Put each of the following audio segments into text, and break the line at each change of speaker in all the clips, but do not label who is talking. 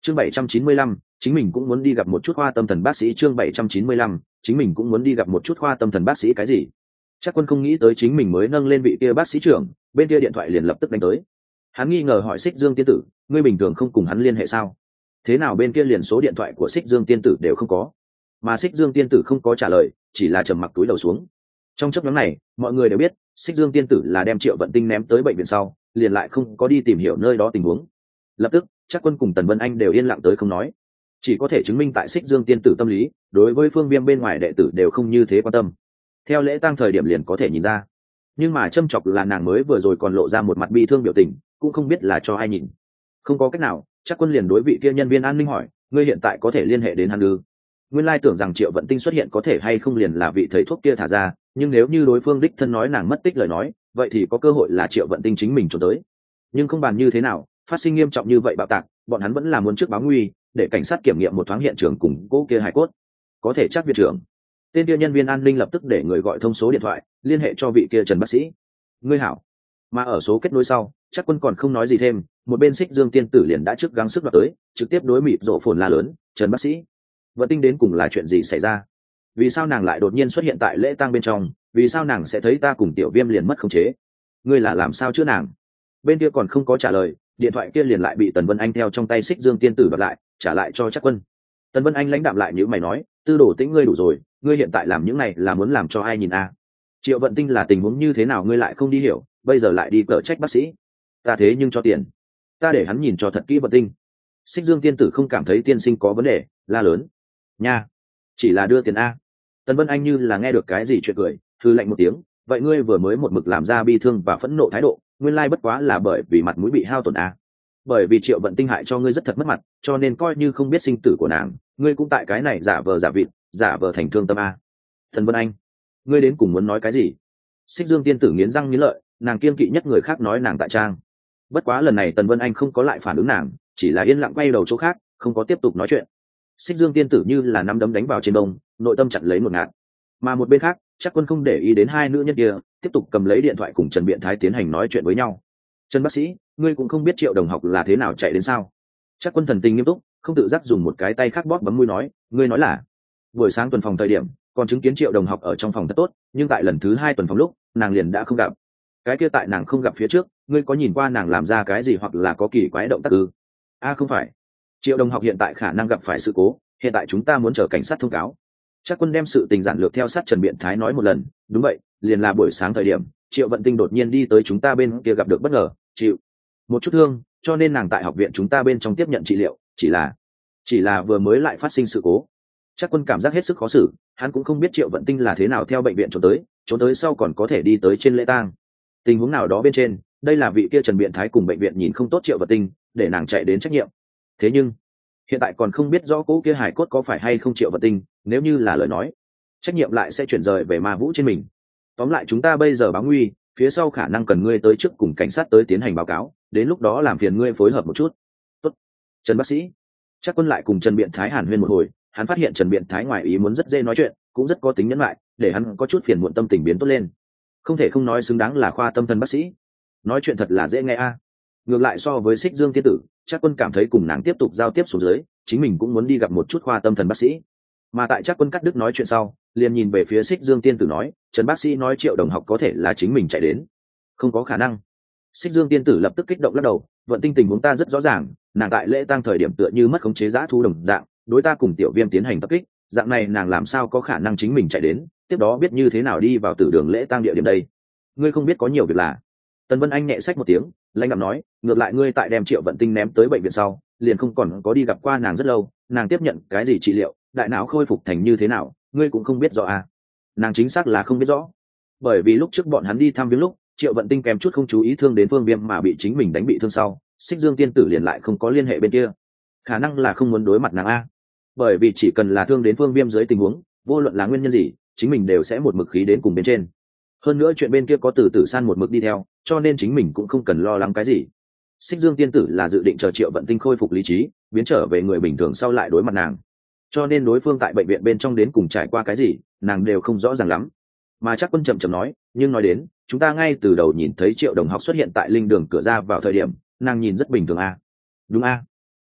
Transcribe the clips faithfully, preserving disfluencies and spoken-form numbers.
chương bảy trăm chín mươi lăm, chính mình cũng muốn đi gặp một chút khoa tâm thần bác sĩ. Chương bảy trăm chín mươi lăm, chính mình cũng muốn đi gặp một chút khoa tâm thần bác sĩ. Cái gì? Chắc Quân không nghĩ tới chính mình mới nâng lên vị kia bác sĩ trưởng, bên kia điện thoại liền lập tức đánh tới. Hắn nghi ngờ hỏi Xích Dương tiên tử, ngươi bình thường không cùng hắn liên hệ sao? Thế nào bên kia liền số điện thoại của Xích Dương tiên tử đều không có? Mà Xích Dương tiên tử không có trả lời, chỉ là trầm mặc túi đầu xuống. Trong chốc ngắn này, mọi người đều biết Xích Dương tiên tử là đem Triệu Vận Tinh ném tới bệnh viện sau, liền lại không có đi tìm hiểu nơi đó tình huống. Lập tức, Chắc Quân cùng Tần Vân Anh đều yên lặng tới không nói, chỉ có thể chứng minh tại Xích Dương tiên tử tâm lý, đối với Phương Viêm bên ngoài đệ tử đều không như thế quan tâm. Theo lễ tang thời điểm liền có thể nhìn ra, nhưng mà châm chọc là nàng mới vừa rồi còn lộ ra một mặt bi thương biểu tình, cũng không biết là cho ai nhìn. Không có cách nào, Chắc Quân liền đối vị kia nhân viên an ninh hỏi, ngươi hiện tại có thể liên hệ đến hắn ư? Nguyên lai tưởng rằng Triệu Vận Tinh xuất hiện có thể hay không liền là vị thầy thuốc kia thả ra, nhưng nếu như đối phương đích thân nói nàng mất tích lời nói, vậy thì có cơ hội là Triệu Vận Tinh chính mình trốn tới. Nhưng không bàn như thế nào, phát sinh nghiêm trọng như vậy bạo tạc, bọn hắn vẫn là muốn trước báo nguy, để cảnh sát kiểm nghiệm một thoáng hiện trường cùng cô kia hài cốt. Có thể chắc viện trưởng. Tên kia nhân viên an ninh lập tức để người gọi thông số điện thoại, liên hệ cho vị kia Trần bác sĩ. Ngươi hảo. Mà ở số kết nối sau, Chắc Quân còn không nói gì thêm, một bên Xích Dương tiên tử liền đã trước gắng sức đoạt tới, trực tiếp đối mịt rộ phồn la lớn, Trần bác sĩ, Vận Tinh đến cùng là chuyện gì xảy ra? Vì sao nàng lại đột nhiên xuất hiện tại lễ tang bên trong? Vì sao nàng sẽ thấy ta cùng Tiểu Viêm liền mất khống chế? Ngươi là làm sao chữa nàng? Bên kia còn không có trả lời, điện thoại kia liền lại bị Tần Vân Anh theo trong tay Xích Dương tiên tử đoạt lại, trả lại cho Chắc Quân. Tần Vân Anh lãnh đạm lại như mày nói, Tư Đồ Tĩnh ngươi đủ rồi, ngươi hiện tại làm những này là muốn làm cho ai nhìn à? Triệu Vận Tinh là tình huống như thế nào ngươi lại không đi hiểu, bây giờ lại đi cở trách bác sĩ? Ta thế nhưng cho tiền, ta để hắn nhìn cho thật kỹ Vận Tinh. Xích Dương tiên tử không cảm thấy tiên sinh có vấn đề, la lớn, nha, chỉ là đưa tiền a. Tần Vân Anh như là nghe được cái gì chuyện cười, hư lạnh một tiếng, vậy ngươi vừa mới một mực làm ra bi thương và phẫn nộ thái độ, nguyên lai bất quá là bởi vì mặt mũi bị hao tổn a. Bởi vì Triệu Vận Tinh hại cho ngươi rất thật mất mặt, cho nên coi như không biết sinh tử của nàng, ngươi cũng tại cái này giả vờ giả vịt, giả vờ thành thương tâm a. Tần Vân Anh, ngươi đến cùng muốn nói cái gì? Xích Dương tiên tử nghiến răng nghiến lợi, nàng kiên kỵ nhất người khác nói nàng tại trang. Bất quá lần này Tần Vân Anh không có lại phản ứng nàng, chỉ là yên lặng quay đầu chỗ khác, không có tiếp tục nói chuyện. Xích Dương tiên tử như là nắm đấm đánh vào trên đông, nội tâm chặn lấy một ngạt. Mà một bên khác, Chắc Quân không để ý đến hai nữ nhân kia, tiếp tục cầm lấy điện thoại cùng Trần Biện Thái tiến hành nói chuyện với nhau. Trần bác sĩ, ngươi cũng không biết Triệu đồng học là thế nào chạy đến sao? Chắc Quân thần tình nghiêm túc, không tự giác dùng một cái tay khác bóp bấm mũi nói, ngươi nói là buổi sáng tuần phòng thời điểm còn chứng kiến Triệu đồng học ở trong phòng thật tốt, nhưng tại lần thứ hai tuần phòng lúc nàng liền đã không gặp. Cái kia tại nàng không gặp phía trước, ngươi có nhìn qua nàng làm ra cái gì hoặc là có kỳ quái động tác ư? A à, không phải, Triệu đồng học hiện tại khả năng gặp phải sự cố, hiện tại chúng ta muốn chờ cảnh sát thông cáo. Chắc Quân đem sự tình giản lược theo sát Trần Biện Thái nói một lần. Đúng vậy, liền là buổi sáng thời điểm Triệu Vận Tinh đột nhiên đi tới chúng ta bên kia gặp được bất ngờ, chịu một chút thương, cho nên nàng tại học viện chúng ta bên trong tiếp nhận trị liệu, chỉ là chỉ là vừa mới lại phát sinh sự cố. Chắc Quân cảm giác hết sức khó xử, hắn cũng không biết Triệu Vận Tinh là thế nào theo bệnh viện trốn tới, trốn tới sau còn có thể đi tới trên lễ tang. Tình huống nào đó bên trên, đây là vị kia Trần Biện Thái cùng bệnh viện nhìn không tốt Triệu Vận Tinh, để nàng chạy đến trách nhiệm. Thế nhưng hiện tại còn không biết rõ cố kia hài cốt có phải hay không Triệu Vận Tinh, nếu như là lời nói, trách nhiệm lại sẽ chuyển rời về Ma Vũ trên mình. Tóm lại chúng ta bây giờ báo nguy, phía sau khả năng cần ngươi tới trước cùng cảnh sát tới tiến hành báo cáo, đến lúc đó làm phiền ngươi phối hợp một chút. Tốt, Trần bác sĩ. Chắc Quân lại cùng Trần Biện Thái hàn huyên một hồi, hắn phát hiện Trần Biện Thái ngoài ý muốn rất dễ nói chuyện, cũng rất có tính nhẫn lại, để hắn có chút phiền muộn tâm tình biến tốt lên. Không thể không nói xứng đáng là khoa tâm thần bác sĩ, nói chuyện thật là dễ nghe a. Ngược lại so với Xích Dương tiên tử, Chắc Quân cảm thấy cùng nàng tiếp tục giao tiếp xuống dưới, chính mình cũng muốn đi gặp một chút khoa tâm thần bác sĩ. Mà tại Chắc Quân cắt đứt nói chuyện sau, liền nhìn về phía Xích Dương tiên tử nói, Trần bác sĩ nói Triệu đồng học có thể là chính mình chạy đến. Không có khả năng. Xích Dương tiên tử lập tức kích động lắc đầu, Vận Tinh tình huống ta rất rõ ràng, nàng tại lễ tang thời điểm tựa như mất khống chế dã thu đồng dạng, đối ta cùng Tiểu Viêm tiến hành tập kích, dạng này nàng làm sao có khả năng chính mình chạy đến, tiếp đó biết như thế nào đi vào tử đường lễ tang địa điểm đây. Ngươi không biết có nhiều việc là. Tần Vân Anh nhẹ sách một tiếng, lãnh đạm nói, ngược lại ngươi tại đem Triệu Vận Tinh ném tới bệnh viện sau, liền không còn có đi gặp qua nàng rất lâu, nàng tiếp nhận cái gì trị liệu, đại não khôi phục thành như thế nào, ngươi cũng không biết rõ à? Nàng chính xác là không biết rõ, bởi vì lúc trước bọn hắn đi thăm viếng lúc, Triệu Vận Tinh kèm chút không chú ý thương đến Phương Viêm mà bị chính mình đánh bị thương sau, Xích Dương tiên tử liền lại không có liên hệ bên kia, khả năng là không muốn đối mặt nàng a. Bởi vì chỉ cần là thương đến Phương Viêm dưới tình huống, vô luận là nguyên nhân gì, chính mình đều sẽ một mực khí đến cùng bên trên. Hơn nữa chuyện bên kia có Từ Tử San một mực đi theo, cho nên chính mình cũng không cần lo lắng cái gì. Xích Dương tiên tử là dự định chờ Triệu Vận Tinh khôi phục lý trí, biến trở về người bình thường sau lại đối mặt nàng, cho nên đối phương tại bệnh viện bên trong đến cùng trải qua cái gì, nàng đều không rõ ràng lắm. Mà Chắc Quân chậm chậm nói, nhưng nói đến, chúng ta ngay từ đầu nhìn thấy Triệu đồng học xuất hiện tại linh đường cửa ra vào thời điểm, nàng nhìn rất bình thường a. Đúng a.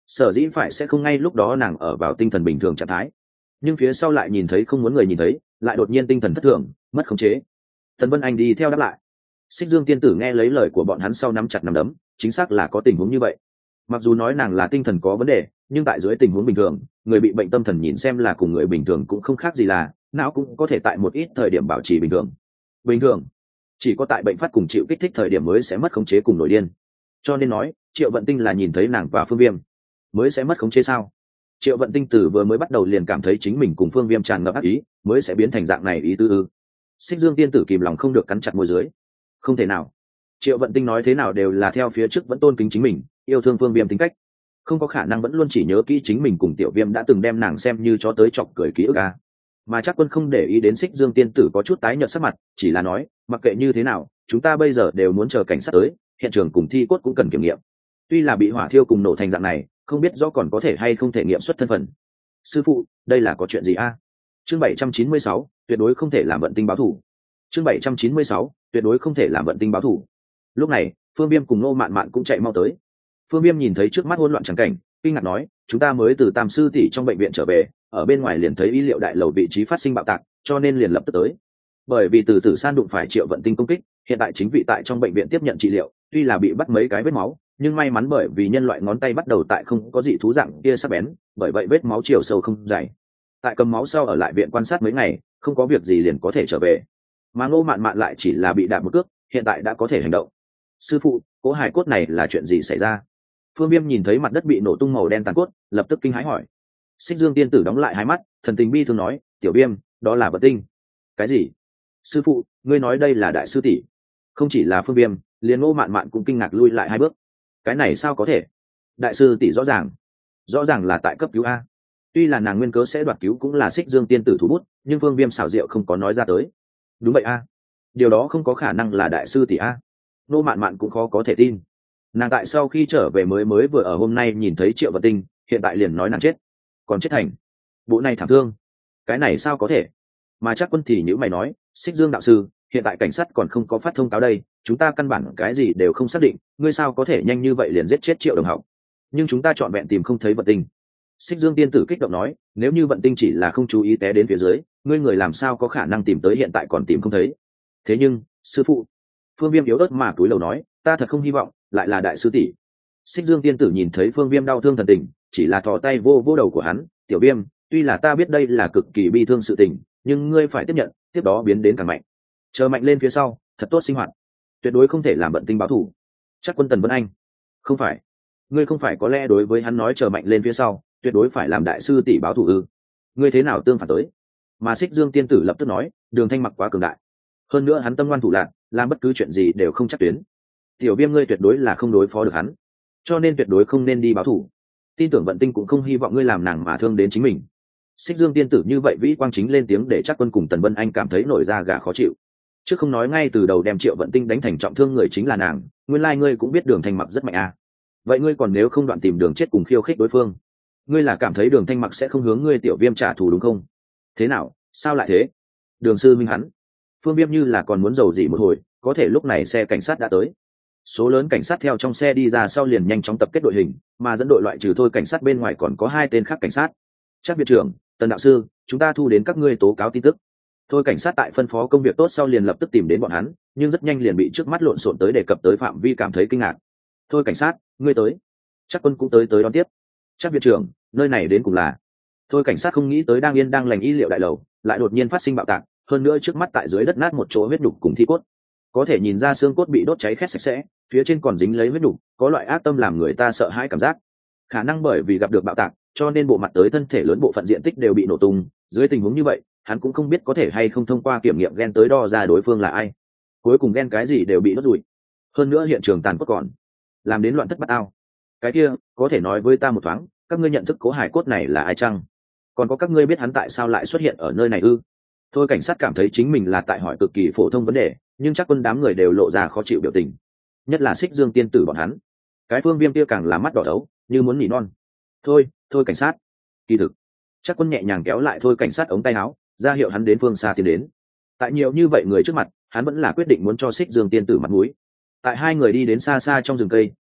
sở dĩ phải sẽ không ngay lúc đó nàng ở vào tinh thần bình thường trạng thái, nhưng phía sau lại nhìn thấy không muốn người nhìn thấy, lại đột nhiên tinh thần thất thường, mất khống chế. Tần Vân Anh đi theo đáp lại. Xích Dương tiên tử nghe lấy lời của bọn hắn sau nắm chặt nắm đấm, chính xác là có tình huống như vậy. Mặc dù nói nàng là tinh thần có vấn đề, nhưng tại dưới tình huống bình thường, người bị bệnh tâm thần nhìn xem là cùng người bình thường cũng không khác gì, là não cũng có thể tại một ít thời điểm bảo trì bình thường. Bình thường chỉ có tại bệnh phát cùng chịu kích thích thời điểm mới sẽ mất khống chế cùng nổi điên. Cho nên nói Triệu Vận Tinh là nhìn thấy nàng và Phương Viêm mới sẽ mất khống chế sao? Triệu Vận Tinh từ vừa mới bắt đầu liền cảm thấy chính mình cùng Phương Viêm tràn ngập ác ý, mới sẽ biến thành dạng này ý tứ ư? Xích Dương tiên tử kìm lòng không được cắn chặt môi dưới. Không thể nào. Triệu Vận Tinh nói thế nào đều là theo phía trước vẫn tôn kính chính mình, yêu thương Phương Viêm tính cách, không có khả năng vẫn luôn chỉ nhớ kỹ chính mình cùng Tiểu Viêm đã từng đem nàng xem như chó tới chọc cười ký ức à. Mà Trác Quân không để ý đến Xích Dương tiên tử có chút tái nhợt sắc mặt, chỉ là nói, mặc kệ như thế nào, chúng ta bây giờ đều muốn chờ cảnh sát tới, hiện trường cùng thi cốt cũng cần kiểm nghiệm. Tuy là bị hỏa thiêu cùng nổ thành dạng này, không biết rõ còn có thể hay không thể nghiệm xuất thân phận. Sư phụ, đây là có chuyện gì a? À? Chương bảy trăm chín mươi sáu, tuyệt đối không thể làm Vận Tinh báo thù. Chương bảy trăm chín mươi sáu, tuyệt đối không thể làm Vận Tinh báo thù. Lúc này, Phương Viêm cùng Ngô Mạn Mạn cũng chạy mau tới. Phương Viêm nhìn thấy trước mắt hỗn loạn trắng cảnh, kinh ngạc nói, chúng ta mới từ Tam sư tỷ trong bệnh viện trở về, ở bên ngoài liền thấy y liệu đại lầu vị trí phát sinh bạo tạc, cho nên liền lập tức tới. Bởi vì từ Tử San đụng phải Triệu Vận Tinh công kích, hiện tại chính vị tại trong bệnh viện tiếp nhận trị liệu, tuy là bị bắt mấy cái vết máu, nhưng may mắn bởi vì nhân loại ngón tay bắt đầu tại không có dị thú dạng kia sắc bén, bởi vậy vết máu chiều sâu không dày. Tại cầm máu sau ở lại viện quan sát mấy ngày, không có việc gì liền có thể trở về. Mà Ngô Mạn Mạn lại chỉ là bị đạp một cước, hiện tại đã có thể hành động. Sư phụ, cố hài cốt này là chuyện gì xảy ra? Phương Viêm nhìn thấy mặt đất bị nổ tung màu đen tàn cốt, lập tức kinh hãi hỏi. Xích Dương tiên tử đóng lại hai mắt, thần tình bi thương nói, Tiểu Viêm, đó là Vận Tinh. Cái gì? Sư phụ, ngươi nói đây là đại sư tỷ? Không chỉ là Phương Viêm, liền Ngô Mạn Mạn cũng kinh ngạc lui lại hai bước. Cái này sao có thể? Đại sư tỷ rõ ràng, rõ ràng là tại cấp cứu a. Tuy là nàng nguyên cớ sẽ đoạt cứu cũng là Xích Dương tiên tử thủ bút, nhưng Phương Viêm xảo diệu không có nói ra tới. Đúng vậy a, điều đó không có khả năng là đại sư tỷ a. Ngô Mạn Mạn cũng khó có thể tin. Nàng tại sau khi trở về mới mới vừa ở hôm nay nhìn thấy Triệu Vận Tinh, hiện tại liền nói nàng chết, còn chết thành bộ này thảm thương, cái này sao có thể? Mà Trác Quân thì nhữ mày nói, Xích Dương đạo sư, hiện tại cảnh sát còn không có phát thông cáo đây, chúng ta căn bản cái gì đều không xác định, ngươi sao có thể nhanh như vậy liền giết chết Triệu đồng học? Nhưng chúng ta chọn vẹn tìm không thấy Vận Tinh. Xích Dương tiên tử kích động nói, nếu như Vận Tinh chỉ là không chú ý té đến phía dưới, ngươi người làm sao có khả năng tìm tới hiện tại còn tìm không thấy? Thế nhưng, sư phụ. Phương Viêm yếu ớt mà cúi đầu nói, ta thật không hy vọng lại là đại sư tỷ. Xích Dương tiên tử nhìn thấy Phương Viêm đau thương thần tình, chỉ là thò tay vô vô đầu của hắn, Tiểu Viêm, tuy là ta biết đây là cực kỳ bi thương sự tình, nhưng ngươi phải tiếp nhận, tiếp đó biến đến càng mạnh. Chờ mạnh lên phía sau, thật tốt sinh hoạt, tuyệt đối không thể làm Vận Tinh báo thù. Chắc Quân Tần Vân Anh, không phải, ngươi không phải có lẽ đối với hắn nói chờ mạnh lên phía sau, tuyệt đối phải làm đại sư tỷ báo thù ư? Ngươi thế nào tương phản tới? Mà Xích Dương tiên tử lập tức nói, Đường Thanh Mặc quá cường đại, hơn nữa hắn tâm ngoan thủ lạn, làm bất cứ chuyện gì đều không chắc tuyến. Tiểu Viêm ngươi tuyệt đối là không đối phó được hắn, cho nên tuyệt đối không nên đi báo thù. Tin tưởng Vận Tinh cũng không hy vọng ngươi làm nàng mà thương đến chính mình. Xích Dương tiên tử như vậy vĩ quang chính lên tiếng để Trác Quân cùng Tần Vân Anh cảm thấy nổi da gà khó chịu. Chứ không nói ngay từ đầu đem Triệu Vận Tinh đánh thành trọng thương người chính là nàng, nguyên lai ngươi cũng biết Đường Thanh Mặc rất mạnh à? Vậy ngươi còn nếu không đoạn tìm đường chết cùng khiêu khích đối phương, ngươi là cảm thấy Đường Thanh Mặc sẽ không hướng ngươi Tiểu Viêm trả thù đúng không? Thế nào, sao lại thế? Đường sư minh hắn. Phương Viêm như là còn muốn dầu dĩ một hồi, có thể lúc này xe cảnh sát đã tới. Số lớn cảnh sát theo trong xe đi ra sau liền nhanh chóng tập kết đội hình, mà dẫn đội loại trừ thôi cảnh sát bên ngoài còn có hai tên khác cảnh sát. Trác viện trưởng, Tần đạo sư, chúng ta thu đến các ngươi tố cáo tin tức. Thôi cảnh sát tại phân phó công việc tốt sau liền lập tức tìm đến bọn hắn, nhưng rất nhanh liền bị trước mắt lộn xộn tới đề cập tới phạm vi cảm thấy kinh ngạc. Thôi cảnh sát, ngươi tới. Trác Quân cũng tới tới đón tiếp. Trác viện trưởng, nơi này đến cùng là? Thôi cảnh sát không nghĩ tới đang yên đang lành y liệu đại lầu, lại đột nhiên phát sinh bạo tạc, hơn nữa trước mắt tại dưới đất nát một chỗ huyết nhục cùng thi cốt. Có thể nhìn ra xương cốt bị đốt cháy khét sạch sẽ, phía trên còn dính lấy huyết nhục, có loại ác tâm làm người ta sợ hãi cảm giác. Khả năng bởi vì gặp được bạo tạc, cho nên bộ mặt tới thân thể lớn bộ phận diện tích đều bị nổ tung. Dưới tình huống như vậy, hắn cũng không biết có thể hay không thông qua kiểm nghiệm gen tới đo ra đối phương là ai. Cuối cùng gen cái gì đều bị đốt rụi. Hơn nữa hiện trường tàn cốt còn làm đến loạn thất bát ao. Cái kia, có thể nói với ta một thoáng, các ngươi nhận thức cố hải cốt này là ai chăng? Còn có các ngươi biết hắn tại sao lại xuất hiện ở nơi này ư? Thôi cảnh sát cảm thấy chính mình là tại hỏi cực kỳ phổ thông vấn đề, nhưng chắc Quân đám người đều lộ ra khó chịu biểu tình, nhất là Xích Dương tiên tử bọn hắn. Cái Phương Viêm kia càng là mắt đỏ đấu, như muốn nỉ non. Thôi, thôi cảnh sát. Kỳ thực, chắc Quân nhẹ nhàng kéo lại thôi cảnh sát ống tay áo, ra hiệu hắn đến phương xa tiến đến. Tại nhiều như vậy người trước mặt, hắn vẫn là quyết định muốn cho Xích Dương tiên tử mặt mũi. Tại hai người đi đến xa xa trong rừng cây,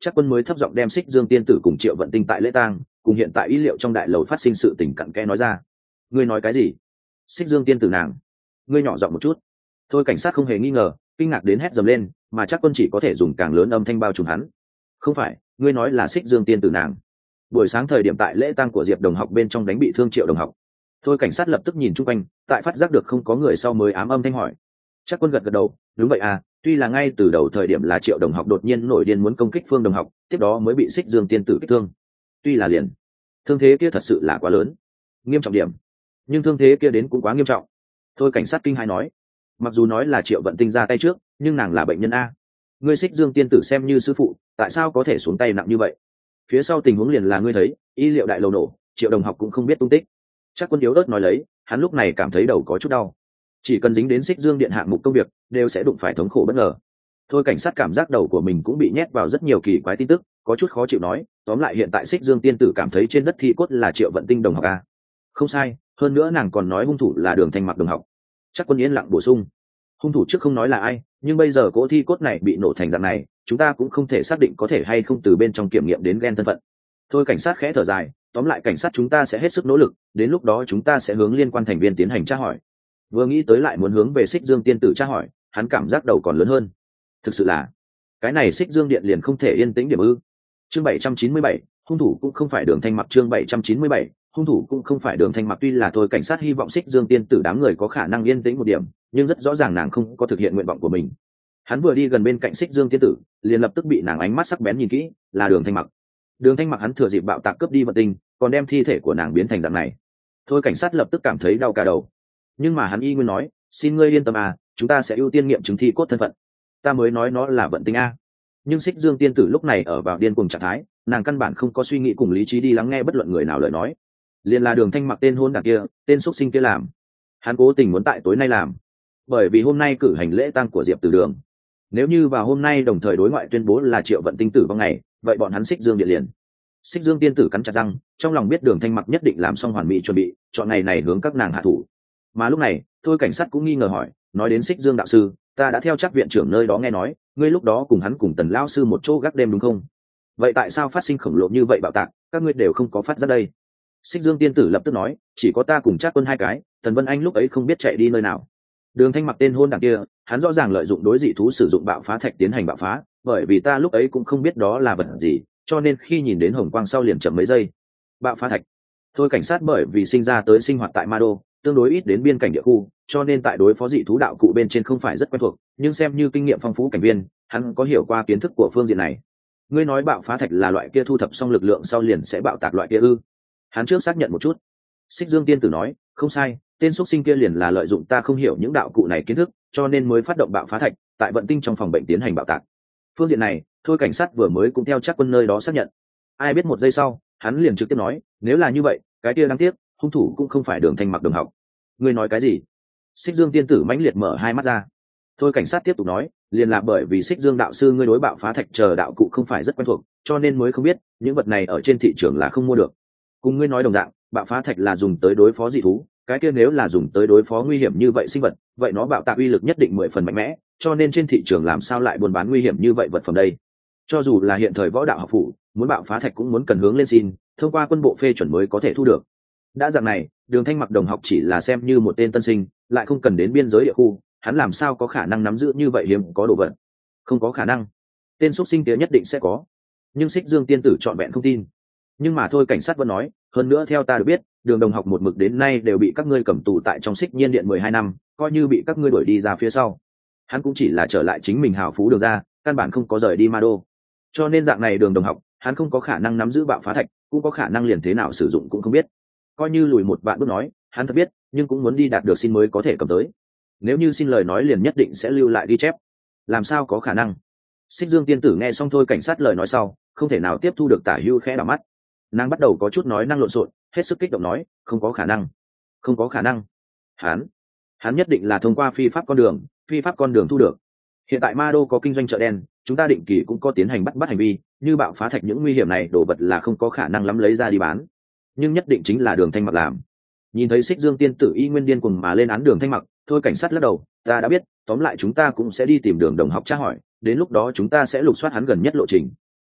Chắc Quân mới thấp giọng đem Xích Dương tiên tử cùng Triệu Vận Tinh tại lễ tang cùng hiện tại ý liệu trong đại lầu phát sinh sự tình cặn kẽ nói ra. Ngươi nói cái gì? Xích Dương tiên tử nàng? Ngươi nhỏ giọng một chút. Thôi cảnh sát không hề nghi ngờ, kinh ngạc đến hét dầm lên, mà Chắc Quân chỉ có thể dùng càng lớn âm thanh bao trùm hắn. Không phải, ngươi nói là Xích Dương tiên tử nàng? Buổi sáng thời điểm tại lễ tang của Diệp Đồng Học bên trong đánh bị thương Triệu Đồng Học. Thôi cảnh sát lập tức nhìn chung quanh, tại phát giác được không có người sau mới ám âm thanh hỏi. Chắc Quân gật gật đầu, đúng vậy à, tuy là ngay từ đầu thời điểm là Triệu Đồng Học đột nhiên nổi điên muốn công kích Phương Đồng Học, tiếp đó mới bị Xích Dương tiên tử kích thương. Tuy là liền, thương thế kia thật sự là quá lớn, nghiêm trọng điểm, nhưng thương thế kia đến cũng quá nghiêm trọng. Thôi cảnh sát kinh hãi nói, mặc dù nói là Triệu Vận Tinh ra tay trước, nhưng nàng là bệnh nhân a. Ngươi Xích Dương tiên tử xem như sư phụ, tại sao có thể xuống tay nặng như vậy? Phía sau tình huống liền là ngươi thấy, y liệu đại lầu nổ, Triệu Đồng Học cũng không biết tung tích. Chắc Quân yếu ớt nói lấy, hắn lúc này cảm thấy đầu có chút đau. Chỉ cần dính đến Xích Dương điện hạng mục công việc, đều sẽ đụng phải thống khổ bất ngờ. Thôi cảnh sát cảm giác đầu của mình cũng bị nhét vào rất nhiều kỳ quái tin tức, có chút khó chịu nói, tóm lại hiện tại Xích Dương tiên tử cảm thấy trên đất thi cốt là Triệu Vận Tinh đồng học a. Không sai, hơn nữa nàng còn nói hung thủ là Đường Thanh Mặc đồng học. Chắc Quân yên lặng bổ sung, hung thủ trước không nói là ai, nhưng bây giờ cỗ thi cốt này bị nổ thành dạng này, chúng ta cũng không thể xác định có thể hay không từ bên trong kiểm nghiệm đến gen thân phận. Thôi cảnh sát khẽ thở dài, tóm lại cảnh sát chúng ta sẽ hết sức nỗ lực, đến lúc đó chúng ta sẽ hướng liên quan thành viên tiến hành tra hỏi. Vừa nghĩ tới lại muốn hướng về Xích Dương tiên tử tra hỏi, hắn cảm giác đầu còn lớn hơn. Thực sự là, cái này Xích Dương điện liền không thể yên tĩnh điểm ư? Chương bảy trăm chín mươi bảy, hung thủ cũng không phải Đường Thanh Mặc. Chương bảy trăm chín mươi bảy, hung thủ cũng không phải Đường Thanh Mặc. Tuy là thôi cảnh sát hy vọng Xích Dương tiên tử đám người có khả năng yên tĩnh một điểm, nhưng rất rõ ràng nàng không có thực hiện nguyện vọng của mình. Hắn vừa đi gần bên cạnh Xích Dương tiên tử, liền lập tức bị nàng ánh mắt sắc bén nhìn kỹ, là Đường Thanh Mặc. Đường Thanh Mặc hắn thừa dịp bạo tạc cướp đi Vận Tinh, còn đem thi thể của nàng biến thành dạng này. Thôi cảnh sát lập tức cảm thấy đau cả đầu. Nhưng mà hắn y nguyên nói, xin ngươi yên tâm à, chúng ta sẽ ưu tiên nghiệm chứng thi cốt thân phận. Ta mới nói nó là Vận Tinh a. Nhưng Xích Dương tiên tử lúc này ở vào điên cuồng trạng thái, nàng căn bản không có suy nghĩ cùng lý trí đi lắng nghe bất luận người nào lời nói. Liền là Đường Thanh Mặc tên hôn đản kia, tên xuất sinh kia làm. Hắn cố tình muốn tại tối nay làm, bởi vì hôm nay cử hành lễ tang của Diệp Từ Đường. Nếu như vào hôm nay đồng thời đối ngoại tuyên bố là Triệu Vận Tinh tử vong ngày, vậy bọn hắn Xích Dương điện liền. Xích Dương tiên tử cắn chặt răng, trong lòng biết Đường Thanh Mặc nhất định làm xong hoàn mỹ chuẩn bị, chọn ngày này hướng các nàng hạ thủ. Mà lúc này, thôi cảnh sát cũng nghi ngờ hỏi, nói đến Xích Dương đạo sư, ta đã theo chắc viện trưởng nơi đó nghe nói, ngươi lúc đó cùng hắn cùng Tần lão sư một chỗ gác đêm đúng không? Vậy tại sao phát sinh khổng lồ như vậy bạo tạc, các ngươi đều không có phát ra đây? Xích Dương tiên tử lập tức nói, chỉ có ta cùng Trác Quân hai cái, Tần Vân Anh lúc ấy không biết chạy đi nơi nào. Đường Thanh Mặc tên hôn đảng kia, hắn rõ ràng lợi dụng đối dị thú sử dụng bạo phá thạch tiến hành bạo phá, bởi vì ta lúc ấy cũng không biết đó là vật gì, cho nên khi nhìn đến hồng quang sau liền chậm mấy giây. Bạo phá thạch. Thôi cảnh sát bởi vì sinh ra tới sinh hoạt tại Ma Đô, tương đối ít đến biên cảnh địa khu, cho nên tại đối phó dị thú đạo cụ bên trên không phải rất quen thuộc, nhưng xem như kinh nghiệm phong phú cảnh viên, hắn có hiểu qua kiến thức của phương diện này. Ngươi nói bạo phá thạch là loại kia thu thập xong lực lượng sau liền sẽ bạo tạc loại kia ư? Hắn trước xác nhận một chút. Xích Dương tiên tử nói, không sai, tên xuất sinh kia liền là lợi dụng ta không hiểu những đạo cụ này kiến thức, cho nên mới phát động bạo phá thạch, tại Vận Tinh trong phòng bệnh tiến hành bạo tạc. Phương diện này, thôi cảnh sát vừa mới cũng theo Trác Quân nơi đó xác nhận. Ai biết một giây sau, hắn liền trực tiếp nói, nếu là như vậy, cái kia đáng tiếc, hung thủ cũng không phải Đường Thanh Mặc đồng học. Ngươi nói cái gì? Xích Dương tiên tử mãnh liệt mở hai mắt ra. Thôi cảnh sát tiếp tục nói, liền là bởi vì Xích Dương đạo sư ngươi đối bạo phá thạch chờ đạo cụ không phải rất quen thuộc, cho nên mới không biết, những vật này ở trên thị trường là không mua được. Cùng ngươi nói đồng dạng, bạo phá thạch là dùng tới đối phó dị thú, cái kia nếu là dùng tới đối phó nguy hiểm như vậy sinh vật, vậy nó bạo tạc uy lực nhất định mười phần mạnh mẽ, cho nên trên thị trường làm sao lại buôn bán nguy hiểm như vậy vật phẩm đây? Cho dù là hiện thời võ đạo học phủ, muốn bạo phá thạch cũng muốn cần hướng lên xin, thông qua quân bộ phê chuẩn mới có thể thu được. Đã dạng này, Đường Thanh Mặc đồng học chỉ là xem như một tên tân sinh, lại không cần đến biên giới địa khu, hắn làm sao có khả năng nắm giữ như vậy hiếm có đồ vật? Không có khả năng. Tên xuất sinh kia nhất định sẽ có. Nhưng Xích Dương tiên tử trọn vẹn không tin. Nhưng mà thôi cảnh sát vẫn nói, hơn nữa theo ta được biết, Đường đồng học một mực đến nay đều bị các ngươi cầm tù tại trong Xích Nhiên điện mười hai năm, coi như bị các ngươi đuổi đi ra phía sau. Hắn cũng chỉ là trở lại chính mình hào phú Đường ra, căn bản không có rời đi Ma Đô. Cho nên dạng này Đường đồng học, hắn không có khả năng nắm giữ bạo phá thạch, cũng có khả năng liền thế nào sử dụng cũng không biết. Coi như lùi một vạn bước nói, hắn thật biết, nhưng cũng muốn đi đạt được xin mới có thể cầm tới. Nếu như xin lời nói liền nhất định sẽ lưu lại ghi chép. Làm sao có khả năng? Xích Dương tiên tử nghe xong thôi cảnh sát lời nói sau, không thể nào tiếp thu được tả hưu khẽ đảo mắt. Nàng bắt đầu có chút nói năng lộn xộn, hết sức kích động nói, không có khả năng, không có khả năng. Hắn, hắn nhất định là thông qua phi pháp con đường, phi pháp con đường thu được. Hiện tại Ma Đô có kinh doanh chợ đen, chúng ta định kỳ cũng có tiến hành bắt bắt hành vi, như bạo phá thạch những nguy hiểm này đồ vật là không có khả năng lắm lấy ra đi bán, nhưng nhất định chính là Đường Thanh Mặc làm. Nhìn thấy Xích Dương tiên tử y nguyên điên cuồng mà lên án Đường Thanh Mặc, thôi cảnh sát lắc đầu, ta đã biết, tóm lại chúng ta cũng sẽ đi tìm Đường đồng học tra hỏi, đến lúc đó chúng ta sẽ lục soát hắn gần nhất lộ trình.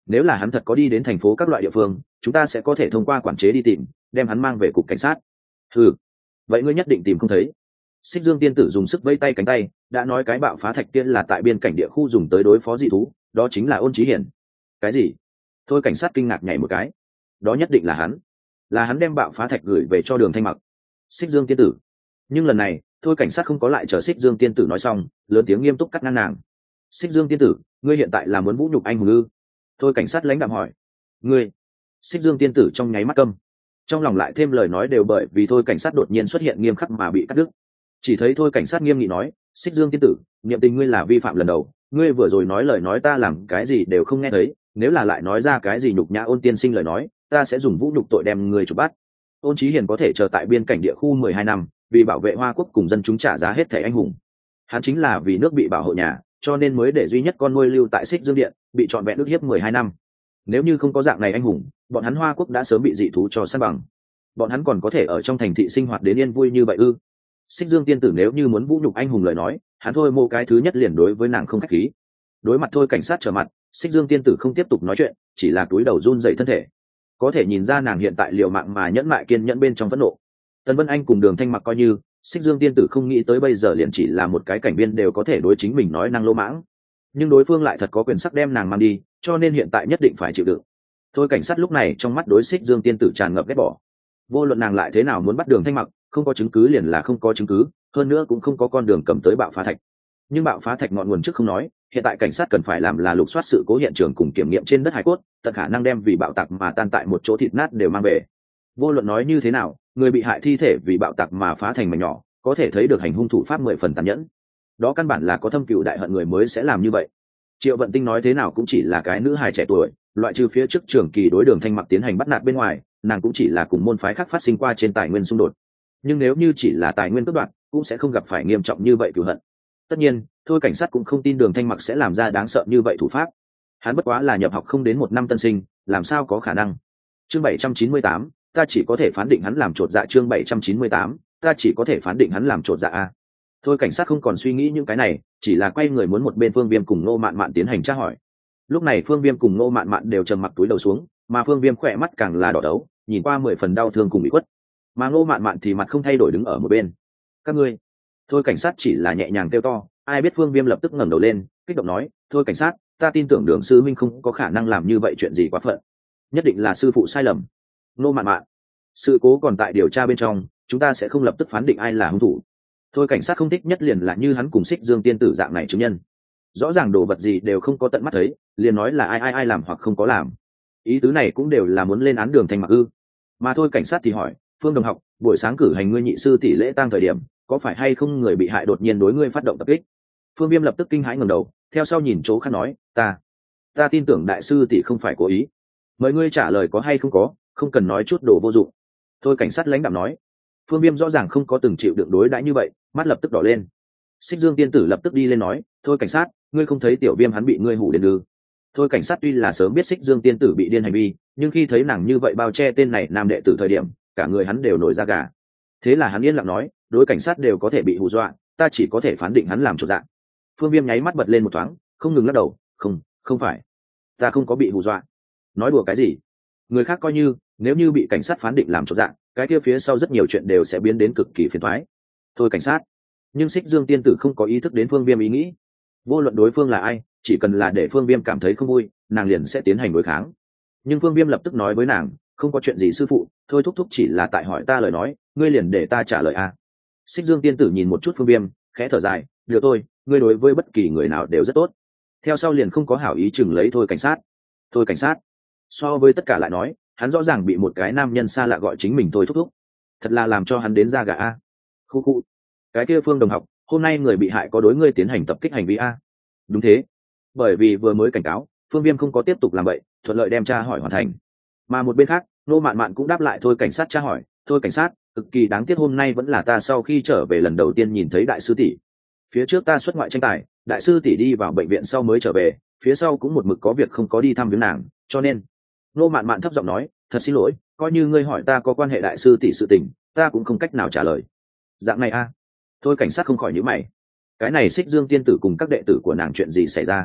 nếu là hắn thật có đi đến thành phố các loại địa phương, chúng ta sẽ có thể thông qua quản chế đi tìm, đem hắn mang về cục cảnh sát. Ừ, vậy ngươi nhất định tìm không thấy. Xích Dương tiên tử dùng sức vây tay cánh tay, đã nói cái bạo phá thạch kia là tại biên cảnh địa khu dùng tới đối phó dị thú, đó chính là Ôn Chí Hiển. Cái gì? Thôi cảnh sát kinh ngạc nhảy một cái. Đó nhất định là hắn, là hắn đem bạo phá thạch gửi về cho Đường Thanh Mặc. Xích Dương tiên tử. Nhưng lần này, thôi cảnh sát không có lại chờ Xích Dương tiên tử nói xong, lớn tiếng nghiêm túc cắt ngang nàng. Xích Dương tiên tử, ngươi hiện tại là muốn vũ nhục anh hùng ư? Thôi cảnh sát lãnh đạm hỏi. Ngươi? Xích Dương tiên tử trong nháy mắt câm, trong lòng lại thêm lời nói đều bởi vì thôi cảnh sát đột nhiên xuất hiện nghiêm khắc mà bị cắt đứt. Chỉ thấy thôi cảnh sát nghiêm nghị nói, Xích Dương tiên tử, niệm tình ngươi là vi phạm lần đầu, ngươi vừa rồi nói lời nói ta làm cái gì đều không nghe thấy, nếu là lại nói ra cái gì nhục nhã Ôn tiên sinh lời nói, ta sẽ dùng vũ nhục tội đem ngươi chụp bắt. Ôn Chí Hiền có thể chờ tại biên cảnh địa khu mười hai năm, vì bảo vệ Hoa Quốc cùng dân chúng trả giá hết thảy anh hùng. Hắn chính là vì nước bị bảo hộ nhà, cho nên mới để duy nhất con nuôi lưu tại Xích Dương điện, bị trọn vẹn ức hiếp mười hai năm. Nếu như không có dạng này anh hùng, bọn hắn Hoa Quốc đã sớm bị dị thú cho san bằng. Bọn hắn còn có thể ở trong thành thị sinh hoạt đến yên vui như vậy ư? Xích Dương tiên tử nếu như muốn vũ nhục anh hùng lời nói, hắn thôi mô cái thứ nhất liền đối với nàng không khách khí. Đối mặt thôi cảnh sát trở mặt, Xích Dương tiên tử không tiếp tục nói chuyện, chỉ là túi đầu run rẩy thân thể. Có thể nhìn ra nàng hiện tại liều mạng mà nhẫn mại kiên nhẫn bên trong phẫn nộ. Tần Vân Anh cùng Đường Thanh Mặc coi như Xích Dương tiên tử không nghĩ tới bây giờ liền chỉ là một cái cảnh viên đều có thể đối chính mình nói năng lô mãng, nhưng đối phương lại thật có quyền sắc đem nàng mang đi, cho nên hiện tại nhất định phải chịu đựng. Thôi cảnh sát lúc này trong mắt đối Xích Dương tiên tử tràn ngập ghét bỏ. Vô luận nàng lại thế nào muốn bắt Đường Thanh Mặc, không có chứng cứ liền là không có chứng cứ, hơn nữa cũng không có con đường cầm tới bạo phá thạch. Nhưng bạo phá thạch ngọn nguồn trước không nói, hiện tại cảnh sát cần phải làm là lục soát sự cố hiện trường cùng kiểm nghiệm trên đất hải cốt, tận khả năng đem vì bạo tạc mà tan tại một chỗ thịt nát đều mang về. Vô luận nói như thế nào, người bị hại thi thể vì bạo tạc mà phá thành mảnh nhỏ, có thể thấy được hành hung thủ pháp mười phần tàn nhẫn. Đó căn bản là có thâm cừu đại hận người mới sẽ làm như vậy. Triệu Vận Tinh nói thế nào cũng chỉ là cái nữ hài trẻ tuổi, loại trừ phía trước trường kỳ đối Đường Thanh Mặc tiến hành bắt nạt bên ngoài, nàng cũng chỉ là cùng môn phái khác phát sinh qua trên tài nguyên xung đột. Nhưng nếu như chỉ là tài nguyên cướp đoạt, cũng sẽ không gặp phải nghiêm trọng như vậy cửu hận. Tất nhiên, thôi cảnh sát cũng không tin Đường Thanh Mặc sẽ làm ra đáng sợ như vậy thủ pháp. Hắn bất quá là nhập học không đến một năm tân sinh, làm sao có khả năng. Chương bảy trăm chín mươi tám, ta chỉ có thể phán định hắn làm trột dạ. Chương bảy trăm chín mươi tám, ta chỉ có thể phán định hắn làm trột dạ a. Thôi cảnh sát không còn suy nghĩ những cái này, chỉ là quay người muốn một bên Phương Viêm cùng Ngô Mạn Mạn tiến hành tra hỏi. Lúc này Phương Viêm cùng Ngô Mạn Mạn đều trầm mặc túi đầu xuống, mà Phương Viêm khỏe mắt càng là đỏ đấu, nhìn qua mười phần đau thương cùng bị khuất. Mà Ngô Mạn Mạn thì mặt không thay đổi đứng ở một bên. Các ngươi. Thôi cảnh sát chỉ là nhẹ nhàng kêu to, ai biết Phương Viêm lập tức ngẩng đầu lên, kích động nói, thôi cảnh sát, ta tin tưởng Đường sư minh không có khả năng làm như vậy chuyện gì quá phận. Nhất định là sư phụ sai lầm. Ngô Mạn Mạn, sự cố còn tại điều tra bên trong, chúng ta sẽ không lập tức phán định ai là hung thủ. Thôi cảnh sát không thích nhất liền là như hắn cùng Xích Dương tiên tử dạng này chứng nhân, rõ ràng đồ vật gì đều không có tận mắt thấy, liền nói là ai ai ai làm hoặc không có làm. Ý tứ này cũng đều là muốn lên án Đường Thanh Mặc ư? Mà thôi cảnh sát thì hỏi, Phương đồng học, buổi sáng cử hành ngươi nhị sư tỷ lễ tang thời điểm, có phải hay không người bị hại đột nhiên đối ngươi phát động tập kích? Phương Viêm lập tức kinh hãi ngẩng đầu, theo sau nhìn chỗ khác nói, ta, ta tin tưởng đại sư tỷ không phải cố ý. Mời ngươi trả lời có hay không có, không cần nói chút đồ vô dụng. Thôi cảnh sát lãnh đạm nói. Phương Viêm rõ ràng không có từng chịu đựng đối đãi như vậy, mắt lập tức đỏ lên. Xích Dương tiên tử lập tức đi lên nói, thôi cảnh sát, ngươi không thấy tiểu Viêm hắn bị ngươi hủ đến ư? Thôi cảnh sát tuy là sớm biết Xích Dương tiên tử bị điên hành vi, nhưng khi thấy nàng như vậy bao che tên này nam đệ tử thời điểm, cả người hắn đều nổi da gà. Thế là hắn yên lặng nói, đối cảnh sát đều có thể bị hù dọa, ta chỉ có thể phán định hắn làm trột dạ. Phương Viêm nháy mắt bật lên một thoáng, không ngừng lắc đầu, không, không phải, ta không có bị hù dọa. Nói đùa cái gì? Người khác coi như, nếu như bị cảnh sát phán định làm trột dạ, cái kia phía sau rất nhiều chuyện đều sẽ biến đến cực kỳ phiền toái. Thôi cảnh sát, nhưng Xích Dương tiên tử không có ý thức đến Phương Viêm ý nghĩ. Vô luận đối phương là ai, chỉ cần là để Phương Viêm cảm thấy không vui, nàng liền sẽ tiến hành đối kháng. Nhưng Phương Viêm lập tức nói với nàng, không có chuyện gì sư phụ, thôi thúc thúc chỉ là tại hỏi ta lời nói, ngươi liền để ta trả lời a. Xích Dương tiên tử nhìn một chút Phương Viêm, khẽ thở dài, được tôi, ngươi đối với bất kỳ người nào đều rất tốt. Theo sau liền không có hảo ý chừng lấy thôi cảnh sát. Thôi cảnh sát, so với tất cả lại nói, hắn rõ ràng bị một cái nam nhân xa lạ gọi chính mình thôi thúc thúc, thật là làm cho hắn đến da gà a. Khu khu, cái kia Phương đồng học, hôm nay người bị hại có đối ngươi tiến hành tập kích hành vi a? Đúng thế, bởi vì vừa mới cảnh cáo, Phương Viêm không có tiếp tục làm vậy, thuận lợi đem tra hỏi hoàn thành. Mà một bên khác, Nô Mạn Mạn cũng đáp lại thôi cảnh sát tra hỏi, thôi cảnh sát, cực kỳ đáng tiếc hôm nay vẫn là ta sau khi trở về lần đầu tiên nhìn thấy đại sư tỷ. Phía trước ta xuất ngoại tranh tài, đại sư tỷ đi vào bệnh viện sau mới trở về, phía sau cũng một mực có việc không có đi thăm viếng nàng, cho nên. Nô Mạn Mạn thấp giọng nói, thật xin lỗi, coi như ngươi hỏi ta có quan hệ đại sư tỷ sự tình, ta cũng không cách nào trả lời. Dạng này a? Thôi cảnh sát không khỏi nhíu mày. Cái này Xích Dương tiên tử cùng các đệ tử của nàng chuyện gì xảy ra?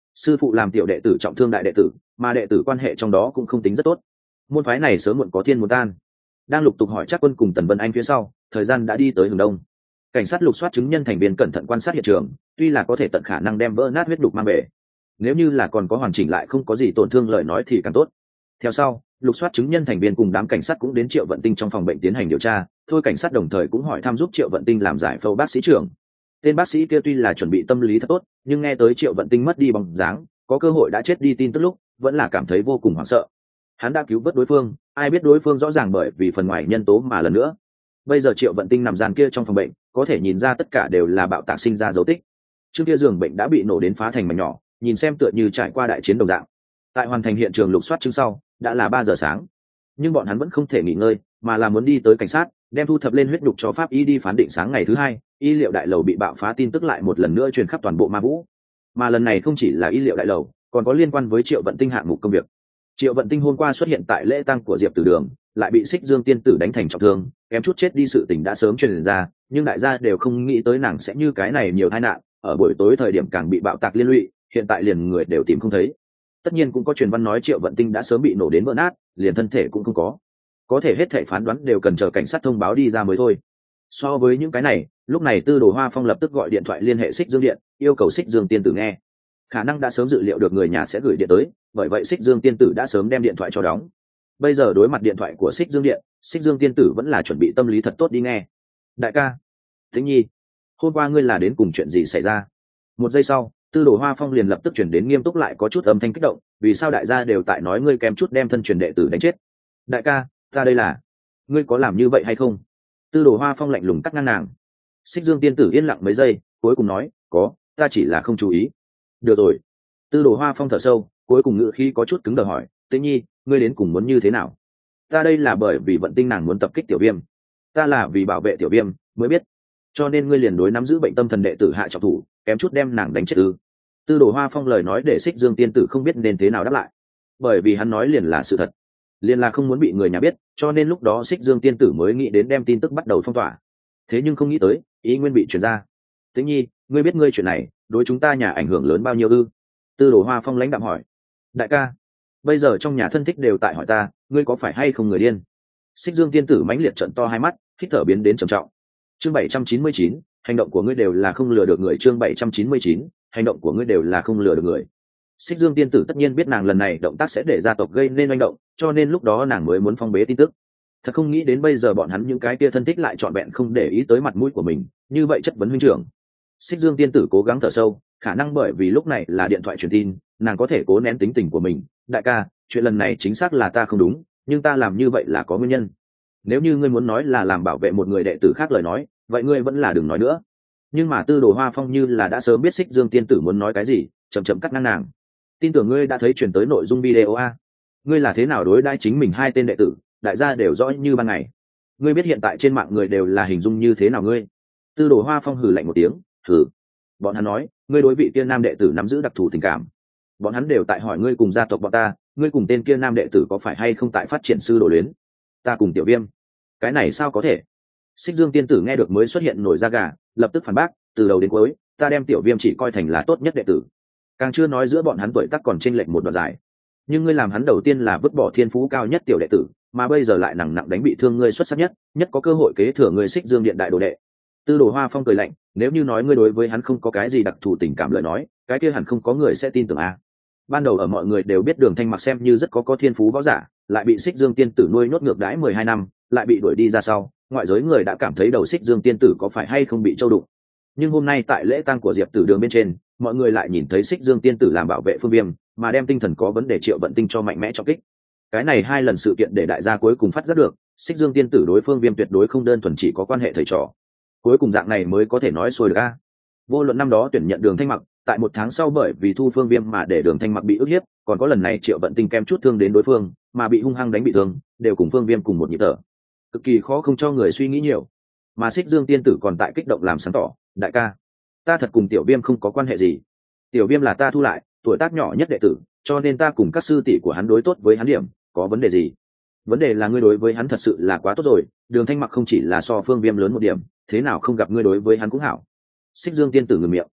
sư phụ làm tiểu đệ tử trọng thương đại đệ tử, mà đệ tử quan hệ trong đó cũng không tính rất tốt, môn phái này sớm muộn có thiên muốn tan. Đang lục tục hỏi Trác Quân cùng Tần Vân Anh phía sau, thời gian đã đi tới hướng đông. Cảnh sát lục soát chứng nhân thành viên cẩn thận quan sát hiện trường, tuy là có thể tận khả năng đem vỡ nát huyết đục mang về, nếu như là còn có hoàn chỉnh lại không có gì tổn thương lời nói thì càng tốt. Theo sau, lục soát chứng nhân thành viên cùng đám cảnh sát cũng đến Triệu Vận Tinh trong phòng bệnh tiến hành điều tra, thôi cảnh sát đồng thời cũng hỏi thăm giúp Triệu Vận Tinh làm giải phẫu bác sĩ trưởng. Tên bác sĩ kia tuy là chuẩn bị tâm lý thật tốt, nhưng nghe tới Triệu Vận Tinh mất đi bóng dáng, có cơ hội đã chết đi tin tức lúc, vẫn là cảm thấy vô cùng hoảng sợ. Hắn đã cứu vớt đối phương, ai biết đối phương rõ ràng bởi vì phần ngoài nhân tố mà lần nữa. Bây giờ Triệu Vận Tinh nằm gian kia trong phòng bệnh, có thể nhìn ra tất cả đều là bạo tạc sinh ra dấu tích. Trước kia giường bệnh đã bị nổ đến phá thành mảnh nhỏ, nhìn xem tựa như trải qua đại chiến đồng dạng. Tại hoàn thành hiện trường lục soát chứng sau, đã là ba giờ sáng, nhưng bọn hắn vẫn không thể nghỉ ngơi, mà là muốn đi tới cảnh sát, đem thu thập lên huyết đục cho pháp y đi phán định. Sáng ngày thứ hai, y liệu đại lầu bị bạo phá tin tức lại một lần nữa truyền khắp toàn bộ Ma Vũ. Mà lần này không chỉ là y liệu đại lầu, còn có liên quan với Triệu Vận Tinh hạng mục công việc. Triệu Vận Tinh hôm qua xuất hiện tại lễ tang của Diệp Tử Đường, lại bị Xích Dương tiên tử đánh thành trọng thương, kém chút chết đi, sự tình đã sớm truyền ra, nhưng đại gia đều không nghĩ tới nàng sẽ như cái này nhiều tai nạn, ở buổi tối thời điểm càng bị bạo tạc liên lụy, hiện tại liền người đều tìm không thấy. Tất nhiên cũng có truyền văn nói Triệu Vận Tinh đã sớm bị nổ đến vỡ nát, liền thân thể cũng không có. Có thể hết thể phán đoán đều cần chờ cảnh sát thông báo đi ra mới thôi. So với những cái này, lúc này Tư Đồ Hoa Phong lập tức gọi điện thoại liên hệ Xích Dương điện, yêu cầu Xích Dương tiên tử nghe. Khả năng đã sớm dự liệu được người nhà sẽ gửi điện tới, bởi vậy Xích Dương tiên tử đã sớm đem điện thoại cho đóng. Bây giờ đối mặt điện thoại của Xích Dương điện, Xích Dương tiên tử vẫn là chuẩn bị tâm lý thật tốt đi nghe. Đại ca, Tĩnh Nhi, hôm qua ngươi là đến cùng chuyện gì xảy ra? Một giây sau, Tư Đồ Hoa Phong liền lập tức chuyển đến nghiêm túc lại có chút âm thanh kích động, vì sao đại gia đều tại nói ngươi kém chút đem thân truyền đệ tử đánh chết? Đại ca, ta đây là, ngươi có làm như vậy hay không? Tư Đồ Hoa Phong lạnh lùng cắt ngang nàng. Xích Dương tiên tử yên lặng mấy giây, cuối cùng nói, có, ta chỉ là không chú ý. Được rồi. Tư Đồ Hoa Phong thở sâu, cuối cùng ngữ khí có chút cứng đờ hỏi, Tĩnh Nhi, ngươi đến cùng muốn như thế nào? Ta đây là bởi vì Vận Tinh nàng muốn tập kích Tiểu Viêm, ta là vì bảo vệ Tiểu Viêm mới biết, cho nên ngươi liền đối nắm giữ bệnh tâm thần đệ tử hạ trọng thủ, kém chút đem nàng đánh chết ư? Tư Đồ Hoa Phong lời nói để Xích Dương tiên tử không biết nên thế nào đáp lại, bởi vì hắn nói liền là sự thật, liền là không muốn bị người nhà biết, cho nên lúc đó Xích Dương tiên tử mới nghĩ đến đem tin tức bắt đầu phong tỏa. Thế nhưng không nghĩ tới, ý nguyên bị truyền ra. Tĩnh Nhi, ngươi biết ngươi chuyện này đối chúng ta nhà ảnh hưởng lớn bao nhiêu ư? Tư Đồ Hoa Phong lãnh đạm hỏi. Đại ca, bây giờ trong nhà thân thích đều tại hỏi ta, ngươi có phải hay không người điên? Xích Dương tiên tử mãnh liệt trợn to hai mắt, hít thở biến đến trầm trọng. Chương bảy trăm chín mươi chín, hành động của ngươi đều là không lừa được người. Chương bảy trăm chín mươi chín, hành động của ngươi đều là không lừa được người. Xích Dương tiên tử tất nhiên biết nàng lần này động tác sẽ để gia tộc gây nên oanh động, cho nên lúc đó nàng mới muốn phong bế tin tức. Thật không nghĩ đến bây giờ bọn hắn những cái kia thân thích lại trọn vẹn không để ý tới mặt mũi của mình, như vậy chất vấn huynh trưởng. Xích Dương tiên tử cố gắng thở sâu, khả năng bởi vì lúc này là điện thoại truyền tin, nàng có thể cố nén tính tình của mình. Đại ca, chuyện lần này chính xác là ta không đúng, nhưng ta làm như vậy là có nguyên nhân. Nếu như ngươi muốn nói là làm bảo vệ một người đệ tử khác lời nói, vậy ngươi vẫn là đừng nói nữa. Nhưng mà Tư Đồ Hoa Phong như là đã sớm biết Xích Dương tiên tử muốn nói cái gì, chậm chậm cắt ngang nàng. Tin tưởng ngươi đã thấy truyền tới nội dung video a. Ngươi là thế nào đối đãi chính mình hai tên đệ tử, đại gia đều rõ như ban ngày. Ngươi biết hiện tại trên mạng người đều là hình dung như thế nào ngươi? Tư Đồ Hoa Phong hừ lạnh một tiếng, hừ. Bọn hắn nói, ngươi đối vị kia nam đệ tử nắm giữ đặc thù tình cảm. Bọn hắn đều tại hỏi ngươi cùng gia tộc bọn ta, ngươi cùng tên kia nam đệ tử có phải hay không tại phát triển sư đồ luyến? Ta cùng Tiểu Viêm. Cái này sao có thể? Xích Dương tiên tử nghe được mới xuất hiện nổi da gà, lập tức phản bác, từ đầu đến cuối, ta đem Tiểu Viêm chỉ coi thành là tốt nhất đệ tử. Càng chưa nói giữa bọn hắn tuổi tác còn chênh lệch một đoạn dài. Nhưng ngươi làm hắn đầu tiên là vứt bỏ thiên phú cao nhất tiểu đệ tử, mà bây giờ lại nặng nặng đánh bị thương ngươi xuất sắc nhất, nhất có cơ hội kế thừa ngươi Xích Dương điện đại đồ đệ. Tư Đồ Hoa Phong cười lạnh, nếu như nói ngươi đối với hắn không có cái gì đặc thù tình cảm lời nói, cái kia hẳn không có người sẽ tin tưởng a. Ban đầu ở mọi người đều biết Đường Thanh Mặc xem như rất có có thiên phú võ giả, lại bị Xích Dương tiên tử nuôi nhốt ngược đãi mười hai năm, lại bị đuổi đi ra sau, ngoại giới người đã cảm thấy đầu Xích Dương tiên tử có phải hay không bị châu đụng. Nhưng hôm nay tại lễ tang của Diệp Tử Đường bên trên, mọi người lại nhìn thấy Xích Dương tiên tử làm bảo vệ Phương Viêm, mà đem tinh thần có vấn đề Triệu Vận Tinh cho mạnh mẽ trọng kích. Cái này hai lần sự kiện để đại gia cuối cùng phát giác được, Xích Dương tiên tử đối Phương Viêm tuyệt đối không đơn thuần chỉ có quan hệ thầy trò. Cuối cùng dạng này mới có thể nói xuôi được a. Vô luận năm đó tuyển nhận Đường Thanh Mặc, tại một tháng sau bởi vì thu Phương Viêm mà để Đường Thanh Mặc bị ức hiếp, còn có lần này Triệu Vận Tinh kem chút thương đến đối phương, mà bị hung hăng đánh bị thương, đều cùng Phương Viêm cùng một nhịp thở. Cực kỳ khó không cho người suy nghĩ nhiều. Mà Xích Dương tiên tử còn tại kích động làm sáng tỏ, đại ca, ta thật cùng Tiểu Viêm không có quan hệ gì. Tiểu Viêm là ta thu lại, tuổi tác nhỏ nhất đệ tử, cho nên ta cùng các sư tỷ của hắn đối tốt với hắn điểm, có vấn đề gì? Vấn đề là ngươi đối với hắn thật sự là quá tốt rồi, Đường Thanh Mặc không chỉ là so Phương Viêm lớn một điểm, thế nào không gặp ngươi đối với hắn cũng hảo. Xích Dương tiên tử ngừng miệng.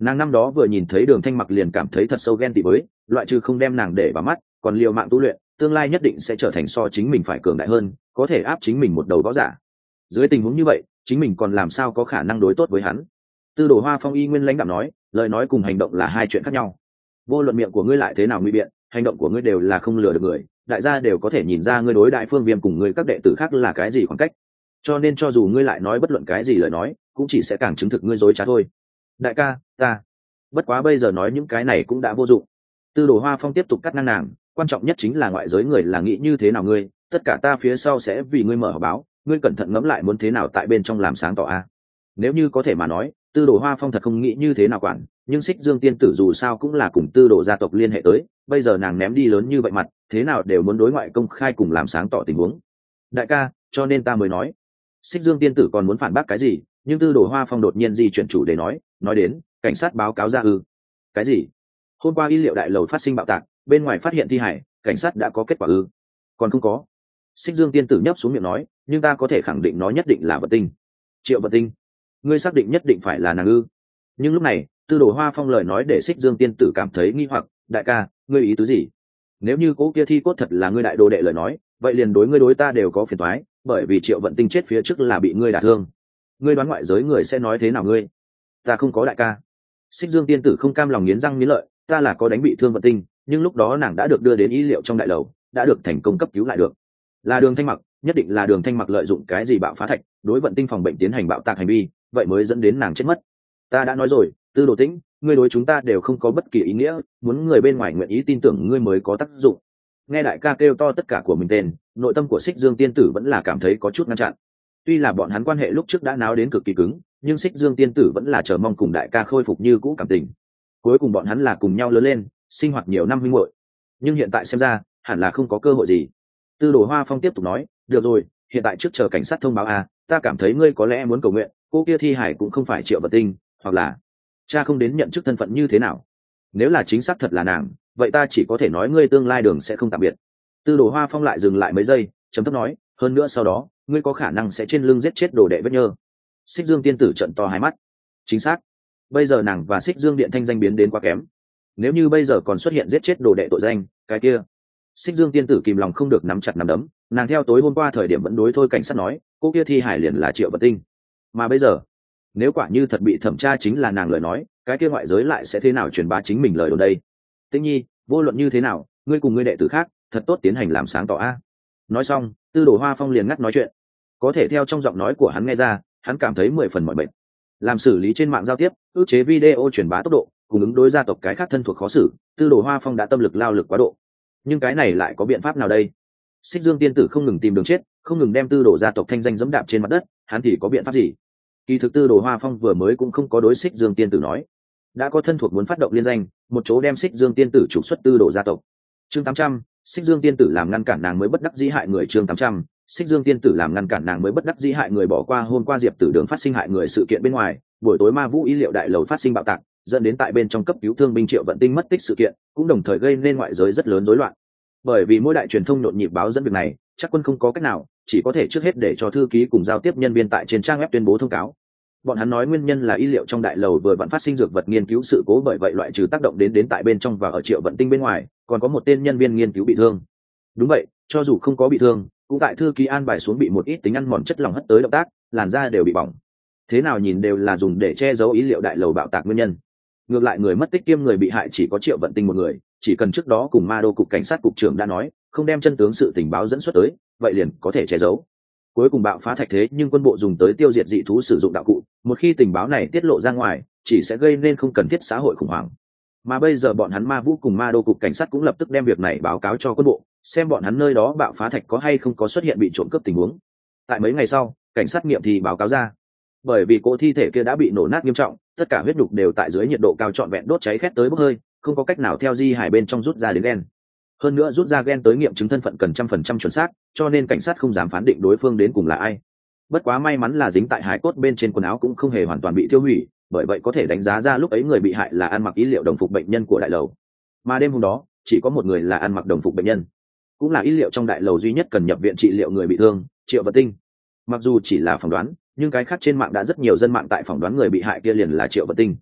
Nàng năm đó vừa nhìn thấy Đường Thanh Mặc liền cảm thấy thật sâu ghen tị với, loại trừ không đem nàng để vào mắt, còn liều mạng tu luyện, tương lai nhất định sẽ trở thành so chính mình phải cường đại hơn, có thể áp chính mình một đầu võ giả. Dưới tình huống như vậy, chính mình còn làm sao có khả năng đối tốt với hắn? Tư Đồ Hoa Phong y nguyên lãnh đạm nói, lời nói cùng hành động là hai chuyện khác nhau. Vô luận miệng của ngươi lại thế nào nguy biện, hành động của ngươi đều là không lừa được người, đại gia đều có thể nhìn ra ngươi đối đại Phương Viêm cùng ngươi các đệ tử khác là cái gì khoảng cách. Cho nên cho dù ngươi lại nói bất luận cái gì lời nói, cũng chỉ sẽ càng chứng thực ngươi dối trá thôi. Đại ca, ta bất quá bây giờ nói những cái này cũng đã vô dụng. Tư Đồ Hoa Phong tiếp tục cắt ngang nàng, quan trọng nhất chính là ngoại giới người là nghĩ như thế nào ngươi, tất cả ta phía sau sẽ vì ngươi mở họp báo, ngươi cẩn thận ngẫm lại muốn thế nào tại bên trong làm sáng tỏ a. Nếu như có thể mà nói, Tư Đồ Hoa Phong thật không nghĩ như thế nào quản, nhưng Xích Dương tiên tử dù sao cũng là cùng Tư Đồ gia tộc liên hệ tới, bây giờ nàng ném đi lớn như vậy mặt, thế nào đều muốn đối ngoại công khai cùng làm sáng tỏ tình huống. Đại ca, cho nên ta mới nói. Xích Dương tiên tử còn muốn phản bác cái gì, nhưng Tư Đồ Hoa Phong đột nhiên di chuyển chủ để nói, nói đến, cảnh sát báo cáo ra ư? Cái gì? Hôm qua y liệu đại lầu phát sinh bạo tạc, bên ngoài phát hiện thi hải, cảnh sát đã có kết quả ư? Còn không có. Xích Dương tiên tử nhấp xuống miệng nói, nhưng ta có thể khẳng định nó nhất định là Vật Tinh. Triệu Vật Tinh? Ngươi xác định nhất định phải là nàng ư? Nhưng lúc này, Tư Đồ Hoa Phong lời nói để Xích Dương tiên tử cảm thấy nghi hoặc, đại ca, ngươi ý tứ gì? Nếu như cố kia thi cốt thật là ngươi đại đồ đệ lời nói, vậy liền đối ngươi đối ta đều có phiền toái, bởi vì Triệu Vận Tinh chết phía trước là bị ngươi đả thương. Ngươi đoán ngoại giới người sẽ nói thế nào ngươi? Ta không có đại ca. Xích Dương tiên tử không cam lòng nghiến răng nghiến lợi, ta là có đánh bị thương Vận Tinh, nhưng lúc đó nàng đã được đưa đến y liệu trong đại lầu, đã được thành công cấp cứu lại được. Là Đường Thanh Mặc, nhất định là Đường Thanh Mặc lợi dụng cái gì bạo phá thạch, đối Vận Tinh phòng bệnh tiến hành bạo tạc hành vi, vậy mới dẫn đến nàng chết mất. Ta đã nói rồi, Tư Đồ Tĩnh, ngươi đối chúng ta đều không có bất kỳ ý nghĩa, muốn người bên ngoài nguyện ý tin tưởng ngươi mới có tác dụng. Nghe đại ca kêu to tất cả của mình tên, nội tâm của Xích Dương tiên tử vẫn là cảm thấy có chút ngăn chặn. Tuy là bọn hắn quan hệ lúc trước đã náo đến cực kỳ cứng, nhưng Xích Dương tiên tử vẫn là chờ mong cùng đại ca khôi phục như cũ cảm tình. Cuối cùng bọn hắn là cùng nhau lớn lên, sinh hoạt nhiều năm huynh muội. Nhưng hiện tại xem ra, hẳn là không có cơ hội gì. Tư Đồ Hoa Phong tiếp tục nói, được rồi, hiện tại trước chờ cảnh sát thông báo à, ta cảm thấy ngươi có lẽ muốn cầu nguyện, cô kia thi hải cũng không phải Triệu Vật Tinh, hoặc là cha không đến nhận chức thân phận như thế nào. Nếu là chính xác thật là nàng, vậy ta chỉ có thể nói ngươi tương lai đường sẽ không tạm biệt. Tư Đồ Hoa Phong lại dừng lại mấy giây, trầm thấp nói, hơn nữa sau đó, ngươi có khả năng sẽ trên lưng giết chết đồ đệ Vết Nhơ. Xích Dương tiên tử trợn to hai mắt. Chính xác. Bây giờ nàng và Xích Dương điện thanh danh biến đến quá kém. Nếu như bây giờ còn xuất hiện giết chết đồ đệ tội danh, cái kia. Xích Dương tiên tử kìm lòng không được nắm chặt nắm đấm, nàng theo tối hôm qua thời điểm vẫn đối thôi cảnh sát nói, cô kia thi hải liền là Triệu Vật Tinh. Mà bây giờ, nếu quả như thật bị thẩm tra chính là nàng lời nói, cái kia ngoại giới lại sẽ thế nào truyền bá chính mình lời đồn đây? Tĩnh Nhi, vô luận như thế nào, ngươi cùng ngươi đệ tử khác, thật tốt tiến hành làm sáng tỏ a. Nói xong, Tư Đồ Hoa Phong liền ngắt nói chuyện. Có thể theo trong giọng nói của hắn nghe ra, hắn cảm thấy mười phần mỏi mệt. Làm xử lý trên mạng giao tiếp, ức chế video truyền bá tốc độ, cùng ứng đối gia tộc cái khác thân thuộc khó xử, Tư Đồ Hoa Phong đã tâm lực lao lực quá độ. Nhưng cái này lại có biện pháp nào đây? Xích Dương tiên tử không ngừng tìm đường chết, không ngừng đem Tư Đồ gia tộc thanh danh dẫm đạp trên mặt đất, hắn thì có biện pháp gì? Kỳ thực Tư Đồ Hoa Phong vừa mới cũng không có đối Xích Dương tiên tử nói, đã có thân thuộc muốn phát động liên danh, một chỗ đem Xích Dương tiên tử trục xuất Tư Đồ gia tộc. Chương tám trăm, Xích Dương tiên tử làm ngăn cản nàng mới bất đắc dĩ hại người. Chương tám trăm, Xích Dương tiên tử làm ngăn cản nàng mới bất đắc dĩ hại người. Bỏ qua hôm qua Diệp Tử Đường phát sinh hại người sự kiện bên ngoài, buổi tối Ma Vũ y liệu đại lầu phát sinh bạo tạc, dẫn đến tại bên trong cấp cứu thương binh Triệu Vận Tinh mất tích sự kiện, cũng đồng thời gây nên ngoại giới rất lớn rối loạn. Bởi vì mỗi đại truyền thông nhộn nhịp báo dẫn việc này, chắc quân không có cách nào, chỉ có thể trước hết để cho thư ký cùng giao tiếp nhân viên tại trên trang web tuyên bố thông cáo. Bọn hắn nói nguyên nhân là y liệu trong đại lầu vừa vẫn phát sinh dược vật nghiên cứu sự cố, bởi vậy loại trừ tác động đến đến tại bên trong và ở Triệu Vận Tinh bên ngoài, còn có một tên nhân viên nghiên cứu bị thương. Đúng vậy, cho dù không có bị thương, cũng tại thư ký an bài xuống bị một ít tính ăn mòn chất lỏng hất tới động tác, làn da đều bị bỏng. Thế nào nhìn đều là dùng để che giấu y liệu đại lầu bạo tạc nguyên nhân. Ngược lại người mất tích kiêm người bị hại chỉ có Triệu Vận Tinh một người, chỉ cần trước đó cùng Ma Đô cục cảnh sát cục trưởng đã nói, không đem chân tướng sự tình báo dẫn xuất tới, vậy liền có thể che giấu. Cuối cùng bạo phá thạch thế nhưng quân bộ dùng tới tiêu diệt dị thú sử dụng đạo cụ, một khi tình báo này tiết lộ ra ngoài, chỉ sẽ gây nên không cần thiết xã hội khủng hoảng. Mà bây giờ bọn hắn Ma Vũ cùng Ma Đô cục cảnh sát cũng lập tức đem việc này báo cáo cho quân bộ, xem bọn hắn nơi đó bạo phá thạch có hay không có xuất hiện bị trộm cướp tình huống. Tại mấy ngày sau, cảnh sát nghiệm thì báo cáo ra, bởi vì cỗ thi thể kia đã bị nổ nát nghiêm trọng, tất cả huyết nhục đều tại dưới nhiệt độ cao trọn vẹn đốt cháy khét tới bốc hơi, không có cách nào theo di hải bên trong rút ra đến gen. Hơn nữa rút ra gen tới nghiệm chứng thân phận cần trăm phần trăm chuẩn xác, cho nên cảnh sát không dám phán định đối phương đến cùng là ai. Bất quá may mắn là dính tại hải cốt bên trên quần áo cũng không hề hoàn toàn bị tiêu hủy, bởi vậy có thể đánh giá ra lúc ấy người bị hại là ăn mặc y liệu đồng phục bệnh nhân của đại lầu. Mà đêm hôm đó, chỉ có một người là ăn mặc đồng phục bệnh nhân, cũng là y liệu trong đại lầu duy nhất cần nhập viện trị liệu người bị thương, Triệu Vận Tinh. Mặc dù chỉ là phỏng đoán, nhưng cái khác trên mạng đã rất nhiều dân mạng tại phỏng đoán người bị hại kia liền là Triệu Vận Tinh.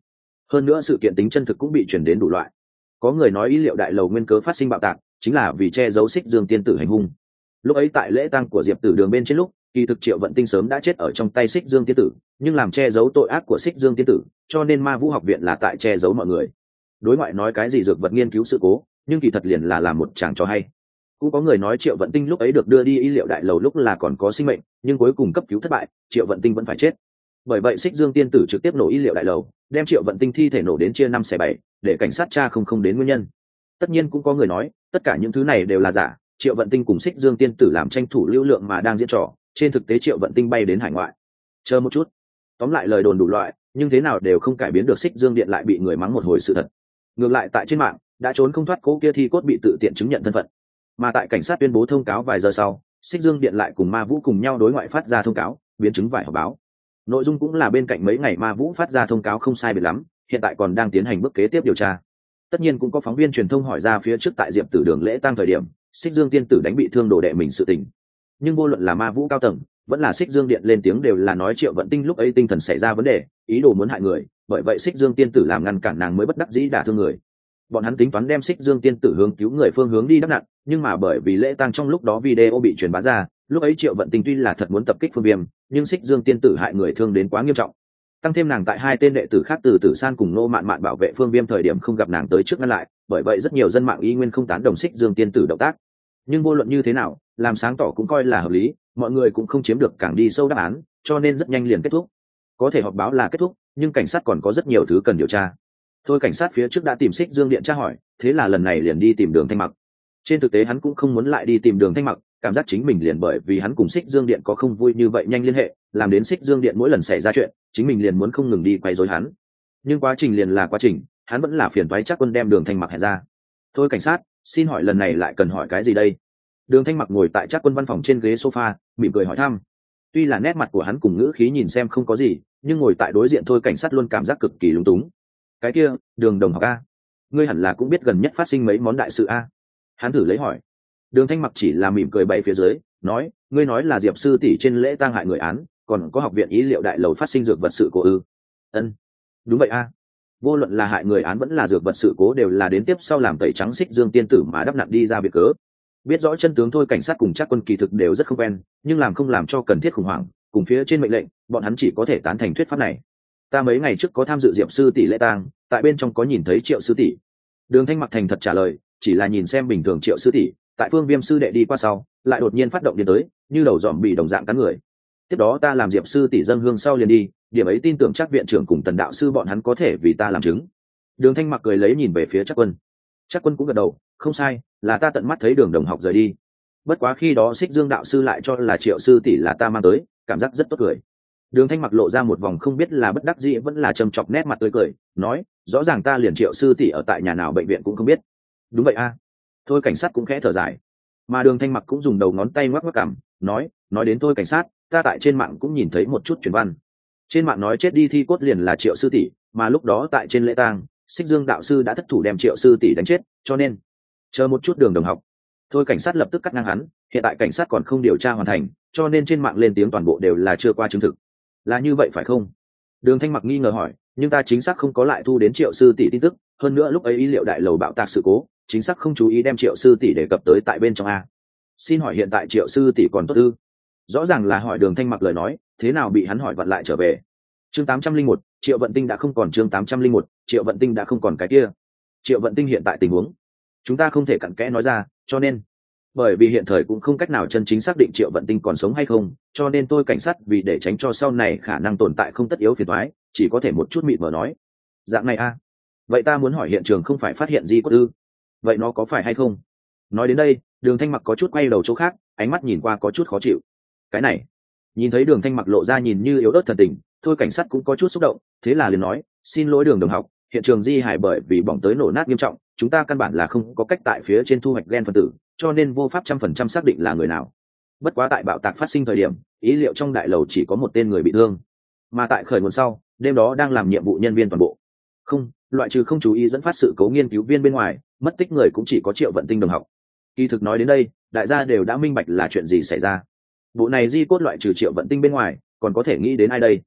hơn nữa sự kiện tính chân thực cũng bị chuyển đến đủ loại. Có người nói ý liệu đại lầu nguyên cớ phát sinh bạo tạc chính là vì che giấu Xích Dương tiên tử hành hung. Lúc ấy tại lễ tang của Diệp Tử Đường bên trên lúc, kỳ thực Triệu Vận Tinh sớm đã chết ở trong tay Xích Dương tiên tử, nhưng làm che giấu tội ác của Xích Dương tiên tử, cho nên Ma Vũ học viện là tại che giấu mọi người. Đối ngoại nói cái gì dược vật nghiên cứu sự cố, nhưng kỳ thật liền là làm một chàng trò hay. Cũng có người nói Triệu Vận Tinh lúc ấy được đưa đi y liệu đại lầu lúc là còn có sinh mệnh, nhưng cuối cùng cấp cứu thất bại, Triệu Vận Tinh vẫn phải chết. Bởi vậy Xích Dương tiên tử trực tiếp nổ y liệu đại lầu, đem Triệu Vận Tinh thi thể nổ đến chia năm xẻ bảy, để cảnh sát tra không không đến nguyên nhân. Tất nhiên cũng có người nói, tất cả những thứ này đều là giả, Triệu Vận Tinh cùng Xích Dương tiên tử làm tranh thủ lưu lượng mà đang diễn trò, trên thực tế Triệu Vận Tinh bay đến hải ngoại. Chờ một chút. Tóm lại lời đồn đủ loại, nhưng thế nào đều không cải biến được Xích Dương điện lại bị người mắng một hồi sự thật. Ngược lại tại trên mạng, đã trốn không thoát cố kia thi cốt bị tự tiện chứng nhận thân phận. Mà tại cảnh sát tuyên bố thông cáo vài giờ sau, Xích Dương điện lại cùng Ma Vũ cùng nhau đối ngoại phát ra thông cáo, biến chứng vải họp báo. Nội dung cũng là bên cạnh mấy ngày Ma Vũ phát ra thông cáo không sai biệt lắm, hiện tại còn đang tiến hành bước kế tiếp điều tra. Tất nhiên cũng có phóng viên truyền thông hỏi ra phía trước tại Diệp Tử Đường lễ tang thời điểm, Xích Dương tiên tử đánh bị thương đồ đệ mình sự tình. Nhưng vô luận là Ma Vũ cao tầng, vẫn là Xích Dương điện lên tiếng đều là nói Triệu Vận Tinh lúc ấy tinh thần xảy ra vấn đề, ý đồ muốn hại người, bởi vậy Xích Dương tiên tử làm ngăn cản nàng mới bất đắc dĩ đả thương người. Bọn hắn tính toán đem Xích Dương tiên tử hướng cứu người phương hướng đi đắp nặn, nhưng mà bởi vì lễ tang trong lúc đó video bị truyền bá ra, lúc ấy Triệu Vận Tinh tuy là thật muốn tập kích Phương Viêm, nhưng Xích Dương tiên tử hại người thương đến quá nghiêm trọng. Tăng thêm nàng tại hai tên đệ tử khác từ Tử San cùng Nô Mạn Mạn bảo vệ Phương Viêm thời điểm không gặp nàng tới trước ngăn lại, bởi vậy rất nhiều dân mạng y nguyên không tán đồng Xích Dương tiên tử động tác. Nhưng vô luận như thế nào, làm sáng tỏ cũng coi là hợp lý, mọi người cũng không chiếm được càng đi sâu đáp án, cho nên rất nhanh liền kết thúc. Có thể họp báo là kết thúc, nhưng cảnh sát còn có rất nhiều thứ cần điều tra. Thôi cảnh sát phía trước đã tìm Xích Dương điện tra hỏi, thế là lần này liền đi tìm Đường Thanh Mặc. Trên thực tế hắn cũng không muốn lại đi tìm Đường Thanh Mặc, cảm giác chính mình liền bởi vì hắn cùng Xích Dương điện có không vui như vậy nhanh liên hệ, làm đến Xích Dương điện mỗi lần xảy ra chuyện, chính mình liền muốn không ngừng đi quay rối hắn. Nhưng quá trình liền là quá trình, hắn vẫn là phiền toái chắc quân đem Đường Thanh Mặc hẹn ra. Thôi cảnh sát, xin hỏi lần này lại cần hỏi cái gì đây? Đường Thanh Mặc ngồi tại chắc quân văn phòng trên ghế sofa, mỉm cười hỏi thăm. Tuy là nét mặt của hắn cùng ngữ khí nhìn xem không có gì, nhưng ngồi tại đối diện Thôi cảnh sát luôn cảm giác cực kỳ lúng túng. Cái kia, Đường đồng học a, ngươi hẳn là cũng biết gần nhất phát sinh mấy món đại sự a. Hắn thử lấy hỏi. Đường Thanh Mặc chỉ là mỉm cười bay phía dưới, nói, ngươi nói là Diệp sư tỷ trên lễ tang hại người án, còn có học viện ý liệu đại lầu phát sinh dược vật sự cố ư? Ân, đúng vậy a. Vô luận là hại người án vẫn là dược vật sự cố đều là đến tiếp sau làm tẩy trắng Xích Dương tiên tử mà đắp nặn đi ra biệt cớ. Biết rõ chân tướng Thôi cảnh sát cùng chắc quân kỳ thực đều rất không quen, nhưng làm không làm cho cần thiết khủng hoảng, cùng phía trên mệnh lệnh, bọn hắn chỉ có thể tán thành thuyết pháp này. Ta mấy ngày trước có tham dự Diệp sư tỷ lễ tang, tại bên trong có nhìn thấy Triệu sư tỷ. Đường Thanh Mặc thành thật trả lời, chỉ là nhìn xem bình thường Triệu sư tỷ, tại Phương Viêm sư đệ đi qua sau, lại đột nhiên phát động điên tới, như đầu dòm bị đồng dạng cắn người. Tiếp đó ta làm Diệp sư tỷ dâng hương sau liền đi, điểm ấy tin tưởng chắc viện trưởng cùng Tần đạo sư bọn hắn có thể vì ta làm chứng. Đường Thanh Mặc cười lấy nhìn về phía chắc quân. Chắc quân cũng gật đầu, không sai, là ta tận mắt thấy Đường đồng học rời đi. Bất quá khi đó Xích Dương đạo sư lại cho là Triệu sư tỷ là ta mang tới, cảm giác rất tốt cười. Đường Thanh Mặc lộ ra một vòng không biết là bất đắc dĩ vẫn là trầm chọc nét mặt tươi cười, nói, rõ ràng ta liền Triệu sư tỷ ở tại nhà nào bệnh viện cũng không biết. Đúng vậy a. Thôi cảnh sát cũng khẽ thở dài. Mà Đường Thanh Mặc cũng dùng đầu ngón tay ngoắc ngoắc cằm, nói, nói đến Thôi cảnh sát, ta tại trên mạng cũng nhìn thấy một chút truyền văn. Trên mạng nói chết đi thi cốt liền là Triệu sư tỷ, mà lúc đó tại trên lễ tang, Xích Dương đạo sư đã thất thủ đem Triệu sư tỷ đánh chết, cho nên chờ một chút Đường đồng học. Thôi cảnh sát lập tức cắt ngang hắn, hiện tại cảnh sát còn không điều tra hoàn thành, cho nên trên mạng lên tiếng toàn bộ đều là chưa qua chứng thực. Là như vậy phải không? Đường Thanh Mặc nghi ngờ hỏi, nhưng ta chính xác không có lại thu đến Triệu sư tỷ tin tức, hơn nữa lúc ấy ý liệu đại lầu bạo tạc sự cố, chính xác không chú ý đem Triệu sư tỷ đề cập tới tại bên trong a. Xin hỏi hiện tại Triệu sư tỷ còn tốt ư? Rõ ràng là hỏi Đường Thanh Mặc lời nói, thế nào bị hắn hỏi vặn lại trở về? Chương tám trăm linh một, Triệu Vận Tinh đã không còn chương tám trăm linh một, Triệu Vận Tinh đã không còn cái kia. Triệu Vận Tinh hiện tại tình huống, chúng ta không thể cặn kẽ nói ra, cho nên bởi vì hiện thời cũng không cách nào chân chính xác định Triệu Vận Tinh còn sống hay không, cho nên tôi cảnh sát vì để tránh cho sau này khả năng tồn tại không tất yếu phiền toái, chỉ có thể một chút mịt mờ nói. Dạng này a, vậy ta muốn hỏi hiện trường không phải phát hiện di cốt ư? Vậy nó có phải hay không? Nói đến đây, Đường Thanh Mặc có chút quay đầu chỗ khác, ánh mắt nhìn qua có chút khó chịu. Cái này, nhìn thấy Đường Thanh Mặc lộ ra nhìn như yếu ớt thần tình, thôi cảnh sát cũng có chút xúc động, thế là liền nói, xin lỗi Đường đồng học, hiện trường di hải bởi vì bỏng tới nổ nát nghiêm trọng, chúng ta căn bản là không có cách tại phía trên thu hoạch gen phân tử, cho nên vô pháp trăm phần trăm xác định là người nào. Bất quá tại bạo tạc phát sinh thời điểm, ý liệu trong đại lầu chỉ có một tên người bị thương, mà tại khởi nguồn sau, đêm đó đang làm nhiệm vụ nhân viên toàn bộ. Không, loại trừ không chú ý dẫn phát sự cố nghiên cứu viên bên ngoài, mất tích người cũng chỉ có Triệu Vận Tinh đồng học. Kỳ thực nói đến đây, đại gia đều đã minh bạch là chuyện gì xảy ra. Bộ này di cốt loại trừ Triệu Vận Tinh bên ngoài, còn có thể nghĩ đến ai đây?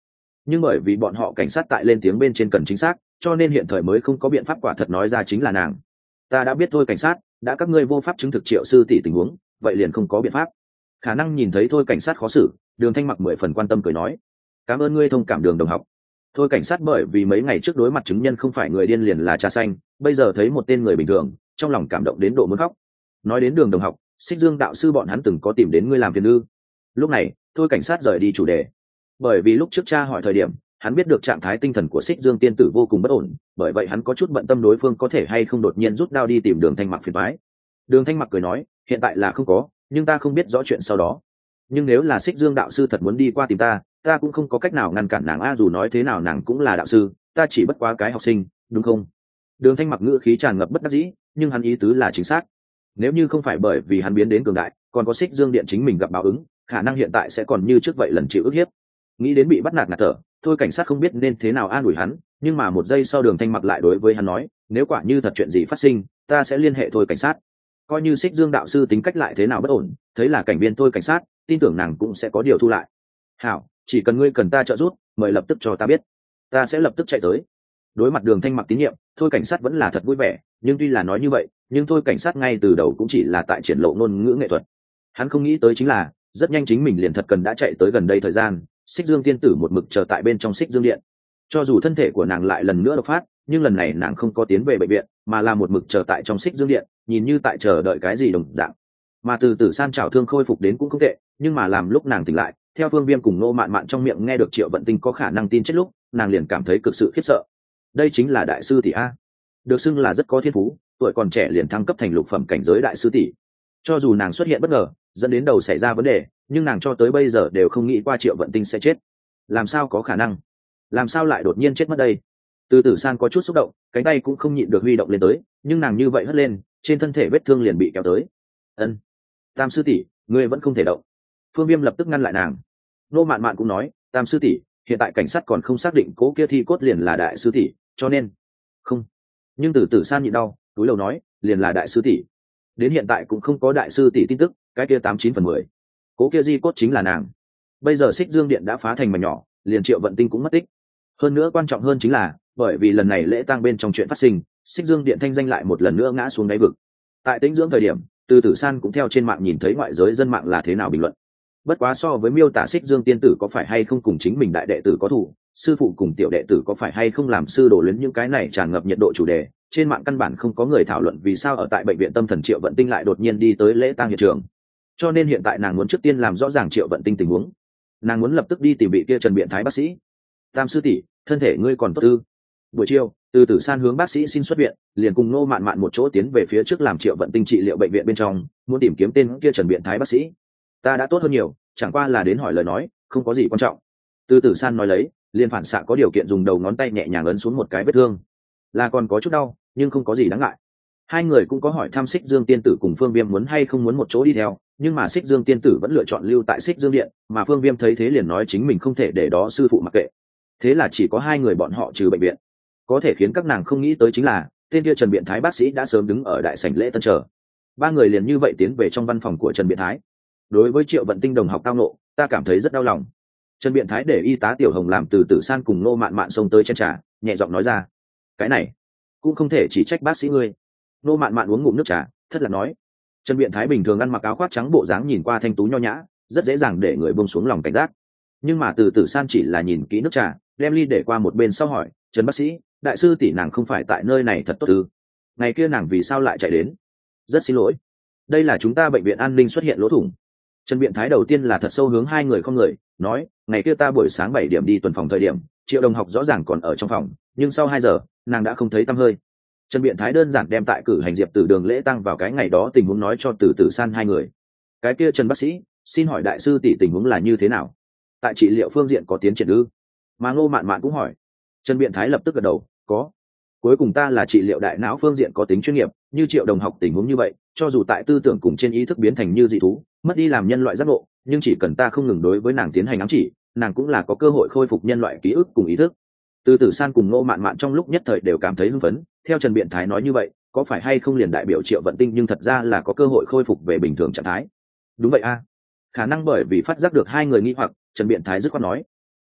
nhưng bởi vì bọn họ cảnh sát tại lên tiếng bên trên cần chính xác, cho nên hiện thời mới không có biện pháp quả thật nói ra chính là nàng. Ta đã biết thôi cảnh sát, đã các ngươi vô pháp chứng thực Triệu sư tỷ tình huống, vậy liền không có biện pháp. Khả năng nhìn thấy thôi cảnh sát khó xử, Đường Thanh Mặc mười phần quan tâm cười nói, cảm ơn ngươi thông cảm Đường đồng học. Thôi cảnh sát bởi vì mấy ngày trước đối mặt chứng nhân không phải người điên liền là cha xanh, bây giờ thấy một tên người bình thường, trong lòng cảm động đến độ muốn khóc. Nói đến Đường đồng học, Xích Dương đạo sư bọn hắn từng có tìm đến ngươi làm phiền ư? Lúc này, thôi cảnh sát rời đi chủ đề, bởi vì lúc trước cha hỏi thời điểm, hắn biết được trạng thái tinh thần của Xích Dương tiên tử vô cùng bất ổn, bởi vậy hắn có chút bận tâm đối phương có thể hay không đột nhiên rút đao đi tìm Đường Thanh Mặc phiền toái. Đường Thanh Mặc cười nói, hiện tại là không có, nhưng ta không biết rõ chuyện sau đó. Nhưng nếu là Xích Dương đạo sư thật muốn đi qua tìm ta, ta cũng không có cách nào ngăn cản nàng a, dù nói thế nào nàng cũng là đạo sư, ta chỉ bất quá cái học sinh, đúng không? Đường Thanh Mặc ngữ khí tràn ngập bất đắc dĩ, nhưng hắn ý tứ là chính xác. Nếu như không phải bởi vì hắn biến đến cường đại, còn có Xích Dương điện chính mình gặp báo ứng, khả năng hiện tại sẽ còn như trước vậy lần chịu ức hiếp. Nghĩ đến bị bắt nạt ngạt thở, thôi cảnh sát không biết nên thế nào an ủi hắn, nhưng mà một giây sau Đường Thanh Mặc lại đối với hắn nói, nếu quả như thật chuyện gì phát sinh, ta sẽ liên hệ thôi cảnh sát. Coi như Xích Dương đạo sư tính cách lại thế nào bất ổn, thấy là cảnh viên thôi cảnh sát, tin tưởng nàng cũng sẽ có điều thu lại. Hảo, chỉ cần ngươi cần ta trợ giúp, mời lập tức cho ta biết, ta sẽ lập tức chạy tới. Đối mặt Đường Thanh Mặc tín nhiệm, thôi cảnh sát vẫn là thật vui vẻ, nhưng tuy là nói như vậy, nhưng thôi cảnh sát ngay từ đầu cũng chỉ là tại triển lộ ngôn ngữ nghệ thuật. Hắn không nghĩ tới chính là, rất nhanh chính mình liền thật cần đã chạy tới gần đây thời gian, Xích Dương tiên tử một mực chờ tại bên trong Xích Dương điện. Cho dù thân thể của nàng lại lần nữa độc phát, nhưng lần này nàng không có tiến về bệnh viện, mà là một mực chờ tại trong Xích Dương điện, nhìn như tại chờ đợi cái gì đồng dạng. Mà từ từ san trào thương khôi phục đến cũng không tệ, nhưng mà làm lúc nàng tỉnh lại, theo Phương Viêm cùng Nô Mạn Mạn trong miệng nghe được Triệu Vận Tinh có khả năng tin chết lúc, nàng liền cảm thấy cực sự khiếp sợ. Đây chính là đại sư tỷ a, được xưng là rất có thiên phú, tuổi còn trẻ liền thăng cấp thành lục phẩm cảnh giới đại sư tỷ. Cho dù nàng xuất hiện bất ngờ, dẫn đến đầu xảy ra vấn đề, nhưng nàng cho tới bây giờ đều không nghĩ qua Triệu Vận Tinh sẽ chết. Làm sao có khả năng? Làm sao lại đột nhiên chết mất đây? Từ Tử San có chút xúc động, cánh tay cũng không nhịn được huy động lên tới, nhưng nàng như vậy hất lên, trên thân thể vết thương liền bị kéo tới. Ân, Tam sư tỷ, ngươi vẫn không thể động. Phương Viêm lập tức ngăn lại nàng. Nô Mạn Mạn cũng nói, Tam sư tỷ, hiện tại cảnh sát còn không xác định cố kia thi cốt liền là đại sư tỷ, cho nên không. Nhưng Từ Tử San nhịn đau, túi lầu nói, liền là đại sư tỷ. Đến hiện tại cũng không có đại sư tỷ tin tức, cái kia tám chín phần mười. Cố kia di cốt chính là nàng. Bây giờ Xích Dương điện đã phá thành mảnh nhỏ, liền Triệu Vận Tinh cũng mất tích. Hơn nữa quan trọng hơn chính là, bởi vì lần này lễ tang bên trong chuyện phát sinh, Xích Dương điện thanh danh lại một lần nữa ngã xuống đáy vực. Tại tĩnh dưỡng thời điểm, Từ Tử San cũng theo trên mạng nhìn thấy ngoại giới dân mạng là thế nào bình luận. Bất quá so với miêu tả Xích Dương tiên tử có phải hay không cùng chính mình đại đệ tử có thủ, sư phụ cùng tiểu đệ tử có phải hay không làm sư đồ luyến, những cái này tràn ngập nhiệt độ chủ đề, trên mạng căn bản không có người thảo luận vì sao ở tại bệnh viện tâm thần Triệu Vận Tinh lại đột nhiên đi tới lễ tang hiện trường. Cho nên hiện tại nàng muốn trước tiên làm rõ ràng Triệu Vận Tinh tình huống. Nàng muốn lập tức đi tìm vị kia Trần Biện Thái bác sĩ. Tam sư tỷ, thân thể ngươi còn tốt ư? Buổi chiều, Từ Tử San hướng bác sĩ xin xuất viện, liền cùng Nô Mạn Mạn một chỗ tiến về phía trước làm Triệu Vận Tinh trị liệu bệnh viện bên trong, muốn tìm kiếm tên kia Trần Biện Thái bác sĩ. Ta đã tốt hơn nhiều, chẳng qua là đến hỏi lời nói, không có gì quan trọng. Từ Tử San nói lấy, liền phản xạ có điều kiện dùng đầu ngón tay nhẹ nhàng ấn xuống một cái vết thương, là còn có chút đau, nhưng không có gì đáng ngại. Hai người cũng có hỏi thăm Xích Dương tiên tử cùng Phương Viêm muốn hay không muốn một chỗ đi theo, nhưng mà Xích Dương tiên tử vẫn lựa chọn lưu tại Xích Dương điện, mà Phương Viêm thấy thế liền nói chính mình không thể để đó sư phụ mặc kệ. Thế là chỉ có hai người bọn họ trừ bệnh viện. Có thể khiến các nàng không nghĩ tới chính là, tên kia Trần Biện Thái bác sĩ đã sớm đứng ở đại sảnh lễ tân chờ. Ba người liền như vậy tiến về trong văn phòng của Trần Biện Thái. Đối với Triệu Vận Tinh đồng học tao nộ, ta cảm thấy rất đau lòng. Trần Biện Thái để y tá Tiểu Hồng làm Từ Tử San cùng Nô Mạn Mạn xông tới chén trà, nhẹ giọng nói ra, cái này cũng không thể chỉ trách bác sĩ ngươi. Nô Mạn Mạn uống ngụm nước trà, thất lạc nói, Trần Biện Thái bình thường ăn mặc áo khoác trắng bộ dáng nhìn qua thanh tú nho nhã, rất dễ dàng để người buông xuống lòng cảnh giác. Nhưng mà Từ Tử San chỉ là nhìn kỹ nước trà, đem ly để qua một bên sau hỏi, Trần bác sĩ, đại sư tỷ nàng không phải tại nơi này thật tốt ư? Ngày kia nàng vì sao lại chạy đến? Rất xin lỗi, đây là chúng ta bệnh viện an ninh xuất hiện lỗ thủng. Trần Biện Thái đầu tiên là thật sâu hướng hai người không người, nói, ngày kia ta buổi sáng bảy điểm đi tuần phòng thời điểm, Triệu đồng học rõ ràng còn ở trong phòng, nhưng sau hai giờ, nàng đã không thấy tăm hơi. Trần Biện Thái đơn giản đem tại cử hành diệp tử đường lễ tăng vào cái ngày đó tình huống nói cho Từ Tử San hai người. Cái kia Trần bác sĩ, xin hỏi đại sư tỷ tình huống là như thế nào? Tại trị liệu phương diện có tiến triển ư? Mà Ngô Mạn Mạn cũng hỏi. Trần Biện Thái lập tức gật đầu, có. Cuối cùng ta là trị liệu đại não phương diện có tính chuyên nghiệp, như Triệu đồng học tình huống như vậy, cho dù tại tư tưởng cùng trên ý thức biến thành như dị thú, mất đi làm nhân loại giác ngộ, nhưng chỉ cần ta không ngừng đối với nàng tiến hành ám chỉ, nàng cũng là có cơ hội khôi phục nhân loại ký ức cùng ý thức. Từ Tử San cùng Ngô Mạn Mạn trong lúc nhất thời đều cảm thấy hưng phấn, theo Trần Biện Thái nói như vậy, có phải hay không liền đại biểu Triệu Vận Tinh nhưng thật ra là có cơ hội khôi phục về bình thường trạng thái. Đúng vậy a. Khả năng bởi vì phát giác được hai người nghi hoặc, Trần Biện Thái dứt khoát nói,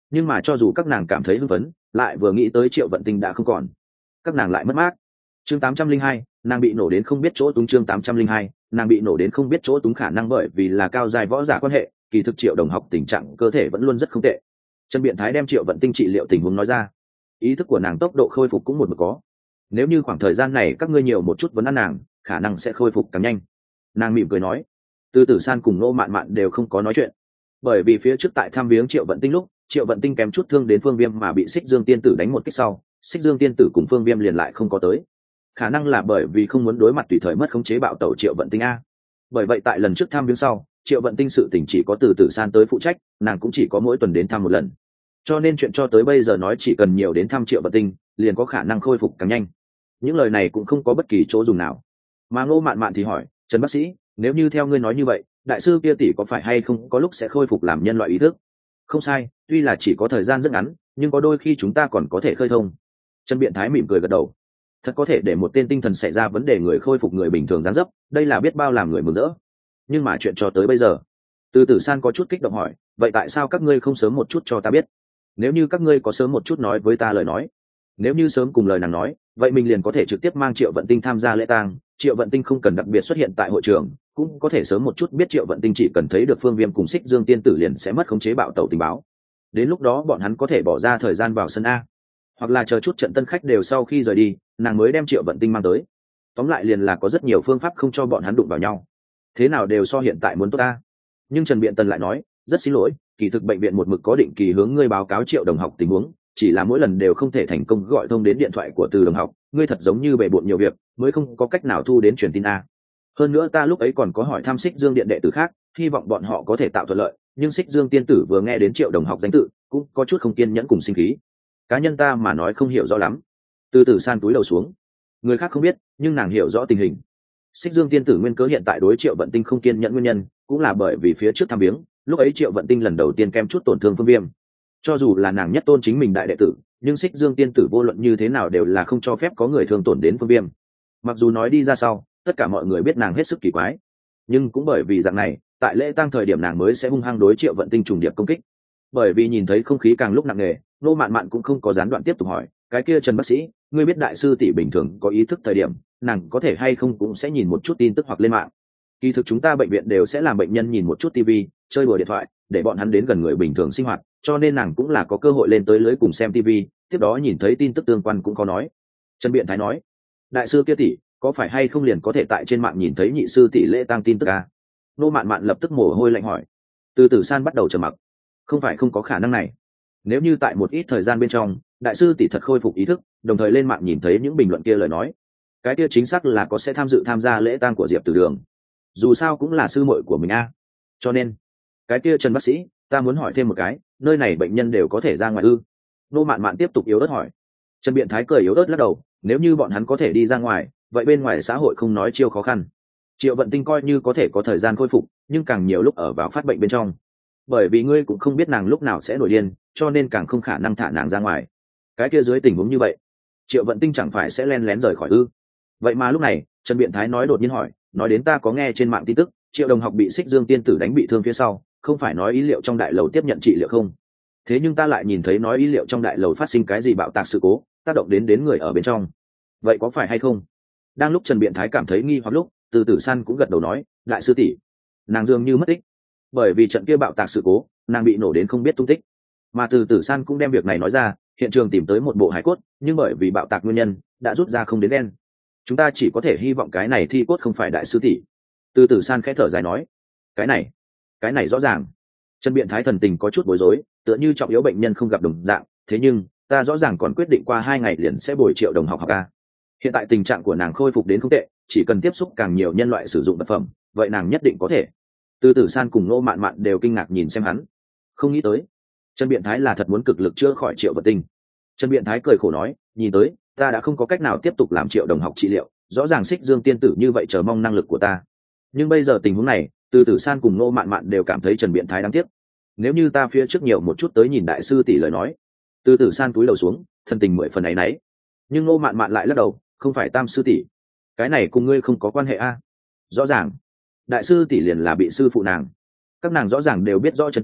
nhưng mà cho dù các nàng cảm thấy hưng phấn, lại vừa nghĩ tới Triệu Vận Tinh đã không còn, các nàng lại mất mát. Chương tám trăm linh hai, nàng bị nổ đến không biết chỗ túng. Chương tám trăm linh hai, nàng bị nổ đến không biết chỗ túng. Khả năng bởi vì là cao dài võ giả quan hệ, kỳ thực Triệu Đồng Học tình trạng cơ thể vẫn luôn rất không tệ. Trần Biện Thái đem Triệu Vận Tinh trị liệu tình huống nói ra, ý thức của nàng tốc độ khôi phục cũng một mực có. Nếu như khoảng thời gian này các ngươi nhiều một chút vấn ăn nàng, khả năng sẽ khôi phục càng nhanh. Nàng mỉm cười nói. Từ Tử San cùng Ngô Mạn Mạn đều không có nói chuyện, bởi vì phía trước tại thăm viếng Triệu Vận Tinh lúc, Triệu Vận Tinh kém chút thương đến Phương Viêm mà bị Xích Dương Tiên Tử đánh một kích sau, Xích Dương Tiên Tử cùng Phương Viêm liền lại không có tới. Khả năng là bởi vì không muốn đối mặt tùy thời mất khống chế bạo tẩu Triệu Vận Tinh a. Bởi vậy tại lần trước thăm viếng sau, Triệu Vận Tinh sự tình chỉ có Từ Tử San tới phụ trách, nàng cũng chỉ có mỗi tuần đến thăm một lần. Cho nên chuyện cho tới bây giờ nói chỉ cần nhiều đến thăm Triệu Vận Tinh, liền có khả năng khôi phục càng nhanh. Những lời này cũng không có bất kỳ chỗ dùng nào. Mà Ngô Mạn Mạn thì hỏi, Trần bác sĩ, nếu như theo ngươi nói như vậy, đại sư kia tỷ có phải hay không có lúc sẽ khôi phục làm nhân loại ý thức? Không sai, tuy là chỉ có thời gian rất ngắn, nhưng có đôi khi chúng ta còn có thể khơi thông. Trần Biện Thái mỉm cười gật đầu. Thật có thể để một tên tinh thần xảy ra vấn đề người khôi phục người bình thường dáng dấp, đây là biết bao làm người mừng rỡ. Nhưng mà chuyện cho tới bây giờ, Từ Tử San có chút kích động hỏi, vậy tại sao các ngươi không sớm một chút cho ta biết? Nếu như các ngươi có sớm một chút nói với ta lời nói, nếu như sớm cùng lời nàng nói, vậy mình liền có thể trực tiếp mang Triệu Vận Tinh tham gia lễ tang. Triệu Vận Tinh không cần đặc biệt xuất hiện tại hội trường, cũng có thể sớm một chút biết Triệu Vận Tinh chỉ cần thấy được Phương Viêm cùng Xích Dương Tiên Tử liền sẽ mất khống chế bạo tẩu tình báo. Đến lúc đó bọn hắn có thể bỏ ra thời gian vào sân A, hoặc là chờ chút trận tân khách đều sau khi rời đi, nàng mới đem Triệu Vận Tinh mang tới. Tóm lại liền là có rất nhiều phương pháp không cho bọn hắn đụng vào nhau, thế nào đều so hiện tại muốn tốt ta. Nhưng Trần Biện Tần lại nói, rất xin lỗi, kỳ thực bệnh viện một mực có định kỳ hướng ngươi báo cáo Triệu Đồng Học tình huống, chỉ là mỗi lần đều không thể thành công gọi thông đến điện thoại của Từ Đồng Học, ngươi thật giống như bề bộn nhiều việc, mới không có cách nào thu đến truyền tin a. Hơn nữa ta lúc ấy còn có hỏi thăm Xích Dương điện đệ tử khác, hy vọng bọn họ có thể tạo thuận lợi, nhưng Xích Dương tiên tử vừa nghe đến Triệu Đồng Học danh tự, cũng có chút không kiên nhẫn cùng sinh khí. Cá nhân ta mà nói không hiểu rõ lắm. Từ Từ San túi đầu xuống, người khác không biết, nhưng nàng hiểu rõ tình hình. Xích Dương tiên tử nguyên cớ hiện tại đối Triệu Vận Tinh không kiên nhẫn nguyên nhân, cũng là bởi vì phía trước thăm viếng, lúc ấy Triệu Vận Tinh lần đầu tiên kem chút tổn thương Phương Viêm. Cho dù là nàng nhất tôn chính mình đại đệ tử, nhưng Xích Dương tiên tử vô luận như thế nào đều là không cho phép có người thương tổn đến Phương Viêm. Mặc dù nói đi ra sau, tất cả mọi người biết nàng hết sức kỳ quái, nhưng cũng bởi vì dạng này, tại lễ tang thời điểm nàng mới sẽ hung hăng đối Triệu Vận Tinh trùng điệp công kích. Bởi vì nhìn thấy không khí càng lúc nặng nề, Nô Mạn Mạn cũng không có gián đoạn tiếp tục hỏi, cái kia Trần bác sĩ, ngươi biết đại sư tỷ bình thường có ý thức thời điểm, nàng có thể hay không cũng sẽ nhìn một chút tin tức hoặc lên mạng. Kỳ thực chúng ta bệnh viện đều sẽ làm bệnh nhân nhìn một chút tivi, chơi đùa điện thoại, để bọn hắn đến gần người bình thường sinh hoạt, cho nên nàng cũng là có cơ hội lên tới lưới cùng xem tivi, tiếp đó nhìn thấy tin tức tương quan cũng có nói. Trần Biện Thái nói, đại sư kia tỷ có phải hay không liền có thể tại trên mạng nhìn thấy nhị sư tỷ lễ tang tin tức à? Nô Mạn Mạn lập tức mồ hôi lạnh hỏi. Từ Tử San bắt đầu trầm mặc. Không phải không có khả năng này. Nếu như tại một ít thời gian bên trong, đại sư tỷ thật khôi phục ý thức, đồng thời lên mạng nhìn thấy những bình luận kia lời nói, cái kia chính xác là có sẽ tham dự tham gia lễ tang của Diệp Tử Đường. Dù sao cũng là sư muội của mình a. À. Cho nên, cái kia Trần bác sĩ, ta muốn hỏi thêm một cái, nơi này bệnh nhân đều có thể ra ngoài ư? Nô Mạn Mạn tiếp tục yếu ớt hỏi. Trần Biện Thái cười yếu ớt lắc đầu, nếu như bọn hắn có thể đi ra ngoài, vậy bên ngoài xã hội không nói chiêu khó khăn. Triệu Vận Tinh coi như có thể có thời gian khôi phục, nhưng càng nhiều lúc ở vào phát bệnh bên trong. Bởi vì ngươi cũng không biết nàng lúc nào sẽ nổi điên, cho nên càng không khả năng thả nàng ra ngoài. Cái kia dưới tình huống như vậy, Triệu Vận Tinh chẳng phải sẽ len lén rời khỏi ư? Vậy mà lúc này, Trần Biện Thái nói đột nhiên hỏi, nói đến ta có nghe trên mạng tin tức, Triệu Đồng Học bị Xích Dương tiên tử đánh bị thương phía sau, không phải nói ý liệu trong đại lầu tiếp nhận trị liệu không? Thế nhưng ta lại nhìn thấy nói ý liệu trong đại lầu phát sinh cái gì bạo tạc sự cố, tác động đến đến người ở bên trong. Vậy có phải hay không? Đang lúc Trần Biện Thái cảm thấy nghi hoặc lúc, Từ Tử San cũng gật đầu nói, đại sư tỷ, nàng dường như mất tích. Bởi vì trận kia bạo tạc sự cố, nàng bị nổ đến không biết tung tích. Mà Từ Tử San cũng đem việc này nói ra, hiện trường tìm tới một bộ hài cốt, nhưng bởi vì bạo tạc nguyên nhân, đã rút ra không đến đen. Chúng ta chỉ có thể hy vọng cái này thi cốt không phải đại sư tỷ. Từ Tử San khẽ thở dài nói, cái này, cái này rõ ràng. Trần Biện Thái thần tình có chút bối rối, tựa như trọng yếu bệnh nhân không gặp đồng dạng, thế nhưng ta rõ ràng còn quyết định qua hai ngày liền sẽ bồi Triệu Đồng Học học a. Hiện tại tình trạng của nàng khôi phục đến không tệ, chỉ cần tiếp xúc càng nhiều nhân loại sử dụng vật phẩm, vậy nàng nhất định có thể. Từ Tử San cùng Nô Mạn Mạn đều kinh ngạc nhìn xem hắn, không nghĩ tới Trần Biện Thái là thật muốn cực lực chữa khỏi Triệu Vận Tinh. Trần Biện Thái cười khổ nói, nhìn tới ta đã không có cách nào tiếp tục làm Triệu Đồng Học trị liệu, rõ ràng Xích Dương tiên tử như vậy chờ mong năng lực của ta, nhưng bây giờ tình huống này, Từ Tử San cùng Nô Mạn Mạn đều cảm thấy Trần Biện Thái đáng tiếc. Nếu như ta phía trước nhiều một chút tới nhìn đại sư tỷ lời nói. Từ Tử San túi đầu xuống, thân tình mười phần ấy nấy. Nhưng Nô Mạn Mạn lại lắc đầu, không phải tam sư tỷ, cái này cùng ngươi không có quan hệ a. À? Rõ ràng đại sư tỷ liền là bị sư phụ nàng, các nàng rõ ràng đều biết rõ chân tướng,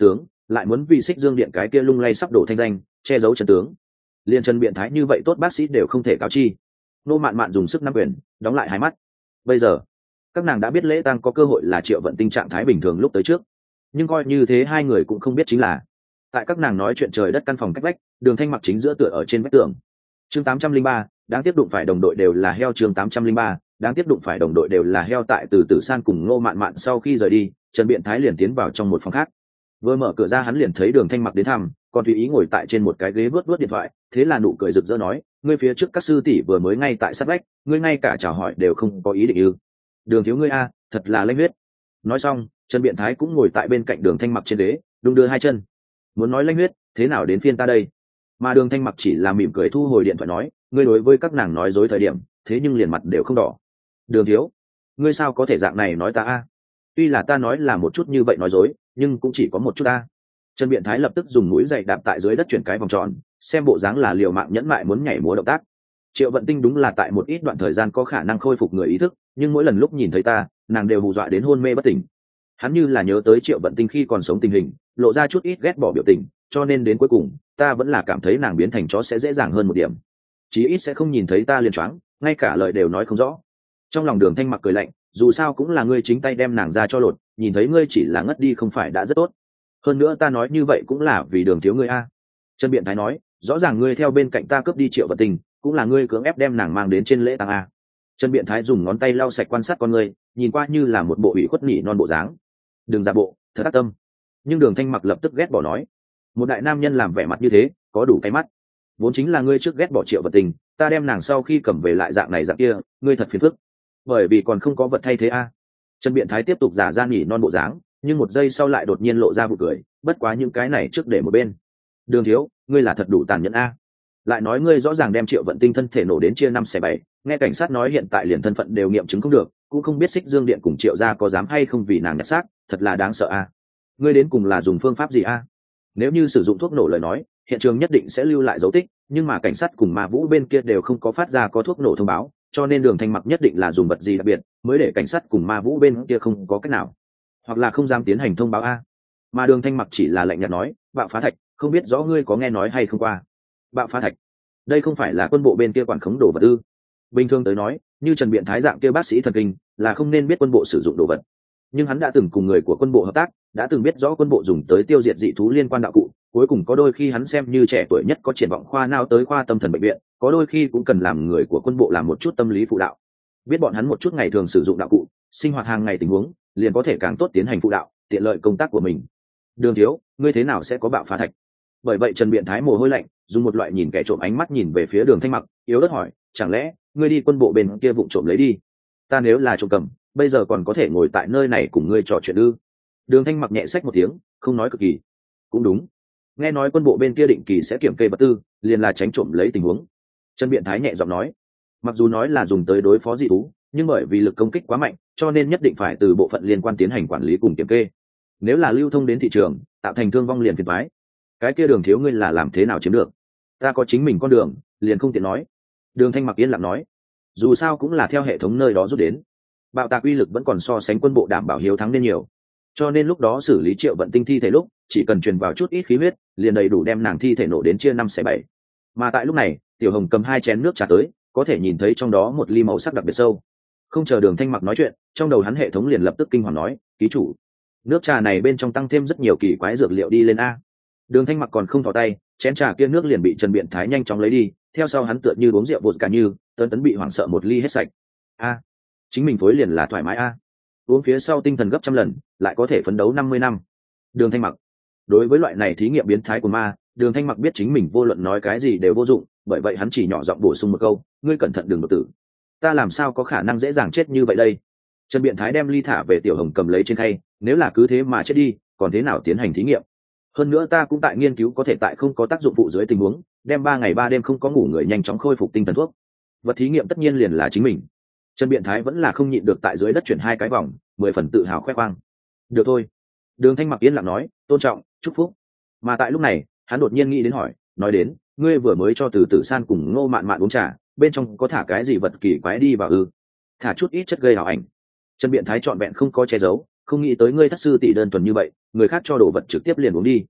lại muốn vì xích dương điện cái kia lung lay sắp đổ thanh danh che giấu chân tướng. Liên Trần Biện Thái như vậy tốt bác sĩ đều không thể cáo chi. Nô Mạn Mạn dùng sức nắm quyền, đóng lại hai mắt. Bây giờ các nàng đã biết lễ tang có cơ hội là Triệu Vận Tinh trạng thái bình thường lúc tới trước, nhưng coi như thế hai người cũng không biết chính là tại các nàng nói chuyện trời đất căn phòng cách vách, Đường Thanh Mặc chính giữa tựa ở trên vách tường. Chương tám trăm linh ba, đáng tiếp đụng phải đồng đội đều là heo. Chương tám trăm linh ba, đáng tiếp đụng phải đồng đội đều là heo. Tại Từ Tử San cùng Ngô Mạn Mạn sau khi rời đi, Trần Biện Thái liền tiến vào trong một phòng khác. Vừa mở cửa ra hắn liền thấy Đường Thanh Mặc đến thăm, còn tùy ý ngồi tại trên một cái ghế vớt vớt điện thoại, thế là nụ cười rực rỡ nói, ngươi phía trước các sư tỷ vừa mới ngay tại sát vách, ngươi ngay cả chào hỏi đều không có ý định ư? Đường thiếu ngươi a, thật là lanh huyết. Nói xong, Trần Biện Thái cũng ngồi tại bên cạnh Đường Thanh Mặc trên ghế, đung đưa hai chân. Muốn nói lanh huyết, thế nào đến phiên ta đây? Mà Đường Thanh Mặc chỉ là mỉm cười thu hồi điện thoại nói, ngươi đối với các nàng nói dối thời điểm, thế nhưng liền mặt đều không đỏ. Đường thiếu, ngươi sao có thể dạng này nói ta a? Tuy là ta nói là một chút như vậy nói dối, nhưng cũng chỉ có một chút a. Trần Biện Thái lập tức dùng mũi giày đạp tại dưới đất chuyển cái vòng tròn, xem bộ dáng là liều mạng nhẫn mại muốn nhảy múa động tác. Triệu Vận Tinh đúng là tại một ít đoạn thời gian có khả năng khôi phục người ý thức, nhưng mỗi lần lúc nhìn thấy ta, nàng đều hù dọa đến hôn mê bất tỉnh. Hắn như là nhớ tới Triệu Vận Tinh khi còn sống tình hình, lộ ra chút ít ghét bỏ biểu tình, cho nên đến cuối cùng, ta vẫn là cảm thấy nàng biến thành chó sẽ dễ dàng hơn một điểm. Chí ít sẽ không nhìn thấy ta liền choáng, ngay cả lời đều nói không rõ. Trong lòng Đường Thanh Mặc cười lạnh, dù sao cũng là ngươi chính tay đem nàng ra cho lột, nhìn thấy ngươi chỉ là ngất đi không phải đã rất tốt. Hơn nữa ta nói như vậy cũng là vì Đường thiếu ngươi a. Trần Biện Thái nói, rõ ràng ngươi theo bên cạnh ta cướp đi Triệu Vận Tinh, cũng là ngươi cưỡng ép đem nàng mang đến trên lễ tang a. Trần Biện Thái dùng ngón tay lau sạch quan sát con ngươi, nhìn qua như là một bộ ủy khuất nhỉ non bộ dáng. Đừng giả bộ, thật ác tâm. Nhưng Đường Thanh Mặc lập tức ghét bỏ nói, một đại nam nhân làm vẻ mặt như thế, có đủ cái mắt. Vốn chính là ngươi trước ghét bỏ Triệu Vận Tinh, ta đem nàng sau khi cầm về lại dạng này dạng kia, ngươi thật phiền phức. Bởi vì còn không có vật thay thế a. Trần Biện Thái tiếp tục giả ra nhỉ non bộ dáng, nhưng một giây sau lại đột nhiên lộ ra vụ cười, bất quá những cái này trước để một bên. Đường thiếu, ngươi là thật đủ tàn nhẫn a. Lại nói ngươi rõ ràng đem Triệu Vận Tinh thân thể nổ đến chia năm xẻ bảy, nghe cảnh sát nói hiện tại liền thân phận đều nghiệm chứng không được, cũng không biết Xích Dương Điện cùng Triệu gia có dám hay không vì nàng nhặt xác, thật là đáng sợ a. Ngươi đến cùng là dùng phương pháp gì a? Nếu như sử dụng thuốc nổ lời nói, hiện trường nhất định sẽ lưu lại dấu tích, nhưng mà cảnh sát cùng Ma Vũ bên kia đều không có phát ra có thuốc nổ thông báo, cho nên Đường Thanh Mặc nhất định là dùng vật gì đặc biệt, mới để cảnh sát cùng Ma Vũ bên kia không có cách nào, hoặc là không dám tiến hành thông báo a. Mà Đường Thanh Mặc chỉ là lạnh nhạt nói, bạo phá thạch, không biết rõ ngươi có nghe nói hay không qua. Bạo phá thạch, đây không phải là quân bộ bên kia quản khống đồ vật ư? Bình thường tới nói, như Trần Biện Thái dạng kia bác sĩ thần kinh là không nên biết quân bộ sử dụng đồ vật, nhưng hắn đã từng cùng người của quân bộ hợp tác, đã từng biết rõ quân bộ dùng tới tiêu diệt dị thú liên quan đạo cụ, cuối cùng có đôi khi hắn xem như trẻ tuổi nhất có triển vọng khoa nào tới khoa tâm thần bệnh viện, có đôi khi cũng cần làm người của quân bộ làm một chút tâm lý phụ đạo, biết bọn hắn một chút ngày thường sử dụng đạo cụ, sinh hoạt hàng ngày tình huống, liền có thể càng tốt tiến hành phụ đạo, tiện lợi công tác của mình. Đường thiếu, ngươi thế nào sẽ có bạo phá thạch? Bởi vậy Trần Biện Thái mồ hôi lạnh, dùng một loại nhìn kẻ trộm ánh mắt nhìn về phía Đường Thanh Mặc, yếu ớt hỏi, chẳng lẽ ngươi đi quân bộ bên kia vụng trộm lấy đi? Ta nếu là trộm cầm, bây giờ còn có thể ngồi tại nơi này cùng ngươi trò chuyện ư? Đường Thanh Mặc nhẹ xách một tiếng, không nói cực kỳ. Cũng đúng, nghe nói quân bộ bên kia định kỳ sẽ kiểm kê vật tư, liền là tránh trộm lấy tình huống. Trần Biện Thái nhẹ giọng nói, mặc dù nói là dùng tới đối phó dị thú, nhưng bởi vì lực công kích quá mạnh, cho nên nhất định phải từ bộ phận liên quan tiến hành quản lý cùng kiểm kê. Nếu là lưu thông đến thị trường, tạo thành thương vong liền phiền toái. Cái kia Đường thiếu ngươi là làm thế nào chiếm được? Ta có chính mình con đường, liền không tiện nói. Đường Thanh Mặc yên lặng nói, dù sao cũng là theo hệ thống nơi đó rút đến, bạo tạc uy lực vẫn còn so sánh quân bộ đảm bảo hiếu thắng nên nhiều, cho nên lúc đó xử lý Triệu Vận Tinh thi thể lúc chỉ cần truyền vào chút ít khí huyết, liền đầy đủ đem nàng thi thể nổ đến chia năm xẻ bảy. Mà tại lúc này, Tiểu Hồng cầm hai chén nước trà tới, có thể nhìn thấy trong đó một ly màu sắc đặc biệt sâu. Không chờ Đường Thanh Mặc nói chuyện, trong đầu hắn hệ thống liền lập tức kinh hoàng nói, ký chủ, nước trà này bên trong tăng thêm rất nhiều kỳ quái dược liệu đi lên a. Đường Thanh Mặc còn không thò tay, chén trà kia nước liền bị Trần Biện Thái nhanh chóng lấy đi, theo sau hắn tựa như uống rượu bột cả như, tấn tấn bị hoảng sợ một ly hết sạch. A, chính mình phối liền là thoải mái a. Uống phía sau tinh thần gấp trăm lần, lại có thể phấn đấu năm mươi năm. Đường Thanh Mặc, đối với loại này thí nghiệm biến thái của ma, Đường Thanh Mặc biết chính mình vô luận nói cái gì đều vô dụng, bởi vậy hắn chỉ nhỏ giọng bổ sung một câu, ngươi cẩn thận đừng đột tử. Ta làm sao có khả năng dễ dàng chết như vậy đây? Trần Biện Thái đem ly thả về Tiểu Hồng cầm lấy trên khay, nếu là cứ thế mà chết đi, còn thế nào tiến hành thí nghiệm? Hơn nữa ta cũng tại nghiên cứu có thể tại không có tác dụng phụ dưới tình huống, đem ba ngày ba đêm không có ngủ người nhanh chóng khôi phục tinh thần thuốc. Vật thí nghiệm tất nhiên liền là chính mình. Trần Biện Thái vẫn là không nhịn được tại dưới đất chuyển hai cái vòng, mười phần tự hào khoe khoang. Được thôi. Đường Thanh Mặc yên lặng nói, tôn trọng, chúc phúc. Mà tại lúc này, hắn đột nhiên nghĩ đến hỏi, nói đến, ngươi vừa mới cho Từ Tử San cùng Ngô Mạn Mạn uống trà, bên trong có thả cái gì vật kỳ quái đi vào ư? Thả chút ít chất gây ảo ảnh. Trần Biện Thái trọn vẹn không có che giấu, không nghĩ tới ngươi thất sư tỷ đơn thuần như vậy, người khác cho đồ vật trực tiếp liền uống đi.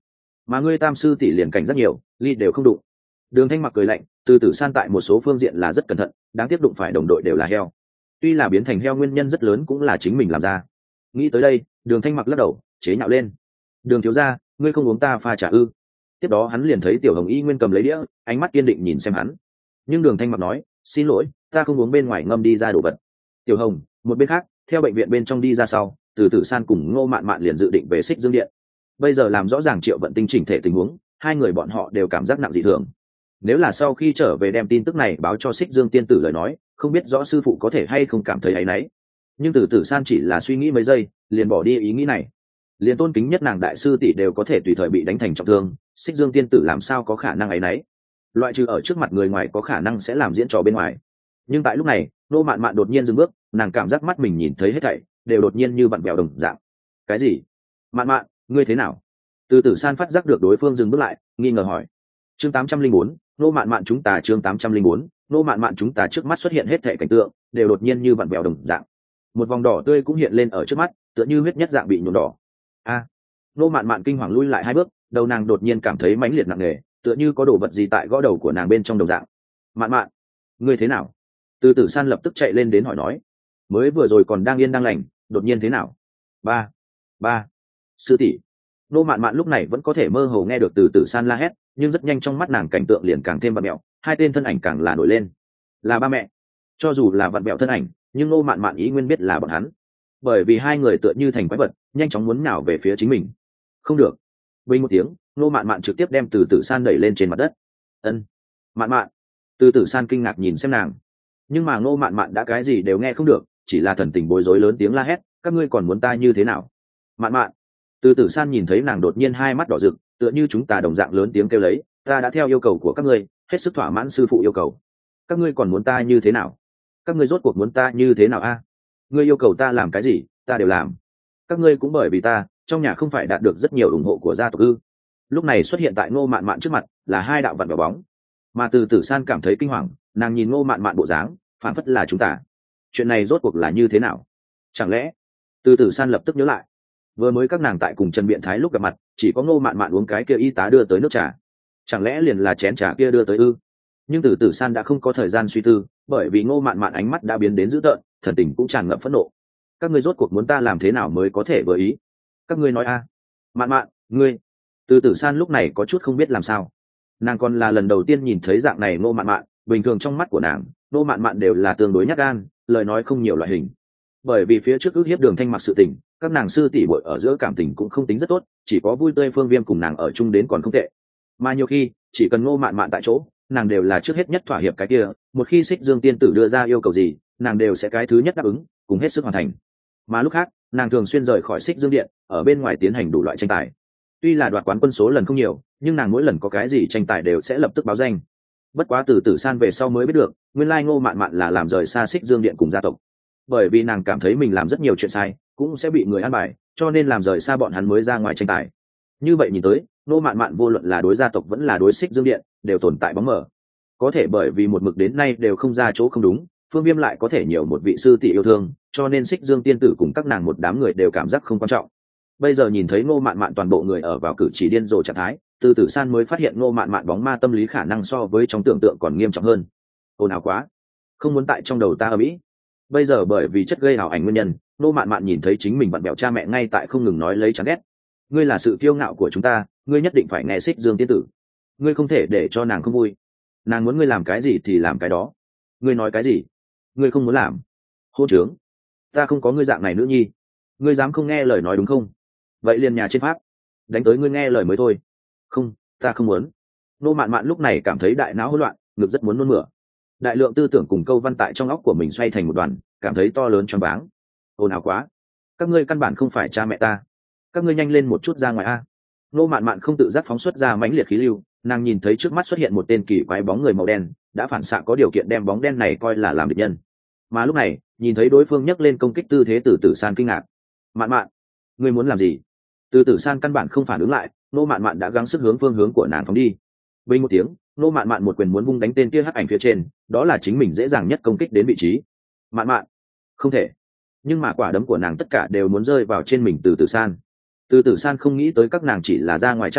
mà ngươi tam sư tỷ liền cảnh rất nhiều, ly đều không đụng. Đường Thanh Mặc cười lạnh, từ tử san tại một số phương diện là rất cẩn thận, đáng tiếc đụng phải đồng đội đều là heo. Tuy là biến thành heo nguyên nhân rất lớn cũng là chính mình làm ra. Nghĩ tới đây, Đường Thanh Mặc lắc đầu, chế nhạo lên. Đường thiếu gia, ngươi không uống ta pha trà ư? Tiếp đó hắn liền thấy Tiểu Hồng Y nguyên cầm lấy đĩa, ánh mắt kiên định nhìn xem hắn. Nhưng Đường Thanh Mặc nói, xin lỗi, ta không uống bên ngoài ngâm đi ra đồ vật. Tiểu Hồng, một bên khác, theo bệnh viện bên trong đi ra sau, từ tử san cùng Ngô Mạn Mạn liền dự định về Xích Dương Điện. Bây giờ làm rõ ràng Triệu Vận Tinh chỉnh thể tình huống, hai người bọn họ đều cảm giác nặng dị thường. Nếu là sau khi trở về đem tin tức này báo cho Xích Dương tiên tử lời nói, không biết rõ sư phụ có thể hay không cảm thấy áy náy. Nhưng từ tử san chỉ là suy nghĩ mấy giây, liền bỏ đi ý nghĩ này. Liền tôn kính nhất nàng đại sư tỷ đều có thể tùy thời bị đánh thành trọng thương, Xích Dương tiên tử làm sao có khả năng áy náy? Loại trừ ở trước mặt người ngoài có khả năng sẽ làm diễn trò bên ngoài. Nhưng tại lúc này, Nô Mạn Mạn đột nhiên dừng bước, nàng cảm giác mắt mình nhìn thấy hết thảy đều đột nhiên như vặn vẹo đồng dạng. Cái gì? Mạn Mạn, ngươi thế nào? Từ tử san phát giác được đối phương dừng bước lại, nghi ngờ hỏi. Chương tám trăm linh bốn, Nô Mạn Mạn chúng ta chương tám trăm linh bốn, Nô Mạn Mạn chúng ta trước mắt xuất hiện hết thảy cảnh tượng, đều đột nhiên như vặn vẹo đồng dạng. Một vòng đỏ tươi cũng hiện lên ở trước mắt, tựa như huyết nhất dạng bị nhuộm đỏ. A! Nô Mạn Mạn kinh hoàng lui lại hai bước, đầu nàng đột nhiên cảm thấy mãnh liệt nặng nề, tựa như có đồ vật gì tại gõ đầu của nàng bên trong đồng dạng. Mạn Mạn, ngươi thế nào? Từ tử san lập tức chạy lên đến hỏi nói. Mới vừa rồi còn đang yên đang lành, đột nhiên thế nào? Ba, ba, sư tỷ. Nô Mạn Mạn lúc này vẫn có thể mơ hồ nghe được từ tử san la hét, nhưng rất nhanh trong mắt nàng cảnh tượng liền càng thêm vặn mẹo, hai tên thân ảnh càng là nổi lên. Là ba mẹ. Cho dù là vặn mẹo thân ảnh, nhưng Nô Mạn Mạn ý nguyên biết là bọn hắn, bởi vì hai người tựa như thành quái vật, nhanh chóng muốn nhào về phía chính mình. Không được. Bình một tiếng, Nô Mạn Mạn trực tiếp đem từ tử san đẩy lên trên mặt đất. Ân. Mạn Mạn. Từ tử san kinh ngạc nhìn xem nàng, nhưng mà Ngô Mạn Mạn đã cái gì đều nghe không được, chỉ là thần tình bối rối lớn tiếng la hét, các ngươi còn muốn ta như thế nào? Mạn Mạn. Từ tử san nhìn thấy nàng đột nhiên hai mắt đỏ rực, tựa như chúng ta đồng dạng lớn tiếng kêu lấy, ta đã theo yêu cầu của các ngươi, hết sức thỏa mãn sư phụ yêu cầu, các ngươi còn muốn ta như thế nào? Các ngươi rốt cuộc muốn ta như thế nào a? Ngươi yêu cầu ta làm cái gì, ta đều làm. Các ngươi cũng bởi vì ta, trong nhà không phải đạt được rất nhiều ủng hộ của gia tộc ư? Lúc này xuất hiện tại Ngô Mạn Mạn trước mặt là hai đạo vặn vẹo bóng, mà từ tử san cảm thấy kinh hoàng, nàng nhìn Ngô Mạn Mạn bộ dáng, phản phất là chúng ta. Chuyện này rốt cuộc là như thế nào? Chẳng lẽ? Từ tử san lập tức nhớ lại, vừa mới các nàng tại cùng Trần Biện Thái lúc gặp mặt, chỉ có Ngô Mạn Mạn uống cái kia y tá đưa tới nước trà, chẳng lẽ liền là chén trà kia đưa tới ư? Nhưng từ tử san đã không có thời gian suy tư, bởi vì Ngô Mạn Mạn ánh mắt đã biến đến dữ tợn, thần tình cũng tràn ngập phẫn nộ. Các ngươi rốt cuộc muốn ta làm thế nào mới có thể vừa ý? Các ngươi nói a? Mạn Mạn, ngươi. Từ tử san lúc này có chút không biết làm sao, nàng còn là lần đầu tiên nhìn thấy dạng này Ngô Mạn Mạn. Bình thường trong mắt của nàng, Ngô Mạn Mạn đều là tương đối nhát gan, lời nói không nhiều loại hình. Bởi vì phía trước ước hiếp Đường Thanh Mặc sự tình, các nàng sư tỷ muội ở giữa cảm tình cũng không tính rất tốt, chỉ có vui tươi Phương Viêm cùng nàng ở chung đến còn không tệ. Mà nhiều khi, chỉ cần Ngô Mạn Mạn tại chỗ, nàng đều là trước hết nhất thỏa hiệp cái kia, một khi Xích Dương tiên tử đưa ra yêu cầu gì, nàng đều sẽ cái thứ nhất đáp ứng, cùng hết sức hoàn thành. Mà lúc khác, nàng thường xuyên rời khỏi Xích Dương điện, ở bên ngoài tiến hành đủ loại tranh tài. Tuy là đoạt quán quân số lần không nhiều, nhưng nàng mỗi lần có cái gì tranh tài đều sẽ lập tức báo danh. Bất quá từ tử san về sau mới biết được, nguyên lai Ngô Mạn Mạn là làm rời xa Xích Dương điện cùng gia tộc, bởi vì nàng cảm thấy mình làm rất nhiều chuyện sai, cũng sẽ bị người ăn bài, cho nên làm rời xa bọn hắn mới ra ngoài tranh tài. Như vậy nhìn tới, Ngô Mạn Mạn vô luận là đối gia tộc vẫn là đối Xích Dương điện, đều tồn tại bóng mờ. Có thể bởi vì một mực đến nay đều không ra chỗ không đúng, Phương Viêm lại có thể nhiều một vị sư tỷ yêu thương, cho nên Xích Dương tiên tử cùng các nàng một đám người đều cảm giác không quan trọng. Bây giờ nhìn thấy Ngô Mạn Mạn toàn bộ người ở vào cử chỉ điên rồ trạng thái, từ tử san mới phát hiện Ngô Mạn Mạn bóng ma tâm lý khả năng so với trong tưởng tượng còn nghiêm trọng hơn. Ồn ào quá, không muốn tại trong đầu ta ở mỹ. Bây giờ bởi vì chất gây ảo ảnh nguyên nhân, Ngô Mạn Mạn nhìn thấy chính mình vặn bẹo cha mẹ ngay tại không ngừng nói lấy chán ghét. Ngươi là sự kiêu ngạo của chúng ta, ngươi nhất định phải nghe Xích Dương tiên tử, ngươi không thể để cho nàng không vui. Nàng muốn ngươi làm cái gì thì làm cái đó. Ngươi nói cái gì ngươi không muốn làm? Hôn trướng, ta không có ngươi dạng này nữ nhi. Ngươi dám không nghe lời nói đúng không? Vậy liền nhà trên pháp, đánh tới ngươi nghe lời mới thôi. Không, ta không muốn. Ngô Mạn Mạn lúc này cảm thấy đại não hỗn loạn, ngực rất muốn nôn mửa. Đại lượng tư tưởng cùng câu văn tại trong óc của mình xoay thành một đoàn, cảm thấy to lớn choáng váng. Ồn ào quá, các ngươi căn bản không phải cha mẹ ta, các ngươi nhanh lên một chút ra ngoài a. Ngô Mạn Mạn không tự giác phóng xuất ra mãnh liệt khí lưu, nàng nhìn thấy trước mắt xuất hiện một tên kỳ quái bóng người màu đen, đã phản xạ có điều kiện đem bóng đen này coi là làm địch nhân. Mà lúc này, nhìn thấy đối phương nhấc lên công kích tư thế, từ tử san kinh ngạc. Mạn Mạn, ngươi muốn làm gì? Từ tử san căn bản không phản ứng lại, Ngô Mạn Mạn đã gắng sức hướng phương hướng của nàng phóng đi. Bình một tiếng, Ngô Mạn Mạn một quyền muốn vung đánh tên kia hắc ảnh phía trên, đó là chính mình dễ dàng nhất công kích đến vị trí. Mạn Mạn, không thể. Nhưng mà quả đấm của nàng tất cả đều muốn rơi vào trên mình từ tử san. Từ tử san không nghĩ tới các nàng chỉ là ra ngoài tra hỏi,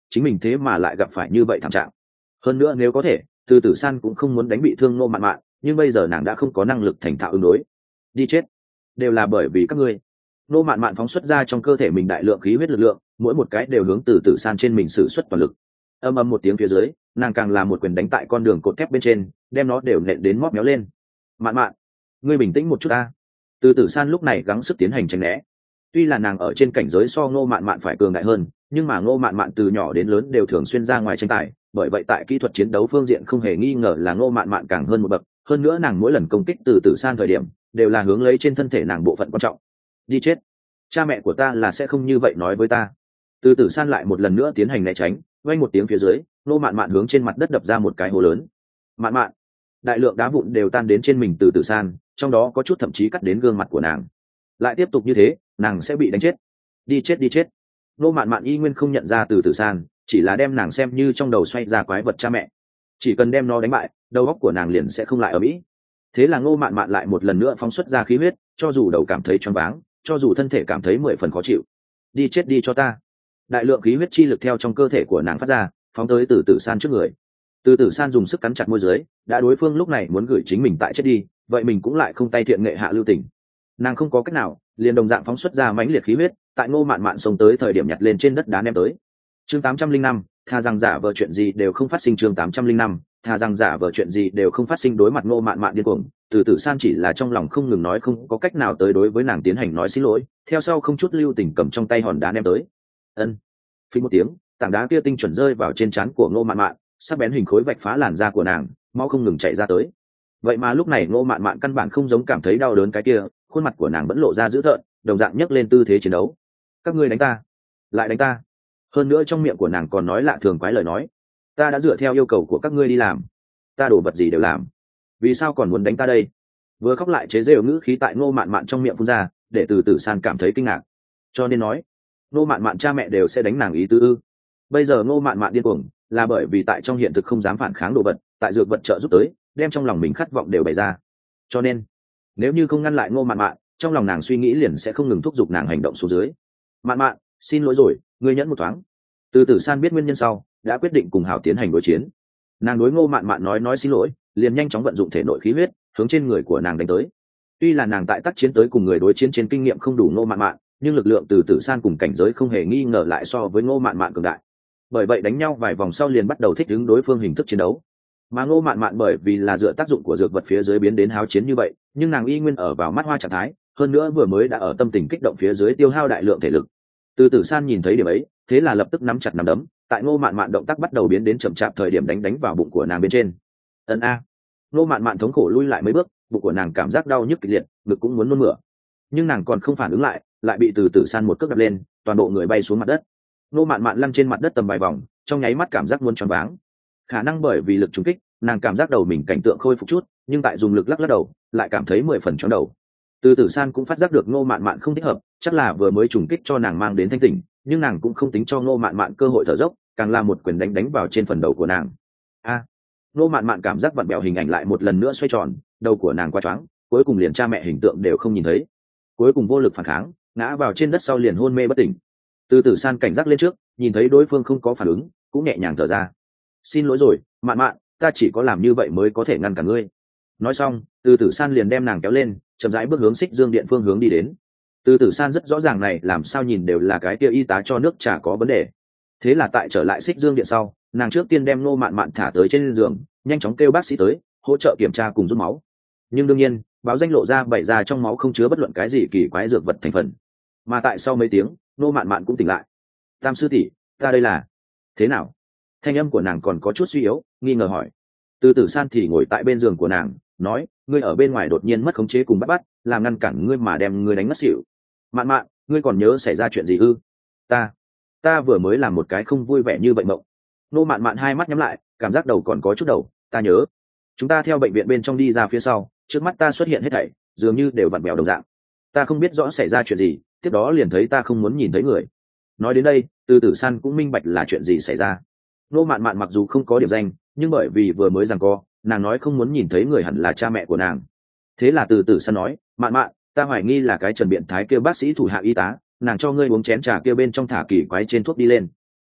chính mình thế mà lại gặp phải như vậy thảm trạng. Hơn nữa nếu có thể, từ tử san cũng không muốn đánh bị thương Ngô Mạn Mạn, nhưng bây giờ nàng đã không có năng lực thành thạo ứng đối. Đi chết, đều là bởi vì các ngươi. Ngô Mạn Mạn phóng xuất ra trong cơ thể mình đại lượng khí huyết lực lượng, mỗi một cái đều hướng từ tử san trên mình sử xuất toàn lực. Âm ầm một tiếng phía dưới, nàng càng làm một quyền đánh tại con đường cột thép bên trên, đem nó đều nện đến móp méo lên. Mạn Mạn, ngươi bình tĩnh một chút ta. Từ tử san lúc này gắng sức tiến hành tránh né. Tuy là nàng ở trên cảnh giới so Ngô Mạn Mạn phải cường đại hơn, nhưng mà Ngô Mạn Mạn từ nhỏ đến lớn đều thường xuyên ra ngoài tranh tài, bởi vậy tại kỹ thuật chiến đấu phương diện không hề nghi ngờ là Ngô Mạn Mạn càng hơn một bậc. Hơn nữa nàng mỗi lần công kích từ tử san thời điểm đều là hướng lấy trên thân thể nàng bộ phận quan trọng. Đi chết, cha mẹ của ta là sẽ không như vậy nói với ta. Từ tử san lại một lần nữa tiến hành né tránh, vang một tiếng phía dưới, Ngô Mạn Mạn hướng trên mặt đất đập ra một cái hố lớn. Mạn Mạn, đại lượng đá vụn đều tan đến trên mình từ tử san, trong đó có chút thậm chí cắt đến gương mặt của nàng. Lại tiếp tục như thế, nàng sẽ bị đánh chết. Đi chết đi chết. Ngô Mạn Mạn y nguyên không nhận ra từ tử san, chỉ là đem nàng xem như trong đầu xoay ra quái vật cha mẹ, chỉ cần đem nó đánh bại, đầu óc của nàng liền sẽ không lại ở mỹ. Thế là Ngô Mạn Mạn lại một lần nữa phóng xuất ra khí huyết, cho dù đầu cảm thấy choáng váng, cho dù thân thể cảm thấy mười phần khó chịu. Đi chết đi cho ta. Đại lượng khí huyết chi lực theo trong cơ thể của nàng phát ra, phóng tới từ tử san trước người. Từ tử san dùng sức cắn chặt môi dưới, đã đối phương lúc này muốn gửi chính mình tại chết đi, vậy mình cũng lại không tay thiện nghệ hạ lưu tình. Nàng không có cách nào, liền đồng dạng phóng xuất ra mãnh liệt khí huyết, tại Ngô Mạn Mạn xông tới thời điểm nhặt lên trên đất đá ném tới. Chương tám trăm linh năm, thà rằng giả vờ chuyện gì đều không phát sinh. Chương tám trăm linh năm, thà rằng giả vờ chuyện gì đều không phát sinh. Đối mặt Ngô Mạn Mạn điên cuồng, từ tử san chỉ là trong lòng không ngừng nói không có cách nào tới đối với nàng tiến hành nói xin lỗi, theo sau không chút lưu tình cầm trong tay hòn đá ném tới. Ân. Phí một tiếng, tảng đá kia tinh chuẩn rơi vào trên trán của Ngô Mạn Mạn, sắc bén hình khối vạch phá làn da của nàng, máu không ngừng chảy ra tới. Vậy mà lúc này Ngô Mạn Mạn căn bản không giống cảm thấy đau đớn cái kia, khuôn mặt của nàng vẫn lộ ra dữ tợn, đồng dạng nhấc lên tư thế chiến đấu. Các ngươi đánh ta, lại đánh ta. Hơn nữa trong miệng của nàng còn nói lạ thường quái lời nói. Ta đã dựa theo yêu cầu của các ngươi đi làm, ta đổ vật gì đều làm, vì sao còn muốn đánh ta đây? Vừa khóc lại chế giễu ngữ khí tại Ngô Mạn Mạn trong miệng phun ra, để từ tử san cảm thấy kinh ngạc. Cho nên nói, Ngô Mạn Mạn cha mẹ đều sẽ đánh nàng ý tứ ư? Bây giờ Ngô Mạn Mạn điên cuồng, là bởi vì tại trong hiện thực không dám phản kháng đồ vật, tại dược vật trợ giúp tới, đem trong lòng mình khát vọng đều bày ra. Cho nên, nếu như không ngăn lại Ngô Mạn Mạn, trong lòng nàng suy nghĩ liền sẽ không ngừng thúc giục nàng hành động xuống dưới. Mạn Mạn, xin lỗi rồi, ngươi nhẫn một thoáng. Từ tử san biết nguyên nhân sau, đã quyết định cùng Hảo tiến hành đối chiến. Nàng đối Ngô Mạn Mạn nói nói xin lỗi, liền nhanh chóng vận dụng thể nội khí huyết, hướng trên người của nàng đánh tới. Tuy là nàng tại tác chiến tới cùng người đối chiến trên kinh nghiệm không đủ Ngô Mạn Mạn, nhưng lực lượng từ tử san cùng cảnh giới không hề nghi ngờ lại so với Ngô Mạn Mạn cường đại. Bởi vậy đánh nhau vài vòng sau liền bắt đầu thích ứng đối phương hình thức chiến đấu. Mà Ngô Mạn Mạn bởi vì là dựa tác dụng của dược vật phía dưới biến đến háo chiến như vậy, nhưng nàng y nguyên ở vào mắt hoa trạng thái, hơn nữa vừa mới đã ở tâm tình kích động phía dưới tiêu hao đại lượng thể lực. Từ tử san nhìn thấy điểm ấy, thế là lập tức nắm chặt nắm đấm, tại Ngô Mạn Mạn động tác bắt đầu biến đến chậm chạp thời điểm đánh đánh vào bụng của nàng bên trên. Ấn a. Ngô Mạn Mạn thống khổ lui lại mấy bước, bụng của nàng cảm giác đau nhức kịch liệt, ngực cũng muốn nôn mửa. Nhưng nàng còn không phản ứng lại, lại bị từ tử san một cước đập lên, toàn bộ người bay xuống mặt đất. Ngô Mạn Mạn lăn trên mặt đất tầm vài vòng, trong nháy mắt cảm giác muốn choáng váng. Khả năng bởi vì lực trúng kích, nàng cảm giác đầu mình cảnh tượng khôi phục chút, nhưng tại dùng lực lắc lắc đầu, lại cảm thấy mười phần choáng đầu. Từ tử san cũng phát giác được Ngô Mạn Mạn không thích hợp, chắc là vừa mới trùng kích cho nàng mang đến thanh tỉnh, nhưng nàng cũng không tính cho Ngô Mạn Mạn cơ hội thở dốc, càng là một quyền đánh đánh vào trên phần đầu của nàng. A. À, Ngô Mạn Mạn cảm giác vặn bẹo hình ảnh lại một lần nữa xoay tròn, đầu của nàng quá choáng, cuối cùng liền cha mẹ hình tượng đều không nhìn thấy. Cuối cùng vô lực phản kháng, ngã vào trên đất sau liền hôn mê bất tỉnh. Từ tử san cảnh giác lên trước, nhìn thấy đối phương không có phản ứng, cũng nhẹ nhàng thở ra. Xin lỗi rồi, Mạn Mạn, ta chỉ có làm như vậy mới có thể ngăn cản ngươi. Nói xong, từ tử san liền đem nàng kéo lên, chậm rãi bước hướng xích dương điện phương hướng đi đến. Từ tử san rất rõ ràng này làm sao nhìn đều là cái kia y tá cho nước trà có vấn đề. Thế là tại trở lại xích dương điện sau, nàng trước tiên đem Ngô Mạn Mạn thả tới trên giường, nhanh chóng kêu bác sĩ tới hỗ trợ kiểm tra cùng rút máu. Nhưng đương nhiên, báo danh lộ ra bảy ra trong máu không chứa bất luận cái gì kỳ quái dược vật thành phần. Mà tại sau mấy tiếng, Ngô Mạn Mạn cũng tỉnh lại. Tam sư tỷ, ta đây là thế nào? Thanh âm của nàng còn có chút suy yếu, nghi ngờ hỏi. Từ tử san thì ngồi tại bên giường của nàng, nói, ngươi ở bên ngoài đột nhiên mất khống chế cùng bắt bắt, làm ngăn cản ngươi mà đem ngươi đánh ngất xỉu. Mạn Mạn, ngươi còn nhớ xảy ra chuyện gì ư? Ta, ta vừa mới làm một cái không vui vẻ như vậy mộng. Ngô Mạn Mạn hai mắt nhắm lại, cảm giác đầu còn có chút đầu, ta nhớ. Chúng ta theo bệnh viện bên trong đi ra phía sau, trước mắt ta xuất hiện hết thảy, dường như đều vặn vẹo đồng dạng. Ta không biết rõ xảy ra chuyện gì, tiếp đó liền thấy ta không muốn nhìn thấy người. Nói đến đây, Từ tử san cũng minh bạch là chuyện gì xảy ra. Ngô Mạn Mạn mặc dù không có điểm danh, nhưng bởi vì vừa mới giằng co, nàng nói không muốn nhìn thấy người hẳn là cha mẹ của nàng. Thế là Từ tử san nói, Mạn Mạn, ta hoài nghi là cái Trần biện thái kêu bác sĩ thủ hạ y tá, nàng cho ngươi uống chén trà kia bên trong thả kỳ quái trên thuốc đi lên.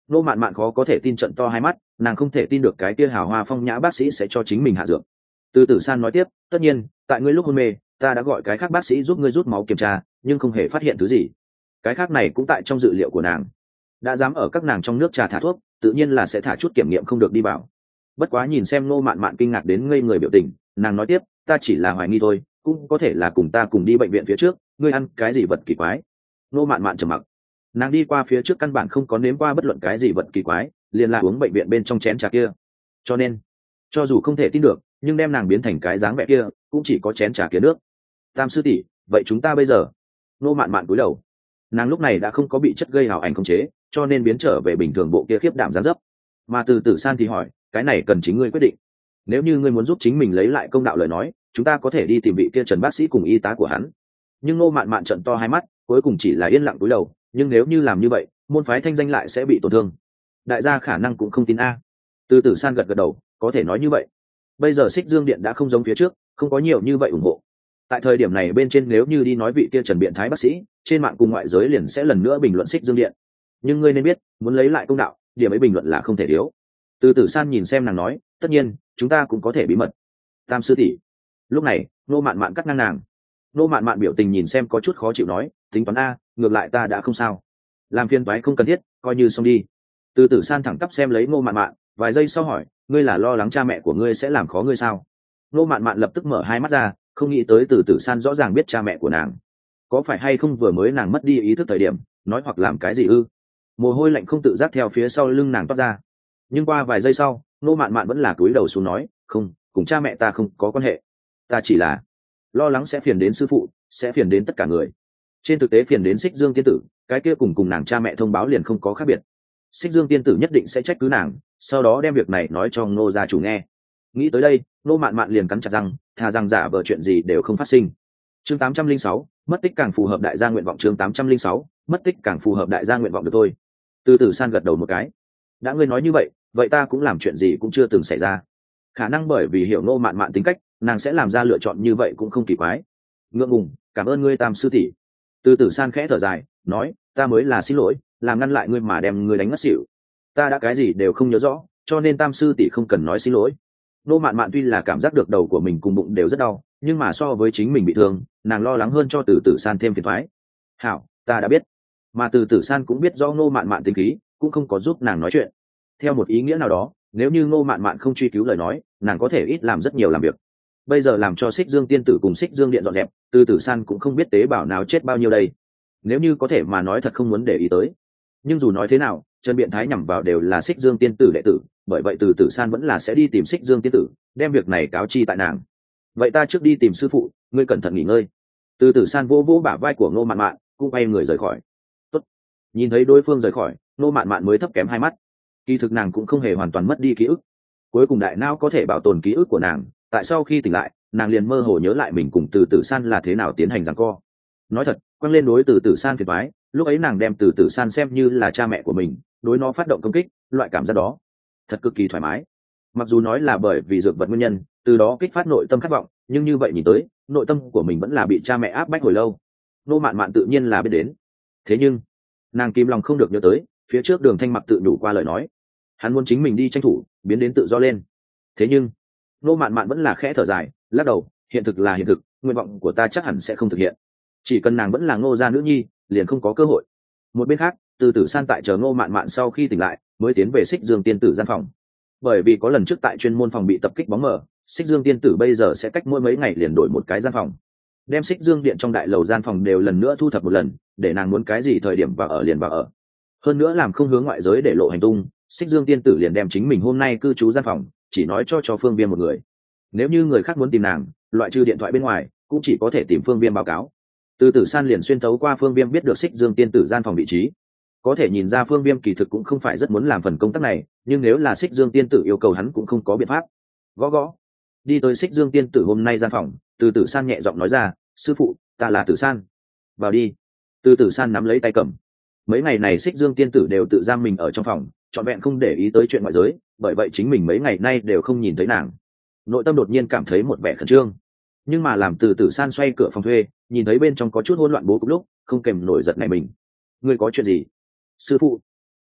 Nô Mạn Mạn khó có thể tin, trận to hai mắt, nàng không thể tin được cái kia hào hoa phong nhã bác sĩ sẽ cho chính mình hạ dược. Từ Tử San nói tiếp, tất nhiên tại ngươi lúc hôn mê ta đã gọi cái khác bác sĩ giúp ngươi rút máu kiểm tra, nhưng không hề phát hiện thứ gì. Cái khác này cũng tại trong dự liệu của nàng. Đã dám ở các nàng trong nước trà thả thuốc, tự nhiên là sẽ thả chút kiểm nghiệm không được đi vào. Bất quá nhìn xem Nô Mạn Mạn kinh ngạc đến ngây người biểu tình, nàng nói tiếp, ta chỉ là hoài nghi thôi, cũng có thể là cùng ta cùng đi bệnh viện phía trước, ngươi ăn cái gì vật kỳ quái. Nô Mạn Mạn trầm mặc. Nàng đi qua phía trước căn bản không có nếm qua bất luận cái gì vật kỳ quái, liền là uống bệnh viện bên trong chén trà kia. Cho nên, cho dù không thể tin được, nhưng đem nàng biến thành cái dáng vẻ kia, cũng chỉ có chén trà kia nước. Tam sư tỷ, vậy chúng ta bây giờ? Nô Mạn Mạn cúi đầu. Nàng lúc này đã không có bị chất gây hào ảnh khống chế, cho nên biến trở về bình thường bộ kia khiếp đảm dáng dấp. Mà Từ Tử San thì hỏi, cái này cần chính ngươi quyết định. Nếu như ngươi muốn giúp chính mình lấy lại công đạo lời nói, chúng ta có thể đi tìm vị kia Trần bác sĩ cùng y tá của hắn. Nhưng Nô Mạn Mạn trợn to hai mắt, cuối cùng chỉ là yên lặng cúi đầu. Nhưng nếu như làm như vậy, môn phái thanh danh lại sẽ bị tổn thương. Đại gia khả năng cũng không tin a. Từ Tử San gật gật đầu, có thể nói như vậy. Bây giờ Xích Dương Điện đã không giống phía trước, không có nhiều như vậy ủng hộ. Tại thời điểm này bên trên nếu như đi nói vị kia Trần biện thái bác sĩ, trên mạng cùng ngoại giới liền sẽ lần nữa bình luận Xích Dương Điện. Nhưng ngươi nên biết, muốn lấy lại công đạo, điểm ấy bình luận là không thể thiếu. Từ Tử San nhìn xem nàng nói, tất nhiên chúng ta cũng có thể bí mật. Tam sư tỷ. Lúc này Nô Mạn Mạn cắt ngang nàng. Nô Mạn Mạn biểu tình nhìn xem có chút khó chịu nói, tính toán a, ngược lại ta đã không sao, làm phiền toái không cần thiết, coi như xong đi. Từ Tử San thẳng tắp xem lấy Nô Mạn Mạn, vài giây sau hỏi, ngươi là lo lắng cha mẹ của ngươi sẽ làm khó ngươi sao? Nô Mạn Mạn lập tức mở hai mắt ra, không nghĩ tới Từ Tử San rõ ràng biết cha mẹ của nàng. Có phải hay không vừa mới nàng mất đi ý thức thời điểm nói hoặc làm cái gì ư? Mồ hôi lạnh không tự giác theo phía sau lưng nàng toát ra. Nhưng qua vài giây sau, Nô Mạn Mạn vẫn là cúi đầu xuống nói, không, cùng cha mẹ ta không có quan hệ, ta chỉ là lo lắng sẽ phiền đến sư phụ, sẽ phiền đến tất cả người. Trên thực tế phiền đến Xích Dương tiên tử, cái kia cùng cùng nàng cha mẹ thông báo liền không có khác biệt. Xích Dương tiên tử nhất định sẽ trách cứ nàng, sau đó đem việc này nói cho Ngô gia chủ nghe. Nghĩ tới đây, Nô Mạn Mạn liền cắn chặt răng, thà rằng giả vờ chuyện gì đều không phát sinh. Chương tám trăm linh sáu, mất tích càng phù hợp đại gia nguyện vọng. Chương tám trăm linh sáu, mất tích càng phù hợp đại gia nguyện vọng được thôi. Từ Tử San gật đầu một cái. Đã ngươi nói như vậy, vậy ta cũng làm chuyện gì cũng chưa từng xảy ra. Khả năng bởi vì hiểu Nô Mạn Mạn tính cách, nàng sẽ làm ra lựa chọn như vậy cũng không kỳ quái. Ngượng ngùng, cảm ơn ngươi Tam sư tỷ. Từ Tử San khẽ thở dài, nói, ta mới là xin lỗi, làm ngăn lại ngươi mà đem ngươi đánh ngất xỉu. Ta đã cái gì đều không nhớ rõ, cho nên Tam sư tỷ không cần nói xin lỗi. Nô Mạn Mạn tuy là cảm giác được đầu của mình cùng bụng đều rất đau, nhưng mà so với chính mình bị thương, nàng lo lắng hơn cho Từ Tử San thêm phiền toái. Hảo, ta đã biết. Mà Từ Tử San cũng biết rõ Nô Mạn Mạn tính khí, cũng không có giúp nàng nói chuyện. Theo một ý nghĩa nào đó, nếu như Nô Mạn Mạn không truy cứu lời nói, nàng có thể ít làm rất nhiều làm việc. Bây giờ làm cho Xích Dương tiên tử cùng Xích Dương điện dọn dẹp, Từ Tử San cũng không biết tế bào nào chết bao nhiêu đây. Nếu như có thể mà nói thật không muốn để ý tới. Nhưng dù nói thế nào, Trần biện thái nhằm vào đều là Xích Dương tiên tử đệ tử, bởi vậy Từ Tử San vẫn là sẽ đi tìm Xích Dương tiên tử, đem việc này cáo chi tại nàng. Vậy ta trước đi tìm sư phụ, ngươi cẩn thận nghỉ ngơi. Từ Tử San vỗ vỗ bả vai của Ngô Mạn Mạn, cũng quay người rời khỏi. Tốt. Nhìn thấy đối phương rời khỏi, Ngô Mạn Mạn mới thấp kém hai mắt. Kỳ thực nàng cũng không hề hoàn toàn mất đi ký ức. Cuối cùng đại não có thể bảo tồn ký ức của nàng, tại sau khi tỉnh lại, nàng liền mơ hồ nhớ lại mình cùng Từ Tử San là thế nào tiến hành giằng co. Nói thật, quăng lên đối Từ Tử San phiền toái, lúc ấy nàng đem Từ Tử San xem như là cha mẹ của mình, đối nó phát động công kích, loại cảm giác đó thật cực kỳ thoải mái. Mặc dù nói là bởi vì dược vật nguyên nhân, từ đó kích phát nội tâm khát vọng, nhưng như vậy nhìn tới, nội tâm của mình vẫn là bị cha mẹ áp bách hồi lâu. Nô Mạn Mạn tự nhiên là biết đến. Thế nhưng, nàng kìm lòng không được nhớ tới, phía trước Đường Thanh Mặc tự đủ qua lời nói, hắn muốn chính mình đi tranh thủ, biến đến tự do lên. Thế nhưng, Nô Mạn Mạn vẫn là khẽ thở dài, lắc đầu, hiện thực là hiện thực, nguyện vọng của ta chắc hẳn sẽ không thực hiện. Chỉ cần nàng vẫn là Ngô gia nữ nhi, liền không có cơ hội. Một bên khác, Từ Tử San tại chờ Ngô Mạn Mạn sau khi tỉnh lại, mới tiến về Xích Dương tiên tử gian phòng. Bởi vì có lần trước tại chuyên môn phòng bị tập kích bóng mờ, Xích Dương tiên tử bây giờ sẽ cách mỗi mấy ngày liền đổi một cái gian phòng, đem Xích Dương điện trong đại lầu gian phòng đều lần nữa thu thập một lần, để nàng muốn cái gì thời điểm vào ở liền vào ở. Hơn nữa làm không hướng ngoại giới để lộ hành tung, Xích Dương tiên tử liền đem chính mình hôm nay cư trú gian phòng chỉ nói cho cho Phương Viêm một người. Nếu như người khác muốn tìm nàng, loại trừ điện thoại bên ngoài, cũng chỉ có thể tìm Phương Viêm báo cáo. Từ Tử San liền xuyên thấu qua Phương Viêm biết được Xích Dương tiên tử gian phòng vị trí. Có thể nhìn ra Phương Viêm kỳ thực cũng không phải rất muốn làm phần công tác này, nhưng nếu là Xích Dương tiên tử yêu cầu hắn cũng không có biện pháp. Gõ gõ. Đi tới Xích Dương tiên tử hôm nay gian phòng, Từ Tử San nhẹ giọng nói ra, sư phụ, ta là Tử San. Vào đi. Từ Tử San nắm lấy tay cầm. Mấy ngày này Xích Dương tiên tử đều tự giam mình ở trong phòng, trọn vẹn không để ý tới chuyện ngoại giới, bởi vậy chính mình mấy ngày nay đều không nhìn thấy nàng. Nội tâm đột nhiên cảm thấy một vẻ khẩn trương, nhưng mà làm Từ Tử San xoay cửa phòng thuê, nhìn thấy bên trong có chút hỗn loạn bố cục lúc, không kèm nổi giật này mình. Ngươi có chuyện gì? Sư phụ.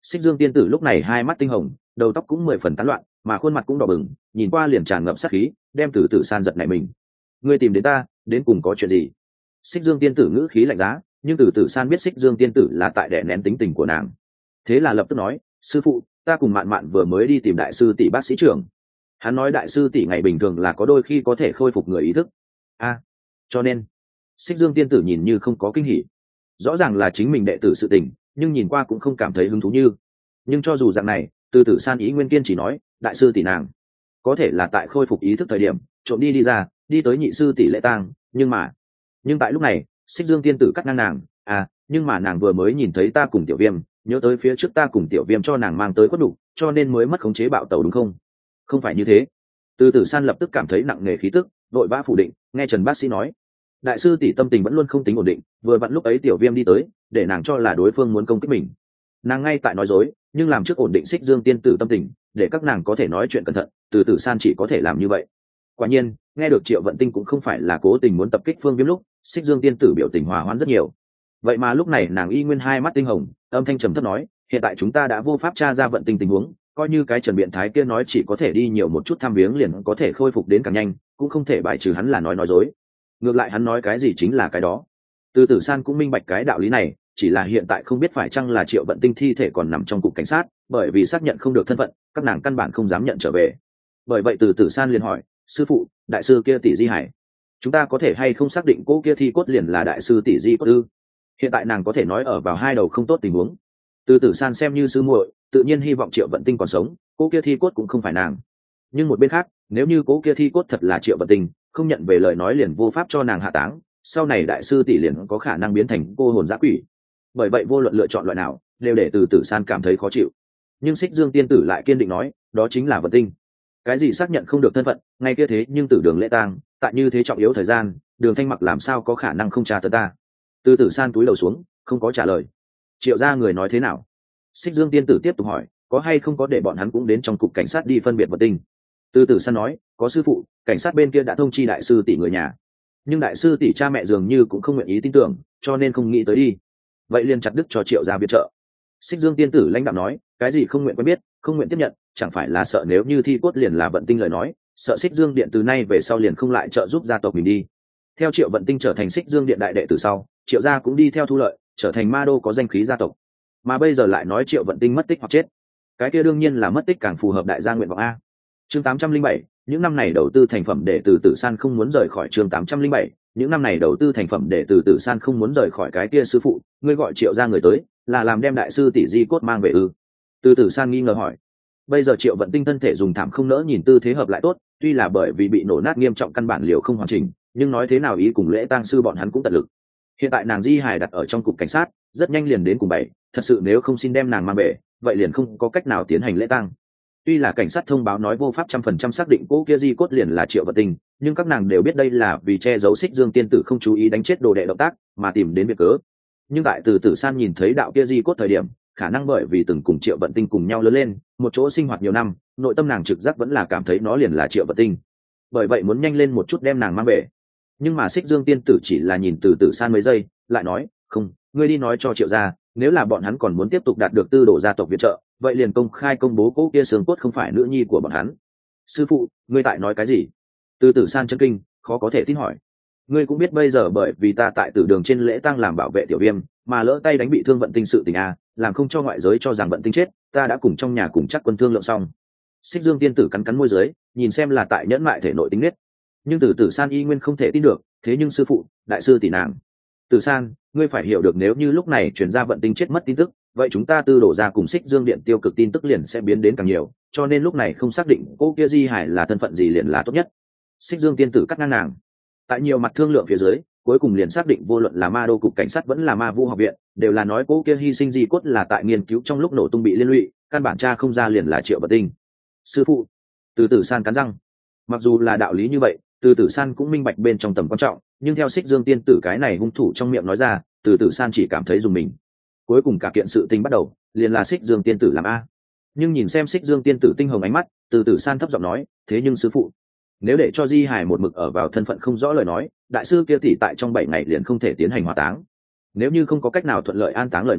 Xích Dương tiên tử lúc này hai mắt tinh hồng, đầu tóc cũng mười phần tán loạn, mà khuôn mặt cũng đỏ bừng, nhìn qua liền tràn ngập sát khí, đem Từ Tử San giật nảy mình. Ngươi tìm đến ta, đến cùng có chuyện gì? Xích Dương tiên tử ngữ khí lạnh giá, nhưng Từ Tử San biết Xích Dương tiên tử là tại đè nén tính tình của nàng, thế là lập tức nói: sư phụ, ta cùng Mạn Mạn vừa mới đi tìm đại sư tỷ bác sĩ trưởng. Hắn nói đại sư tỷ ngày bình thường là có đôi khi có thể khôi phục người ý thức. A, à, cho nên Xích Dương tiên tử nhìn như không có kinh hỉ, rõ ràng là chính mình đệ tử sự tình, nhưng nhìn qua cũng không cảm thấy hứng thú như. Nhưng cho dù dạng này, Từ Tử San ý nguyên kiên chỉ nói, đại sư tỷ nàng có thể là tại khôi phục ý thức thời điểm trộm đi đi ra, đi tới nhị sư tỷ lễ tang, nhưng mà nhưng tại lúc này Xích Dương tiên tử cắt ngang nàng: à, nhưng mà nàng vừa mới nhìn thấy ta cùng Tiểu Viêm, nhớ tới phía trước ta cùng Tiểu Viêm cho nàng mang tới quất đủ, cho nên mới mất khống chế bạo tẩu đúng không? Không phải như thế. Từ Tử San lập tức cảm thấy nặng nề khí tức, vội vã phủ định, nghe Trần bác sĩ nói, đại sư tỷ tâm tình vẫn luôn không tính ổn định, vừa vặn lúc ấy Tiểu Viêm đi tới, để nàng cho là đối phương muốn công kích mình. Nàng ngay tại nói dối, nhưng làm trước ổn định Xích Dương tiên tử tâm tình, để các nàng có thể nói chuyện cẩn thận, Từ Tử San chỉ có thể làm như vậy. Quả nhiên, nghe được Triệu Vận Tinh cũng không phải là cố tình muốn tập kích Phương Viêm lúc, Xích Dương tiên tử biểu tình hòa hoãn rất nhiều. Vậy mà lúc này nàng y nguyên hai mắt tinh hồng, âm thanh trầm thấp nói, hiện tại chúng ta đã vô pháp tra ra Vận Tinh tình huống, coi như cái Trần biện thái kia nói chỉ có thể đi nhiều một chút thăm viếng liền có thể khôi phục đến càng nhanh, cũng không thể bài trừ hắn là nói nói dối. Ngược lại hắn nói cái gì chính là cái đó. Từ Tử San cũng minh bạch cái đạo lý này, chỉ là hiện tại không biết phải chăng là Triệu Vận Tinh thi thể còn nằm trong cục cảnh sát, bởi vì xác nhận không được thân phận, các nàng căn bản không dám nhận trở về. Bởi vậy Từ Tử San liền hỏi, sư phụ, đại sư kia tỷ Di Hải, chúng ta có thể hay không xác định cô kia thi cốt liền là đại sư tỷ Di cốt ư? Hiện tại nàng có thể nói ở vào hai đầu không tốt tình huống. Từ Tử San xem như sư muội, tự nhiên hy vọng Triệu Vận Tinh còn sống, cô kia thi cốt cũng không phải nàng. Nhưng một bên khác, nếu như cô kia thi cốt thật là Triệu Vận Tinh, không nhận về lời nói liền vô pháp cho nàng hạ táng, sau này đại sư tỷ liền có khả năng biến thành cô hồn dã quỷ. Bởi vậy vô luận lựa chọn loại nào, đều để Từ Tử San cảm thấy khó chịu. Nhưng Xích Dương tiên tử lại kiên định nói, đó chính là Vận Tinh. Cái gì xác nhận không được thân phận, ngay kia thế nhưng Tử Đường lễ tang, tại như thế trọng yếu thời gian, Đường Thanh Mặc làm sao có khả năng không tra tấn ta? Từ Tử San túi đầu xuống, không có trả lời. Triệu gia người nói thế nào? Xích Dương tiên tử tiếp tục hỏi, có hay không có để bọn hắn cũng đến trong cục cảnh sát đi phân biệt Vận Tinh? Từ Tử San nói, có sư phụ, cảnh sát bên kia đã thông chi đại sư tỷ người nhà, nhưng đại sư tỷ cha mẹ dường như cũng không nguyện ý tin tưởng, cho nên không nghĩ tới đi. Vậy liền chặt đứt cho Triệu gia viện trợ. Xích Dương tiên tử lãnh đạm nói, cái gì không nguyện quen biết, không nguyện tiếp nhận, chẳng phải là sợ nếu như thi cốt liền là Vận Tinh lời nói, sợ Xích Dương điện từ nay về sau liền không lại trợ giúp gia tộc mình đi. Theo Triệu Vận Tinh trở thành Xích Dương điện đại đệ từ sau, Triệu gia cũng đi theo thu lợi, trở thành ma đô có danh khí gia tộc. Mà bây giờ lại nói Triệu Vận Tinh mất tích hoặc chết, cái kia đương nhiên là mất tích càng phù hợp đại gia nguyện vọng a. Chương tám trăm linh bảy, những năm này đầu tư thành phẩm để Từ Tử San không muốn rời khỏi. Chương tám trăm linh bảy, những năm này đầu tư thành phẩm để Từ Tử San không muốn rời khỏi. Cái kia sư phụ, ngươi gọi Triệu gia người tới, là làm đem đại sư tỷ Di cốt mang về ư? Từ Tử San nghi ngờ hỏi. Bây giờ Triệu Vận Tinh thân thể dùng thảm không nỡ nhìn tư thế hợp lại tốt, tuy là bởi vì bị nổ nát nghiêm trọng căn bản liều không hoàn chỉnh, nhưng nói thế nào ý cùng lễ tang sư bọn hắn cũng tận lực. Hiện tại nàng Di Hải đặt ở trong cục cảnh sát, rất nhanh liền đến cùng bảy, thật sự nếu không xin đem nàng mang về, vậy liền không có cách nào tiến hành lễ tang. Tuy là cảnh sát thông báo nói vô pháp trăm phần trăm xác định cô kia Di cốt liền là Triệu Vận Tinh, nhưng các nàng đều biết đây là vì che giấu Xích Dương tiên tử không chú ý đánh chết đồ đệ động tác mà tìm đến việc cớ. Nhưng tại Từ Tử San nhìn thấy đạo kia Di cốt thời điểm, khả năng bởi vì từng cùng Triệu Vận Tinh cùng nhau lớn lên, một chỗ sinh hoạt nhiều năm, nội tâm nàng trực giác vẫn là cảm thấy nó liền là Triệu Vận Tinh. Bởi vậy muốn nhanh lên một chút đem nàng mang về. Nhưng mà Xích Dương tiên tử chỉ là nhìn Từ Tử San mấy giây, lại nói, không, ngươi đi nói cho Triệu gia, nếu là bọn hắn còn muốn tiếp tục đạt được tư đồ gia tộc viện trợ, vậy liền công khai công bố cố kia xương cốt không phải nữ nhi của bọn hắn. Sư phụ, ngươi tại nói cái gì? Từ Tử San chân kinh, khó có thể tin hỏi. Ngươi cũng biết bây giờ bởi vì ta tại Tử Đường trên lễ tang làm bảo vệ Tiểu Viêm, mà lỡ tay đánh bị thương Vận Tinh sự tình a, làm không cho ngoại giới cho rằng Vận Tinh chết, ta đã cùng trong nhà cùng chắc quân thương lượng xong. Xích Dương tiên tử cắn cắn môi dưới, nhìn xem là tại nhẫn mại thể nội tính nết. Nhưng Từ Tử San y nguyên không thể tin được, thế nhưng sư phụ, đại sư tỷ nàng. Tử San, ngươi phải hiểu được nếu như lúc này truyền ra Vận Tinh chết mất tin tức, vậy chúng ta tư đổ ra cùng Xích Dương điện tiêu cực tin tức liền sẽ biến đến càng nhiều, cho nên lúc này không xác định cô kia Di Hải là thân phận gì liền là tốt nhất. Xích Dương tiên tử cắt ngang nàng. Tại nhiều mặt thương lượng phía dưới, cuối cùng liền xác định vô luận là ma đô cục cảnh sát vẫn là ma vu học viện, đều là nói cô kia hy sinh Di cốt là tại nghiên cứu trong lúc nổ tung bị liên lụy, căn bản tra không ra liền là Triệu Vận Tinh. Sư phụ, Từ Tử San cắn răng. Mặc dù là đạo lý như vậy, Từ Tử San cũng minh bạch bên trong tầm quan trọng, nhưng theo Xích Dương tiên tử cái này hung thủ trong miệng nói ra, Từ Tử San chỉ cảm thấy dùng mình. Cuối cùng cả kiện sự tình bắt đầu, liền là Xích Dương tiên tử làm a. Nhưng nhìn xem Xích Dương tiên tử tinh hồng ánh mắt, Từ Tử San thấp giọng nói, thế nhưng sư phụ, nếu để cho Di Hải một mực ở vào thân phận không rõ lời nói, đại sư kia tỷ tại trong bảy ngày liền không thể tiến hành hỏa táng. Nếu như không có cách nào thuận lợi an táng lời nói,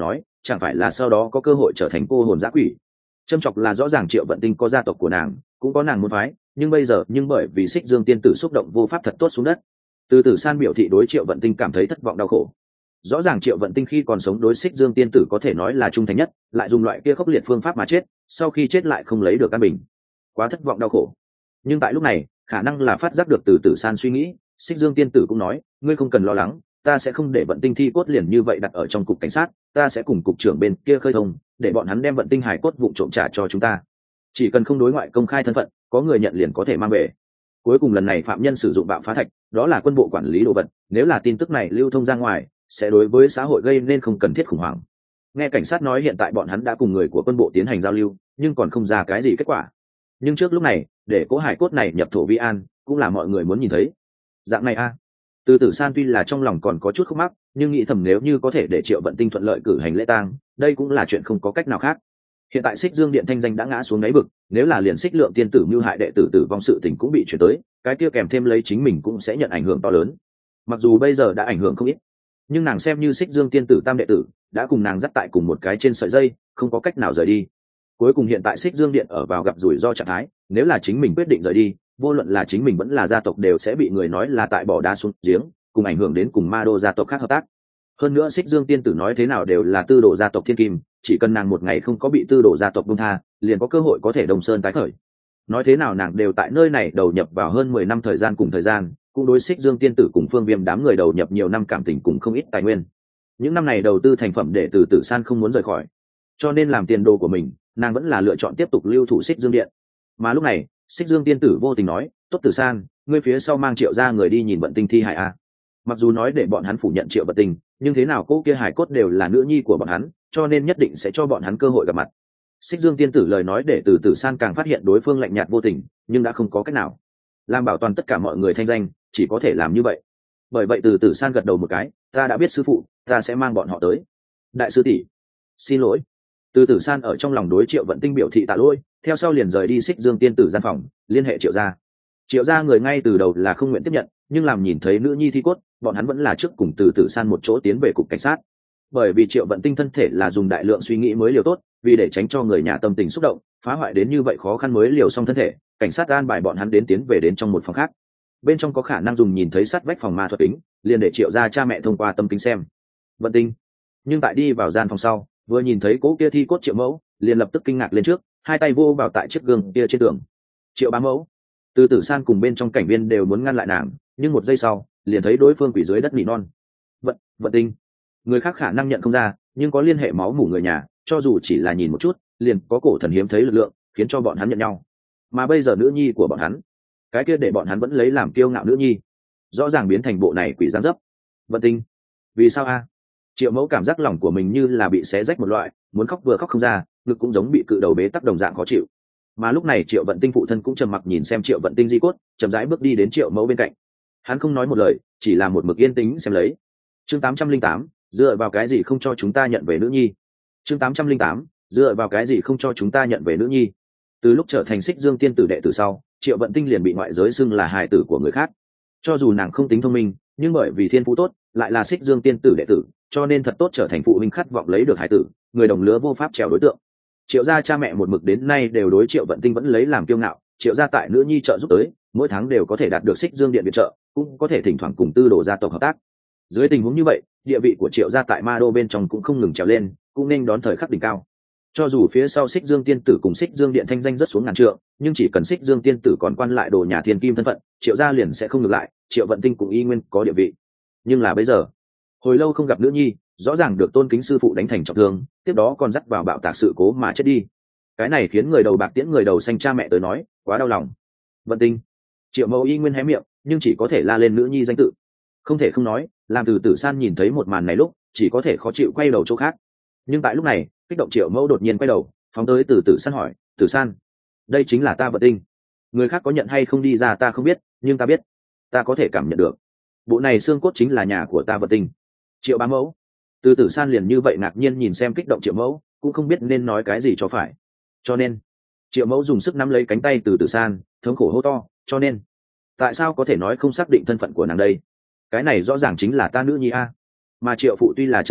chẳng phải là sau đó có cơ hội trở thành cô hồn dã quỷ. Châm chọc là rõ ràng Triệu Vận Tinh có gia tộc của nàng, cũng có nàng môn phái, nhưng bây giờ nhưng bởi vì Xích Dương tiên tử xúc động vô pháp thật tốt xuống đất. Từ Tử San biểu thị đối Triệu Vận Tinh cảm thấy thất vọng đau khổ. Rõ ràng Triệu Vận Tinh khi còn sống đối Xích Dương tiên tử có thể nói là trung thành nhất, lại dùng loại kia khốc liệt phương pháp mà chết, sau khi chết lại không lấy được căn bình, quá thất vọng đau khổ. Nhưng tại lúc này, khả năng là phát giác được Từ Tử San suy nghĩ, Xích Dương tiên tử cũng nói, ngươi không cần lo lắng, ta sẽ không để Vận Tinh thi cốt liền như vậy đặt ở trong cục cảnh sát, ta sẽ cùng cục trưởng bên kia khơi thông, để bọn hắn đem Vận Tinh hải cốt vụng trộm trả cho chúng ta. Chỉ cần không đối ngoại công khai thân phận, có người nhận liền có thể mang về. Cuối cùng lần này phạm nhân sử dụng bạo phá thạch, đó là quân bộ quản lý đồ vật, nếu là tin tức này lưu thông ra ngoài, sẽ đối với xã hội gây nên không cần thiết khủng hoảng. Nghe cảnh sát nói hiện tại bọn hắn đã cùng người của quân bộ tiến hành giao lưu, nhưng còn không ra cái gì kết quả. Nhưng trước lúc này, để cố hải cốt này nhập thổ vi an, cũng là mọi người muốn nhìn thấy. Dạng này a. Từ Tử San tuy là trong lòng còn có chút khúc mắc, nhưng nghĩ thầm nếu như có thể để Triệu Vận Tinh thuận lợi cử hành lễ tang, đây cũng là chuyện không có cách nào khác. Hiện tại Xích Dương điện thanh danh đã ngã xuống đáy vực, nếu là liền Xích Lượng tiên tử mưu hại đệ tử tử vong sự tình cũng bị chuyển tới, cái kia kèm thêm lấy chính mình cũng sẽ nhận ảnh hưởng to lớn. Mặc dù bây giờ đã ảnh hưởng không ít, nhưng nàng xem như Xích Dương tiên tử tam đệ tử, đã cùng nàng dắt tại cùng một cái trên sợi dây, không có cách nào rời đi. Cuối cùng hiện tại Xích Dương điện ở vào gặp rủi ro trạng thái, nếu là chính mình quyết định rời đi, vô luận là chính mình vẫn là gia tộc đều sẽ bị người nói là tại bỏ đá xuống giếng, cùng ảnh hưởng đến cùng Ma Đô gia tộc khác hợp tác. Hơn nữa Xích Dương tiên tử nói thế nào đều là tư đồ gia tộc thiên kim, chỉ cần nàng một ngày không có bị tư đồ gia tộc buông tha, liền có cơ hội có thể Đông Sơn tái khởi. Nói thế nào nàng đều tại nơi này đầu nhập vào hơn mười năm thời gian cùng thời gian, cũng đối Xích Dương tiên tử cùng Phương Viêm đám người đầu nhập nhiều năm cảm tình cùng không ít tài nguyên. Những năm này đầu tư thành phẩm để Từ Tử San không muốn rời khỏi, cho nên làm tiền đồ của mình, nàng vẫn là lựa chọn tiếp tục lưu thủ Xích Dương điện. Mà lúc này, Xích Dương tiên tử vô tình nói, "Tốt Tử San, ngươi phía sau mang Triệu gia người đi nhìn Vận Tinh thi hài a." Mặc dù nói để bọn hắn phủ nhận Triệu Vận Tinh, nhưng thế nào cô kia hài cốt đều là nữ nhi của bọn hắn, cho nên nhất định sẽ cho bọn hắn cơ hội gặp mặt. Xích Dương tiên tử lời nói để Từ Tử San càng phát hiện đối phương lạnh nhạt vô tình, nhưng đã không có cách nào. Làm bảo toàn tất cả mọi người thanh danh, chỉ có thể làm như vậy. Bởi vậy Từ Tử San gật đầu một cái, "Ta đã biết sư phụ, ta sẽ mang bọn họ tới." "Đại sư tỷ, xin lỗi." Từ Tử San ở trong lòng đối Triệu Vận Tinh biểu thị tạ lỗi, theo sau liền rời đi Xích Dương tiên tử gian phòng, liên hệ Triệu gia. Triệu gia người ngay từ đầu là không nguyện tiếp nhận, nhưng làm nhìn thấy nữ nhi thi cốt, bọn hắn vẫn là trước cùng Từ Tử San một chỗ tiến về cục cảnh sát. Bởi vì Triệu Vận Tinh thân thể là dùng đại lượng suy nghĩ mới liều tốt, vì để tránh cho người nhà tâm tình xúc động, phá hoại đến như vậy khó khăn mới liều xong thân thể, cảnh sát an bài bọn hắn đến tiến về đến trong một phòng khác. Bên trong có khả năng dùng nhìn thấy sắt vách phòng ma thuật kính, liền để Triệu gia cha mẹ thông qua tâm kính xem Vận Tinh. Nhưng tại đi vào gian phòng sau, vừa nhìn thấy cố kia thi cốt Triệu mẫu, liền lập tức kinh ngạc lên trước, hai tay vô vào tại chiếc gương kia trên tường. "Triệu bá mẫu." Từ Tử San cùng bên trong cảnh viên đều muốn ngăn lại nàng, nhưng một giây sau, liền thấy đối phương quỷ dưới đất nỉ non. Vận, Vận Tinh. Người khác khả năng nhận không ra, nhưng có liên hệ máu mủ người nhà, cho dù chỉ là nhìn một chút, liền có cổ thần hiếm thấy lực lượng, khiến cho bọn hắn nhận nhau. Mà bây giờ nữ nhi của bọn hắn, cái kia để bọn hắn vẫn lấy làm kiêu ngạo nữ nhi, rõ ràng biến thành bộ này quỷ dáng dấp. Vận Tinh. Vì sao a? Triệu mẫu cảm giác lòng của mình như là bị xé rách một loại, muốn khóc vừa khóc không ra, ngực cũng giống bị cự đầu bế tắc đồng dạng khó chịu. Mà lúc này Triệu Vận Tinh phụ thân cũng trầm mặc nhìn xem Triệu Vận Tinh di cốt, chậm rãi bước đi đến Triệu mẫu bên cạnh. Hắn không nói một lời, chỉ là một mực yên tĩnh xem lấy. Chương tám trăm linh tám, dựa vào cái gì không cho chúng ta nhận về nữ nhi? Chương tám trăm linh tám, dựa vào cái gì không cho chúng ta nhận về nữ nhi? Từ lúc trở thành Xích Dương tiên tử đệ tử sau, Triệu Vận Tinh liền bị ngoại giới xưng là hài tử của người khác. Cho dù nàng không tính thông minh, nhưng bởi vì thiên phú tốt, lại là Xích Dương tiên tử đệ tử, cho nên thật tốt trở thành phụ huynh khát vọng lấy được hài tử, người đồng lứa vô pháp trèo đối tượng. Triệu gia cha mẹ một mực đến nay đều đối Triệu Vận Tinh vẫn lấy làm kiêu ngạo, Triệu gia tại nữ nhi trợ giúp tới, mỗi tháng đều có thể đạt được Xích Dương điện viện trợ, cũng có thể thỉnh thoảng cùng tư đồ gia tộc hợp tác. Dưới tình huống như vậy, địa vị của Triệu gia tại Ma Đô bên trong cũng không ngừng trèo lên, cũng nên đón thời khắc đỉnh cao. Cho dù phía sau Xích Dương tiên tử cùng Xích Dương điện thanh danh rất xuống ngàn trượng, nhưng chỉ cần Xích Dương tiên tử còn quan lại đồ nhà thiên kim thân phận, Triệu gia liền sẽ không ngược lại, Triệu Vận Tinh cũng y nguyên có địa vị. Nhưng là bây giờ, hồi lâu không gặp nữ nhi, rõ ràng được tôn kính sư phụ đánh thành trọng thương, tiếp đó còn dắt vào bạo tạc sự cố mà chết đi. Cái này khiến người đầu bạc tiễn người đầu xanh cha mẹ tới nói, quá đau lòng. Vận Tinh. Triệu mẫu y nguyên hé miệng, nhưng chỉ có thể la lên nữ nhi danh tự. Không thể không nói, làm Từ Tử San nhìn thấy một màn này lúc, chỉ có thể khó chịu quay đầu chỗ khác. Nhưng tại lúc này, kích động Triệu mẫu đột nhiên quay đầu, phóng tới Từ Tử San hỏi, "Tử San, đây chính là ta Vận Tinh. Người khác có nhận hay không đi ra ta không biết, nhưng ta biết, ta có thể cảm nhận được. Bộ này xương cốt chính là nhà của ta Vận Tinh." Triệu bá mẫu. Từ Tử San liền như vậy ngạc nhiên nhìn xem kích động Triệu mẫu, cũng không biết nên nói cái gì cho phải. Cho nên, Triệu mẫu dùng sức nắm lấy cánh tay Từ Tử San, thống khổ hô to, "Cho nên, tại sao có thể nói không xác định thân phận của nàng đây? Cái này rõ ràng chính là ta nữ nhi a." Mà Triệu phụ tuy là trầm mặc,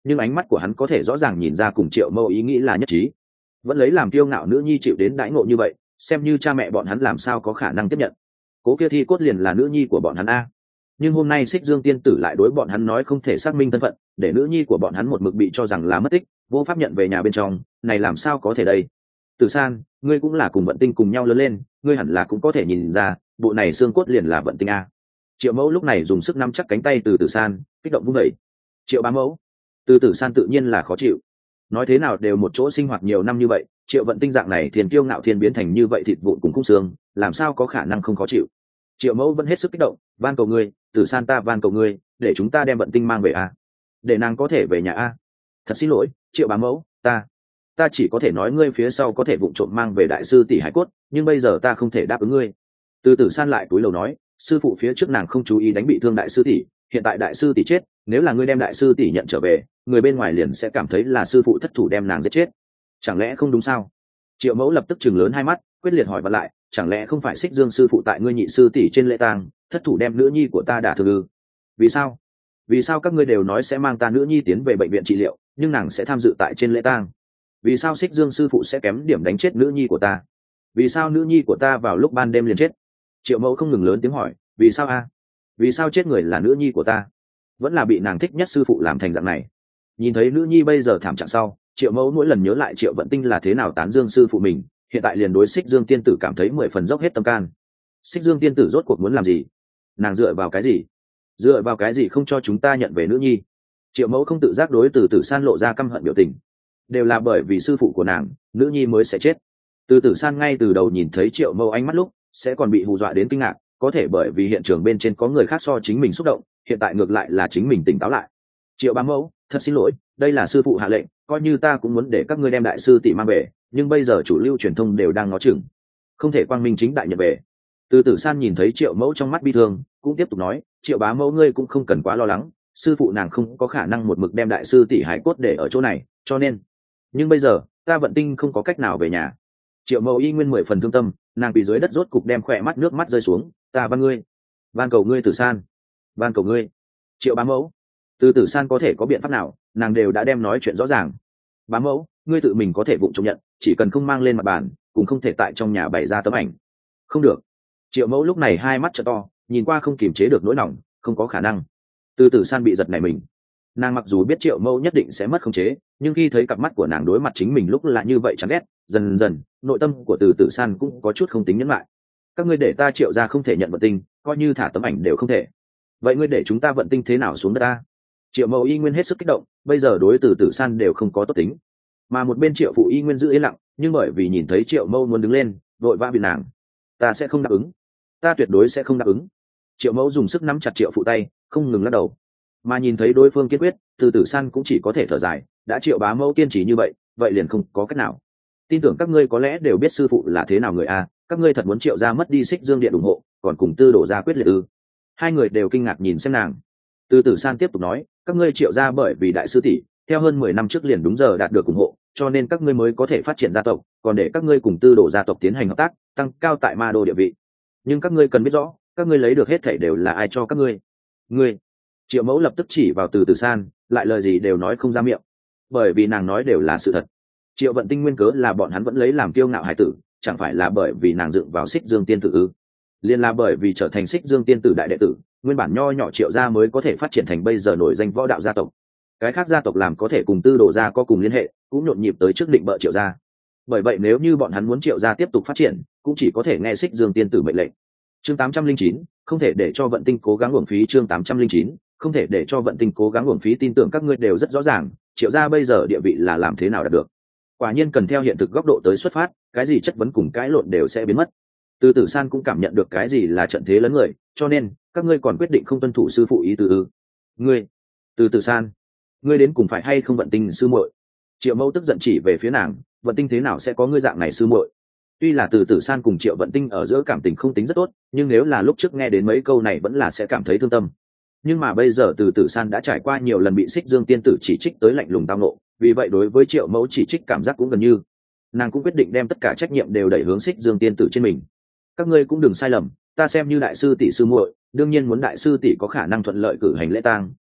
nhưng ánh mắt của hắn có thể rõ ràng nhìn ra cùng Triệu Mâu ý nghĩ là nhất trí. Vẫn lấy làm kiêu ngạo nữ nhi chịu đến đãi ngộ như vậy, xem như cha mẹ bọn hắn làm sao có khả năng tiếp nhận. Cố kia thi cốt liền là nữ nhi của bọn hắn a. Nhưng hôm nay Xích Dương tiên tử lại đối bọn hắn nói không thể xác minh thân phận, để nữ nhi của bọn hắn một mực bị cho rằng là mất tích, vô pháp nhận về nhà bên trong, này làm sao có thể đây? Tử San, ngươi cũng là cùng Vận Tinh cùng nhau lớn lên, ngươi hẳn là cũng có thể nhìn ra, bộ này xương cốt liền là Vận Tinh a. Triệu Mẫu lúc này dùng sức nắm chắc cánh tay từ Tử San, kích động vung vẩy. Triệu bá mẫu, từ Tử San tự nhiên là khó chịu. Nói thế nào đều một chỗ sinh hoạt nhiều năm như vậy, Triệu Vận Tinh dạng này thiên kiêu ngạo thiên biến thành như vậy thịt vụn cùng khung xương, làm sao có khả năng không khó chịu? Triệu Mẫu vẫn hết sức kích động, van cầu ngươi, Tử San ta van cầu ngươi, để chúng ta đem Vận Tinh mang về a, để nàng có thể về nhà a. Thật xin lỗi, Triệu bá mẫu, ta ta chỉ có thể nói ngươi phía sau có thể vụng trộm mang về đại sư tỷ hải cốt, nhưng bây giờ ta không thể đáp ứng ngươi. Từ Tử San lại cúi đầu nói, sư phụ phía trước nàng không chú ý đánh bị thương đại sư tỷ, hiện tại đại sư tỷ chết, nếu là ngươi đem đại sư tỷ nhận trở về, người bên ngoài liền sẽ cảm thấy là sư phụ thất thủ đem nàng giết chết. Chẳng lẽ không đúng sao? Triệu Mẫu lập tức chừng lớn hai mắt, quyết liệt hỏi vặn lại, chẳng lẽ không phải Xích Dương sư phụ tại ngươi nhị sư tỷ trên lễ tang, thất thủ đem nữ nhi của ta đả thương ư? Vì sao? Vì sao các ngươi đều nói sẽ mang ta nữ nhi tiến về bệnh viện trị liệu, nhưng nàng sẽ tham dự tại trên lễ tang? Vì sao Xích Dương sư phụ sẽ kém điểm đánh chết nữ nhi của ta? Vì sao nữ nhi của ta vào lúc ban đêm liền chết? Triệu Mẫu không ngừng lớn tiếng hỏi, vì sao a? Vì sao chết người là nữ nhi của ta? Vẫn là bị nàng thích nhất sư phụ làm thành dạng này. Nhìn thấy nữ nhi bây giờ thảm trạng sau, Triệu Mẫu mỗi lần nhớ lại Triệu Vận Tinh là thế nào tán dương sư phụ mình, hiện tại liền đối Xích Dương tiên tử cảm thấy mười phần dốc hết tâm can. Xích Dương tiên tử rốt cuộc muốn làm gì? Nàng dựa vào cái gì? Dựa vào cái gì không cho chúng ta nhận về nữ nhi? Triệu Mẫu không tự giác đối Từ Tử San lộ ra căm hận biểu tình. Đều là bởi vì sư phụ của nàng, nữ nhi mới sẽ chết. Từ Tử San ngay từ đầu nhìn thấy Triệu Mẫu ánh mắt lúc, sẽ còn bị hù dọa đến kinh ngạc, có thể bởi vì hiện trường bên trên có người khác so chính mình xúc động, hiện tại ngược lại là chính mình tỉnh táo lại. Triệu bá mẫu, thật xin lỗi, đây là sư phụ hạ lệnh, coi như ta cũng muốn để các ngươi đem đại sư tỷ mang về, nhưng bây giờ chủ lưu truyền thông đều đang ngó chừng, không thể quang minh chính đại nhận về. Từ Tử San nhìn thấy Triệu Mẫu trong mắt bi thương, cũng tiếp tục nói, Triệu bá mẫu ngươi cũng không cần quá lo lắng, sư phụ nàng không có khả năng một mực đem đại sư tỷ hải cốt để ở chỗ này, cho nên, nhưng bây giờ ta Vận Tinh không có cách nào về nhà. Triệu Mẫu y nguyên mười phần thương tâm, nàng bị dưới đất rốt cục đem khỏe mắt nước mắt rơi xuống, ta van ngươi, van cầu ngươi Tử San, van cầu ngươi. Triệu bá mẫu, từ Tử San có thể có biện pháp nào, nàng đều đã đem nói chuyện rõ ràng. Bá mẫu, ngươi tự mình có thể vụng trộm nhận, chỉ cần không mang lên mặt bàn, cũng không thể tại trong nhà bày ra tấm ảnh. Không được. Triệu Mẫu lúc này hai mắt trợ to, nhìn qua không kiềm chế được nỗi lòng, không có khả năng. Từ Tử San bị giật nảy mình. Nàng mặc dù biết Triệu Mẫu nhất định sẽ mất khống chế, nhưng khi thấy cặp mắt của nàng đối mặt chính mình lúc là như vậy chán ghét, dần dần nội tâm của Từ Tử San cũng có chút không tính nhẫn lại. Các ngươi để ta Triệu ra không thể nhận Vận Tinh, coi như thả tấm ảnh đều không thể. Vậy ngươi để chúng ta Vận Tinh thế nào xuống đất ta? Triệu Mẫu y nguyên hết sức kích động, bây giờ đối Từ Tử San đều không có tốt tính, mà một bên Triệu phụ y nguyên giữ yên lặng, nhưng bởi vì nhìn thấy Triệu Mẫu muốn đứng lên, vội vã bị nàng, ta sẽ không đáp ứng, ta tuyệt đối sẽ không đáp ứng. Triệu Mẫu dùng sức nắm chặt Triệu phụ tay, không ngừng lắc đầu, mà nhìn thấy đối phương kiên quyết, Từ Tử San cũng chỉ có thể thở dài, đã Triệu bá mẫu kiên trì như vậy, vậy liền không có cách nào. Tin tưởng các ngươi có lẽ đều biết sư phụ là thế nào người a, các ngươi thật muốn Triệu ra mất đi Xích Dương điện ủng hộ, còn cùng Tư đổ ra quyết liệt ư? Hai người đều kinh ngạc nhìn xem nàng. Từ Tử San tiếp tục nói, các ngươi Triệu ra bởi vì đại sư tỷ theo hơn mười năm trước liền đúng giờ đạt được ủng hộ, cho nên các ngươi mới có thể phát triển gia tộc, còn để các ngươi cùng Tư đổ gia tộc tiến hành hợp tác, tăng cao tại Ma Đô địa vị. Nhưng các ngươi cần biết rõ, các ngươi lấy được hết thảy đều là ai cho các ngươi? Ngươi. Triệu Mẫu lập tức chỉ vào Từ Tử San, lại lời gì đều nói không ra miệng, bởi vì nàng nói đều là sự thật. Triệu Vận Tinh nguyên cớ là bọn hắn vẫn lấy làm kiêu ngạo hải tử, chẳng phải là bởi vì nàng dựng vào Xích Dương tiên tử ư? Liên là bởi vì trở thành Xích Dương tiên tử đại đệ tử, nguyên bản nho nhỏ Triệu gia mới có thể phát triển thành bây giờ nổi danh võ đạo gia tộc. Cái khác gia tộc làm có thể cùng Tư đổ gia có cùng liên hệ, cũng nhộn nhịp tới trước định bợ Triệu gia. Bởi vậy nếu như bọn hắn muốn Triệu gia tiếp tục phát triển, cũng chỉ có thể nghe Xích Dương tiên tử mệnh lệnh. Chương tám trăm linh chín, không thể để cho Vận Tinh cố gắng uổng phí. Chương tám trăm linh chín, không thể để cho Vận Tinh cố gắng uổng phí. Tin tưởng các ngươi đều rất rõ ràng, Triệu gia bây giờ địa vị là làm thế nào đạt được. Quả nhiên cần theo hiện thực góc độ tới xuất phát, cái gì chất vấn cùng cãi lộn đều sẽ biến mất. Từ Tử San cũng cảm nhận được cái gì là trận thế lớn người, cho nên các ngươi còn quyết định không tuân thủ sư phụ ý tứ ư? Ngươi, Từ Tử San, ngươi đến cùng phải hay không Vận Tinh sư muội? Triệu Mẫu tức giận chỉ về phía nàng, Vận Tinh thế nào sẽ có ngươi dạng này sư muội? Tuy là Từ Tử San cùng Triệu Vận Tinh ở giữa cảm tình không tính rất tốt, nhưng nếu là lúc trước nghe đến mấy câu này vẫn là sẽ cảm thấy thương tâm. Nhưng mà bây giờ Từ Tử San đã trải qua nhiều lần bị Xích Dương tiên tử chỉ trích tới lạnh lùng tao nộ, vì vậy đối với Triệu Mẫu chỉ trích cảm giác cũng gần như, nàng cũng quyết định đem tất cả trách nhiệm đều đẩy hướng Xích Dương tiên tử trên mình. Các ngươi cũng đừng sai lầm, ta xem như đại sư tỷ sư muội, đương nhiên muốn đại sư tỷ có khả năng thuận lợi cử hành lễ tang,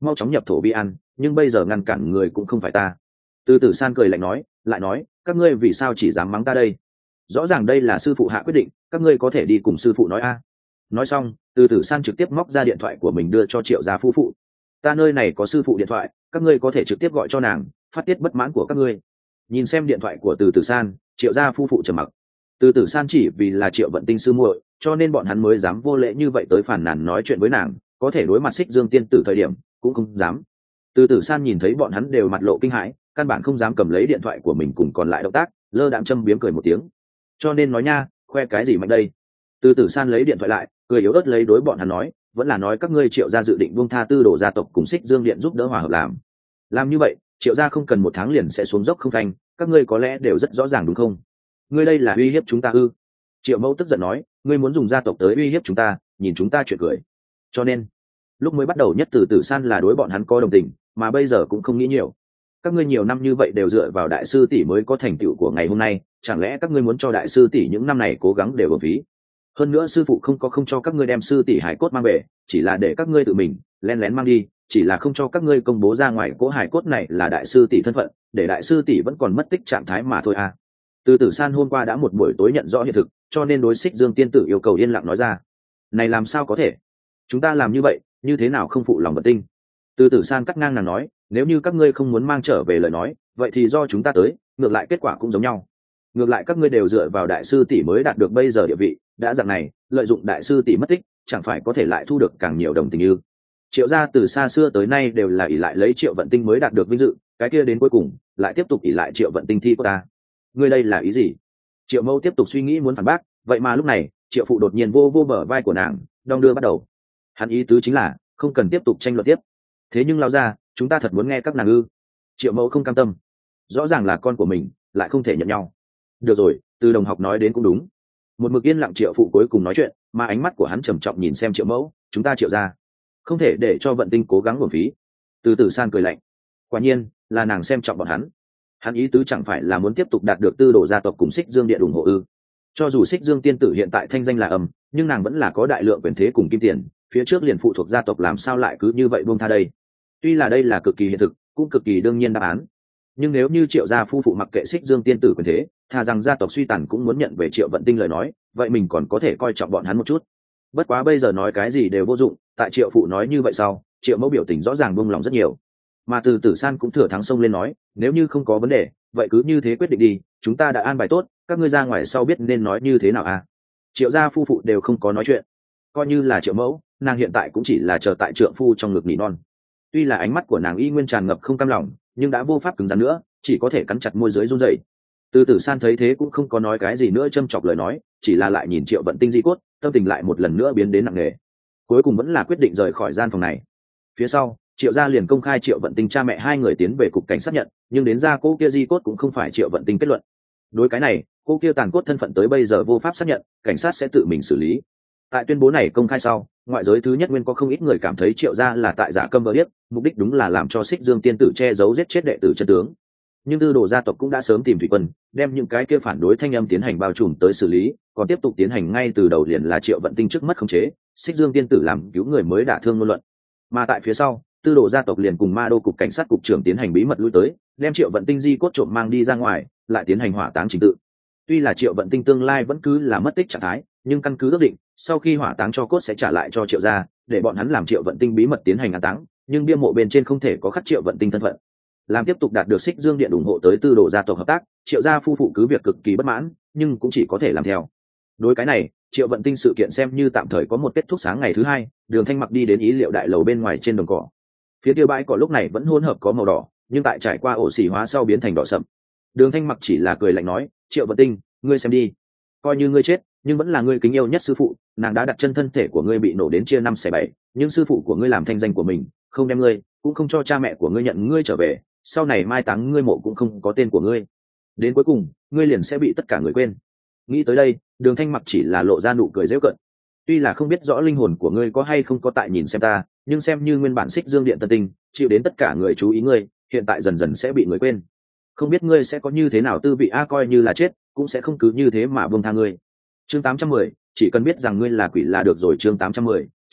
mau chóng nhập thổ vi an, nhưng bây giờ ngăn cản người cũng không phải ta. Từ Tử San cười lạnh nói, lại nói, các ngươi vì sao chỉ dám mắng ta đây? Rõ ràng đây là sư phụ hạ quyết định, các ngươi có thể đi cùng sư phụ nói a. Nói xong, Từ Tử San trực tiếp móc ra điện thoại của mình đưa cho Triệu gia phu phụ. Ta nơi này có sư phụ điện thoại, các ngươi có thể trực tiếp gọi cho nàng, phát tiết bất mãn của các ngươi. Nhìn xem điện thoại của Từ Tử San, Triệu gia phu phụ trầm mặc. Từ Tử San chỉ vì là Triệu Vận Tinh sư muội, cho nên bọn hắn mới dám vô lễ như vậy tới phản nàn nói chuyện với nàng, có thể đối mặt Xích Dương tiên tử thời điểm cũng không dám. Từ Tử San nhìn thấy bọn hắn đều mặt lộ kinh hãi, căn bản không dám cầm lấy điện thoại của mình cùng còn lại động tác, lơ đãng châm biếm cười một tiếng. Cho nên nói nha, khoe cái gì mạnh đây? Từ Tử San lấy điện thoại lại, cười yếu ớt lấy đối bọn hắn nói, vẫn là nói các ngươi Triệu gia dự định buông tha Tư Đồ gia tộc cùng Xích Dương điện giúp đỡ hòa hợp làm. Làm như vậy, Triệu gia không cần một tháng liền sẽ xuống dốc không thành, các ngươi có lẽ đều rất rõ ràng đúng không? Ngươi đây là uy hiếp chúng ta ư? Triệu Mẫu tức giận nói, ngươi muốn dùng gia tộc tới uy hiếp chúng ta, nhìn chúng ta chuyện cười. Cho nên, lúc mới bắt đầu nhất Từ Tử San là đối bọn hắn có đồng tình, mà bây giờ cũng không nghĩ nhiều. Các ngươi nhiều năm như vậy đều dựa vào đại sư tỷ mới có thành tựu của ngày hôm nay, chẳng lẽ các ngươi muốn cho đại sư tỷ những năm này cố gắng đều uổng phí? Hơn nữa sư phụ không có không cho các ngươi đem sư tỷ hải cốt mang về, chỉ là để các ngươi tự mình lén lén mang đi, chỉ là không cho các ngươi công bố ra ngoài cố hải cốt này là đại sư tỷ thân phận, để đại sư tỷ vẫn còn mất tích trạng thái mà thôi à. Từ Tử San hôm qua đã một buổi tối nhận rõ hiện thực, cho nên đối Xích Dương tiên tử yêu cầu yên lặng nói ra. Này làm sao có thể? Chúng ta làm như vậy, như thế nào không phụ lòng Vận Tinh? Từ Tử San cắt ngang nàng nói, nếu như các ngươi không muốn mang trở về lời nói, vậy thì do chúng ta tới, ngược lại kết quả cũng giống nhau. Ngược lại các ngươi đều dựa vào đại sư tỷ mới đạt được bây giờ địa vị, đã dạng này, lợi dụng đại sư tỷ mất tích, chẳng phải có thể lại thu được càng nhiều đồng tình ư? Triệu gia từ xa xưa tới nay đều là ỷ lại lấy Triệu Vận Tinh mới đạt được vinh dự, cái kia đến cuối cùng lại tiếp tục ỷ lại Triệu Vận Tinh thi của ta. Ngươi đây là ý gì? Triệu Mẫu tiếp tục suy nghĩ muốn phản bác, vậy mà lúc này Triệu phụ đột nhiên vô vô bờ vai của nàng, đong đưa bắt đầu. Hắn ý tứ chính là không cần tiếp tục tranh luận tiếp. Thế nhưng lao ra, chúng ta thật muốn nghe các nàng ư? Triệu Mẫu không cam tâm, rõ ràng là con của mình, lại không thể nhận nhau. Được rồi, Từ đồng học nói đến cũng đúng. Một mực yên lặng Triệu phụ cuối cùng nói chuyện, mà ánh mắt của hắn trầm trọng nhìn xem Triệu Mẫu, chúng ta Triệu gia không thể để cho Vận Tinh cố gắng uổng phí. Từ Tử San cười lạnh, quả nhiên là nàng xem trọng bọn hắn. Hắn ý tứ chẳng phải là muốn tiếp tục đạt được Tư Đồ gia tộc cùng Xích Dương điện ủng hộ ư? Cho dù Xích Dương tiên tử hiện tại thanh danh là ầm, nhưng nàng vẫn là có đại lượng quyền thế cùng kim tiền, phía trước liền phụ thuộc gia tộc làm sao lại cứ như vậy buông tha đây? Tuy là đây là cực kỳ hiện thực, cũng cực kỳ đương nhiên đáp án. Nhưng nếu như Triệu gia phu phụ mặc kệ Xích Dương tiên tử quyền thế, thà rằng gia tộc suy tàn cũng muốn nhận về Triệu Vận Tinh lời nói, vậy mình còn có thể coi trọng bọn hắn một chút. Bất quá bây giờ nói cái gì đều vô dụng, tại Triệu phụ nói như vậy sau, Triệu Mẫu biểu tình rõ ràng buông lòng rất nhiều. Mà Từ Tử San cũng thừa thắng xông lên nói, nếu như không có vấn đề, vậy cứ như thế quyết định đi, chúng ta đã an bài tốt, các ngươi ra ngoài sau biết nên nói như thế nào à? Triệu gia phu phụ đều không có nói chuyện, coi như là Triệu Mẫu, nàng hiện tại cũng chỉ là chờ tại trượng phu trong ngực nỉ non. Tuy là ánh mắt của nàng y nguyên tràn ngập không cam lòng, nhưng đã vô pháp cứng rắn nữa, chỉ có thể cắn chặt môi dưới run rẩy. Từ Tử San thấy thế cũng không có nói cái gì nữa châm chọc lời nói, chỉ là lại nhìn Triệu Vận Tinh di cốt, tâm tình lại một lần nữa biến đến nặng nề. Cuối cùng vẫn là quyết định rời khỏi gian phòng này. Phía sau, Triệu gia liền công khai Triệu Vận Tinh cha mẹ hai người tiến về cục cảnh xác nhận, nhưng đến ra cô kia di cốt cũng không phải Triệu Vận Tinh kết luận. Đối cái này, cô kia tàn cốt thân phận tới bây giờ vô pháp xác nhận, cảnh sát sẽ tự mình xử lý. Tại tuyên bố này công khai sau, ngoại giới thứ nhất nguyên có không ít người cảm thấy Triệu gia là tại giả câm vờ điếc, mục đích đúng là làm cho Xích Dương tiên tử che giấu giết chết đệ tử chân tướng. Nhưng Tư Đồ gia tộc cũng đã sớm tìm thủy quân, đem những cái kia phản đối thanh âm tiến hành bao trùm tới xử lý, còn tiếp tục tiến hành ngay từ đầu liền là Triệu Vận Tinh trước mất khống chế, Xích Dương tiên tử làm cứu người mới đả thương ngôn luận. Mà tại phía sau, Tư Đồ gia tộc liền cùng Ma Đô cục cảnh sát cục trưởng tiến hành bí mật lui tới, đem Triệu Vận Tinh di cốt trộm mang đi ra ngoài, lại tiến hành hỏa táng trình tự. Tuy là Triệu Vận Tinh tương lai vẫn cứ là mất tích trạng thái, nhưng căn cứ ước định, sau khi hỏa táng cho cốt sẽ trả lại cho Triệu gia, để bọn hắn làm Triệu Vận Tinh bí mật tiến hành an táng, nhưng bia mộ bên trên không thể có khắc Triệu Vận Tinh thân phận. Làm tiếp tục đạt được Xích Dương điện ủng hộ tới Tư Đồ gia tộc hợp tác, Triệu gia phu phụ cứ việc cực kỳ bất mãn, nhưng cũng chỉ có thể làm theo. Đối cái này, Triệu Vận Tinh sự kiện xem như tạm thời có một kết thúc. Sáng ngày thứ hai, Đường Thanh Mặc đi đến ý liệu đại lầu bên ngoài trên đồng cỏ. Phía kia bãi cỏ lúc này vẫn hỗn hợp có màu đỏ, nhưng tại trải qua ổ xỉ hóa sau biến thành đỏ sậm. Đường Thanh Mặc chỉ là cười lạnh nói, Triệu Vận Tinh, ngươi xem đi, coi như ngươi chết, nhưng vẫn là ngươi kính yêu nhất sư phụ, nàng đã đặt chân thân thể của ngươi bị nổ đến chia năm xẻ bảy, nhưng sư phụ của ngươi làm thanh danh của mình, không đem ngươi, cũng không cho cha mẹ của ngươi nhận ngươi trở về, sau này mai táng ngươi mộ cũng không có tên của ngươi, đến cuối cùng ngươi liền sẽ bị tất cả người quên. Nghĩ tới đây, Đường Thanh Mặc chỉ là lộ ra nụ cười giễu cợt. Tuy là không biết rõ linh hồn của ngươi có hay không có tại nhìn xem ta, nhưng xem như nguyên bản Xích Dương điện tân tinh, chịu đến tất cả người chú ý ngươi, hiện tại dần dần sẽ bị người quên. Không biết ngươi sẽ có như thế nào tư vị a, coi như là chết, cũng sẽ không cứ như thế mà buông tha ngươi. Chương tám trăm mười, chỉ cần biết rằng ngươi là quỷ là được rồi. Chương tám trăm mười,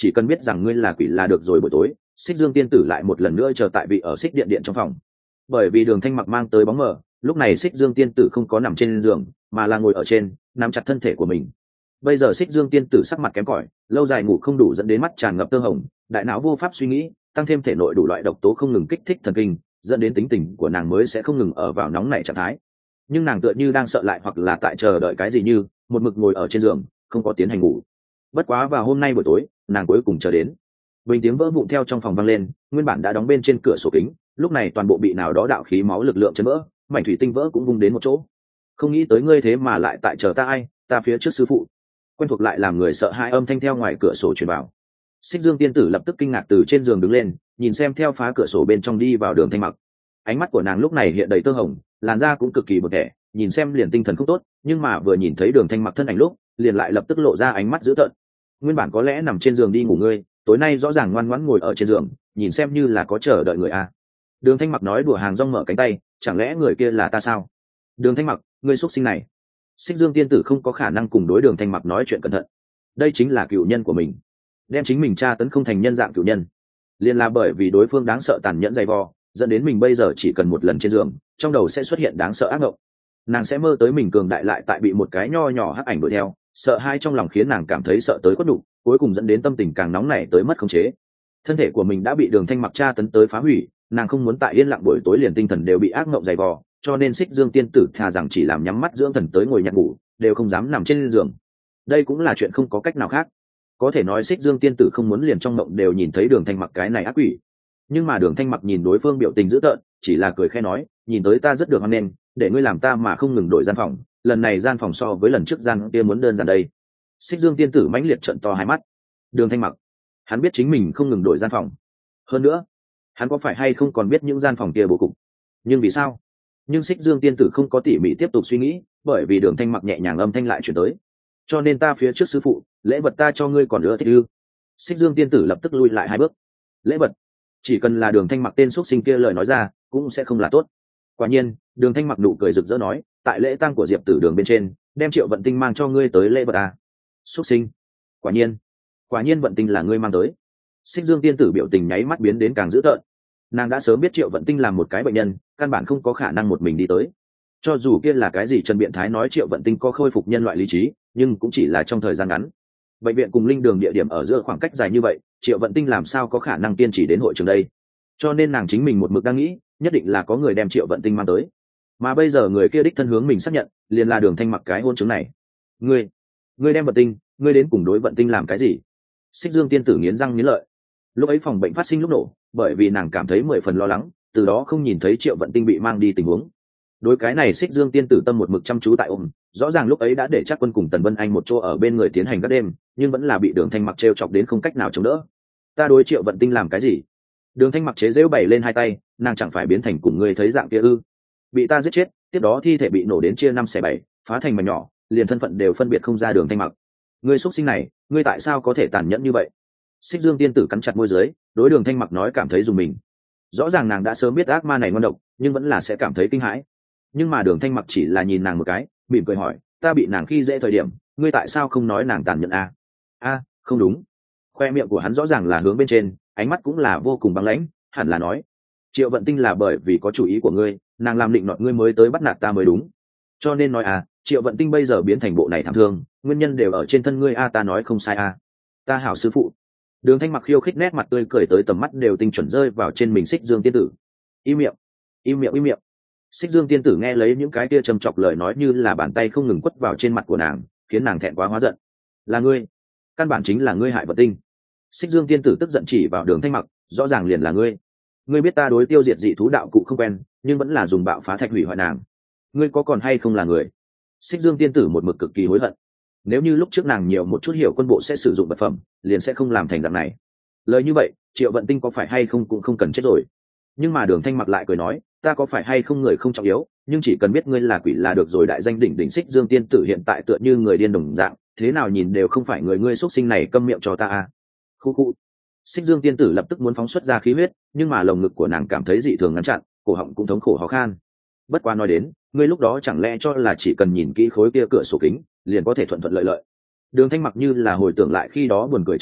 chỉ cần biết rằng ngươi là quỷ là được rồi. Buổi tối Xích Dương tiên tử lại một lần nữa chờ tại vị ở Xích điện điện trong phòng. Bởi vì Đường Thanh Mặc mang tới bóng mờ, lúc này Xích Dương tiên tử không có nằm trên giường mà là ngồi ở trên, nắm chặt thân thể của mình. Bây giờ Xích Dương tiên tử sắc mặt kém cỏi, lâu dài ngủ không đủ dẫn đến mắt tràn ngập tơ hồng, đại não vô pháp suy nghĩ, tăng thêm thể nội đủ loại độc tố không ngừng kích thích thần kinh, dẫn đến tính tình của nàng mới sẽ không ngừng ở vào nóng nảy trạng thái. Nhưng nàng tựa như đang sợ lại hoặc là tại chờ đợi cái gì, như một mực ngồi ở trên giường không có tiến hành ngủ. Bất quá vào hôm nay buổi tối, nàng cuối cùng chờ đến. Bình tiếng vỡ vụn theo trong phòng vang lên, nguyên bản đã đóng bên trên cửa sổ kính, lúc này toàn bộ bị nào đó đạo khí máu lực lượng chấn vỡ, mảnh thủy tinh vỡ cũng vung đến một chỗ. Không nghĩ tới ngươi thế mà lại tại chờ ta. Ai? Ta phía trước sư phụ. Quen thuộc lại làm người sợ hãi âm thanh theo ngoài cửa sổ truyền vào. Xích Dương tiên tử lập tức kinh ngạc từ trên giường đứng lên, nhìn xem theo phá cửa sổ bên trong đi vào Đường Thanh Mặc. Ánh mắt của nàng lúc này hiện đầy tơ hồng, làn da cũng cực kỳ bột đẻ, nhìn xem liền tinh thần không tốt, nhưng mà vừa nhìn thấy Đường Thanh Mặc thân ảnh lúc, liền lại lập tức lộ ra ánh mắt dữ tợn. Nguyên bản có lẽ nằm trên giường đi ngủ ngươi, tối nay rõ ràng ngoan ngoãn ngồi ở trên giường, nhìn xem như là có chờ đợi người a. Đường Thanh Mặc nói đùa hàng rong mở cánh tay, chẳng lẽ người kia là ta sao? Đường Thanh Mặc, ngươi xuất sinh này. Xích Dương tiên tử không có khả năng cùng đối Đường Thanh Mặc nói chuyện cẩn thận. Đây chính là cựu nhân của mình, đem chính mình tra tấn không thành nhân dạng cựu nhân, liền là bởi vì đối phương đáng sợ tàn nhẫn dày vò, dẫn đến mình bây giờ chỉ cần một lần trên giường, trong đầu sẽ xuất hiện đáng sợ ác mộng. Nàng sẽ mơ tới mình cường đại lại tại bị một cái nho nhỏ hắc ảnh đuổi theo, sợ hai trong lòng khiến nàng cảm thấy sợ tới cốt đủ, cuối cùng dẫn đến tâm tình càng nóng nảy tới mất khống chế. Thân thể của mình đã bị Đường Thanh Mặc tra tấn tới phá hủy, nàng không muốn tại yên lặng buổi tối liền tinh thần đều bị ác mộng dày vò, cho nên Xích Dương tiên tử thà rằng chỉ làm nhắm mắt dưỡng thần tới ngồi nhặt ngủ, đều không dám nằm trên giường. Đây cũng là chuyện không có cách nào khác. Có thể nói Xích Dương tiên tử không muốn liền trong mộng đều nhìn thấy Đường Thanh Mặc cái này ác quỷ. Nhưng mà Đường Thanh Mặc nhìn đối phương biểu tình dữ tợn, chỉ là cười khẽ nói, nhìn tới ta rất được hoan nghênh, để ngươi làm ta mà không ngừng đổi gian phòng, lần này gian phòng so với lần trước gian kia muốn đơn giản đây. Xích Dương tiên tử mãnh liệt trợn to hai mắt. Đường Thanh Mặc, hắn biết chính mình không ngừng đổi gian phòng. Hơn nữa, hắn có phải hay không còn biết những gian phòng kia bố cục. Nhưng vì sao? Nhưng Xích Dương tiên tử không có tỉ mỉ tiếp tục suy nghĩ, bởi vì Đường Thanh Mặc nhẹ nhàng âm thanh lại chuyển tới. Cho nên ta phía trước sư phụ, lễ vật ta cho ngươi còn nữa thích ư? Xích Dương tiên tử lập tức lui lại hai bước. Lễ vật? Chỉ cần là Đường Thanh Mặc tên xuất sinh kia lời nói ra, cũng sẽ không là tốt. Quả nhiên, Đường Thanh Mặc nụ cười rực rỡ nói, tại lễ tang của Diệp Tử Đường bên trên, đem Triệu Vận Tinh mang cho ngươi tới lễ vật à? Xuất sinh. Quả nhiên, quả nhiên Vận Tinh là ngươi mang tới. Xích Dương tiên tử biểu tình nháy mắt biến đến càng dữ tợn. Nàng đã sớm biết Triệu Vận Tinh là một cái bệnh nhân, căn bản không có khả năng một mình đi tới. Cho dù kia là cái gì Trần Biện Thái nói Triệu Vận Tinh có khôi phục nhân loại lý trí, nhưng cũng chỉ là trong thời gian ngắn. Bệnh viện cùng linh đường địa điểm ở giữa khoảng cách dài như vậy, Triệu Vận Tinh làm sao có khả năng kiên trì đến hội trường đây? Cho nên nàng chính mình một mực đang nghĩ, nhất định là có người đem Triệu Vận Tinh mang tới. Mà bây giờ người kia đích thân hướng mình xác nhận, liền là Đường Thanh Mặc cái hôn chứng này. Ngươi, ngươi đem Vận Tinh, ngươi đến cùng đối Vận Tinh làm cái gì? Xích Dương tiên tử nghiến răng nghiến lợi. Lúc ấy phòng bệnh phát sinh lúc nổ, bởi vì nàng cảm thấy mười phần lo lắng, từ đó không nhìn thấy Triệu Vận Tinh bị mang đi tình huống. Đối cái này Xích Dương tiên tử tâm một mực chăm chú tại ôm, rõ ràng lúc ấy đã để Trác Quân cùng Tần Vân Anh một chỗ ở bên người tiến hành các đêm, nhưng vẫn là bị Đường Thanh Mặc trêu chọc đến không cách nào chống đỡ. Ta đối Triệu Vận Tinh làm cái gì? Đường Thanh Mặc chế giễu bày lên hai tay, nàng chẳng phải biến thành cùng ngươi thấy dạng kia ư? Bị ta giết chết, tiếp đó thi thể bị nổ đến chia năm xẻ bảy, phá thành mảnh nhỏ, liền thân phận đều phân biệt không ra Đường Thanh Mặc. Ngươi xuất sinh này, ngươi tại sao có thể tàn nhẫn như vậy? Xích Dương tiên tử cắn chặt môi dưới, đối Đường Thanh Mặc nói cảm thấy dùng mình. Rõ ràng nàng đã sớm biết ác ma này ngon độc, nhưng vẫn là sẽ cảm thấy kinh hãi. Nhưng mà Đường Thanh Mặc chỉ là nhìn nàng một cái, mỉm cười hỏi, ta bị nàng khi dễ thời điểm, ngươi tại sao không nói nàng tàn nhẫn a? A, không đúng. Khoe miệng của hắn rõ ràng là hướng bên trên, ánh mắt cũng là vô cùng băng lãnh, hẳn là nói, Triệu Vận Tinh là bởi vì có chủ ý của ngươi, nàng làm định nọt ngươi mới tới bắt nạt ta mới đúng. Cho nên nói à, Triệu Vận Tinh bây giờ biến thành bộ này thảm thương, nguyên nhân đều ở trên thân ngươi a. Ta nói không sai a. Ta hảo sư phụ. Đường Thanh Mặc khiêu khích nét mặt tươi cười tới tầm mắt đều tinh chuẩn rơi vào trên mình Xích Dương tiên tử. Im miệng, im miệng, im miệng. Xích Dương tiên tử nghe lấy những cái kia trầm chọc lời nói như là bàn tay không ngừng quất vào trên mặt của nàng, khiến nàng thẹn quá hóa giận. Là ngươi, căn bản chính là ngươi hại Vận Tinh. Xích Dương tiên tử tức giận chỉ vào Đường Thanh Mặc, rõ ràng liền là ngươi. Ngươi biết ta đối tiêu diệt dị thú đạo cụ không quen, nhưng vẫn là dùng bạo phá thạch hủy hoại nàng. Ngươi có còn hay không là người? Xích Dương tiên tử một mực cực kỳ hối hận. Nếu như lúc trước nàng nhiều một chút hiểu quân bộ sẽ sử dụng vật phẩm, liền sẽ không làm thành dạng này. Lời như vậy, Triệu Vận Tinh có phải hay không cũng không cần chết rồi. Nhưng mà Đường Thanh Mặc lại cười nói, ta có phải hay không người không trọng yếu, nhưng chỉ cần biết ngươi là quỷ là được rồi. Đại danh đỉnh đỉnh Xích Dương tiên tử hiện tại tựa như người điên đồng dạng, thế nào nhìn đều không phải người. Ngươi xuất sinh này câm miệng cho ta a. Khu khu. Xích Dương tiên tử lập tức muốn phóng xuất ra khí huyết, nhưng mà lồng ngực của nàng cảm thấy dị thường ngăn chặn, cổ họng cũng thống khổ khó khăn. Bất quá nói đến, ngươi lúc đó chẳng lẽ cho là chỉ cần nhìn kỹ khối kia cửa sổ kính, liền có thể thuận thuận lợi lợi? Đường Thanh Mặc như là hồi tưởng lại khi đó buồn cười chẳng cảnh,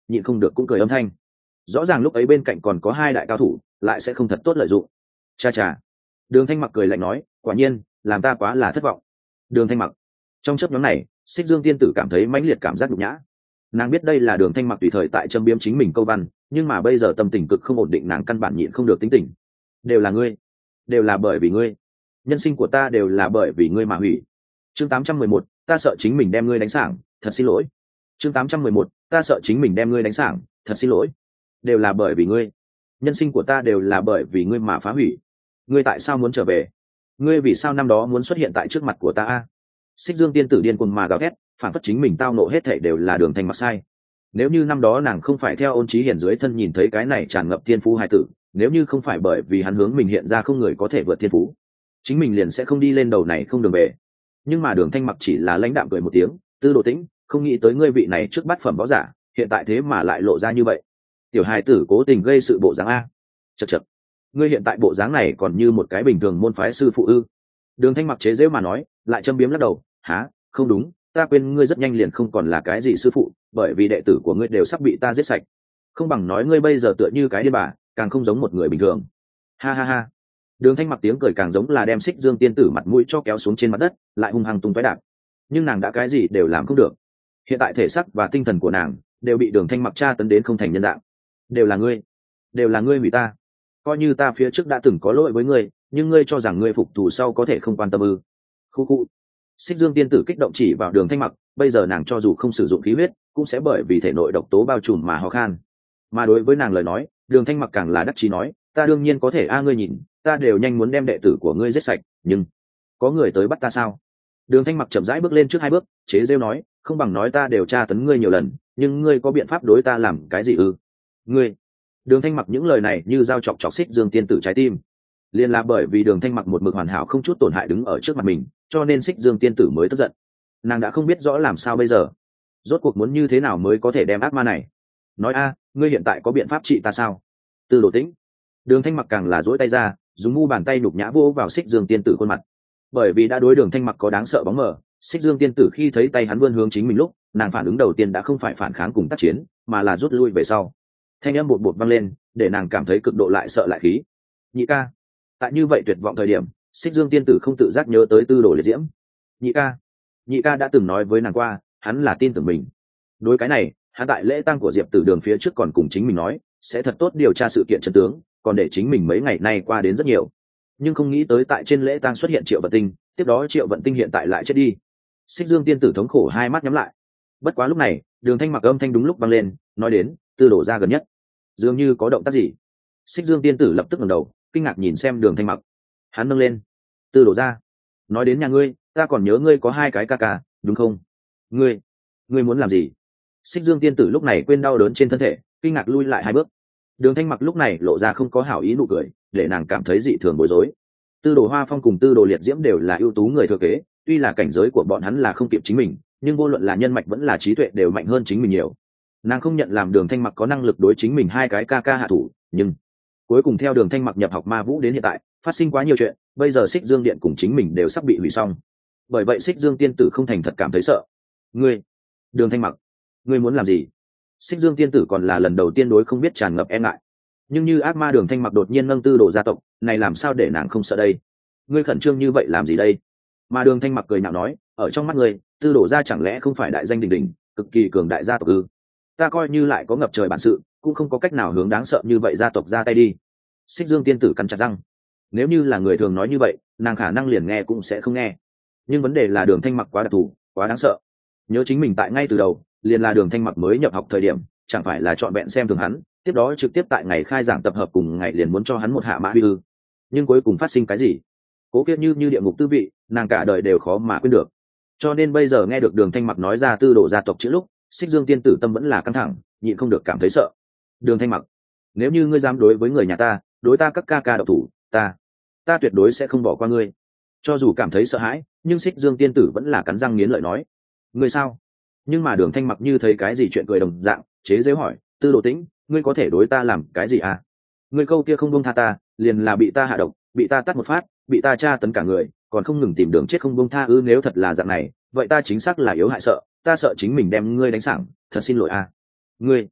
nhịn không được cũng cười âm thanh. Rõ ràng lúc ấy bên cạnh còn có hai đại cao thủ, lại sẽ không thật tốt lợi dụng. Cha cha. Đường Thanh Mặc cười lạnh nói, quả nhiên làm ta quá là thất vọng. Đường Thanh Mặc. Trong chớp nhoáng này, Xích Dương tiên tử cảm thấy mãnh liệt cảm giác nhục nhã. Nàng biết đây là Đường Thanh Mặc tùy thời tại châm biếm chính mình câu văn, nhưng mà bây giờ tâm tình cực không ổn định, nàng căn bản nhịn không được tính tình. Đều là ngươi, đều là bởi vì ngươi, nhân sinh của ta đều là bởi vì ngươi mà hủy. Chương tám trăm mười một, ta sợ chính mình đem ngươi đánh sảng, thật xin lỗi. Chương tám trăm mười một, ta sợ chính mình đem ngươi đánh sảng, thật xin lỗi. Đều là bởi vì ngươi, nhân sinh của ta đều là bởi vì ngươi mà phá hủy. Ngươi tại sao muốn trở về? Ngươi vì sao năm đó muốn xuất hiện tại trước mặt của ta a? Xích Dương tiên tử điên cuồng mà gào thét, phản phất chính mình tao nộ hết thảy đều là Đường Thanh Mặc sai. Nếu như năm đó nàng không phải theo Ôn Chí Hiển dưới thân nhìn thấy cái này tràn ngập thiên phú hài tử, nếu như không phải bởi vì hắn hướng mình hiện ra không người có thể vượt thiên phú, chính mình liền sẽ không đi lên đầu này không đường về. Nhưng mà Đường Thanh Mặc chỉ là lãnh đạm cười một tiếng, Tư Đồ Tĩnh, không nghĩ tới ngươi vị này trước bát phẩm võ giả, hiện tại thế mà lại lộ ra như vậy. Tiểu hài tử cố tình gây sự bộ dáng a. Chậc chậc. Ngươi hiện tại bộ dáng này còn như một cái bình thường môn phái sư phụ ư? Đường Thanh Mặc chế giễu mà nói, lại châm biếm lắc đầu, há, không đúng, ta quên ngươi rất nhanh liền không còn là cái gì sư phụ, bởi vì đệ tử của ngươi đều sắp bị ta giết sạch. Không bằng nói ngươi bây giờ tựa như cái điên bà, càng không giống một người bình thường. Ha ha ha. Đường Thanh Mặc tiếng cười càng giống là đem Xích Dương tiên tử mặt mũi cho kéo xuống trên mặt đất, lại hung hăng tung tóe đạp. Nhưng nàng đã cái gì đều làm không được. Hiện tại thể xác và tinh thần của nàng đều bị Đường Thanh Mặc tra tấn đến không thành nhân dạng. Đều là ngươi, đều là ngươi hủy ta. Coi như ta phía trước đã từng có lỗi với ngươi, nhưng ngươi cho rằng ngươi phục thù sau có thể không quan tâm ư? Khu khu. Xích Dương tiên tử kích động chỉ vào Đường Thanh Mặc, bây giờ nàng cho dù không sử dụng khí huyết, cũng sẽ bởi vì thể nội độc tố bao trùm mà ho khan. Mà đối với nàng lời nói, Đường Thanh Mặc càng là đắc chí nói, ta đương nhiên có thể a, ngươi nhìn, ta đều nhanh muốn đem đệ tử của ngươi giết sạch, nhưng có người tới bắt ta sao? Đường Thanh Mặc chậm rãi bước lên trước hai bước, chế giễu nói, không bằng nói ta đều tra tấn ngươi nhiều lần, nhưng ngươi có biện pháp đối ta làm cái gì ư? Ngươi. Đường Thanh Mặc những lời này như dao chọc chọc Xích Dương tiên tử trái tim. Liên là bởi vì Đường Thanh Mặc một mực hoàn hảo không chút tổn hại đứng ở trước mặt mình, cho nên Xích Dương tiên tử mới tức giận. Nàng đã không biết rõ làm sao bây giờ, rốt cuộc muốn như thế nào mới có thể đem ác ma này. Nói a, ngươi hiện tại có biện pháp trị ta sao? Tư Đồ Tĩnh. Đường Thanh Mặc càng là duỗi tay ra, dùng mu bàn tay nhục nhã vỗ vào Xích Dương tiên tử khuôn mặt. Bởi vì đã đối Đường Thanh Mặc có đáng sợ bóng mờ, Xích Dương tiên tử khi thấy tay hắn vươn hướng chính mình lúc, nàng phản ứng đầu tiên đã không phải phản kháng cùng tác chiến, mà là rút lui về sau. Thanh âm bột bột vang lên, để nàng cảm thấy cực độ lại sợ lại khí. Nhị ca. Tại như vậy tuyệt vọng thời điểm, Xích Dương tiên tử không tự giác nhớ tới Tư Đồ Liệt Diễm. Nhị ca. Nhị ca đã từng nói với nàng qua, hắn là tin tưởng mình. Đối cái này, hắn tại lễ tang của Diệp Tử Đường phía trước còn cùng chính mình nói, sẽ thật tốt điều tra sự kiện chân tướng, còn để chính mình mấy ngày nay qua đến rất nhiều. Nhưng không nghĩ tới tại trên lễ tang xuất hiện Triệu Vận Tinh, tiếp đó Triệu Vận Tinh hiện tại lại chết đi. Xích Dương tiên tử thống khổ hai mắt nhắm lại. Bất quá lúc này, Đường Thanh Mặc âm thanh đúng lúc vang lên, nói đến, Tư Đồ ra gần nhất, dường như có động tác gì. Xích Dương tiên tử lập tức ngẩng đầu, kinh ngạc nhìn xem Đường Thanh Mặc. Hắn nâng lên, Tư Đồ ra, nói đến nhà ngươi, ta còn nhớ ngươi có hai cái ca ca, đúng không? Ngươi, ngươi muốn làm gì? Xích Dương tiên tử lúc này quên đau đớn trên thân thể, kinh ngạc lui lại hai bước. Đường Thanh Mặc lúc này lộ ra không có hảo ý nụ cười, để nàng cảm thấy dị thường bối rối. Tư Đồ Hoa Phong cùng Tư Đồ Liệt Diễm đều là ưu tú người thừa kế, tuy là cảnh giới của bọn hắn là không kịp chính mình, nhưng vô luận là nhân mạch vẫn là trí tuệ đều mạnh hơn chính mình nhiều. Nàng không nhận làm Đường Thanh Mặc có năng lực đối chính mình hai cái ca ca hạ thủ, nhưng cuối cùng theo Đường Thanh Mặc nhập học ma vũ đến hiện tại, phát sinh quá nhiều chuyện, bây giờ Xích Dương điện cùng chính mình đều sắp bị hủy xong. Bởi vậy Xích Dương tiên tử không thành thật cảm thấy sợ. Ngươi, Đường Thanh Mặc, ngươi muốn làm gì? Xích Dương tiên tử còn là lần đầu tiên đối không biết tràn ngập e ngại. Nhưng như ác ma Đường Thanh Mặc đột nhiên nâng Tư Đồ gia tộc, này làm sao để nàng không sợ đây? Ngươi khẩn trương như vậy làm gì đây? Mà Đường Thanh Mặc cười nhạo nói, ở trong mắt ngươi, Tư Đồ gia chẳng lẽ không phải đại danh đình đình, cực kỳ cường đại gia tộc ư? Ta coi như lại có ngập trời bản sự, cũng không có cách nào hướng đáng sợ như vậy gia tộc ra tay đi. Xích Dương tiên tử cắn chặt răng. Nếu như là người thường nói như vậy, nàng khả năng liền nghe cũng sẽ không nghe. Nhưng vấn đề là Đường Thanh Mặc quá đặc thù, quá đáng sợ. Nhớ chính mình tại ngay từ đầu, liền là Đường Thanh Mặc mới nhập học thời điểm, chẳng phải là chọn vẹn xem thường hắn, tiếp đó trực tiếp tại ngày khai giảng tập hợp cùng ngày liền muốn cho hắn một hạ mã huy ư? Nhưng cuối cùng phát sinh cái gì? Cố kiếp như như địa ngục tư vị, nàng cả đời đều khó mà quên được. Cho nên bây giờ nghe được Đường Thanh Mặc nói ra Tư Đồ gia tộc chữ lúc, Xích Dương tiên tử tâm vẫn là căng thẳng, nhịn không được cảm thấy sợ. Đường Thanh Mặc, nếu như ngươi dám đối với người nhà ta, đối ta các ca ca độc thủ, ta, ta tuyệt đối sẽ không bỏ qua ngươi. Cho dù cảm thấy sợ hãi, nhưng Xích Dương tiên tử vẫn là cắn răng nghiến lợi nói, ngươi sao? Nhưng mà Đường Thanh Mặc như thấy cái gì chuyện cười đồng dạng, chế giễu hỏi, Tư Đồ Tĩnh, ngươi có thể đối ta làm cái gì à? Ngươi câu kia không buông tha ta, liền là bị ta hạ độc, bị ta tát một phát, bị ta tra tấn cả người, còn không ngừng tìm đường chết không buông tha ư? Nếu thật là dạng này, vậy ta chính xác là yếu hại sợ, ta sợ chính mình đem ngươi đánh sảng, thật xin lỗi à. Ngươi,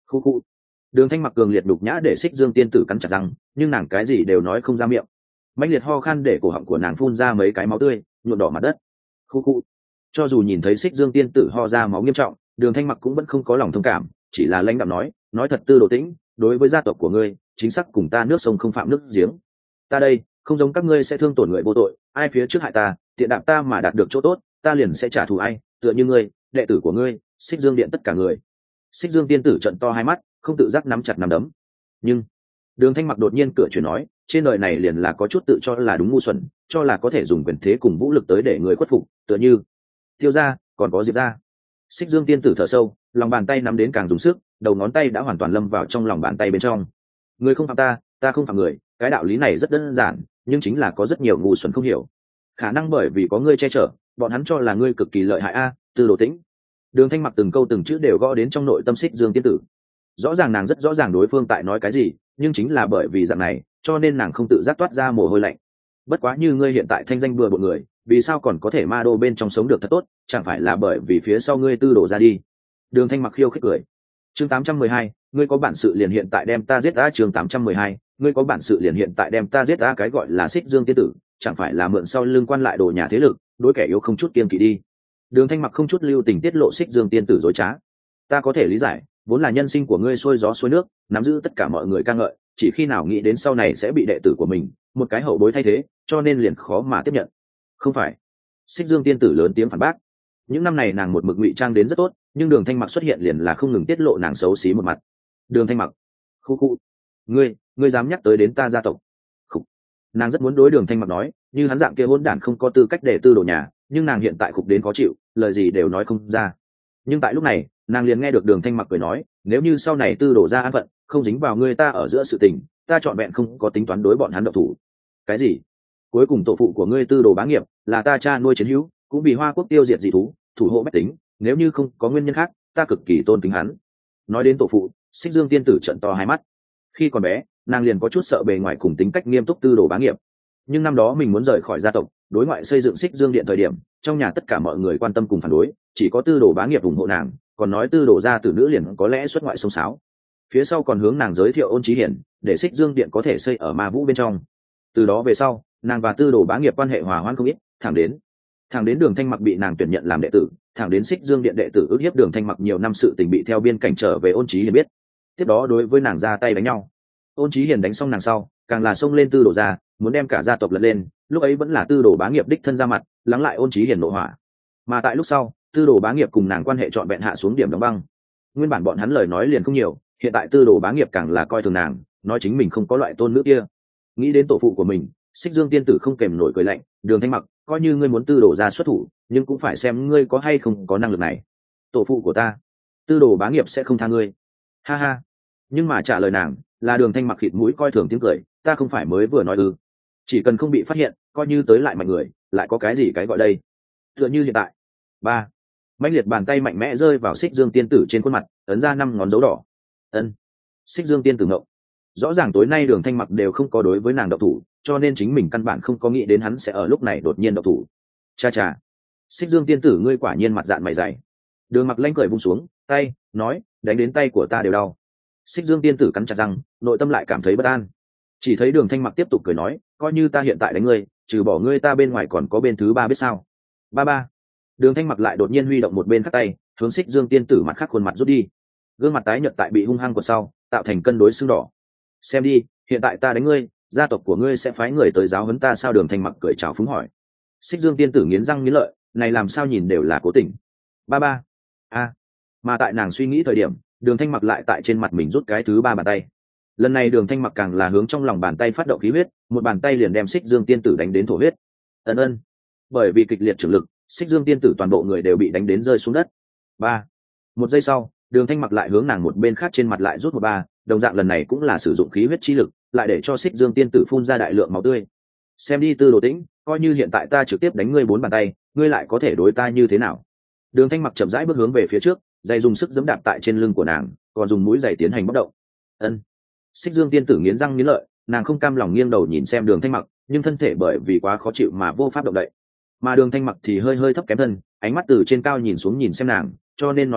Khu khu. Đường Thanh Mặc cường liệt đục nhã để Xích Dương tiên tử cắn chặt răng, nhưng nàng cái gì đều nói không ra miệng. Mãnh liệt ho khan để cổ họng của nàng phun ra mấy cái máu tươi, nhuộm đỏ mặt đất. Khu khu. Cho dù nhìn thấy Xích Dương tiên tử ho ra máu nghiêm trọng, Đường Thanh Mặc cũng vẫn không có lòng thông cảm, chỉ là lãnh đạm nói, nói thật Tư Đồ Tĩnh, đối với gia tộc của ngươi, chính xác cùng ta nước sông không phạm nước giếng. Ta đây, không giống các ngươi sẽ thương tổn người vô tội, ai phía trước hại ta, tiện đạm ta mà đạt được chỗ tốt, ta liền sẽ trả thù ai, tựa như ngươi, đệ tử của ngươi, Xích Dương điện tất cả người. Xích Dương tiên tử trợn to hai mắt, không tự giác nắm chặt nắm đấm. Nhưng Đường Thanh Mặc đột nhiên cửa chuyển nói, trên đời này liền là có chút tự cho là đúng ngu xuẩn, cho là có thể dùng quyền thế cùng vũ lực tới để người khuất phục, tựa như Tiêu gia, còn có Diệp gia. Xích Dương tiên tử thở sâu, lòng bàn tay nắm đến càng dùng sức, đầu ngón tay đã hoàn toàn lâm vào trong lòng bàn tay bên trong. Người không phạm ta, ta không phạm người, cái đạo lý này rất đơn giản, nhưng chính là có rất nhiều ngu xuẩn không hiểu. Khả năng bởi vì có ngươi che chở, bọn hắn cho là ngươi cực kỳ lợi hại a, Tư Đồ Tĩnh. Đường Thanh Mặc từng câu từng chữ đều gõ đến trong nội tâm Xích Dương tiên tử. Rõ ràng nàng rất rõ ràng đối phương tại nói cái gì, nhưng chính là bởi vì dạng này, cho nên nàng không tự giác toát ra mồ hôi lạnh. Bất quá như ngươi hiện tại thanh danh bừa bộn người, vì sao còn có thể ma đô bên trong sống được thật tốt, chẳng phải là bởi vì phía sau ngươi Tư Đồ ra đi. Đường Thanh Mặc khiêu khích cười. Chương tám trăm mười hai, ngươi có bản sự liền hiện tại đem ta giết a. Chương tám trăm mười hai, ngươi có bản sự liền hiện tại đem ta giết a. Cái gọi là Xích Dương tiên tử, chẳng phải là mượn sau lưng quan lại đồ nhà thế lực, đối kẻ yếu không chút kiêng kỵ đi. Đường Thanh Mặc không chút lưu tình tiết lộ Xích Dương tiên tử dối trá. Ta có thể lý giải, vốn là nhân sinh của ngươi xuôi gió xuôi nước, nắm giữ tất cả mọi người ca ngợi, chỉ khi nào nghĩ đến sau này sẽ bị đệ tử của mình, một cái hậu bối thay thế, cho nên liền khó mà tiếp nhận. Không phải. Xích Dương tiên tử lớn tiếng phản bác. Những năm này nàng một mực ngụy trang đến rất tốt, nhưng Đường Thanh Mặc xuất hiện liền là không ngừng tiết lộ nàng xấu xí một mặt. Đường Thanh Mặc, khu khu, ngươi, ngươi dám nhắc tới đến ta gia tộc? Khục. Nàng rất muốn đối Đường Thanh Mặc nói, như hắn dạng kia hỗn đản không có tư cách để tư đồ nhà, nhưng nàng hiện tại khục đến khó chịu, lời gì đều nói không ra. Nhưng tại lúc này, nàng liền nghe được Đường Thanh Mặc cười nói, nếu như sau này tư đồ ra an phận, không dính vào ngươi ta ở giữa sự tình, ta chọn vẹn không có tính toán đối bọn hắn độc thủ. Cái gì? Cuối cùng tổ phụ của ngươi Tư Đồ Bá Nghiệp là ta cha nuôi chiến hữu, cũng vì Hoa Quốc tiêu diệt dị thú, thủ hộ bách tính, nếu như không có nguyên nhân khác, ta cực kỳ tôn kính hắn. Nói đến tổ phụ, Xích Dương tiên tử trợn to hai mắt. Khi còn bé, nàng liền có chút sợ bề ngoài cùng tính cách nghiêm túc Tư Đồ Bá Nghiệp. Nhưng năm đó mình muốn rời khỏi gia tộc, đối ngoại xây dựng Xích Dương điện thời điểm, trong nhà tất cả mọi người quan tâm cùng phản đối, chỉ có Tư Đồ Bá Nghiệp ủng hộ nàng, còn nói Tư Đồ gia tử nữ liền có lẽ xuất ngoại sông sáo. Phía sau còn hướng nàng giới thiệu Ôn Chí Hiển, để Xích Dương điện có thể xây ở Ma Vũ bên trong. Từ đó về sau, nàng và Tư Đồ Bá Nghiệp quan hệ hòa hoãn không ít, thẳng đến thẳng đến Đường Thanh Mặc bị nàng tuyển nhận làm đệ tử, thẳng đến Xích Dương điện đệ tử ức hiếp Đường Thanh Mặc nhiều năm sự tình bị theo biên cảnh trở về Ôn Chí Hiển biết. Tiếp đó đối với nàng ra tay đánh nhau. Ôn Chí Hiển đánh xong nàng sau, càng là xông lên Tư Đồ gia, muốn đem cả gia tộc lật lên, lúc ấy vẫn là Tư Đồ Bá Nghiệp đích thân ra mặt, lắng lại Ôn Chí Hiển nộ hỏa. Mà tại lúc sau, Tư Đồ Bá Nghiệp cùng nàng quan hệ trọn vẹn hạ xuống điểm đóng băng. Nguyên bản bọn hắn lời nói liền không nhiều, hiện tại Tư Đồ Bá Nghiệp càng là coi thường nàng, nói chính mình không có loại tôn nữ kia. Nghĩ đến tổ phụ của mình, Xích Dương tiên tử không kèm nổi cười lạnh, Đường Thanh Mặc, coi như ngươi muốn Tư Đồ ra xuất thủ, nhưng cũng phải xem ngươi có hay không có năng lực này. Tổ phụ của ta, Tư Đồ Bá Nghiệp sẽ không tha ngươi. Ha ha. Nhưng mà trả lời nàng là Đường Thanh Mặc khịt mũi coi thường tiếng cười, ta không phải mới vừa nói ư? Chỉ cần không bị phát hiện, coi như tới lại mạnh người, lại có cái gì cái gọi đây? Tựa như hiện tại. Ba. Mãnh liệt bàn tay mạnh mẽ rơi vào Xích Dương tiên tử trên khuôn mặt, ấn ra năm ngón dấu đỏ. Ân. Xích Dương tiên tử ngộng. Rõ ràng tối nay Đường Thanh Mặc đều không có đối với nàng độc thủ, cho nên chính mình căn bản không có nghĩ đến hắn sẽ ở lúc này đột nhiên độc thủ. Cha cha. Xích Dương tiên tử ngươi quả nhiên mặt dạn mày dày. Đường Mặc lanh cười vung xuống tay, nói, đánh đến tay của ta đều đau. Xích Dương tiên tử cắn chặt răng, nội tâm lại cảm thấy bất an. Chỉ thấy Đường Thanh Mặc tiếp tục cười nói, coi như ta hiện tại đánh ngươi, trừ bỏ ngươi ta bên ngoài còn có bên thứ ba biết sao? Ba ba. Đường Thanh Mặc lại đột nhiên huy động một bên khắc tay, hướng Xích Dương tiên tử mặt khắc khuôn mặt rút đi. Gương mặt tái nhợt tại bị hung hăng quật sau, tạo thành cân đối sưng đỏ. Xem đi, hiện tại ta đánh ngươi, gia tộc của ngươi sẽ phái người tới giáo huấn ta sao? Đường Thanh Mặc cười chào phúng hỏi. Xích Dương tiên tử nghiến răng nghiến lợi, này làm sao nhìn đều là cố tình. Ba ba. A. Mà tại nàng suy nghĩ thời điểm, Đường Thanh Mặc lại tại trên mặt mình rút cái thứ ba bàn tay. Lần này Đường Thanh Mặc càng là hướng trong lòng bàn tay phát động khí huyết, một bàn tay liền đem Xích Dương tiên tử đánh đến thổ huyết. Ân ân. Bởi vì kịch liệt trưởng lực, Xích Dương tiên tử toàn bộ người đều bị đánh đến rơi xuống đất. Ba. Một giây sau, Đường Thanh Mặc lại hướng nàng một bên khác trên mặt lại rút một ba, đồng dạng lần này cũng là sử dụng khí huyết chi lực, lại để cho Xích Dương tiên tử phun ra đại lượng máu tươi. Xem đi Tư Đồ Tĩnh, coi như hiện tại ta trực tiếp đánh ngươi bốn bàn tay, ngươi lại có thể đối ta như thế nào? Đường Thanh Mặc chậm rãi bước hướng về phía trước, giày dùng sức giẫm đạp tại trên lưng của nàng, còn dùng mũi giày tiến hành bóc động. Ân. Xích Dương tiên tử nghiến răng nghiến lợi, nàng không cam lòng nghiêng đầu nhìn xem Đường Thanh Mặc, nhưng thân thể bởi vì quá khó chịu mà vô pháp động đậy. Mà Đường Thanh Mặc thì hơi hơi thấp kém thân, ánh mắt từ trên cao nhìn xuống nhìn xem nàng, cho nên nói à,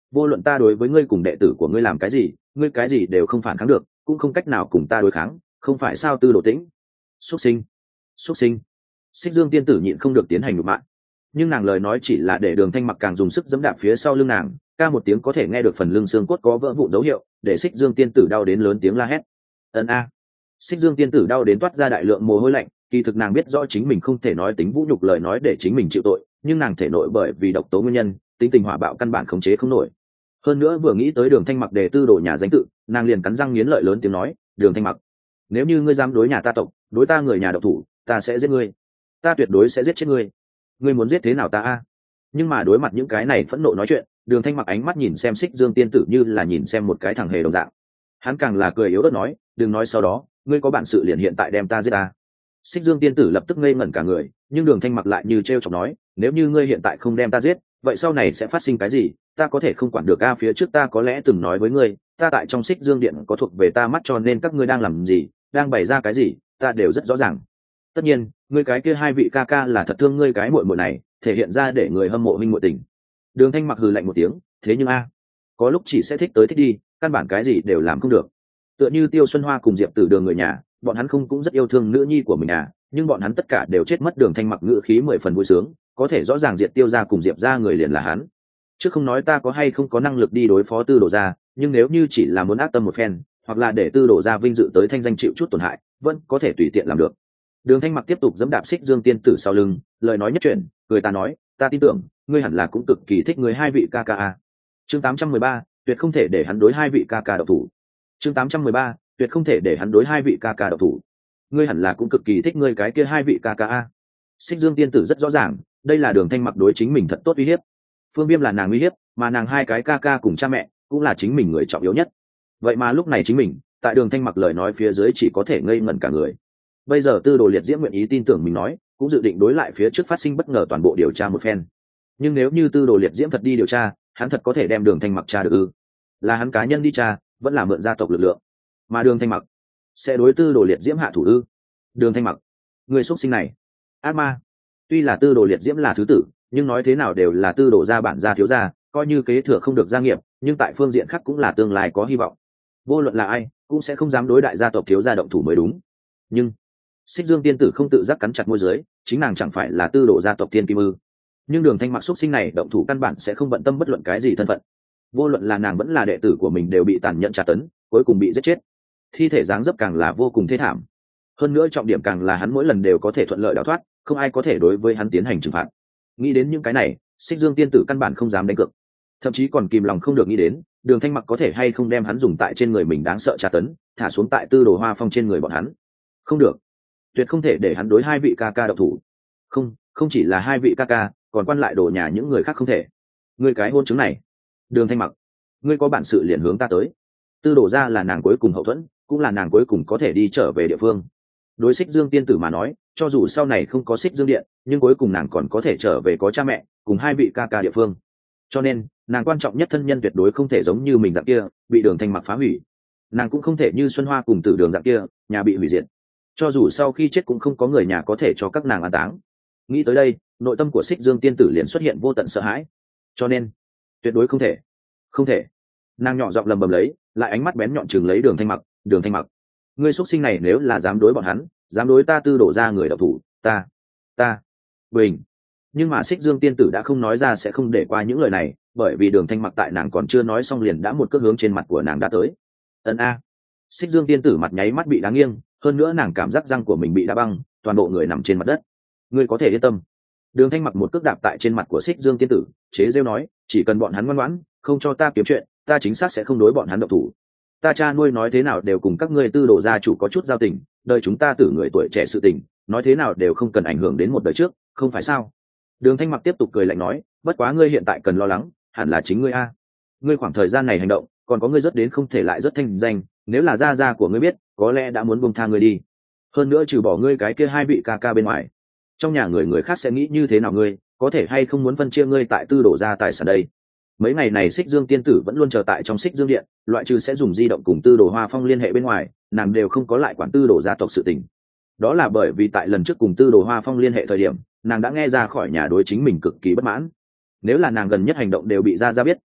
vô luận ta đối với ngươi cùng đệ tử của ngươi làm cái gì, ngươi cái gì đều không phản kháng được, cũng không cách nào cùng ta đối kháng, không phải sao Tư Đồ Tĩnh? Xuất sinh, xuất sinh. Xích Dương tiên tử nhịn không được tiến hành nhục mạ, nhưng nàng lời nói chỉ là để Đường Thanh Mặc càng dùng sức giẫm đạp phía sau lưng nàng, ca một tiếng có thể nghe được phần lưng xương cốt có vỡ vụn dấu hiệu, để Xích Dương tiên tử đau đến lớn tiếng la hét. Ân a. Xích Dương tiên tử đau đến toát ra đại lượng mồ hôi lạnh, kỳ thực nàng biết rõ chính mình không thể nói tính vũ nhục lời nói để chính mình chịu tội, nhưng nàng thể nội bởi vì độc tố nguyên nhân, tính tình hỏa bạo căn bản khống chế không nổi. Hơn nữa vừa nghĩ tới Đường Thanh Mặc đề Tư Đồ nhà danh tự, nàng liền cắn răng nghiến lợi lớn tiếng nói, Đường Thanh Mặc, nếu như ngươi dám đối nhà ta tộc, đối ta người nhà độc thủ, ta sẽ giết ngươi, ta tuyệt đối sẽ giết chết ngươi. Ngươi muốn giết thế nào ta a? Nhưng mà đối mặt những cái này phẫn nộ nói chuyện, Đường Thanh Mặc ánh mắt nhìn xem Xích Dương tiên tử như là nhìn xem một cái thằng hề đồng dạng. Hắn càng là cười yếu ớt nói, đừng nói sau đó, ngươi có bản sự liền hiện tại đem ta giết ta. Xích Dương tiên tử lập tức ngây ngẩn cả người, nhưng Đường Thanh Mặc lại như trêu chọc nói, nếu như ngươi hiện tại không đem ta giết, vậy sau này sẽ phát sinh cái gì, ta có thể không quản được a. Phía trước ta có lẽ từng nói với ngươi, ta tại trong Xích Dương điện có thuộc về ta mắt, cho nên các ngươi đang làm gì, đang bày ra cái gì, ta đều rất rõ ràng. Tất nhiên, ngươi cái kia hai vị ca ca là thật thương ngươi cái muội muội này, thể hiện ra để người hâm mộ huynh muội tình. Đường Thanh Mặc hừ lạnh một tiếng, thế nhưng a, có lúc chỉ sẽ thích tới thích đi, căn bản cái gì đều làm không được. Tựa như Tiêu Xuân Hoa cùng Diệp Tử Đường người nhà, bọn hắn không cũng rất yêu thương nữ nhi của mình à, nhưng bọn hắn tất cả đều chết mất. Đường Thanh Mặc ngữ khí mười phần vui sướng, có thể rõ ràng Diệp Tiêu gia cùng Diệp gia người liền là hắn. Chứ không nói ta có hay không có năng lực đi đối phó Tư Đồ gia, nhưng nếu như chỉ là muốn ác tâm một phen, hoặc là để Tư Đồ gia vinh dự tới thanh danh chịu chút tổn hại, vẫn có thể tùy tiện làm được. Đường Thanh Mặc tiếp tục giẫm đạp Xích Dương tiên tử sau lưng, lời nói nhất chuyển, người ta nói, ta tin tưởng, ngươi hẳn là cũng cực kỳ thích người hai vị ca ca a. Chương tám trăm mười ba, tuyệt không thể để hắn đối hai vị ca ca độc thủ. Chương tám trăm mười ba, tuyệt không thể để hắn đối hai vị ca ca độc thủ. Ngươi hẳn là cũng cực kỳ thích ngươi cái kia hai vị ca ca a. Xích Dương tiên tử rất rõ ràng, đây là Đường Thanh Mặc đối chính mình thật tốt uy hiếp. Phương Viêm là nàng uy hiếp, mà nàng hai cái ca ca cùng cha mẹ cũng là chính mình người trọng yếu nhất. Vậy mà lúc này chính mình, tại Đường Thanh Mặc lời nói phía dưới chỉ có thể ngây ngẩn cả người. Bây giờ Tư Đồ Liệt Diễm nguyện ý tin tưởng mình nói, cũng dự định đối lại phía trước phát sinh bất ngờ toàn bộ điều tra một phen. Nhưng nếu như Tư Đồ Liệt Diễm thật đi điều tra, hắn thật có thể đem Đường Thanh Mặc tra được ư? Là hắn cá nhân đi tra, vẫn là mượn gia tộc lực lượng, mà Đường Thanh Mặc sẽ đối Tư Đồ Liệt Diễm hạ thủ ư? Đường Thanh Mặc, người xuất sinh này, ác ma. Tuy là Tư Đồ Liệt Diễm là thứ tử, nhưng nói thế nào đều là Tư Đồ gia bản gia thiếu gia, coi như kế thừa không được gia nghiệp, nhưng tại phương diện khác cũng là tương lai có hy vọng. Vô luận là ai, cũng sẽ không dám đối đại gia tộc thiếu gia động thủ mới đúng. Nhưng Xích Dương tiên tử không tự giác cắn chặt môi dưới, chính nàng chẳng phải là Tư Đồ gia tộc tiên kim ư? Nhưng Đường Thanh Mặc xuất sinh này động thủ căn bản sẽ không bận tâm bất luận cái gì thân phận. Vô luận là nàng vẫn là đệ tử của mình đều bị tàn nhẫn tra tấn, cuối cùng bị giết chết. Thi thể dáng dấp càng là vô cùng thê thảm. Hơn nữa trọng điểm càng là hắn mỗi lần đều có thể thuận lợi đào thoát, không ai có thể đối với hắn tiến hành trừng phạt. Nghĩ đến những cái này, Xích Dương tiên tử căn bản không dám đánh cược, thậm chí còn kìm lòng không được nghĩ đến Đường Thanh Mặc có thể hay không đem hắn dùng tại trên người mình đáng sợ tra tấn, thả xuống tại Tư Đồ Hoa Phong trên người bọn hắn. Không được, tuyệt không thể để hắn đối hai vị ca ca độc thủ. Không, không chỉ là hai vị ca ca, còn quan lại đồ nhà những người khác không thể. Ngươi cái hôn chứng này, Đường Thanh Mặc, ngươi có bản sự liền hướng ta tới. Tư Đồ gia là nàng cuối cùng hậu thuẫn, cũng là nàng cuối cùng có thể đi trở về địa phương. Đối Xích Dương tiên tử mà nói, cho dù sau này không có Xích Dương điện, nhưng cuối cùng nàng còn có thể trở về có cha mẹ cùng hai vị ca ca địa phương. Cho nên nàng quan trọng nhất thân nhân tuyệt đối không thể giống như mình dạng kia bị Đường Thanh Mặc phá hủy. Nàng cũng không thể như Xuân Hoa cùng Tử Đường dạng kia nhà bị hủy diệt, cho dù sau khi chết cũng không có người nhà có thể cho các nàng an táng. Nghĩ tới đây, nội tâm của Xích Dương tiên tử liền xuất hiện vô tận sợ hãi. Cho nên tuyệt đối không thể, không thể. Nàng nhỏ giọng lầm bầm lấy, lại ánh mắt bén nhọn chừng lấy Đường Thanh Mặc. Đường Thanh Mặc, ngươi xuất sinh này nếu là dám đối bọn hắn, dám đối ta Tư Đồ ra người độc thủ, ta ta bình. Nhưng mà Xích Dương tiên tử đã không nói ra sẽ không để qua những lời này, bởi vì Đường Thanh Mặc tại nàng còn chưa nói xong liền đã một cước hướng trên mặt của nàng đã tới. Ấn a. Xích Dương tiên tử mặt nháy mắt bị đá nghiêng, hơn nữa nàng cảm giác răng của mình bị đá băng, toàn bộ người nằm trên mặt đất. Ngươi có thể yên tâm. Đường Thanh Mặc một cước đạp tại trên mặt của Xích Dương tiên tử, chế giễu nói, chỉ cần bọn hắn ngoan ngoãn, không cho ta kiếm chuyện, ta chính xác sẽ không đối bọn hắn độc thủ. Ta cha nuôi nói thế nào đều cùng các ngươi Tư Đồ gia chủ có chút giao tình, đời chúng ta tử người tuổi trẻ sự tình, nói thế nào đều không cần ảnh hưởng đến một đời trước, không phải sao? Đường Thanh Mặc tiếp tục cười lạnh nói, bất quá ngươi hiện tại cần lo lắng, hẳn là chính ngươi a. Ngươi khoảng thời gian này hành động, còn có ngươi rất đến không thể lại rất thanh danh, nếu là gia gia của ngươi biết, có lẽ đã muốn buông tha ngươi đi. Hơn nữa trừ bỏ ngươi cái kia hai vị ca ca bên ngoài, trong nhà người người khác sẽ nghĩ như thế nào ngươi, có thể hay không muốn phân chia ngươi tại Tư Đồ gia tài sản đây. Mấy ngày này Xích Dương tiên tử vẫn luôn chờ tại trong Xích Dương điện, loại trừ sẽ dùng di động cùng Tư Đồ Hoa Phong liên hệ bên ngoài, nàng đều không có lại quản Tư Đồ gia tộc sự tình. Đó là bởi vì tại lần trước cùng Tư Đồ Hoa Phong liên hệ thời điểm, nàng đã nghe ra khỏi nhà đối chính mình cực kỳ bất mãn. Nếu là nàng gần nhất hành động đều bị gia gia biết,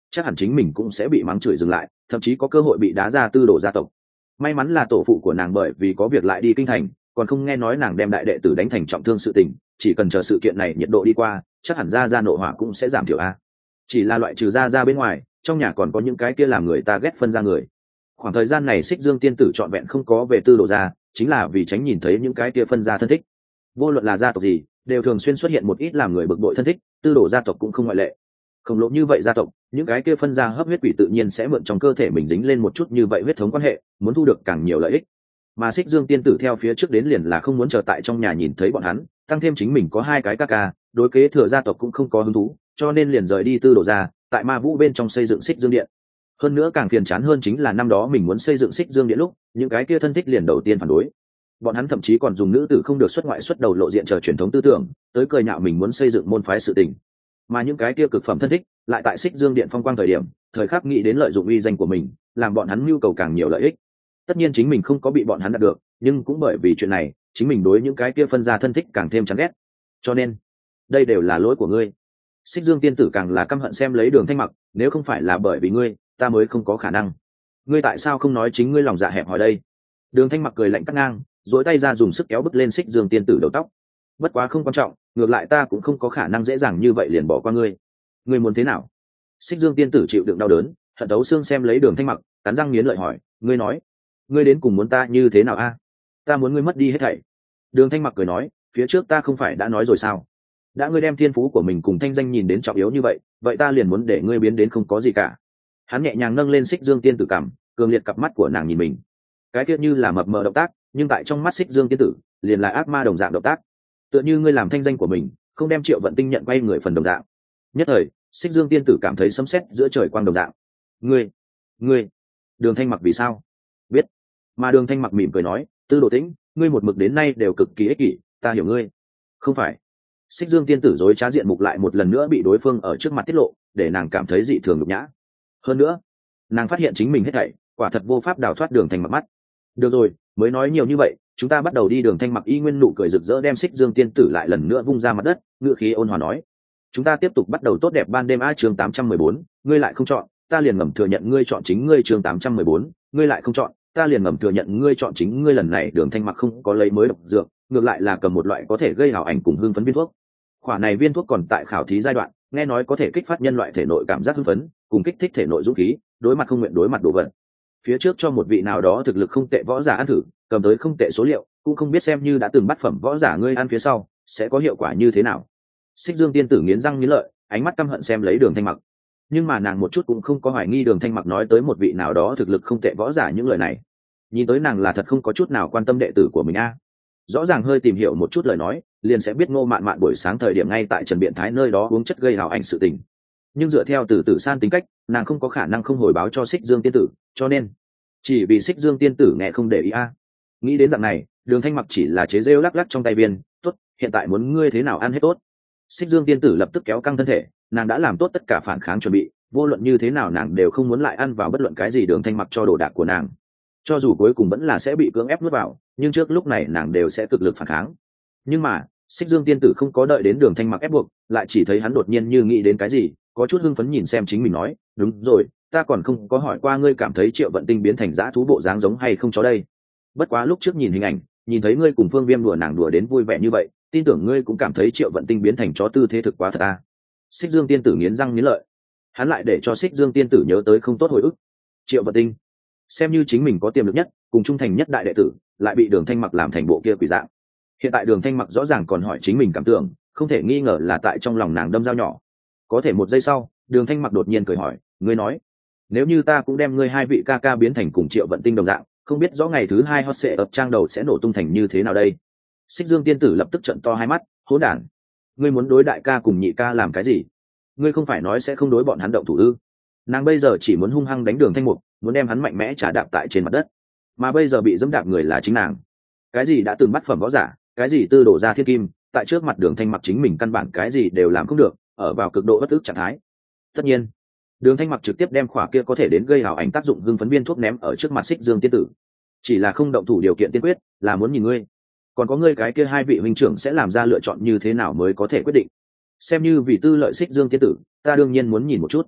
chắc hẳn chính mình cũng sẽ bị mắng chửi dừng lại, thậm chí có cơ hội bị đá ra tư đồ gia tộc. May mắn là tổ phụ của nàng bởi vì có việc lại đi kinh thành, còn không nghe nói nàng đem đại đệ tử đánh thành trọng thương sự tình, chỉ cần chờ sự kiện này nhiệt độ đi qua, chắc hẳn ra ra nộ hỏa cũng sẽ giảm thiểu a. Chỉ là loại trừ ra ra bên ngoài, trong nhà còn có những cái kia làm người ta ghét phân ra người. Khoảng thời gian này Xích Dương tiên tử trọn vẹn không có về tư đồ gia, chính là vì tránh nhìn thấy những cái kia phân ra thân thích. Vô luận là gia tộc gì, đều thường xuyên xuất hiện một ít làm người bực bội thân thích, tư đồ gia tộc cũng không ngoại lệ. Khổng lồ như vậy gia tộc, những cái kia phân ra hấp huyết quỷ tự nhiên sẽ mượn trong cơ thể mình dính lên một chút như vậy huyết thống quan hệ, muốn thu được càng nhiều lợi ích. Mà Xích Dương tiên tử theo phía trước đến liền là không muốn chờ tại trong nhà nhìn thấy bọn hắn, tăng thêm chính mình có hai cái ca ca, đối kế thừa gia tộc cũng không có hứng thú, cho nên liền rời đi tư đồ gia, tại Ma Vũ bên trong xây dựng Xích Dương điện. Hơn nữa càng phiền chán hơn chính là năm đó mình muốn xây dựng Xích Dương điện lúc, những cái kia thân thích liền đầu tiên phản đối. Bọn hắn thậm chí còn dùng nữ tử không được xuất ngoại xuất đầu lộ diện chờ truyền thống tư tưởng, tới cười nhạo mình muốn xây dựng môn phái sự tình. Mà những cái kia cực phẩm thân thích, lại tại Xích Dương điện phong quang thời điểm, thời khắc nghĩ đến lợi dụng uy danh của mình, làm bọn hắn nhu cầu càng nhiều lợi ích. Tất nhiên chính mình không có bị bọn hắn đạt được, nhưng cũng bởi vì chuyện này, chính mình đối những cái kia phân ra thân thích càng thêm chán ghét. Cho nên, đây đều là lỗi của ngươi. Xích Dương tiên tử càng là căm hận xem lấy Đường Thanh Mặc, nếu không phải là bởi vì ngươi, ta mới không có khả năng. Ngươi tại sao không nói chính ngươi lòng dạ hẹp hòi đây? Đường Thanh Mặc cười lạnh cắt ngang, duỗi tay ra dùng sức kéo bứt lên Xích Dương tiên tử đầu tóc. Bất quá không quan trọng, ngược lại ta cũng không có khả năng dễ dàng như vậy liền bỏ qua ngươi. Ngươi muốn thế nào? Xích Dương tiên tử chịu đựng đau đớn, hận đấu xương xem lấy Đường Thanh Mặc, cắn răng nghiến lợi hỏi, ngươi nói, ngươi đến cùng muốn ta như thế nào a? Ta muốn ngươi mất đi hết thảy. Đường Thanh Mặc cười nói, phía trước ta không phải đã nói rồi sao? Đã ngươi đem thiên phú của mình cùng thanh danh nhìn đến trọng yếu như vậy, vậy ta liền muốn để ngươi biến đến không có gì cả. Hắn nhẹ nhàng nâng lên Xích Dương tiên tử cằm, cường liệt cặp mắt của nàng nhìn mình. Cái kia như là mập mờ động tác, nhưng tại trong mắt Xích Dương tiên tử, liền là ác ma đồng dạng động tác. Tựa như ngươi làm thanh danh của mình, không đem Triệu Vận Tinh nhận quay người phần đồng dạng. Nhất thời, Xích Dương tiên tử cảm thấy sấm sét giữa trời quang đồng dạng. Ngươi, ngươi, Đường Thanh Mặc vì sao? Biết. Mà Đường Thanh Mặc mỉm cười nói, Tư Đồ Tĩnh, ngươi một mực đến nay đều cực kỳ ích kỷ, ta hiểu ngươi. Không phải. Xích Dương tiên tử dối trá diện mục lại một lần nữa bị đối phương ở trước mặt tiết lộ, để nàng cảm thấy dị thường nhục nhã. Hơn nữa, nàng phát hiện chính mình hết thảy, quả thật vô pháp đào thoát Đường Thanh Mặc mắt. Được rồi, mới nói nhiều như vậy, chúng ta bắt đầu đi. Đường Thanh Mặc y nguyên nụ cười rực rỡ đem Xích Dương tiên tử lại lần nữa vung ra mặt đất, ngựa khí ôn hòa nói, chúng ta tiếp tục bắt đầu tốt đẹp ban đêm a. Chương tám trăm mười bốn, ngươi lại không chọn, ta liền ngầm thừa nhận ngươi chọn chính ngươi. Chương tám trăm mười bốn, ngươi lại không chọn, ta liền ngầm thừa nhận ngươi chọn chính ngươi. Lần này Đường Thanh Mặc không có lấy mới độc dược, ngược lại là cầm một loại có thể gây ảo ảnh cùng hưng phấn viên thuốc. Khoả này viên thuốc còn tại khảo thí giai đoạn, nghe nói có thể kích phát nhân loại thể nội cảm giác hưng phấn, cùng kích thích thể nội dũng khí, đối mặt không nguyện đối mặt đồ vật. Phía trước cho một vị nào đó thực lực không tệ võ giả ăn thử, cầm tới không tệ số liệu, cũng không biết xem như đã từng bắt phẩm võ giả ngươi ăn phía sau sẽ có hiệu quả như thế nào. Xích Dương tiên tử nghiến răng nghiến lợi, ánh mắt căm hận xem lấy Đường Thanh Mặc, nhưng mà nàng một chút cũng không có hoài nghi Đường Thanh Mặc nói tới một vị nào đó thực lực không tệ võ giả những lời này. Nhìn tới nàng là thật không có chút nào quan tâm đệ tử của mình a. Rõ ràng hơi tìm hiểu một chút lời nói, liền sẽ biết Ngô Mạn Mạn buổi sáng thời điểm ngay tại Trần Biện Thái nơi đó uống chất gây hào ảnh sự tình. Nhưng dựa theo Từ Tử San tính cách, nàng không có khả năng không hồi báo cho Xích Dương tiên tử, cho nên chỉ vì Xích Dương tiên tử nghe không để ý a. Nghĩ đến dạng này, Đường Thanh Mặc chỉ là chế rêu lắc lắc trong tay viên, tốt, hiện tại muốn ngươi thế nào ăn hết tốt. Xích Dương tiên tử lập tức kéo căng thân thể, nàng đã làm tốt tất cả phản kháng chuẩn bị, vô luận như thế nào nàng đều không muốn lại ăn vào bất luận cái gì Đường Thanh Mặc cho đồ đạc của nàng. Cho dù cuối cùng vẫn là sẽ bị cưỡng ép nuốt vào, nhưng trước lúc này nàng đều sẽ cực lực phản kháng. Nhưng mà Xích Dương tiên tử không có đợi đến Đường Thanh Mặc ép buộc, lại chỉ thấy hắn đột nhiên như nghĩ đến cái gì, có chút hưng phấn nhìn xem chính mình nói, đúng rồi, ta còn không có hỏi qua ngươi cảm thấy Triệu Vận Tinh biến thành dã thú bộ dáng giống hay không chó đây. Bất quá lúc trước nhìn hình ảnh, nhìn thấy ngươi cùng Phương Viêm đùa nàng đùa đến vui vẻ như vậy, tin tưởng ngươi cũng cảm thấy Triệu Vận Tinh biến thành chó tư thế thực quá thật à. Xích Dương tiên tử nghiến răng nghiến lợi, hắn lại để cho Xích Dương tiên tử nhớ tới không tốt hồi ức. Triệu Vận Tinh xem như chính mình có tiềm lực nhất cùng trung thành nhất đại đệ tử, lại bị Đường Thanh Mặc làm thành bộ kia quỷ dạng. Hiện tại Đường Thanh Mặc rõ ràng còn hỏi chính mình cảm tưởng, không thể nghi ngờ là tại trong lòng nàng đâm dao nhỏ. Có thể một giây sau, Đường Thanh Mặc đột nhiên cười hỏi, ngươi nói, nếu như ta cũng đem ngươi hai vị ca ca biến thành cùng Triệu Vận Tinh đồng dạng, không biết rõ ngày thứ hai hot sẽ ập trang đầu sẽ nổ tung thành như thế nào đây. Xích Dương tiên tử lập tức trợn to hai mắt, hỗn đản, ngươi muốn đối đại ca cùng nhị ca làm cái gì? Ngươi không phải nói sẽ không đối bọn hắn động thủ ư? Nàng bây giờ chỉ muốn hung hăng đánh Đường Thanh Mục, muốn đem hắn mạnh mẽ trả đạp tại trên mặt đất, mà bây giờ bị dẫm đạp người là chính nàng. Cái gì đã từng bắt phẩm võ giả, cái gì tư đổ ra thiên kim, tại trước mặt Đường Thanh Mặc chính mình căn bản cái gì đều làm không được, ở vào cực độ bất ức trạng thái. Tất nhiên, Đường Thanh Mặc trực tiếp đem khỏa kia có thể đến gây hào ảnh tác dụng hưng phấn viên thuốc ném ở trước mặt Xích Dương tiên tử. Chỉ là không động thủ điều kiện tiên quyết là muốn nhìn ngươi, còn có ngươi cái kia hai vị huynh trưởng sẽ làm ra lựa chọn như thế nào mới có thể quyết định. Xem như vì tư lợi Xích Dương tiên tử, ta đương nhiên muốn nhìn một chút.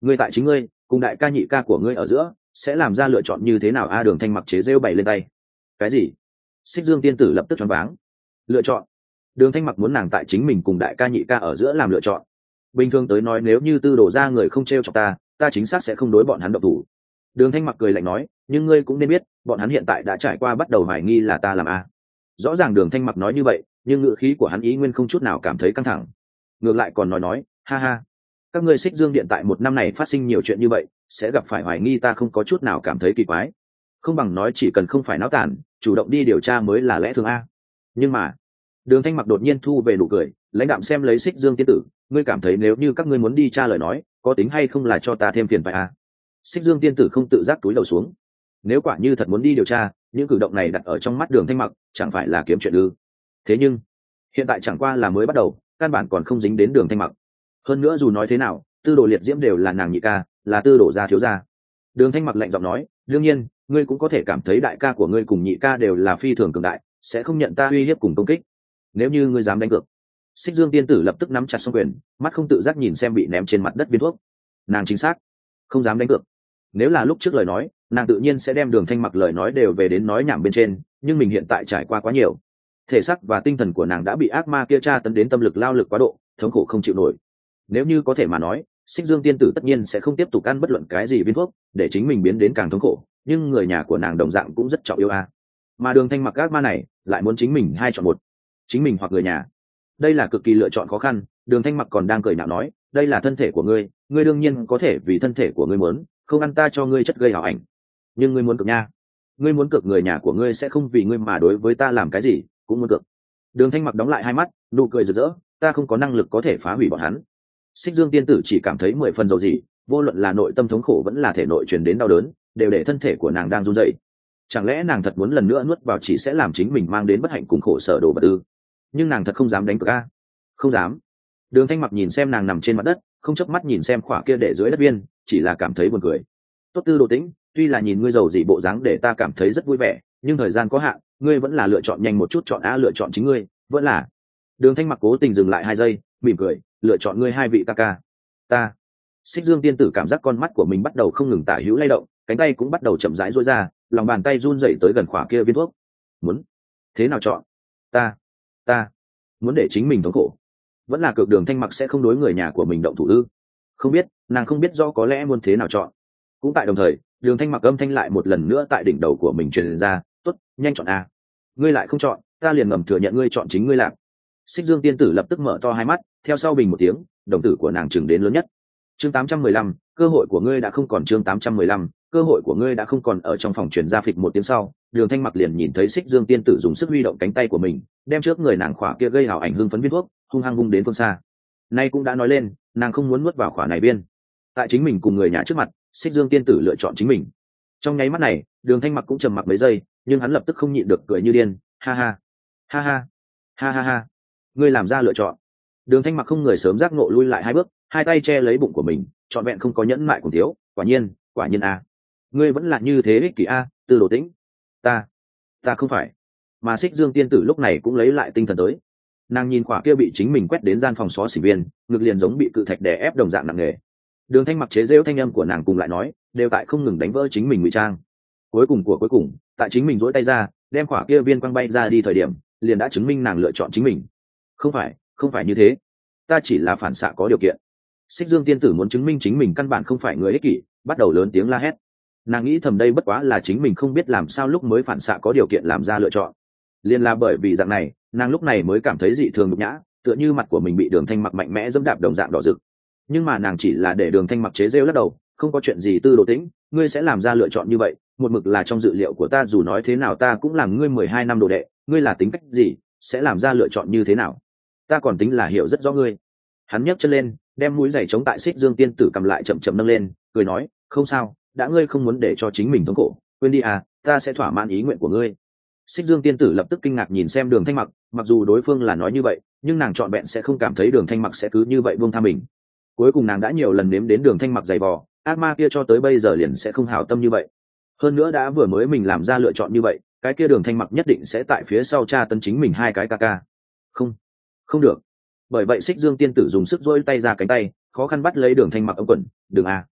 ngươi tại chính ngươi cùng đại ca nhị ca của ngươi ở giữa sẽ làm ra lựa chọn như thế nào a? Đường thanh mặc chế rêu bày lên tay. Cái gì? Xích Dương tiên tử lập tức choáng váng. Lựa chọn? Đường thanh mặc muốn nàng tại chính mình cùng đại ca nhị ca ở giữa làm lựa chọn. Bình thường tới nói, nếu như tư đổ ra người không t r e o chọc ta ta chính xác sẽ không đối bọn hắn động thủ. Đường thanh mặc cười lạnh nói, nhưng ngươi cũng nên biết bọn hắn hiện tại đã trải qua bắt đầu hoài nghi là ta làm a. Rõ ràng đường thanh mặc nói như vậy, nhưng ngữ khí của hắn ý nguyên không chút nào cảm thấy căng thẳng, ngược lại còn nói nói, ha ha, các ngươi Xích Dương điện tại một năm này phát sinh nhiều chuyện như vậy, sẽ gặp phải hoài nghi ta không có chút nào cảm thấy kỳ quái. Không bằng nói chỉ cần không phải náo tản, chủ động đi điều tra mới là lẽ thường a. Nhưng mà đường thanh mặc đột nhiên thu về nụ cười, lãnh đạm xem lấy Xích Dương tiên tử, ngươi cảm thấy nếu như các ngươi muốn đi tra lời nói, có tính hay không là cho ta thêm phiền phải a? Xích Dương tiên tử không tự giác túi đầu xuống. Nếu quả như thật muốn đi điều tra, những cử động này đặt ở trong mắt đường thanh mặc chẳng phải là kiếm chuyện ư? Thế nhưng hiện tại chẳng qua là mới bắt đầu, căn bản còn không dính đến đường thanh mặc. Hơn nữa dù nói thế nào, tư đồ liệt diễm đều là nàng nhị ca, là tư đồ gia thiếu gia. Đường thanh mặc lạnh giọng nói, đương nhiên ngươi cũng có thể cảm thấy đại ca của ngươi cùng nhị ca đều là phi thường cường đại, sẽ không nhận ta uy hiếp cùng công kích. Nếu như ngươi dám đánh cược. Xích Dương tiên tử lập tức nắm chặt song quyền, mắt không tự giác nhìn xem bị ném trên mặt đất viên thuốc. Nàng chính xác không dám đánh cược. Nếu là lúc trước lời nói, nàng tự nhiên sẽ đem đường thanh mặc lời nói đều về đến nói nhảm bên trên, nhưng mình hiện tại trải qua quá nhiều, thể xác và tinh thần của nàng đã bị ác ma kia tra tấn đến tâm lực lao lực quá độ, thống khổ không chịu nổi. Nếu như có thể mà nói, Xích Dương tiên tử tất nhiên sẽ không tiếp tục ăn bất luận cái gì viên thuốc để chính mình biến đến càng thống khổ, nhưng người nhà của nàng đồng dạng cũng rất trọng yêu a. Mà đường thanh mặc ác ma này lại muốn chính mình hai chọn một, chính mình hoặc người nhà. Đây là cực kỳ lựa chọn khó khăn. Đường thanh mặc còn đang cười nhạo nói, đây là thân thể của ngươi, ngươi đương nhiên có thể vì thân thể của ngươi muốn không ăn ta cho ngươi chất gây ảo ảnh, nhưng ngươi muốn cực nha, ngươi muốn cực người nhà của ngươi sẽ không vì ngươi mà đối với ta làm cái gì cũng muốn cực. Đường thanh mặc đóng lại hai mắt, nụ cười rực rỡ, ta không có năng lực có thể phá hủy bọn hắn. Xích Dương tiên tử chỉ cảm thấy mười phần dầu gì, vô luận là nội tâm thống khổ vẫn là thể nội truyền đến đau đớn, đều để thân thể của nàng đang run rẩy. Chẳng lẽ nàng thật muốn lần nữa nuốt vào chỉ sẽ làm chính mình mang đến bất hạnh cùng khổ sở đồ vật ư? Nhưng nàng thật không dám đánh cược a. Không dám. Đường thanh mặc nhìn xem nàng nằm trên mặt đất, không chớp mắt nhìn xem khỏa kia để dưới đất viên, chỉ là cảm thấy buồn cười. Tốt Tư Đồ Tĩnh, tuy là nhìn ngươi giàu dị bộ dáng để ta cảm thấy rất vui vẻ, nhưng thời gian có hạn, ngươi vẫn là lựa chọn nhanh một chút, chọn a, lựa chọn chính ngươi, vẫn là. Đường thanh mặc cố tình dừng lại hai giây, mỉm cười, lựa chọn ngươi hai vị ca ca. Ta. Xích Dương tiên tử cảm giác con mắt của mình bắt đầu không ngừng tả hữu lay động, cánh tay cũng bắt đầu chậm rãi duỗi ra, lòng bàn tay run rẩy tới gần khỏa kia viên thuốc. Muốn thế nào chọn? Ta, ta muốn để chính mình thống khổ, vẫn là cược đường thanh mặc sẽ không đối người nhà của mình động thủ ư? Không biết, nàng không biết do có lẽ muốn thế nào chọn. Cũng tại đồng thời, đường thanh mặc âm thanh lại một lần nữa tại đỉnh đầu của mình truyền ra, tốt, nhanh chọn a. Ngươi lại không chọn, ta liền ngầm thừa nhận ngươi chọn chính ngươi làm. Xích Dương tiên tử lập tức mở to hai mắt, theo sau bình một tiếng, đồng tử của nàng chừng đến lớn nhất. Chương tám trăm mười lăm, cơ hội của ngươi đã không còn. Chương tám trăm mười lăm, cơ hội của ngươi đã không còn. Ở trong phòng truyền ra phịch một tiếng sau, đường thanh mặc liền nhìn thấy Xích Dương tiên tử dùng sức huy động cánh tay của mình, đem trước người nàng khỏa kia gây hào ảnh hưng phấn viên thuốc hung hăng vung đến phương xa. Nay cũng đã nói lên, nàng không muốn nuốt vào khỏa này viên. Tại chính mình cùng người nhà trước mặt, Xích Dương tiên tử lựa chọn chính mình. Trong nháy mắt này, đường thanh mặc cũng trầm mặc mấy giây, nhưng hắn lập tức không nhịn được cười như điên, ha ha, ha ha, ha ha ha, ngươi làm ra lựa chọn. Đường thanh mặc không người sớm giác ngộ lui lại hai bước, hai tay che lấy bụng của mình, trọn vẹn không có nhẫn mại cùng thiếu. Quả nhiên, quả nhiên a, ngươi vẫn là như thế ích kỷ a. Tư Đồ Tĩnh, ta, ta không phải. Mà Xích Dương tiên tử lúc này cũng lấy lại tinh thần tới. Nàng nhìn khỏa kia bị chính mình quét đến gian phòng xó xỉ viên, ngực liền giống bị cự thạch đè ép đồng dạng nặng nề. Đường thanh mặc chế giễu thanh âm của nàng cùng lại nói, đều tại không ngừng đánh vỡ chính mình ngụy trang. Cuối cùng của cuối cùng, tại chính mình duỗi tay ra, đem khỏa kia viên quăng bay ra đi thời điểm, liền đã chứng minh nàng lựa chọn chính mình. Không phải, không phải như thế. Ta chỉ là phản xạ có điều kiện. Xích Dương tiên tử muốn chứng minh chính mình căn bản không phải người ích kỷ, bắt đầu lớn tiếng la hét. Nàng nghĩ thầm đây bất quá là chính mình không biết làm sao lúc mới phản xạ có điều kiện làm ra lựa chọn. Liên là bởi vì dạng này, nàng lúc này mới cảm thấy dị thường nhục nhã, tựa như mặt của mình bị đường thanh mặc mạnh mẽ dẫm đạp đồng dạng đỏ rực. Nhưng mà nàng chỉ là để đường thanh mặc chế rêu lắc đầu, không có chuyện gì. Tư Đồ Tĩnh, ngươi sẽ làm ra lựa chọn như vậy, một mực là trong dự liệu của ta, dù nói thế nào ta cũng làm ngươi mười hai năm đồ đệ, ngươi là tính cách gì, sẽ làm ra lựa chọn như thế nào, ta còn tính là hiểu rất rõ ngươi. Hắn nhấc chân lên, đem mũi giày chống tại Xích Dương tiên tử cầm lại chậm chậm nâng lên, cười nói, không sao, đã ngươi không muốn để cho chính mình thống khổ, quên đi à, ta sẽ thỏa mãn ý nguyện của ngươi. Xích Dương tiên tử lập tức kinh ngạc nhìn xem đường thanh mặc, mặc dù đối phương là nói như vậy, nhưng nàng trọn vẹn sẽ không cảm thấy đường thanh mặc sẽ cứ như vậy buông tha mình. Cuối cùng nàng đã nhiều lần nếm đến đường thanh mặc dày vò, ác ma kia cho tới bây giờ liền sẽ không hảo tâm như vậy. Hơn nữa đã vừa mới mình làm ra lựa chọn như vậy, cái kia đường thanh mặc nhất định sẽ tại phía sau tra tấn chính mình hai cái ca ca. Không, không được. Bởi vậy Xích Dương tiên tử dùng sức dỗi tay ra cánh tay, khó khăn bắt lấy đường thanh mặc ống quần, đừng à,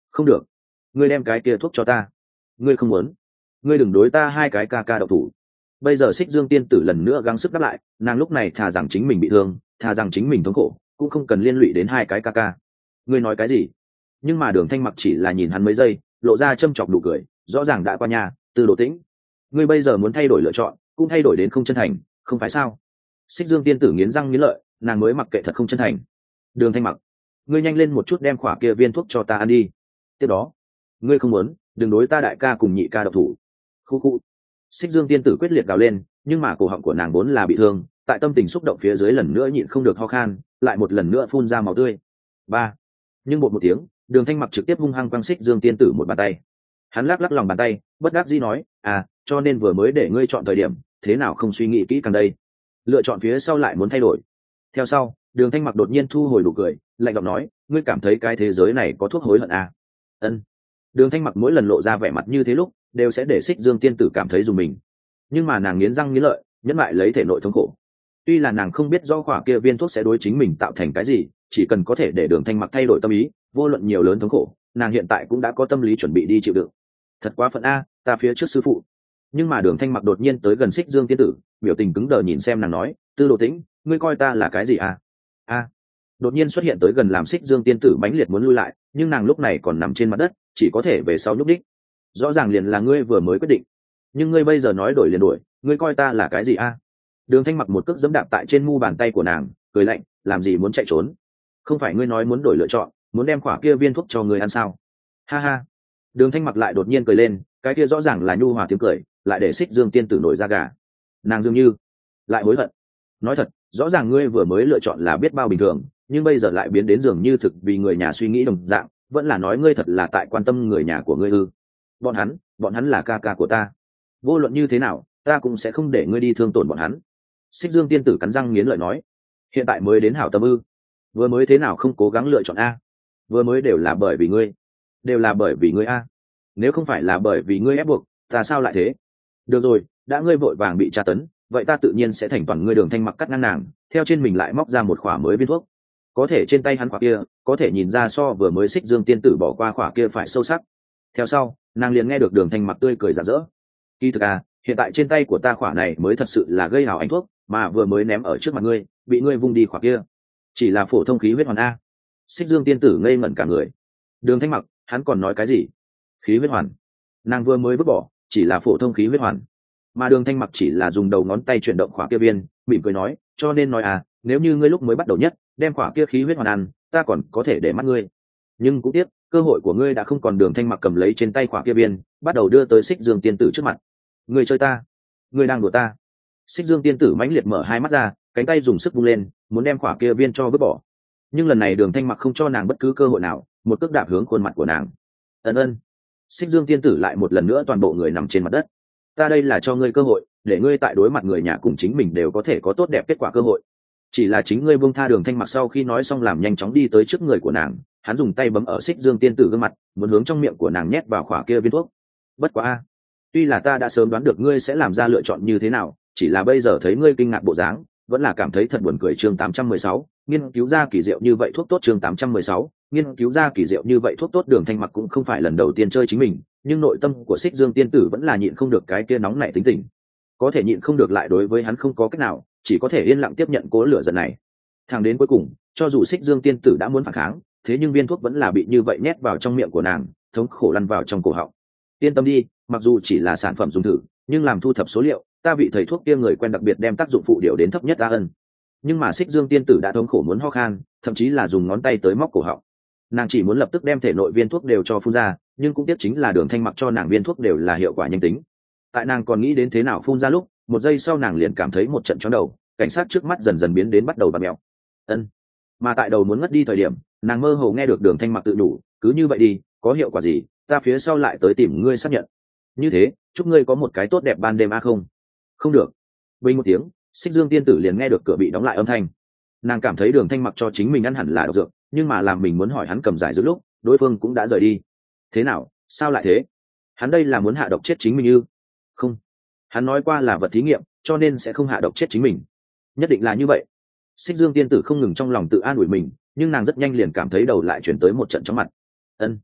Không được, ngươi đem cái kia thuốc cho ta. Ngươi không muốn, ngươi đừng đối ta hai cái ca ca độc thủ. Bây giờ Xích Dương tiên tử lần nữa gắng sức đáp lại, nàng lúc này thà rằng chính mình bị thương, thà rằng chính mình thống khổ, cũng không cần liên lụy đến hai cái ca ca. Ngươi nói cái gì? Nhưng mà Đường Thanh Mặc chỉ là nhìn hắn mấy giây, lộ ra châm chọc nụ cười, rõ ràng đã qua nhà. Từ Đồ Tĩnh, ngươi bây giờ muốn thay đổi lựa chọn, cũng thay đổi đến không chân thành, không phải sao? Xích Dương tiên tử nghiến răng nghiến lợi, nàng mới mặc kệ thật không chân thành. Đường Thanh Mặc, ngươi nhanh lên một chút đem khỏa kia viên thuốc cho ta ăn đi. Tiếp đó, ngươi không muốn, đừng đối ta đại ca cùng nhị ca độc thủ. Khu khu. Xích Dương tiên tử quyết liệt gào lên, nhưng mà cổ họng của nàng vốn là bị thương, tại tâm tình xúc động phía dưới lần nữa nhịn không được ho khan, lại một lần nữa phun ra máu tươi. Ba. Nhưng một một tiếng, Đường Thanh Mặc trực tiếp hung hăng quăng Xích Dương tiên tử một bàn tay. Hắn lắc lắc lòng bàn tay, bất đắc dĩ nói, à, cho nên vừa mới để ngươi chọn thời điểm, thế nào không suy nghĩ kỹ càng đây? Lựa chọn phía sau lại muốn thay đổi. Theo sau, Đường Thanh Mặc đột nhiên thu hồi nụ cười, lạnh giọng nói, ngươi cảm thấy cái thế giới này có thuốc hối hận à? Ân. Đường Thanh Mặc mỗi lần lộ ra vẻ mặt như thế lúc, đều sẽ để Xích Dương tiên tử cảm thấy dùng mình. Nhưng mà nàng nghiến răng nghiến lợi, nhẫn lại lấy thể nội thống khổ. Tuy là nàng không biết do khỏa kia viên thuốc sẽ đối chính mình tạo thành cái gì, chỉ cần có thể để Đường Thanh Mặc thay đổi tâm ý, vô luận nhiều lớn thống khổ, nàng hiện tại cũng đã có tâm lý chuẩn bị đi chịu đựng. Thật quá phận a, ta phía trước sư phụ. Nhưng mà Đường Thanh Mặc đột nhiên tới gần Xích Dương tiên tử, biểu tình cứng đờ nhìn xem nàng nói, Tư Đồ Tĩnh, ngươi coi ta là cái gì a? A. Đột nhiên xuất hiện tới gần làm Xích Dương tiên tử mãnh liệt muốn lui lại, nhưng nàng lúc này còn nằm trên mặt đất, chỉ có thể về sau lúc đích. Rõ ràng liền là ngươi vừa mới quyết định, nhưng ngươi bây giờ nói đổi liền đổi, ngươi coi ta là cái gì a? Đường Thanh Mặc một cước giẫm đạp tại trên mu bàn tay của nàng, cười lạnh, làm gì muốn chạy trốn? Không phải ngươi nói muốn đổi lựa chọn, muốn đem khỏa kia viên thuốc cho ngươi ăn sao? Ha ha. Đường Thanh Mặc lại đột nhiên cười lên, cái kia rõ ràng là nhu hòa tiếng cười, lại để Xích Dương tiên tử nổi da gà. Nàng dường như lại hối hận. Nói thật, rõ ràng ngươi vừa mới lựa chọn là biết bao bình thường, nhưng bây giờ lại biến đến dường như thực vì người nhà suy nghĩ đồng dạng, vẫn là nói ngươi thật là tại quan tâm người nhà của ngươi ư? Bọn hắn, bọn hắn là ca ca của ta. Vô luận như thế nào, ta cũng sẽ không để ngươi đi thương tổn bọn hắn. Xích Dương tiên tử cắn răng nghiến lợi nói, hiện tại mới đến hảo tâm ư? Vừa mới thế nào không cố gắng lựa chọn a? Vừa mới đều là bởi vì ngươi, đều là bởi vì ngươi a. Nếu không phải là bởi vì ngươi ép buộc, ta sao lại thế? Được rồi, đã ngươi vội vàng bị tra tấn, vậy ta tự nhiên sẽ thành toàn ngươi. Đường Thanh Mặc cắt ngang nàng, theo trên mình lại móc ra một khỏa mới viên thuốc. Có thể trên tay hắn khỏa kia, có thể nhìn ra so vừa mới Xích Dương tiên tử bỏ qua khỏa kia phải sâu sắc. Theo sau, nàng liền nghe được Đường Thanh Mặc tươi cười rạng rỡ. Kỳ thực à, hiện tại trên tay của ta khỏa này mới thật sự là gây hào ánh thuốc, mà vừa mới ném ở trước mặt ngươi, bị ngươi vung đi khỏa kia, chỉ là phổ thông khí huyết hoàn a. Xích Dương tiên tử ngây ngẩn cả người. Đường Thanh Mặc, hắn còn nói cái gì? Khí huyết hoàn? Nàng vừa mới vứt bỏ, chỉ là phổ thông khí huyết hoàn. Mà Đường Thanh Mặc chỉ là dùng đầu ngón tay chuyển động khỏa kia viên, mỉm cười nói, cho nên nói à, nếu như ngươi lúc mới bắt đầu nhất, đem khỏa kia khí huyết hoàn ăn, ta còn có thể để mắt ngươi. Nhưng cũng tiếc, cơ hội của ngươi đã không còn. Đường Thanh Mặc cầm lấy trên tay khỏa kia viên, bắt đầu đưa tới Xích Dương tiên tử trước mặt. Ngươi chơi ta? Ngươi đang đùa ta? Xích Dương tiên tử mãnh liệt mở hai mắt ra, cánh tay dùng sức vung lên, muốn đem khỏa kia viên cho vứt bỏ. Nhưng lần này Đường Thanh Mặc không cho nàng bất cứ cơ hội nào, một cước đạp hướng khuôn mặt của nàng. Ân ân. Xích Dương tiên tử lại một lần nữa toàn bộ người nằm trên mặt đất. Ta đây là cho ngươi cơ hội, để ngươi tại đối mặt người nhà cùng chính mình đều có thể có tốt đẹp kết quả cơ hội. Chỉ là chính ngươi buông tha. Đường Thanh Mặc sau khi nói xong làm nhanh chóng đi tới trước người của nàng, hắn dùng tay bấm ở Xích Dương tiên tử gương mặt, muốn hướng trong miệng của nàng nhét vào khỏa kia viên thuốc. Bất quá a, tuy là ta đã sớm đoán được ngươi sẽ làm ra lựa chọn như thế nào, chỉ là bây giờ thấy ngươi kinh ngạc bộ dáng, vẫn là cảm thấy thật buồn cười. Chương tám trăm mười sáu, nghiên cứu ra kỳ diệu như vậy thuốc tốt. Chương tám trăm mười sáu, nghiên cứu ra kỳ diệu như vậy thuốc tốt. Đường Thanh Mặc cũng không phải lần đầu tiên chơi chính mình, nhưng nội tâm của Xích Dương tiên tử vẫn là nhịn không được cái kia nóng nảy tính tình, có thể nhịn không được lại đối với hắn không có cách nào, chỉ có thể yên lặng tiếp nhận cố lửa giận này. Thẳng đến cuối cùng, cho dù Xích Dương tiên tử đã muốn phản kháng, thế nhưng viên thuốc vẫn là bị như vậy nhét vào trong miệng của nàng, thống khổ lăn vào trong cổ họng. Yên tâm đi, mặc dù chỉ là sản phẩm dùng thử, nhưng làm thu thập số liệu, ta vị thầy thuốc kia người quen đặc biệt đem tác dụng phụ điều đến thấp nhất ta ân. Nhưng mà Xích Dương tiên tử đã thống khổ muốn ho khan, thậm chí là dùng ngón tay tới móc cổ họng. Nàng chỉ muốn lập tức đem thể nội viên thuốc đều cho phun ra, nhưng cũng tiếc chính là Đường Thanh Mặc cho nàng viên thuốc đều là hiệu quả nhanh tính. Tại nàng còn nghĩ đến thế nào phun ra lúc, một giây sau nàng liền cảm thấy một trận chóng đầu, cảnh sát trước mắt dần dần biến đến bắt đầu bặm mèo. Ân. Mà tại đầu muốn ngất đi thời điểm, nàng mơ hồ nghe được Đường Thanh Mặc tự đủ, cứ như vậy đi, có hiệu quả gì, ta phía sau lại tới tìm ngươi xác nhận. Như thế, chúc ngươi có một cái tốt đẹp ban đêm a. Không, không được. Bình một tiếng, Xích Dương tiên tử liền nghe được cửa bị đóng lại âm thanh. Nàng cảm thấy Đường Thanh Mặc cho chính mình ăn hẳn là độc dược, nhưng mà làm mình muốn hỏi hắn cầm giải dược lúc, đối phương cũng đã rời đi. Thế nào, sao lại thế? Hắn đây là muốn hạ độc chết chính mình ư? Không, hắn nói qua là vật thí nghiệm, cho nên sẽ không hạ độc chết chính mình. Nhất định là như vậy. Xích Dương tiên tử không ngừng trong lòng tự an ủi mình, nhưng nàng rất nhanh liền cảm thấy đầu lại chuyển tới một trận chóng mặt. Ân,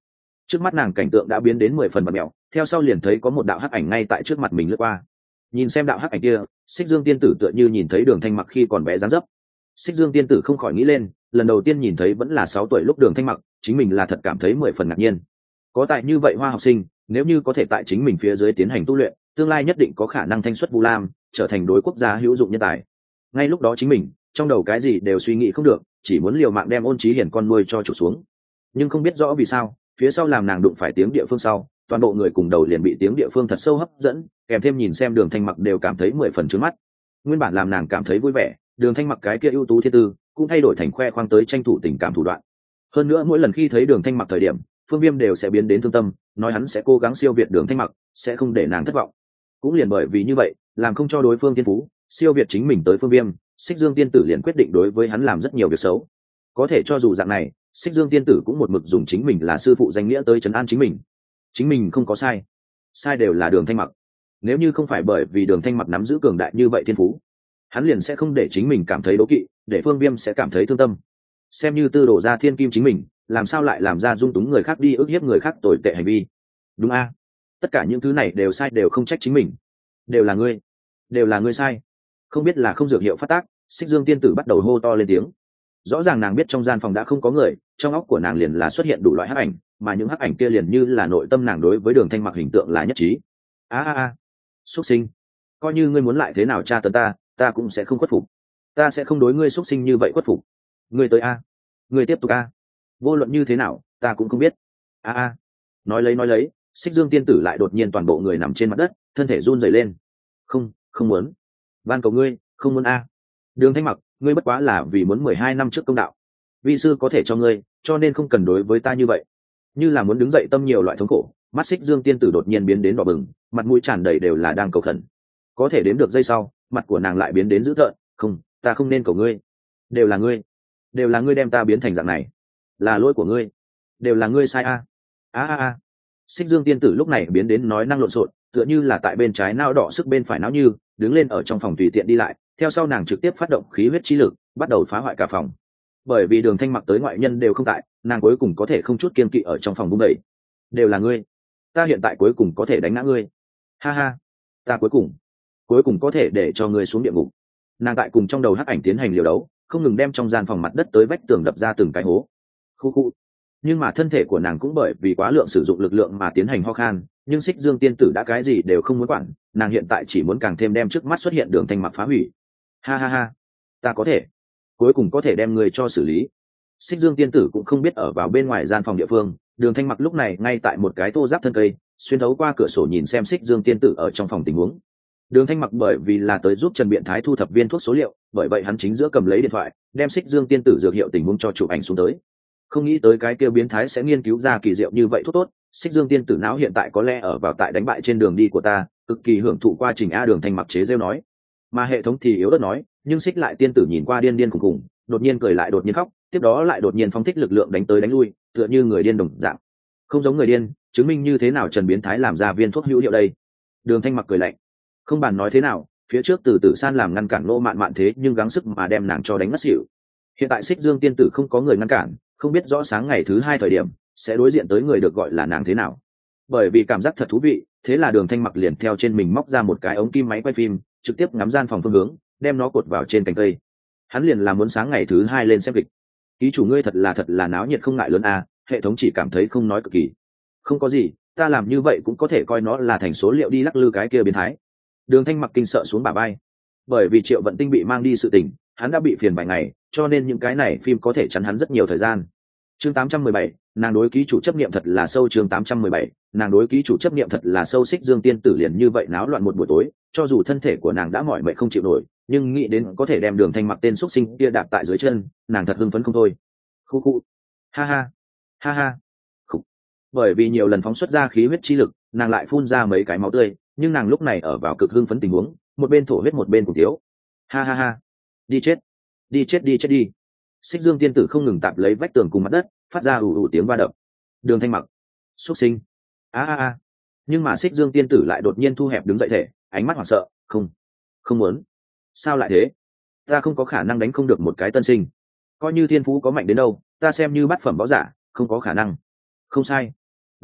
Trước mắt nàng cảnh tượng đã biến đến mười phần bật mẹo, theo sau liền thấy có một đạo hắc ảnh ngay tại trước mặt mình lướt qua. Nhìn xem đạo hắc ảnh kia, Xích Dương tiên tử tựa như nhìn thấy Đường Thanh Mặc khi còn bé dáng dấp. Xích Dương tiên tử không khỏi nghĩ lên, lần đầu tiên nhìn thấy vẫn là sáu tuổi lúc Đường Thanh Mặc, chính mình là thật cảm thấy mười phần ngạc nhiên. Có tại như vậy hoa học sinh, nếu như có thể tại chính mình phía dưới tiến hành tu luyện, tương lai nhất định có khả năng thanh xuất Vu Lam, trở thành đối quốc gia hữu dụng nhân tài. Ngay lúc đó chính mình, trong đầu cái gì đều suy nghĩ không được, chỉ muốn liều mạng đem Ôn Chí Hiển con nuôi cho chủ xuống. Nhưng không biết rõ vì sao, phía sau làm nàng đụng phải tiếng địa phương sau, toàn bộ người cùng đầu liền bị tiếng địa phương thật sâu hấp dẫn, kèm thêm nhìn xem Đường Thanh Mặc đều cảm thấy mười phần trướng mắt. Nguyên bản làm nàng cảm thấy vui vẻ, Đường Thanh Mặc cái kia ưu tú thiên tư cũng thay đổi thành khoe khoang tới tranh thủ tình cảm thủ đoạn. Hơn nữa mỗi lần khi thấy Đường Thanh Mặc thời điểm, Phương Viêm đều sẽ biến đến thương tâm, nói hắn sẽ cố gắng siêu việt Đường Thanh Mặc, sẽ không để nàng thất vọng. Cũng liền bởi vì như vậy, làm không cho đối phương thiên phú siêu việt chính mình tới Phương Viêm, Xích Dương tiên tử liền quyết định đối với hắn làm rất nhiều việc xấu. Có thể cho dù dạng này, Xích Dương tiên tử cũng một mực dùng chính mình là sư phụ danh nghĩa tới trấn an chính mình. Chính mình không có sai, sai đều là Đường Thanh Mặc. Nếu như không phải bởi vì Đường Thanh Mặc nắm giữ cường đại như vậy thiên phú, hắn liền sẽ không để chính mình cảm thấy đố kỵ, để Phương Viêm sẽ cảm thấy thương tâm. Xem như tư đổ ra thiên kim chính mình, làm sao lại làm ra dung túng người khác đi ức hiếp người khác tồi tệ hành vi? Đúng a? Tất cả những thứ này đều sai, đều không trách chính mình, đều là ngươi, đều là ngươi sai. Không biết là không dược hiệu phát tác, Xích Dương tiên tử bắt đầu hô to lên tiếng. Rõ ràng nàng biết trong gian phòng đã không có người, trong óc của nàng liền là xuất hiện đủ loại hắc ảnh, mà những hắc ảnh kia liền như là nội tâm nàng đối với Đường Thanh Mặc hình tượng là nhất trí. A a a, xuất sinh, coi như ngươi muốn lại thế nào tra tấn ta, ta cũng sẽ không khuất phục, ta sẽ không đối ngươi xuất sinh như vậy khuất phục. Ngươi tới a, ngươi tiếp tục a, vô luận như thế nào, ta cũng không biết. A a, nói lấy nói lấy, Xích Dương tiên tử lại đột nhiên toàn bộ người nằm trên mặt đất, thân thể run rẩy lên. Không, không muốn, van cầu ngươi, không muốn a. Đường Thanh Mặc, ngươi bất quá là vì muốn mười hai năm trước công đạo, vi sư có thể cho ngươi, cho nên không cần đối với ta như vậy. Như là muốn đứng dậy tâm nhiều loại thống khổ, mắt Xích Dương tiên tử đột nhiên biến đến đỏ bừng, mặt mũi tràn đầy đều là đang cầu khẩn. Có thể đếm được giây sau, mặt của nàng lại biến đến dữ tợn. Không, ta không nên cầu ngươi, đều là ngươi, đều là ngươi đem ta biến thành dạng này, là lỗi của ngươi, đều là ngươi sai a. A a a. Xích Dương tiên tử lúc này biến đến nói năng lộn xộn, tựa như là tại bên trái não đỏ sức bên phải não như, đứng lên ở trong phòng tùy tiện đi lại, theo sau nàng trực tiếp phát động khí huyết chi lực, bắt đầu phá hoại cả phòng. Bởi vì Đường Thanh Mặc tới ngoại nhân đều không tại, nàng cuối cùng có thể không chút kiên kỵ ở trong phòng bung đẩy. Đều là ngươi, ta hiện tại cuối cùng có thể đánh ngã ngươi. Ha ha, ta cuối cùng, cuối cùng có thể để cho ngươi xuống địa ngục. Nàng tại cùng trong đầu hắc ảnh tiến hành liều đấu, không ngừng đem trong gian phòng mặt đất tới vách tường đập ra từng cái hố. Khu khu. Nhưng mà thân thể của nàng cũng bởi vì quá lượng sử dụng lực lượng mà tiến hành ho khan, nhưng Xích Dương tiên tử đã cái gì đều không muốn quản, nàng hiện tại chỉ muốn càng thêm đem trước mắt xuất hiện Đường Thanh Mặc phá hủy. Ha ha ha, ta có thể, cuối cùng có thể đem người cho xử lý. Xích Dương tiên tử cũng không biết ở vào bên ngoài gian phòng địa phương, Đường Thanh Mặc lúc này ngay tại một cái tô giáp thân cây, xuyên thấu qua cửa sổ nhìn xem Xích Dương tiên tử ở trong phòng tình huống. Đường Thanh Mặc bởi vì là tới giúp Trần Biện Thái thu thập viên thuốc số liệu, bởi vậy hắn chính giữa cầm lấy điện thoại, đem Xích Dương tiên tử dược hiệu tình huống cho chụp ảnh xuống tới. Không nghĩ tới cái kia biến thái sẽ nghiên cứu ra kỳ diệu như vậy thuốc tốt. Xích Dương tiên tử não hiện tại có lẽ ở vào tại đánh bại trên đường đi của ta, cực kỳ hưởng thụ quá trình a. Đường Thanh Mặc chế rêu nói, mà hệ thống thì yếu ớt nói, nhưng Xích lại tiên tử nhìn qua điên điên khùng khùng, đột nhiên cười lại đột nhiên khóc, tiếp đó lại đột nhiên phóng thích lực lượng đánh tới đánh lui, tựa như người điên đồng dạng. Không giống người điên, chứng minh như thế nào Trần Biến Thái làm ra viên thuốc hữu hiệu đây. Đường Thanh Mặc cười lạnh, không bàn nói thế nào, phía trước từ tử san làm ngăn cản Nô Mạn Mạn thế nhưng gắng sức mà đem nàng cho đánh ngất xỉu. Hiện tại Xích Dương tiên tử không có người ngăn cản, không biết rõ sáng ngày thứ hai thời điểm sẽ đối diện tới người được gọi là nàng thế nào. Bởi vì cảm giác thật thú vị, thế là Đường Thanh Mặc liền theo trên mình móc ra một cái ống kim máy quay phim, trực tiếp ngắm gian phòng phương hướng, đem nó cột vào trên cành cây. Hắn liền là muốn sáng ngày thứ hai lên xem kịch. Ký chủ ngươi thật là thật là náo nhiệt không ngại lớn à, hệ thống chỉ cảm thấy không nói cực kỳ. Không có gì, ta làm như vậy cũng có thể coi nó là thành số liệu đi lắc lư cái kia biến thái. Đường Thanh Mặc kinh sợ xuống bả vai. Bởi vì Triệu Vận Tinh bị mang đi sự tình, hắn đã bị phiền vài ngày, cho nên những cái này phim có thể chắn hắn rất nhiều thời gian. Chương tám trăm mười bảy, nàng đối ký chủ chấp niệm thật là sâu. Chương tám trăm mười bảy, nàng đối ký chủ chấp niệm thật là sâu. Xích Dương tiên tử liền như vậy náo loạn một buổi tối, cho dù thân thể của nàng đã mỏi mệt không chịu nổi, nhưng nghĩ đến có thể đem Đường Thanh Mặc tên xuất sinh kia đạp tại dưới chân, nàng thật hưng phấn không thôi. Khu khu, ha ha, ha ha. Khủ. Bởi vì nhiều lần phóng xuất ra khí huyết chi lực, nàng lại phun ra mấy cái máu tươi, nhưng nàng lúc này ở vào cực hưng phấn tình huống, một bên thổ huyết một bên cùng thiếu. Ha ha ha, đi chết, đi chết đi chết đi. Xích Dương tiên tử không ngừng tạp lấy vách tường cùng mặt đất, phát ra ù ù tiếng va đập. Đường Thanh Mặc, xuất sinh. A a a. Nhưng mà Xích Dương tiên tử lại đột nhiên thu hẹp đứng dậy thể, ánh mắt hoảng sợ, không, không muốn. Sao lại thế? Ta không có khả năng đánh không được một cái tân sinh. Coi như thiên phú có mạnh đến đâu, ta xem như bát phẩm võ giả, không có khả năng. Không sai,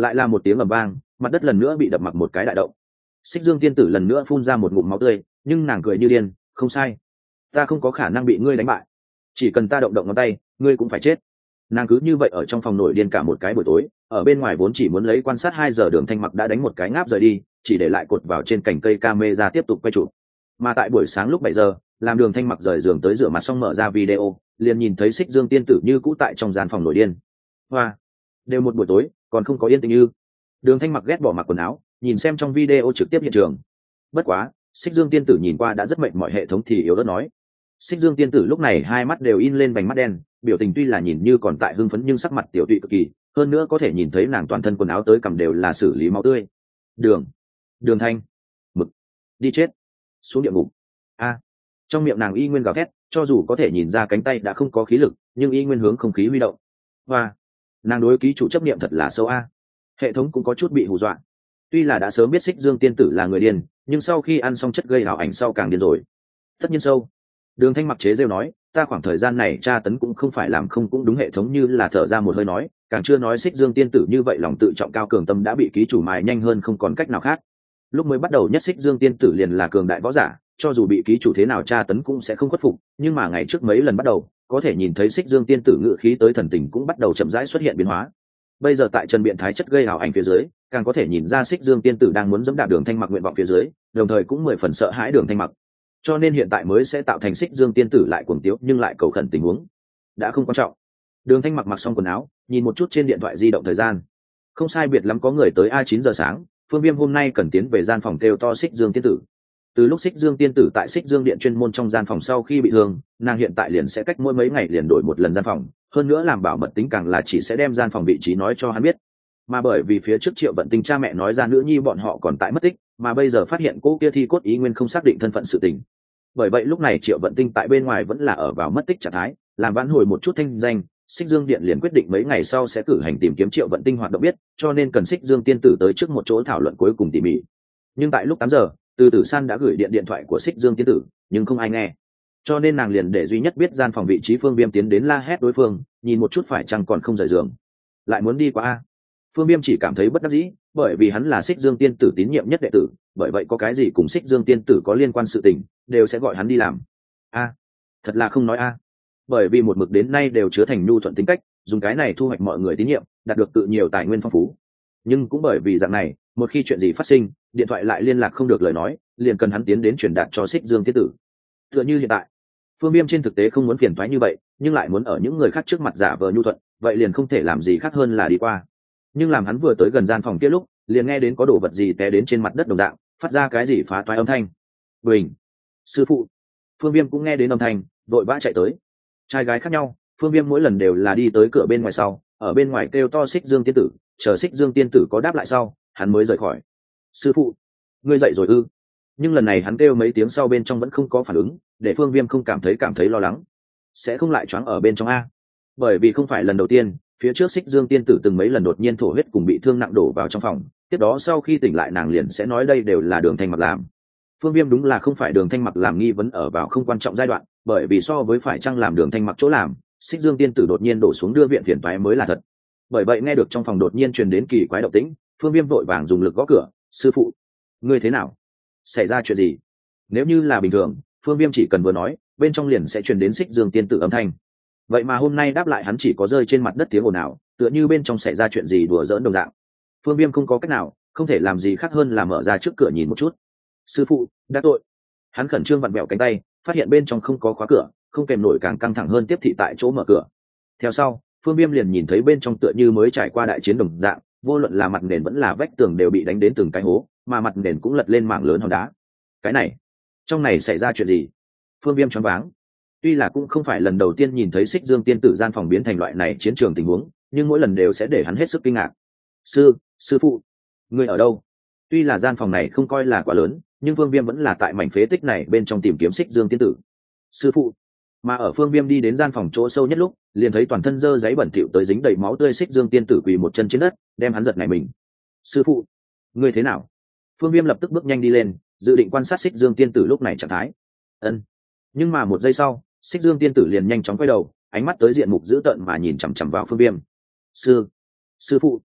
lại là một tiếng ầm vang, mặt đất lần nữa bị đập mặc một cái đại động. Xích Dương tiên tử lần nữa phun ra một ngụm máu tươi, nhưng nàng cười như điên, không sai, ta không có khả năng bị ngươi đánh bại, chỉ cần ta động động ngón tay, ngươi cũng phải chết. Nàng cứ như vậy ở trong phòng nổi điên cả một cái buổi tối, ở bên ngoài vốn chỉ muốn lấy quan sát hai giờ Đường Thanh Mặc đã đánh một cái ngáp rời đi, chỉ để lại cột vào trên cành cây camera tiếp tục quay chụp. Mà tại buổi sáng lúc bảy giờ, làm Đường Thanh Mặc rời giường tới rửa mặt xong mở ra video, liền nhìn thấy Xích Dương tiên tử như cũ tại trong gian phòng nổi điên. Hoa, đều một buổi tối, còn không có yên tĩnh như. Đường Thanh Mặc ghét bỏ mặc quần áo, nhìn xem trong video trực tiếp hiện trường. Bất quá, Xích Dương tiên tử nhìn qua đã rất mệt mỏi, hệ thống thì yếu ớt nói. Xích Dương tiên tử lúc này hai mắt đều in lên vành mắt đen, biểu tình tuy là nhìn như còn tại hưng phấn nhưng sắc mặt tiểu tụy cực kỳ, hơn nữa có thể nhìn thấy nàng toàn thân quần áo tới cằm đều là xử lý máu tươi. Đường, Đường Thanh, Mực, đi chết, xuống địa ngục. A, trong miệng nàng y nguyên gào thét, cho dù có thể nhìn ra cánh tay đã không có khí lực, nhưng y nguyên hướng không khí huy động. Hoa, nàng đối ký chủ chấp niệm thật là sâu a. Hệ thống cũng có chút bị hù dọa. Tuy là đã sớm biết Xích Dương tiên tử là người điên, nhưng sau khi ăn xong chất gây ảo ảnh sau càng điên rồi. Tất nhiên sâu. Đường Thanh Mặc chế rêu nói, ta khoảng thời gian này tra tấn cũng không phải làm không cũng đúng, hệ thống như là thở ra một hơi nói, càng chưa nói Xích Dương tiên tử như vậy lòng tự trọng cao cường tâm đã bị ký chủ mài nhanh hơn không còn cách nào khác. Lúc mới bắt đầu nhất Xích Dương tiên tử liền là cường đại võ giả, cho dù bị ký chủ thế nào tra tấn cũng sẽ không khuất phục, nhưng mà ngày trước mấy lần bắt đầu, có thể nhìn thấy Xích Dương tiên tử ngự khí tới thần tình cũng bắt đầu chậm rãi xuất hiện biến hóa. Bây giờ tại Trần Biện Thái chất gây ảo ảnh phía dưới, càng có thể nhìn ra Xích Dương tiên tử đang muốn dẫm đạp Đường Thanh Mặc nguyện vọng phía dưới, đồng thời cũng mười phần sợ hãi Đường Thanh Mặc. Cho nên hiện tại mới sẽ tạo thành Xích Dương tiên tử lại cuồng tiếu nhưng lại cầu khẩn tình huống. Đã không quan trọng. Đường Thanh Mặc mặc xong quần áo, nhìn một chút trên điện thoại di động thời gian. Không sai biệt lắm có người tới a chín giờ sáng, Phương Viêm hôm nay cần tiến về gian phòng kêu to Xích Dương tiên tử. Từ lúc Xích Dương tiên tử tại Xích Dương điện chuyên môn trong gian phòng sau khi bị thương, nàng hiện tại liền sẽ cách mỗi mấy ngày liền đổi một lần gian phòng, hơn nữa làm bảo mật tính càng là chỉ sẽ đem gian phòng vị trí nói cho hắn biết. Mà bởi vì phía trước Triệu Vận Tinh cha mẹ nói ra nữ nhi bọn họ còn tại mất tích, mà bây giờ phát hiện cô kia thi cốt ý nguyên không xác định thân phận sự tình. Bởi vậy lúc này Triệu Vận Tinh tại bên ngoài vẫn là ở vào mất tích trạng thái, làm vãn hồi một chút thanh danh, Xích Dương điện liền quyết định mấy ngày sau sẽ cử hành tìm kiếm Triệu Vận Tinh hoạt động biết, cho nên cần Xích Dương tiên tử tới trước một chỗ thảo luận cuối cùng tỉ mỉ. Nhưng tại lúc tám giờ, Từ Tử San đã gửi điện điện thoại của Xích Dương tiên tử, nhưng không ai nghe. Cho nên nàng liền để duy nhất biết gian phòng vị trí Phương Viêm tiến đến la hét đối phương, nhìn một chút phải chăng còn không rời giường. Lại muốn đi qua a. Phương Viêm chỉ cảm thấy bất đắc dĩ, bởi vì hắn là Xích Dương tiên tử tín nhiệm nhất đệ tử, bởi vậy có cái gì cùng Xích Dương tiên tử có liên quan sự tình, đều sẽ gọi hắn đi làm. A, thật là không nói a. Bởi vì một mực đến nay đều chứa thành nhu thuận tính cách, dùng cái này thu hoạch mọi người tín nhiệm, đạt được tự nhiều tài nguyên phong phú. Nhưng cũng bởi vì dạng này, một khi chuyện gì phát sinh, điện thoại lại liên lạc không được lời nói, liền cần hắn tiến đến truyền đạt cho Xích Dương tiên tử. Tựa như hiện tại, Phương Viêm trên thực tế không muốn phiền toái như vậy, nhưng lại muốn ở những người khác trước mặt giả vờ nhu thuận, vậy liền không thể làm gì khác hơn là đi qua. Nhưng làm hắn vừa tới gần gian phòng kia lúc, liền nghe đến có đồ vật gì té đến trên mặt đất đồng dạng, phát ra cái gì phá toái âm thanh. Bình, sư phụ. Phương Viêm cũng nghe đến âm thanh, vội vã chạy tới. Trai gái khác nhau, Phương Viêm mỗi lần đều là đi tới cửa bên ngoài sau, ở bên ngoài kêu to Xích Dương tiên tử, chờ Xích Dương tiên tử có đáp lại sau, hắn mới rời khỏi. Sư phụ, ngươi dậy rồi ư? Nhưng lần này hắn kêu mấy tiếng sau bên trong vẫn không có phản ứng, để Phương Viêm không cảm thấy cảm thấy lo lắng. Sẽ không lại choáng ở bên trong a? Bởi vì không phải lần đầu tiên, phía trước Xích Dương tiên tử từng mấy lần đột nhiên thổ huyết cùng bị thương nặng đổ vào trong phòng, tiếp đó sau khi tỉnh lại nàng liền sẽ nói đây đều là Đường Thanh Mặc làm. Phương Viêm đúng là không phải Đường Thanh Mặc làm nghi vấn ở vào không quan trọng giai đoạn, bởi vì so với phải chăng làm Đường Thanh Mặc chỗ làm, Xích Dương tiên tử đột nhiên đổ xuống đưa viện phiền toái mới là thật. Bởi vậy nghe được trong phòng đột nhiên truyền đến kỳ quái động tĩnh, Phương Viêm vội vàng dùng lực gõ cửa, "Sư phụ, ngươi thế nào? Xảy ra chuyện gì?" Nếu như là bình thường, Phương Viêm chỉ cần vừa nói, bên trong liền sẽ truyền đến Xích Dương tiên tử âm thanh. Vậy mà hôm nay đáp lại hắn chỉ có rơi trên mặt đất tiếng ồn ào, tựa như bên trong xảy ra chuyện gì đùa giỡn đồng dạng. Phương Viêm không có cách nào, không thể làm gì khác hơn là mở ra trước cửa nhìn một chút. "Sư phụ, đã tội." Hắn khẩn trương vặn vẹo cánh tay, phát hiện bên trong không có khóa cửa, không kèm nổi càng căng thẳng hơn tiếp thị tại chỗ mở cửa. Theo sau, Phương Viêm liền nhìn thấy bên trong tựa như mới trải qua đại chiến đồng dạng, vô luận là mặt nền vẫn là vách tường đều bị đánh đến từng cái hố, mà mặt nền cũng lật lên mảng lớn hòn đá. Cái này, trong này xảy ra chuyện gì? Phương Viêm choáng váng. Tuy là cũng không phải lần đầu tiên nhìn thấy Xích Dương tiên tử gian phòng biến thành loại này chiến trường tình huống, nhưng mỗi lần đều sẽ để hắn hết sức kinh ngạc. "Sư, sư phụ, ngươi ở đâu?" Tuy là gian phòng này không coi là quá lớn, nhưng Phương Viêm vẫn là tại mảnh phế tích này bên trong tìm kiếm Xích Dương tiên tử. "Sư phụ." Mà ở Phương Viêm đi đến gian phòng chỗ sâu nhất lúc, liền thấy toàn thân dơ giấy bẩn thỉu tới dính đầy máu tươi Xích Dương tiên tử quỳ một chân trên đất, đem hắn giật nảy mình. "Sư phụ, ngươi thế nào?" Phương Viêm lập tức bước nhanh đi lên, dự định quan sát Xích Dương tiên tử lúc này trạng thái. Ân. Nhưng mà một giây sau, Xích Dương tiên tử liền nhanh chóng quay đầu, ánh mắt tới diện mục dữ tợn mà nhìn chằm chằm vào Phương Viêm. "Sư, sư phụ."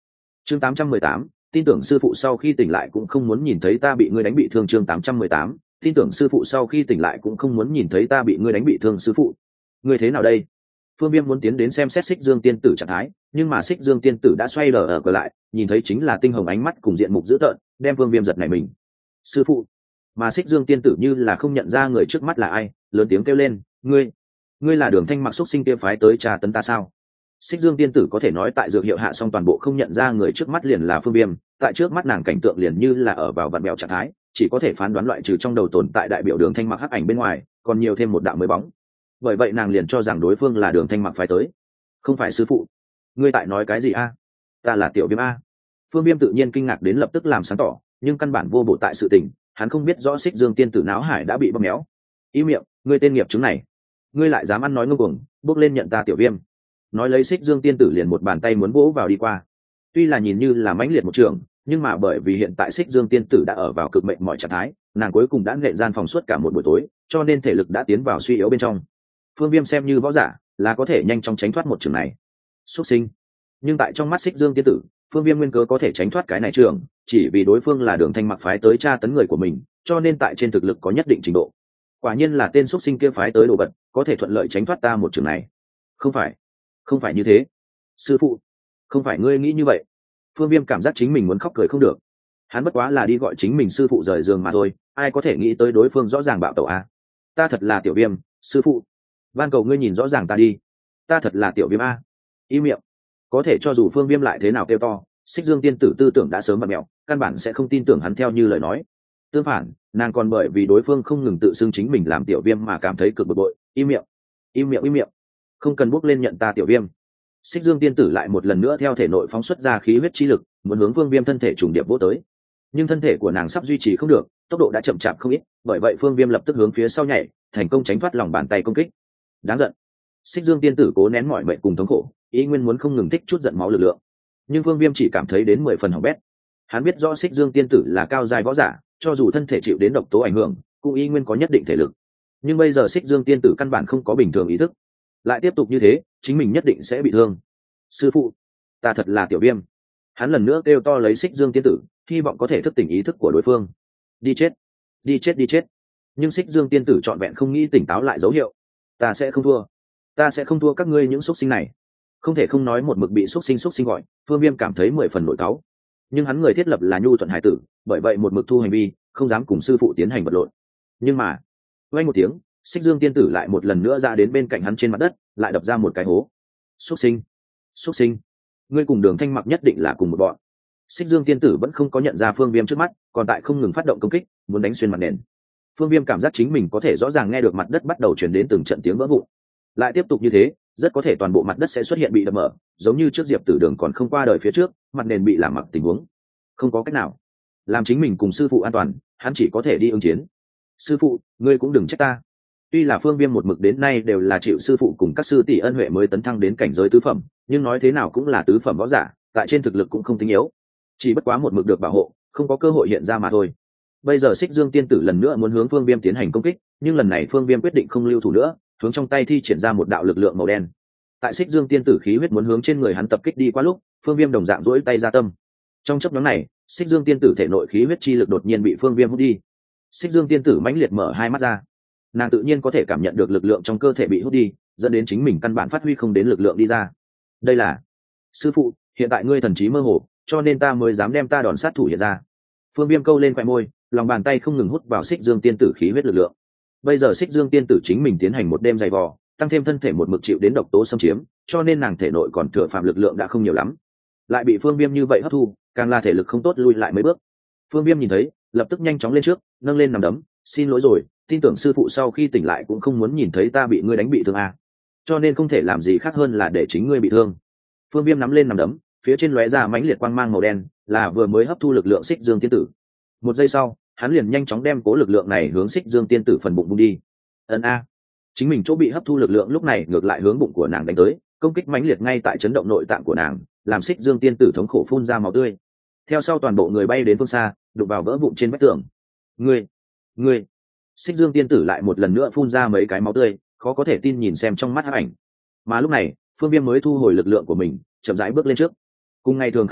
chương tám trăm mười tám, tin tưởng sư phụ sau khi tỉnh lại cũng không muốn nhìn thấy ta bị ngươi đánh bị thương. Chương tám trăm mười tám, tin tưởng sư phụ sau khi tỉnh lại cũng không muốn nhìn thấy ta bị ngươi đánh bị thương. Sư phụ, ngươi thế nào đây? Phương Viêm muốn tiến đến xem xét Xích Dương tiên tử trạng thái, nhưng mà Xích Dương tiên tử đã xoay lờ ở cửa lại, nhìn thấy chính là tinh hồng ánh mắt cùng diện mục dữ tợn, đem Phương Viêm giật nảy mình. Sư phụ! Mà Xích Dương tiên tử như là không nhận ra người trước mắt là ai, lớn tiếng kêu lên, ngươi, ngươi là Đường Thanh Mặc xúc sinh kia phái tới trà tấn ta sao? Xích Dương tiên tử có thể nói tại dược hiệu hạ xong toàn bộ không nhận ra người trước mắt liền là Phương Viêm, tại trước mắt nàng cảnh tượng liền như là ở vào vặn bèo trạng thái, chỉ có thể phán đoán loại trừ trong đầu tồn tại đại biểu Đường Thanh Mặc hắc ảnh bên ngoài, còn nhiều thêm một đạo mới bóng. Bởi vậy nàng liền cho rằng đối phương là Đường Thanh Mặc phái tới. Không phải sư phụ. Ngươi tại nói cái gì a? Ta là Tiểu Viêm a. Phương Viêm tự nhiên kinh ngạc đến lập tức làm sáng tỏ, nhưng căn bản vô bộ tại sự tình, hắn không biết rõ Xích Dương tiên tử náo hải đã bị bóp méo. Ý miệng, ngươi tên nghiệp chứng này, ngươi lại dám ăn nói ngông cuồng, bước lên nhận ta Tiểu Viêm. Nói lấy Xích Dương tiên tử liền một bàn tay muốn vỗ vào đi qua. Tuy là nhìn như là mãnh liệt một trường, nhưng mà bởi vì hiện tại Xích Dương tiên tử đã ở vào cực mệnh mọi trạng thái, nàng cuối cùng đã nện gian phòng suốt cả một buổi tối, cho nên thể lực đã tiến vào suy yếu bên trong. Phương Viêm xem như võ giả, là có thể nhanh chóng tránh thoát một trường này. Xuất sinh. Nhưng tại trong mắt Xích Dương tiên tử, Phương Viêm nguyên cớ có thể tránh thoát cái này trường, chỉ vì đối phương là Đường Thanh Mặc phái tới tra tấn người của mình, cho nên tại trên thực lực có nhất định trình độ. Quả nhiên là tên xuất sinh kia phái tới đồ vật, có thể thuận lợi tránh thoát ta một trường này. Không phải, không phải như thế. Sư phụ, không phải ngươi nghĩ như vậy. Phương Viêm cảm giác chính mình muốn khóc cười không được. Hắn bất quá là đi gọi chính mình sư phụ rời giường mà thôi, ai có thể nghĩ tới đối phương rõ ràng bạo tẩu a. Ta thật là Tiểu Viêm, sư phụ, van cầu ngươi nhìn rõ ràng ta đi, ta thật là Tiểu Viêm a. Im miệng. Có thể cho dù Phương Viêm lại thế nào kêu to, Xích Dương tiên tử tư tưởng đã sớm bật mẹo, căn bản sẽ không tin tưởng hắn theo như lời nói. Tương phản, nàng còn bởi vì đối phương không ngừng tự xưng chính mình làm Tiểu Viêm mà cảm thấy cực bực bội. Im miệng, im miệng, im miệng. Không cần bước lên nhận ta Tiểu Viêm. Xích Dương tiên tử lại một lần nữa theo thể nội phóng xuất ra khí huyết chi lực, muốn hướng Phương Viêm thân thể trùng điệp vô tới. Nhưng thân thể của nàng sắp duy trì không được, tốc độ đã chậm chạp không ít, bởi vậy Phương Viêm lập tức hướng phía sau nhảy, thành công tránh thoát lòng bàn tay công kích. Đáng giận. Xích Dương tiên tử cố nén mọi mệnh cùng thống khổ, ý nguyên muốn không ngừng tích chút giận máu lực lượng. Nhưng Phương Viêm chỉ cảm thấy đến mười phần hỏng bét. Hắn biết rõ Xích Dương tiên tử là cao giai võ giả, cho dù thân thể chịu đến độc tố ảnh hưởng, cũng ý nguyên có nhất định thể lực. Nhưng bây giờ Xích Dương tiên tử căn bản không có bình thường ý thức. Lại tiếp tục như thế, chính mình nhất định sẽ bị thương. Sư phụ, ta thật là Tiểu Viêm. Hắn lần nữa kêu to lấy Xích Dương tiên tử, hy vọng có thể thức tỉnh ý thức của đối phương. Đi chết, đi chết, đi chết. Nhưng Xích Dương tiên tử trọn vẹn không nghĩ tỉnh táo lại dấu hiệu. Ta sẽ không thua, ta sẽ không thua các ngươi những xuất sinh này. Không thể không nói một mực bị xuất sinh xuất sinh gọi, Phương Viêm cảm thấy mười phần nổi cáu. Nhưng hắn người thiết lập là nhu thuận hải tử, bởi vậy một mực thu hành vi, không dám cùng sư phụ tiến hành vật lộn. Nhưng mà, vang một tiếng, Xích Dương tiên tử lại một lần nữa ra đến bên cạnh hắn trên mặt đất, lại đập ra một cái hố. Xuất sinh, xuất sinh, ngươi cùng Đường Thanh Mặc nhất định là cùng một bọn. Xích Dương tiên tử vẫn không có nhận ra Phương Viêm trước mắt, còn tại không ngừng phát động công kích, muốn đánh xuyên mặt nền. Phương Viêm cảm giác chính mình có thể rõ ràng nghe được mặt đất bắt đầu truyền đến từng trận tiếng vỡ vụn. Lại tiếp tục như thế, rất có thể toàn bộ mặt đất sẽ xuất hiện bị đập mở, giống như trước Diệp Tử Đường còn không qua đời phía trước, mặt nền bị làm mặc tình huống. Không có cách nào, làm chính mình cùng sư phụ an toàn, hắn chỉ có thể đi ứng chiến. Sư phụ, ngươi cũng đừng trách ta. Tuy là Phương Viêm một mực đến nay đều là chịu sư phụ cùng các sư tỷ ân huệ mới tấn thăng đến cảnh giới tứ phẩm, nhưng nói thế nào cũng là tứ phẩm võ giả, tại trên thực lực cũng không tính yếu. Chỉ bất quá một mực được bảo hộ, không có cơ hội hiện ra mà thôi. Bây giờ Xích Dương tiên tử lần nữa muốn hướng Phương Viêm tiến hành công kích, nhưng lần này Phương Viêm quyết định không lưu thủ nữa, hướng trong tay thi triển ra một đạo lực lượng màu đen. Tại Xích Dương tiên tử khí huyết muốn hướng trên người hắn tập kích đi qua lúc, Phương Viêm đồng dạng duỗi tay ra tâm. Trong chốc ngắn này, Xích Dương tiên tử thể nội khí huyết chi lực đột nhiên bị Phương Viêm hút đi. Xích Dương tiên tử mãnh liệt mở hai mắt ra. Nàng tự nhiên có thể cảm nhận được lực lượng trong cơ thể bị hút đi, dẫn đến chính mình căn bản phát huy không đến lực lượng đi ra. Đây là sư phụ, hiện tại ngươi thần trí mơ hồ, cho nên ta mới dám đem ta đòn sát thủ hiện ra. Phương Viêm câu lên khóe môi, lòng bàn tay không ngừng hút vào Xích Dương tiên tử khí huyết lực lượng. Bây giờ Xích Dương tiên tử chính mình tiến hành một đêm dày vò, tăng thêm thân thể một mực chịu đến độc tố xâm chiếm, cho nên nàng thể nội còn thừa phạm lực lượng đã không nhiều lắm. Lại bị Phương Viêm như vậy hấp thu, càng là thể lực không tốt lui lại mấy bước. Phương Viêm nhìn thấy, lập tức nhanh chóng lên trước, nâng lên nằm đấm, xin lỗi rồi, tin tưởng sư phụ sau khi tỉnh lại cũng không muốn nhìn thấy ta bị ngươi đánh bị thương à. Cho nên không thể làm gì khác hơn là để chính ngươi bị thương. Phương Viêm nắm lên nằm đấm, phía trên lóe ra mãnh liệt quang mang màu đen, là vừa mới hấp thu lực lượng Xích Dương tiên tử. Một giây sau, hắn liền nhanh chóng đem cố lực lượng này hướng Xích Dương tiên tử phần bụng bung đi. Ân a, chính mình chỗ bị hấp thu lực lượng lúc này ngược lại hướng bụng của nàng đánh tới, công kích mãnh liệt ngay tại chấn động nội tạng của nàng, làm Xích Dương tiên tử thống khổ phun ra máu tươi. Theo sau toàn bộ người bay đến phương xa, đụng vào vỡ vụn trên vách tường. Ngươi, ngươi! Xích Dương tiên tử lại một lần nữa phun ra mấy cái máu tươi, khó có thể tin nhìn xem trong mắt hắc ảnh. Mà lúc này, Phương Viêm mới thu hồi lực lượng của mình, chậm rãi bước lên trước. Cùng ngày thường khác biệt,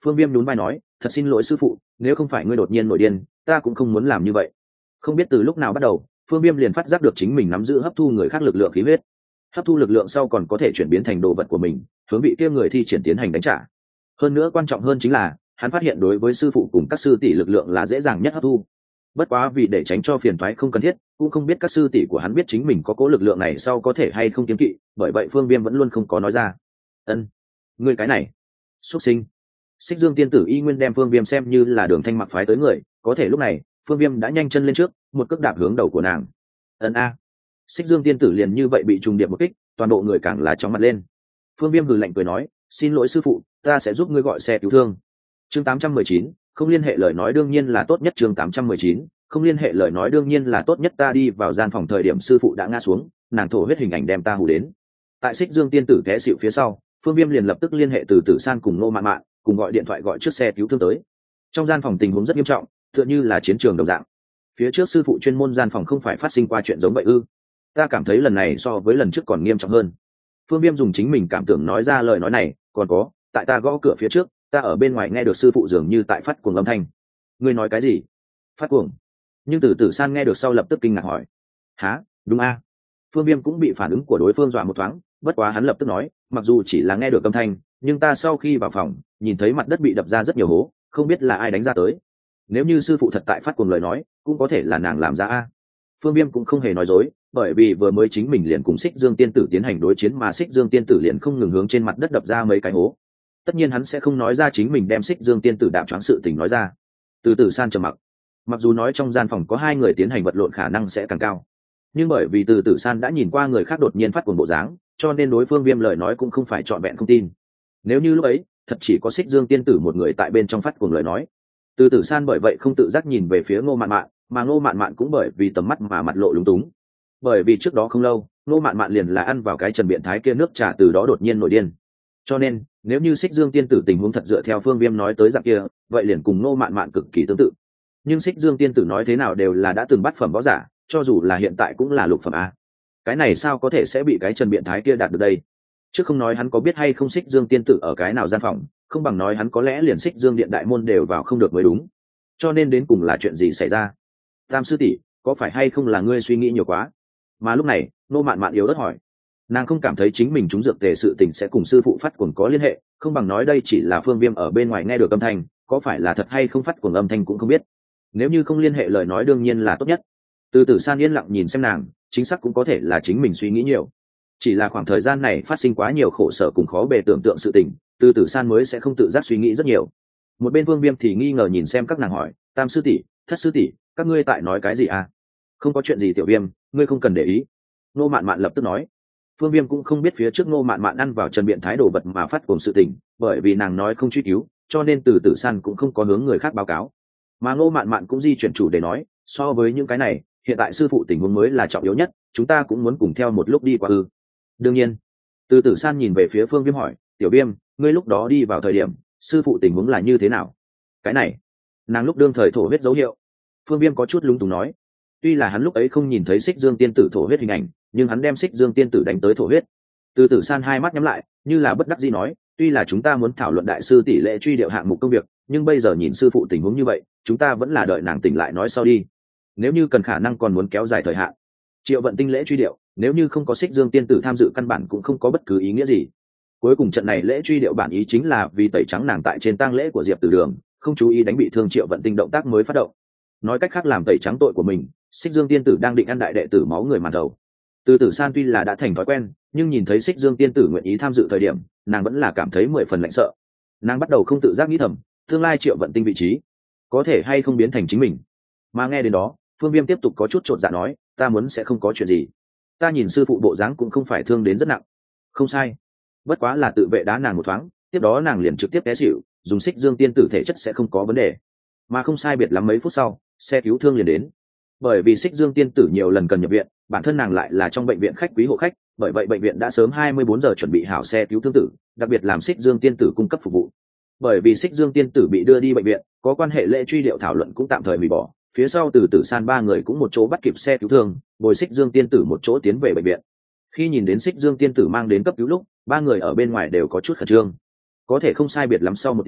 Phương Viêm nhún vai nói, thật xin lỗi sư phụ, nếu không phải ngươi đột nhiên nổi điên, ta cũng không muốn làm như vậy. Không biết từ lúc nào bắt đầu, Phương Viêm liền phát giác được chính mình nắm giữ hấp thu người khác lực lượng khí huyết. Hấp thu lực lượng sau còn có thể chuyển biến thành đồ vật của mình, hướng vị kia người thi triển tiến hành đánh trả. Hơn nữa quan trọng hơn chính là, hắn phát hiện đối với sư phụ cùng các sư tỷ lực lượng là dễ dàng nhất hấp thu. Bất quá vì để tránh cho phiền toái không cần thiết, cũng không biết các sư tỷ của hắn biết chính mình có cố lực lượng này sau có thể hay không kiêng kỵ, bởi vậy Phương Viêm vẫn luôn không có nói ra. Ân, ngươi cái này, xuất sinh. Xích Dương tiên tử y nguyên đem Phương Viêm xem như là Đường Thanh Mặc phái tới người, có thể lúc này, Phương Viêm đã nhanh chân lên trước, một cước đạp hướng đầu của nàng. Ân a. Xích Dương tiên tử liền như vậy bị trùng điệp một kích, toàn bộ người càng là chóng mặt lên. Phương Viêm hừ lạnh cười nói, xin lỗi sư phụ, ta sẽ giúp ngươi gọi xe cứu thương. Chương tám trăm mười chín, không liên hệ lời nói đương nhiên là tốt nhất. Chương tám trăm mười chín, không liên hệ lời nói đương nhiên là tốt nhất. Ta đi vào gian phòng thời điểm sư phụ đã ngã xuống, nàng thổ huyết hình ảnh đem ta hù đến. Tại Xích Dương tiên tử té xỉu phía sau, Phương Viêm liền lập tức liên hệ từ Tử San cùng Nô Mạn Mạn, cùng gọi điện thoại gọi chiếc xe cứu thương tới. Trong gian phòng tình huống rất nghiêm trọng, tựa như là chiến trường đồng dạng. Phía trước sư phụ chuyên môn gian phòng không phải phát sinh qua chuyện giống vậy ư? Ta cảm thấy lần này so với lần trước còn nghiêm trọng hơn. Phương Viêm dùng chính mình cảm tưởng nói ra lời nói này, còn có, tại ta gõ cửa phía trước, ta ở bên ngoài nghe được sư phụ dường như tại phát cuồng âm thanh. Ngươi nói cái gì? Phát cuồng? Nhưng từ Tử San nghe được sau lập tức kinh ngạc hỏi. Hả, đúng a? Phương Viêm cũng bị phản ứng của đối phương dọa một thoáng, bất quá hắn lập tức nói, mặc dù chỉ là nghe được âm thanh, nhưng ta sau khi vào phòng, nhìn thấy mặt đất bị đập ra rất nhiều hố, không biết là ai đánh ra tới. Nếu như sư phụ thật tại phát cuồng lời nói, cũng có thể là nàng làm ra a. Phương Viêm cũng không hề nói dối, bởi vì vừa mới chính mình liền cùng Xích Dương tiên tử tiến hành đối chiến mà Xích Dương tiên tử liền không ngừng hướng trên mặt đất đập ra mấy cái hố. Tất nhiên hắn sẽ không nói ra chính mình đem Xích Dương tiên tử đạp choáng sự tình nói ra. Từ Tử San trầm mặc. Mặc dù nói trong gian phòng có hai người tiến hành vật lộn khả năng sẽ càng cao, nhưng bởi vì Từ Tử San đã nhìn qua người khác đột nhiên phát cuồng bộ dáng, cho nên đối phương Viêm lời nói cũng không phải trọn vẹn không tin. Nếu như lúc ấy thật chỉ có Xích Dương tiên tử một người tại bên trong phát cuồng lời nói, Từ Tử San bởi vậy không tự giác nhìn về phía Ngô Mạn Mạn, mà Ngô Mạn Mạn cũng bởi vì tầm mắt mà mặt lộ lúng túng. Bởi vì trước đó không lâu, Ngô Mạn Mạn liền là ăn vào cái trần biện thái kia nước trà từ đó đột nhiên nổi điên. Cho nên, nếu như Xích Dương tiên tử tình huống thật dựa theo Phương Viêm nói tới dạng kia, vậy liền cùng Ngô Mạn Mạn cực kỳ tương tự. Nhưng Xích Dương tiên tử nói thế nào đều là đã từng bắt phẩm võ giả, cho dù là hiện tại cũng là lục phẩm a. Cái này sao có thể sẽ bị cái trần biện thái kia đạt được đây? Chứ không nói hắn có biết hay không Xích Dương tiên tử ở cái nào gian phòng, không bằng nói hắn có lẽ liền Xích Dương điện đại môn đều vào không được mới đúng. Cho nên đến cùng là chuyện gì xảy ra? Tam sư tỷ, có phải hay không là ngươi suy nghĩ nhiều quá? Mà lúc này, Nô Mạn Mạn yếu ớt hỏi. Nàng không cảm thấy chính mình trúng dược tề sự tình sẽ cùng sư phụ phát cuồng có liên hệ, không bằng nói đây chỉ là Phương Viêm ở bên ngoài nghe được âm thanh, có phải là thật hay không phát cuồng âm thanh cũng không biết. Nếu như không liên hệ lời nói đương nhiên là tốt nhất. Từ Tử San yên lặng nhìn xem nàng, chính xác cũng có thể là chính mình suy nghĩ nhiều. Chỉ là khoảng thời gian này phát sinh quá nhiều khổ sở cùng khó bề tưởng tượng sự tình, Từ Tử San mới sẽ không tự giác suy nghĩ rất nhiều. Một bên Phương Viêm thì nghi ngờ nhìn xem các nàng hỏi, Tam sư tỷ, Thất sư tỷ, các ngươi tại nói cái gì à? Không có chuyện gì tiểu Viêm, ngươi không cần để ý. Nô Mạn Mạn lập tức nói. Phương Viêm cũng không biết phía trước Nô Mạn Mạn ăn vào trần biện thái đồ vật mà phát cuồng sự tình, bởi vì nàng nói không truy cứu, cho nên Từ Tử San cũng không có hướng người khác báo cáo. Mà Nô Mạn Mạn cũng di chuyển chủ để nói, so với những cái này, hiện tại sư phụ tình huống mới là trọng yếu nhất, chúng ta cũng muốn cùng theo một lúc đi qua ư? Đương nhiên. Từ Tử San nhìn về phía Phương Viêm hỏi, tiểu Viêm, ngươi lúc đó đi vào thời điểm, sư phụ tình huống là như thế nào? Cái này, nàng lúc đương thời thổ huyết dấu hiệu. Phương Viêm có chút lúng túng nói, tuy là hắn lúc ấy không nhìn thấy Xích Dương tiên tử thổ huyết hình ảnh, nhưng hắn đem Xích Dương tiên tử đánh tới thổ huyết. Từ Tử San hai mắt nhắm lại, như là bất đắc dĩ nói, tuy là chúng ta muốn thảo luận đại sư tỷ lệ truy điệu hạng mục công việc, nhưng bây giờ nhìn sư phụ tình huống như vậy, chúng ta vẫn là đợi nàng tỉnh lại nói sau đi. Nếu như cần khả năng còn muốn kéo dài thời hạn. Triệu Vận Tinh lễ truy điệu, nếu như không có Xích Dương tiên tử tham dự căn bản cũng không có bất cứ ý nghĩa gì. Cuối cùng trận này lễ truy điệu bản ý chính là vì tẩy trắng nàng tại trên tang lễ của Diệp Tử Đường, không chú ý đánh bị thương Triệu Vận Tinh động tác mới phát động. Nói cách khác làm tẩy trắng tội của mình, Xích Dương tiên tử đang định ăn đại đệ tử máu người màn đầu. Từ Tử San tuy là đã thành thói quen, nhưng nhìn thấy Xích Dương tiên tử nguyện ý tham dự thời điểm, nàng vẫn là cảm thấy mười phần lạnh sợ. Nàng bắt đầu không tự giác nghĩ thầm, tương lai Triệu Vận Tinh vị trí có thể hay không biến thành chính mình. Mà nghe đến đó, Phương Viêm tiếp tục có chút chột dạ nói, ta muốn sẽ không có chuyện gì. Ta nhìn sư phụ bộ dáng cũng không phải thương đến rất nặng. Không sai, bất quá là tự vệ đá nàng một thoáng, tiếp đó nàng liền trực tiếp té xỉu, dùng Xích Dương tiên tử thể chất sẽ không có vấn đề. Mà không sai biệt lắm mấy phút sau, xe cứu thương liền đến. Bởi vì Xích Dương tiên tử nhiều lần cần nhập viện, bản thân nàng lại là trong bệnh viện khách quý hộ khách, bởi vậy bệnh viện đã sớm hai mươi bốn giờ chuẩn bị hảo xe cứu thương tử, đặc biệt làm Xích Dương tiên tử cung cấp phục vụ. Bởi vì Xích Dương tiên tử bị đưa đi bệnh viện, có quan hệ lễ truy điệu thảo luận cũng tạm thời hủy bỏ, phía sau Từ Tử San ba người cũng một chỗ bắt kịp xe cứu thương, bồi Xích Dương tiên tử một chỗ tiến về bệnh viện. Khi nhìn đến Xích Dương tiên tử mang đến cấp cứu lúc, ba người ở bên ngoài đều có chút khẩn trương. Có thể không sai biệt lắm sau một tiếng,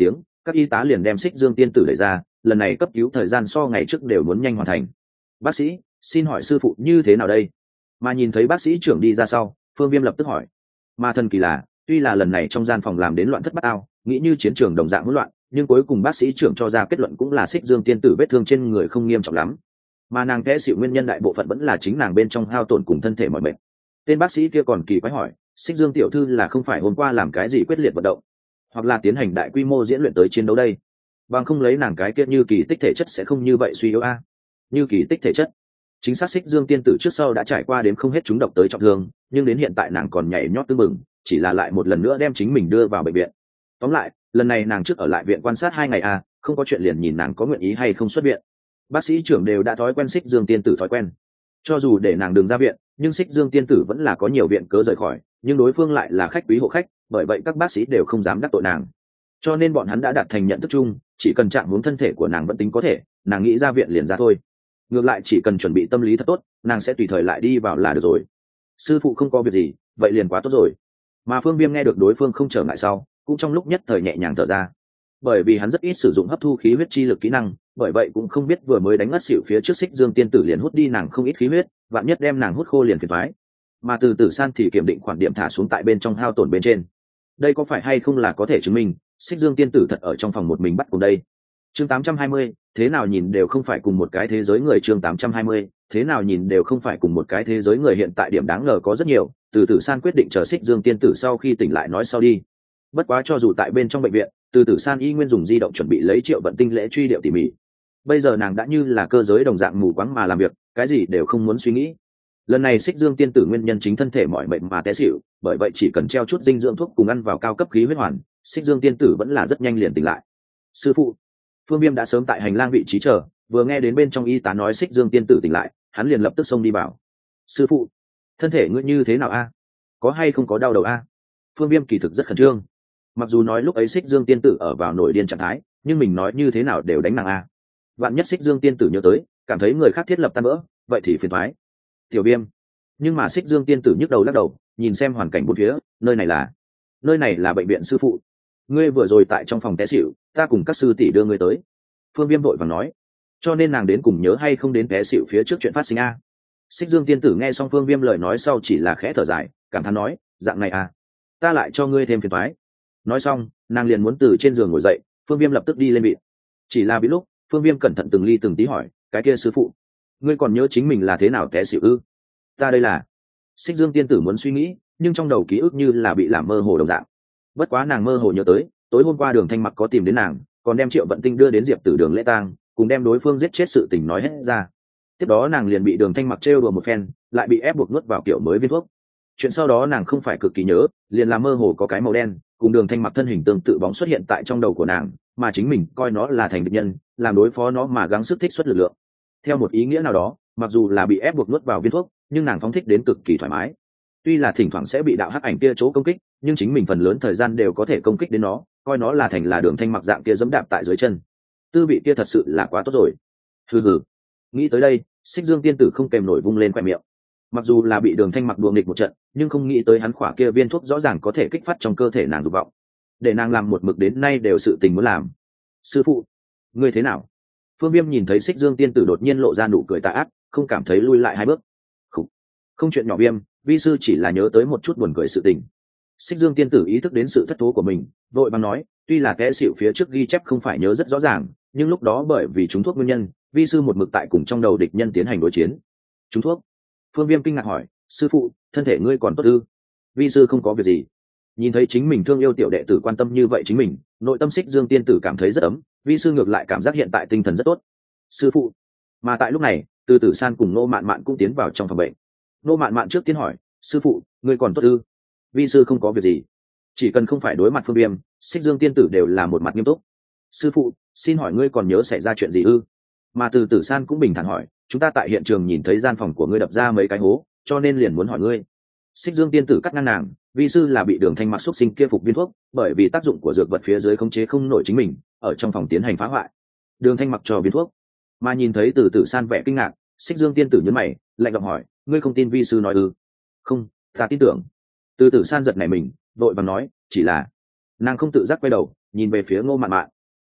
các y tá liền đem Xích Dương tiên tử đẩy ra, lần này cấp cứu thời gian so ngày trước đều muốn nhanh hoàn thành. Bác sĩ, xin hỏi sư phụ như thế nào đây? Mà nhìn thấy bác sĩ trưởng đi ra sau, Phương Viêm lập tức hỏi. Mà thần kỳ là, tuy là lần này trong gian phòng làm đến loạn thất bát ao, nghĩ như chiến trường đồng dạng hỗn loạn, nhưng cuối cùng bác sĩ trưởng cho ra kết luận cũng là Xích Dương tiên tử vết thương trên người không nghiêm trọng lắm, mà nàng té xỉu nguyên nhân đại bộ phận vẫn là chính nàng bên trong hao tổn cùng thân thể mỏi mệt. Tên bác sĩ kia còn kỳ quái hỏi, Xích Dương tiểu thư là không phải hôm qua làm cái gì quyết liệt vận động, hoặc là tiến hành đại quy mô diễn luyện tới chiến đấu đây? Bằng không lấy nàng cái kia như kỳ tích thể chất sẽ không như vậy suy yếu a. Như kỳ tích thể chất? Chính xác Xích Dương tiên tử trước sau đã trải qua đến không hết chúng độc tới trọng thương, nhưng đến hiện tại nàng còn nhảy nhót tưng bừng, chỉ là lại một lần nữa đem chính mình đưa vào bệnh viện. Tóm lại, lần này nàng trước ở lại viện quan sát hai ngày a, không có chuyện liền nhìn nàng có nguyện ý hay không xuất viện. Bác sĩ trưởng đều đã thói quen Xích Dương tiên tử thói quen, cho dù để nàng đường ra viện, nhưng Xích Dương tiên tử vẫn là có nhiều viện cớ rời khỏi, nhưng đối phương lại là khách quý hộ khách, bởi vậy các bác sĩ đều không dám đắc tội nàng, cho nên bọn hắn đã đạt thành nhận thức chung, chỉ cần trạng huống thân thể của nàng vẫn tính có thể, nàng nghĩ ra viện liền ra thôi. Ngược lại chỉ cần chuẩn bị tâm lý thật tốt, nàng sẽ tùy thời lại đi vào là được rồi. Sư phụ không có việc gì, vậy liền quá tốt rồi. Mà Phương Viêm nghe được đối phương không trở ngại sau, cũng trong lúc nhất thời nhẹ nhàng thở ra, bởi vì hắn rất ít sử dụng hấp thu khí huyết chi lực kỹ năng, bởi vậy cũng không biết vừa mới đánh ngất xỉu phía trước Xích Dương tiên tử liền hút đi nàng không ít khí huyết, vạn nhất đem nàng hút khô liền phiền toái. Mà từ Tử San thì kiểm định khoản điểm thả xuống tại bên trong hao tổn bên trên, đây có phải hay không là có thể chứng minh Xích Dương tiên tử thật ở trong phòng một mình bắt cùng đây? Chương tám trăm hai mươi, thế nào nhìn đều không phải cùng một cái thế giới người. Chương tám trăm hai mươi, thế nào nhìn đều không phải cùng một cái thế giới người. Hiện tại điểm đáng ngờ có rất nhiều, từ Tử San quyết định chờ Xích Dương tiên tử sau khi tỉnh lại nói sau đi. Bất quá cho dù tại bên trong bệnh viện, từ Tử San y nguyên dùng di động chuẩn bị lấy Triệu Vận Tinh lễ truy điệu tỉ mỉ. Bây giờ nàng đã như là cơ giới đồng dạng mù quáng mà làm việc, cái gì đều không muốn suy nghĩ. Lần này Xích Dương tiên tử nguyên nhân chính thân thể mỏi mệt mà té xỉu, bởi vậy chỉ cần treo chút dinh dưỡng thuốc cùng ăn vào cao cấp khí huyết hoàn, Xích Dương tiên tử vẫn là rất nhanh liền tỉnh lại. Sư phụ. Phương Viêm đã sớm tại hành lang vị trí chờ, vừa nghe đến bên trong y tá nói Xích Dương tiên tử tỉnh lại, hắn liền lập tức xông đi vào. Sư phụ, thân thể ngươi như thế nào a? Có hay không có đau đầu a? Phương Viêm kỳ thực rất khẩn trương. Mặc dù nói lúc ấy Xích Dương tiên tử ở vào nổi điên trạng thái, nhưng mình nói như thế nào đều đánh nàng a. Vạn nhất Xích Dương tiên tử nhớ tới, cảm thấy người khác thiết lập tan vỡ, vậy thì phiền toái. Tiểu Viêm. Nhưng mà Xích Dương tiên tử nhức đầu lắc đầu, nhìn xem hoàn cảnh bốn phía, nơi này là, nơi này là bệnh viện sư phụ. Ngươi vừa rồi tại trong phòng té xỉu, ta cùng các sư tỷ đưa ngươi tới. Phương Viêm vội vàng nói, cho nên nàng đến cùng nhớ hay không đến té xỉu phía trước chuyện phát sinh a. Xích Dương tiên tử nghe xong Phương Viêm lời nói sau chỉ là khẽ thở dài, cảm thán nói, dạng này à, ta lại cho ngươi thêm phiền toái. Nói xong, nàng liền muốn từ trên giường ngồi dậy, Phương Viêm lập tức đi lên bịt. Chỉ là bị lúc, Phương Viêm cẩn thận từng ly từng tí hỏi, cái kia sư phụ, ngươi còn nhớ chính mình là thế nào té xỉu ư? Ta đây là. Xích Dương tiên tử muốn suy nghĩ, nhưng trong đầu ký ức như là bị làm mơ hồ đồng dạng. Bất quá nàng mơ hồ nhớ tới, tối hôm qua Đường Thanh Mặc có tìm đến nàng, còn đem Triệu Vận Tinh đưa đến Diệp Tử Đường lễ tang, cùng đem đối phương giết chết sự tình nói hết ra. Tiếp đó nàng liền bị Đường Thanh Mặc trêu đùa một phen, lại bị ép buộc nuốt vào kiểu mới viên thuốc. Chuyện sau đó nàng không phải cực kỳ nhớ, liền là mơ hồ có cái màu đen, cùng Đường Thanh Mặc thân hình tương tự bóng xuất hiện tại trong đầu của nàng, mà chính mình coi nó là thành địch nhân, làm đối phó nó mà gắng sức thích xuất lực lượng. Theo một ý nghĩa nào đó, mặc dù là bị ép buộc nuốt vào viên thuốc, nhưng nàng phóng thích đến cực kỳ thoải mái. Tuy là thỉnh thoảng sẽ bị đạo hắc ảnh kia chỗ công kích, nhưng chính mình phần lớn thời gian đều có thể công kích đến nó, coi nó là thành là Đường Thanh Mặc dạng kia giẫm đạp tại dưới chân. Tư vị kia thật sự là quá tốt rồi. Hừ hừ. Nghĩ tới đây, Xích Dương tiên tử không kèm nổi vung lên khóe miệng. Mặc dù là bị Đường Thanh Mặc đùa nghịch một trận, nhưng không nghĩ tới hắn khỏa kia viên thuốc rõ ràng có thể kích phát trong cơ thể nàng dục vọng, để nàng làm một mực đến nay đều sự tình muốn làm. Sư phụ, ngươi thế nào? Phương Viêm nhìn thấy Xích Dương tiên tử đột nhiên lộ ra nụ cười tà ác, không cảm thấy lui lại hai bước. Không, không chuyện nhỏ Viêm, vi sư chỉ là nhớ tới một chút buồn cười sự tình. Xích Dương tiên tử ý thức đến sự thất thố của mình, vội vàng nói, tuy là kẽ xỉu phía trước ghi chép không phải nhớ rất rõ ràng, nhưng lúc đó bởi vì trúng thuốc nguyên nhân, vi sư một mực tại cùng trong đầu địch nhân tiến hành đối chiến. Trúng thuốc? Phương Viêm kinh ngạc hỏi, sư phụ, thân thể ngươi còn tốt ư? Vi sư không có việc gì. Nhìn thấy chính mình thương yêu tiểu đệ tử quan tâm như vậy chính mình, nội tâm Xích Dương tiên tử cảm thấy rất ấm, vi sư ngược lại cảm giác hiện tại tinh thần rất tốt. Sư phụ. Mà tại lúc này, Từ Tử San cùng Nô Mạn Mạn cũng tiến vào trong phòng bệnh. Nô Mạn Mạn trước tiên hỏi, sư phụ, ngươi còn tốt ư? Vi sư không có việc gì. Chỉ cần không phải đối mặt Phương Viêm, Xích Dương tiên tử đều là một mặt nghiêm túc. Sư phụ, xin hỏi ngươi còn nhớ xảy ra chuyện gì ư? Mà Từ Tử San cũng bình thản hỏi, chúng ta tại hiện trường nhìn thấy gian phòng của ngươi đập ra mấy cái hố, cho nên liền muốn hỏi ngươi. Xích Dương tiên tử cắt ngang nàng, vi sư là bị Đường Thanh Mặc xúc sinh kia phục viên thuốc, bởi vì tác dụng của dược vật phía dưới khống chế không nổi chính mình, ở trong phòng tiến hành phá hoại. Đường Thanh Mặc cho viên thuốc. Mà nhìn thấy Từ Tử San vẻ kinh ngạc, Xích Dương tiên tử nhấn mày, lạnh giọng hỏi, ngươi không tin vi sư nói ư? Không, ta tin tưởng. Từ Tử San giật nảy mình, vội vàng nói, chỉ là. Nàng không tự giác quay đầu, nhìn về phía Ngô Mạn Mạn.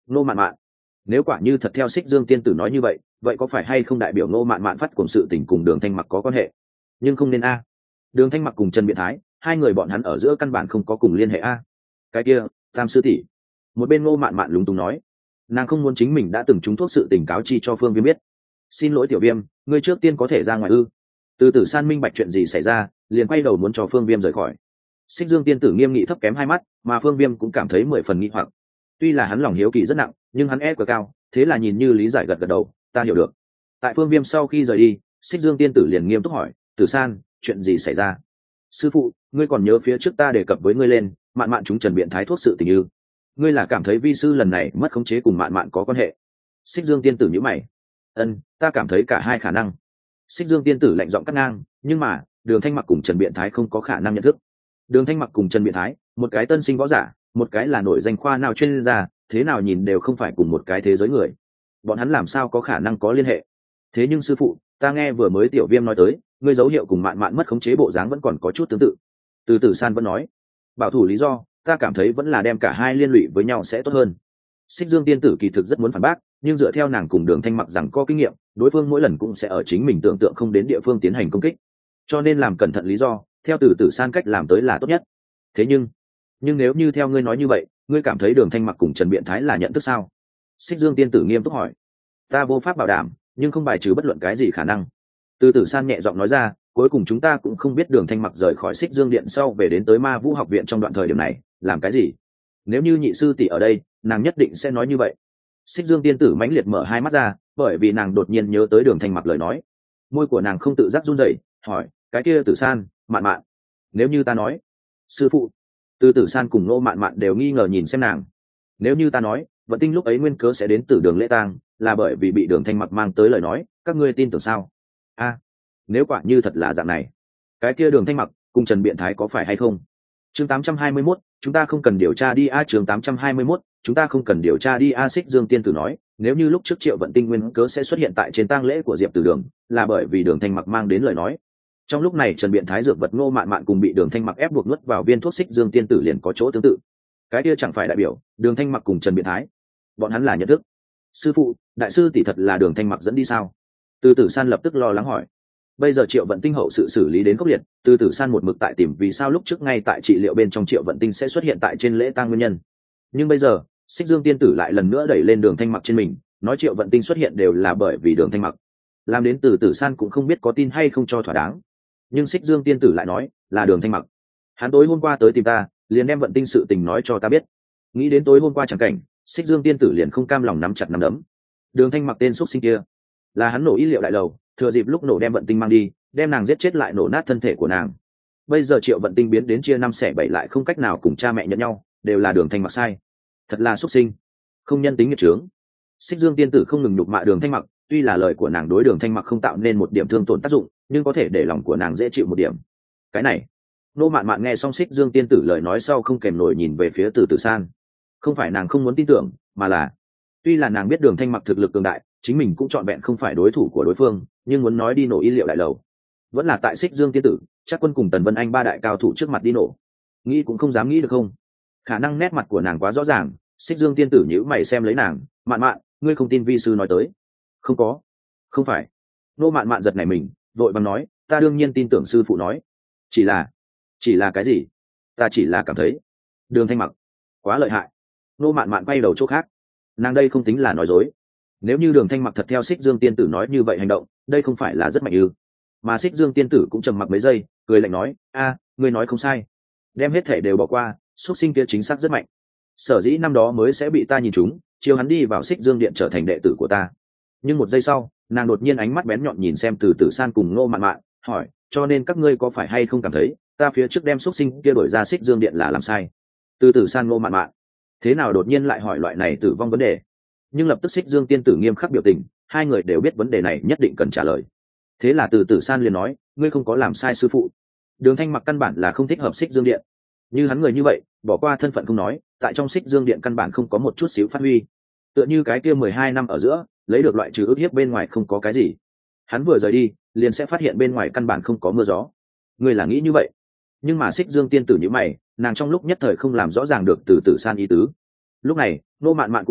Ngô Mạn Mạn, nếu quả như thật theo Xích Dương tiên tử nói như vậy, vậy có phải hay không đại biểu Ngô Mạn Mạn phát cuồng sự tình cùng Đường Thanh Mặc có quan hệ? Nhưng không nên a. Đường Thanh Mặc cùng Trần Biện Thái, hai người bọn hắn ở giữa căn bản không có cùng liên hệ a. Cái kia, Tam sư tỷ. Một bên Ngô Mạn Mạn lúng túng nói, nàng không muốn chính mình đã từng trúng thuốc sự tình cáo chi cho Phương Viêm biết. Xin lỗi tiểu Viêm, ngươi trước tiên có thể ra ngoài ư? Từ Tử San minh bạch chuyện gì xảy ra, liền quay đầu muốn cho Phương Viêm rời khỏi. Xích Dương tiên tử nghiêm nghị thấp kém hai mắt, mà Phương Viêm cũng cảm thấy mười phần nghi hoặc. Tuy là hắn lòng hiếu kỳ rất nặng, nhưng hắn e quá cao, thế là nhìn như lý giải gật gật đầu, ta hiểu được. Tại Phương Viêm sau khi rời đi, Xích Dương tiên tử liền nghiêm túc hỏi, Tử San, chuyện gì xảy ra? Sư phụ, ngươi còn nhớ phía trước ta đề cập với ngươi lên, Mạn Mạn chúng Trần Biện Thái thuốc sự tình ư? Ngươi là cảm thấy vi sư lần này mất khống chế cùng Mạn Mạn có quan hệ? Xích Dương tiên tử nhíu mày. Ân, ta cảm thấy cả hai khả năng. Xích Dương tiên tử lạnh giọng cắt ngang, nhưng mà Đường Thanh Mặc cùng Trần Biện Thái không có khả năng nhận thức. Đường Thanh Mặc cùng Trần Biện Thái, một cái tân sinh võ giả, một cái là nổi danh khoa nào chuyên gia, thế nào nhìn đều không phải cùng một cái thế giới người. Bọn hắn làm sao có khả năng có liên hệ? Thế nhưng sư phụ, ta nghe vừa mới tiểu Viêm nói tới, ngươi dấu hiệu cùng Mạn Mạn mất khống chế bộ dáng vẫn còn có chút tương tự. Từ Tử San vẫn nói, bảo thủ lý do, ta cảm thấy vẫn là đem cả hai liên lụy với nhau sẽ tốt hơn. Xích Dương tiên tử kỳ thực rất muốn phản bác, nhưng dựa theo nàng cùng Đường Thanh Mặc rằng có kinh nghiệm, đối phương mỗi lần cũng sẽ ở chính mình tưởng tượng không đến địa phương tiến hành công kích, cho nên làm cẩn thận lý do, theo Từ Tử San cách làm tới là tốt nhất. Thế nhưng, nhưng nếu như theo ngươi nói như vậy, ngươi cảm thấy Đường Thanh Mặc cùng Trần Biện Thái là nhận thức sao? Xích Dương tiên tử nghiêm túc hỏi. Ta vô pháp bảo đảm, nhưng không bài trừ bất luận cái gì khả năng. Từ Tử San nhẹ giọng nói ra, cuối cùng chúng ta cũng không biết Đường Thanh Mặc rời khỏi Xích Dương điện sau về đến tới Ma Vũ học viện trong đoạn thời điểm này làm cái gì. Nếu như nhị sư tỷ ở đây, nàng nhất định sẽ nói như vậy. Xích Dương tiên tử mãnh liệt mở hai mắt ra, bởi vì nàng đột nhiên nhớ tới Đường Thanh Mặc lời nói. Môi của nàng không tự giác run rẩy, hỏi, cái kia Tử San, Mạn Mạn, nếu như ta nói, sư phụ. Từ Tử San cùng Ngô Mạn Mạn đều nghi ngờ nhìn xem nàng. Nếu như ta nói, Vận Tinh lúc ấy nguyên cớ sẽ đến từ Đường lễ tang, là bởi vì bị Đường Thanh Mặc mang tới lời nói, các ngươi tin tưởng sao? A, nếu quả như thật là dạng này, cái kia Đường Thanh Mặc cùng Trần Biện Thái có phải hay không? Chương tám trăm hai mươi mốt, chúng ta không cần điều tra đi a. Chương tám trăm hai mươi mốt, chúng ta không cần điều tra đi a. Xích Dương tiên tử nói, nếu như lúc trước Triệu Vận Tinh nguyên cớ sẽ xuất hiện tại trên tang lễ của Diệp Tử Đường, là bởi vì Đường Thanh Mặc mang đến lời nói. Trong lúc này Trần Biện Thái dược vật Ngô Mạn Mạn cùng bị Đường Thanh Mặc ép buộc nuốt vào viên thuốc Xích Dương tiên tử liền có chỗ tương tự. Cái kia chẳng phải đại biểu Đường Thanh Mặc cùng Trần Biện Thái, bọn hắn là nhận thức. Sư phụ, đại sư tỷ thật là Đường Thanh Mặc dẫn đi sao? Từ Tử San lập tức lo lắng hỏi. Bây giờ Triệu Vận Tinh hậu sự xử lý đến khốc liệt, Từ Tử San một mực tại tìm vì sao lúc trước ngay tại trị liệu bên trong Triệu Vận Tinh sẽ xuất hiện tại trên lễ tang nguyên nhân. Nhưng bây giờ, Xích Dương tiên tử lại lần nữa đẩy lên Đường Thanh Mặc trên mình, nói Triệu Vận Tinh xuất hiện đều là bởi vì Đường Thanh Mặc. Làm đến Từ Tử San cũng không biết có tin hay không cho thỏa đáng. Nhưng Xích Dương tiên tử lại nói, là Đường Thanh Mặc. Hắn tối hôm qua tới tìm ta, liền đem Vận Tinh sự tình nói cho ta biết. Nghĩ đến tối hôm qua chẳng cảnh, Xích Dương tiên tử liền không cam lòng nắm chặt nắm đấm. Đường Thanh Mặc tên xuất sinh kia, là hắn nổ ý liệu đại lầu, thừa dịp lúc nổ đem Vận Tinh mang đi, đem nàng giết chết lại nổ nát thân thể của nàng. Bây giờ Triệu Vận Tinh biến đến chia năm xẻ bảy lại không cách nào cùng cha mẹ nhận nhau, đều là Đường Thanh Mặc sai. Thật là xuất sinh, không nhân tính nghiệp chướng. Xích Dương tiên tử không ngừng nhục mạ Đường Thanh Mặc, tuy là lời của nàng đối Đường Thanh Mặc không tạo nên một điểm thương tổn tác dụng, nhưng có thể để lòng của nàng dễ chịu một điểm. Cái này, Nô Mạn Mạn nghe xong Xích Dương tiên tử lời nói sau không kèm nổi nhìn về phía Từ Tử San. Không phải nàng không muốn tin tưởng, mà là tuy là nàng biết Đường Thanh Mặc thực lực cường đại, chính mình cũng chọn vẹn không phải đối thủ của đối phương, nhưng muốn nói đi nổ y liệu đại lầu, vẫn là tại Xích Dương tiên tử, chắc quân cùng Tần Vân Anh ba đại cao thủ trước mặt đi nổ. Nghĩ cũng không dám nghĩ được không? Khả năng nét mặt của nàng quá rõ ràng. Xích Dương tiên tử nhíu mày xem lấy nàng, Mạn Mạn, ngươi không tin vi sư nói tới? Không có, không phải. Nô Mạn Mạn giật nảy mình, vội vàng nói, ta đương nhiên tin tưởng sư phụ nói. Chỉ là, chỉ là cái gì? Ta chỉ là cảm thấy Đường Thanh Mặc quá lợi hại. Nô Mạn Mạn quay đầu chỗ khác. Nàng đây không tính là nói dối. Nếu như Đường Thanh Mặc thật theo Xích Dương tiên tử nói như vậy hành động, đây không phải là rất mạnh ư? Mà Xích Dương tiên tử cũng trầm mặc mấy giây, cười lạnh nói, a, ngươi nói không sai, đem hết thể đều bỏ qua, xuất sinh kia chính xác rất mạnh. Sở dĩ năm đó mới sẽ bị ta nhìn trúng, chiều hắn đi vào Xích Dương điện trở thành đệ tử của ta. Nhưng một giây sau, nàng đột nhiên ánh mắt bén nhọn nhìn xem Từ Tử San cùng Ngô Mạn Mạn, hỏi, cho nên các ngươi có phải hay không cảm thấy ta phía trước đem xuất sinh kia đổi ra Xích Dương điện là làm sai? Từ Tử San, Ngô Mạn Mạn, thế nào đột nhiên lại hỏi loại này tử vong vấn đề? Nhưng lập tức Xích Dương tiên tử nghiêm khắc biểu tình, hai người đều biết vấn đề này nhất định cần trả lời. Thế là Từ Tử San liền nói, ngươi không có làm sai sư phụ. Đường Thanh Mặc căn bản là không thích hợp Xích Dương điện. Như hắn người như vậy, bỏ qua thân phận không nói, tại trong Xích Dương điện căn bản không có một chút xíu phát huy. Tựa như cái kia mười hai năm ở giữa, lấy được loại trừ ức hiếp bên ngoài không có cái gì. Hắn vừa rời đi, liền sẽ phát hiện bên ngoài căn bản không có mưa gió. Ngươi là nghĩ như vậy? Nhưng mà Xích Dương tiên tử như mày, nàng trong lúc nhất thời không làm rõ ràng được Từ Tử San ý tứ. Lúc này, Nô Mạn Mạn cũng nói,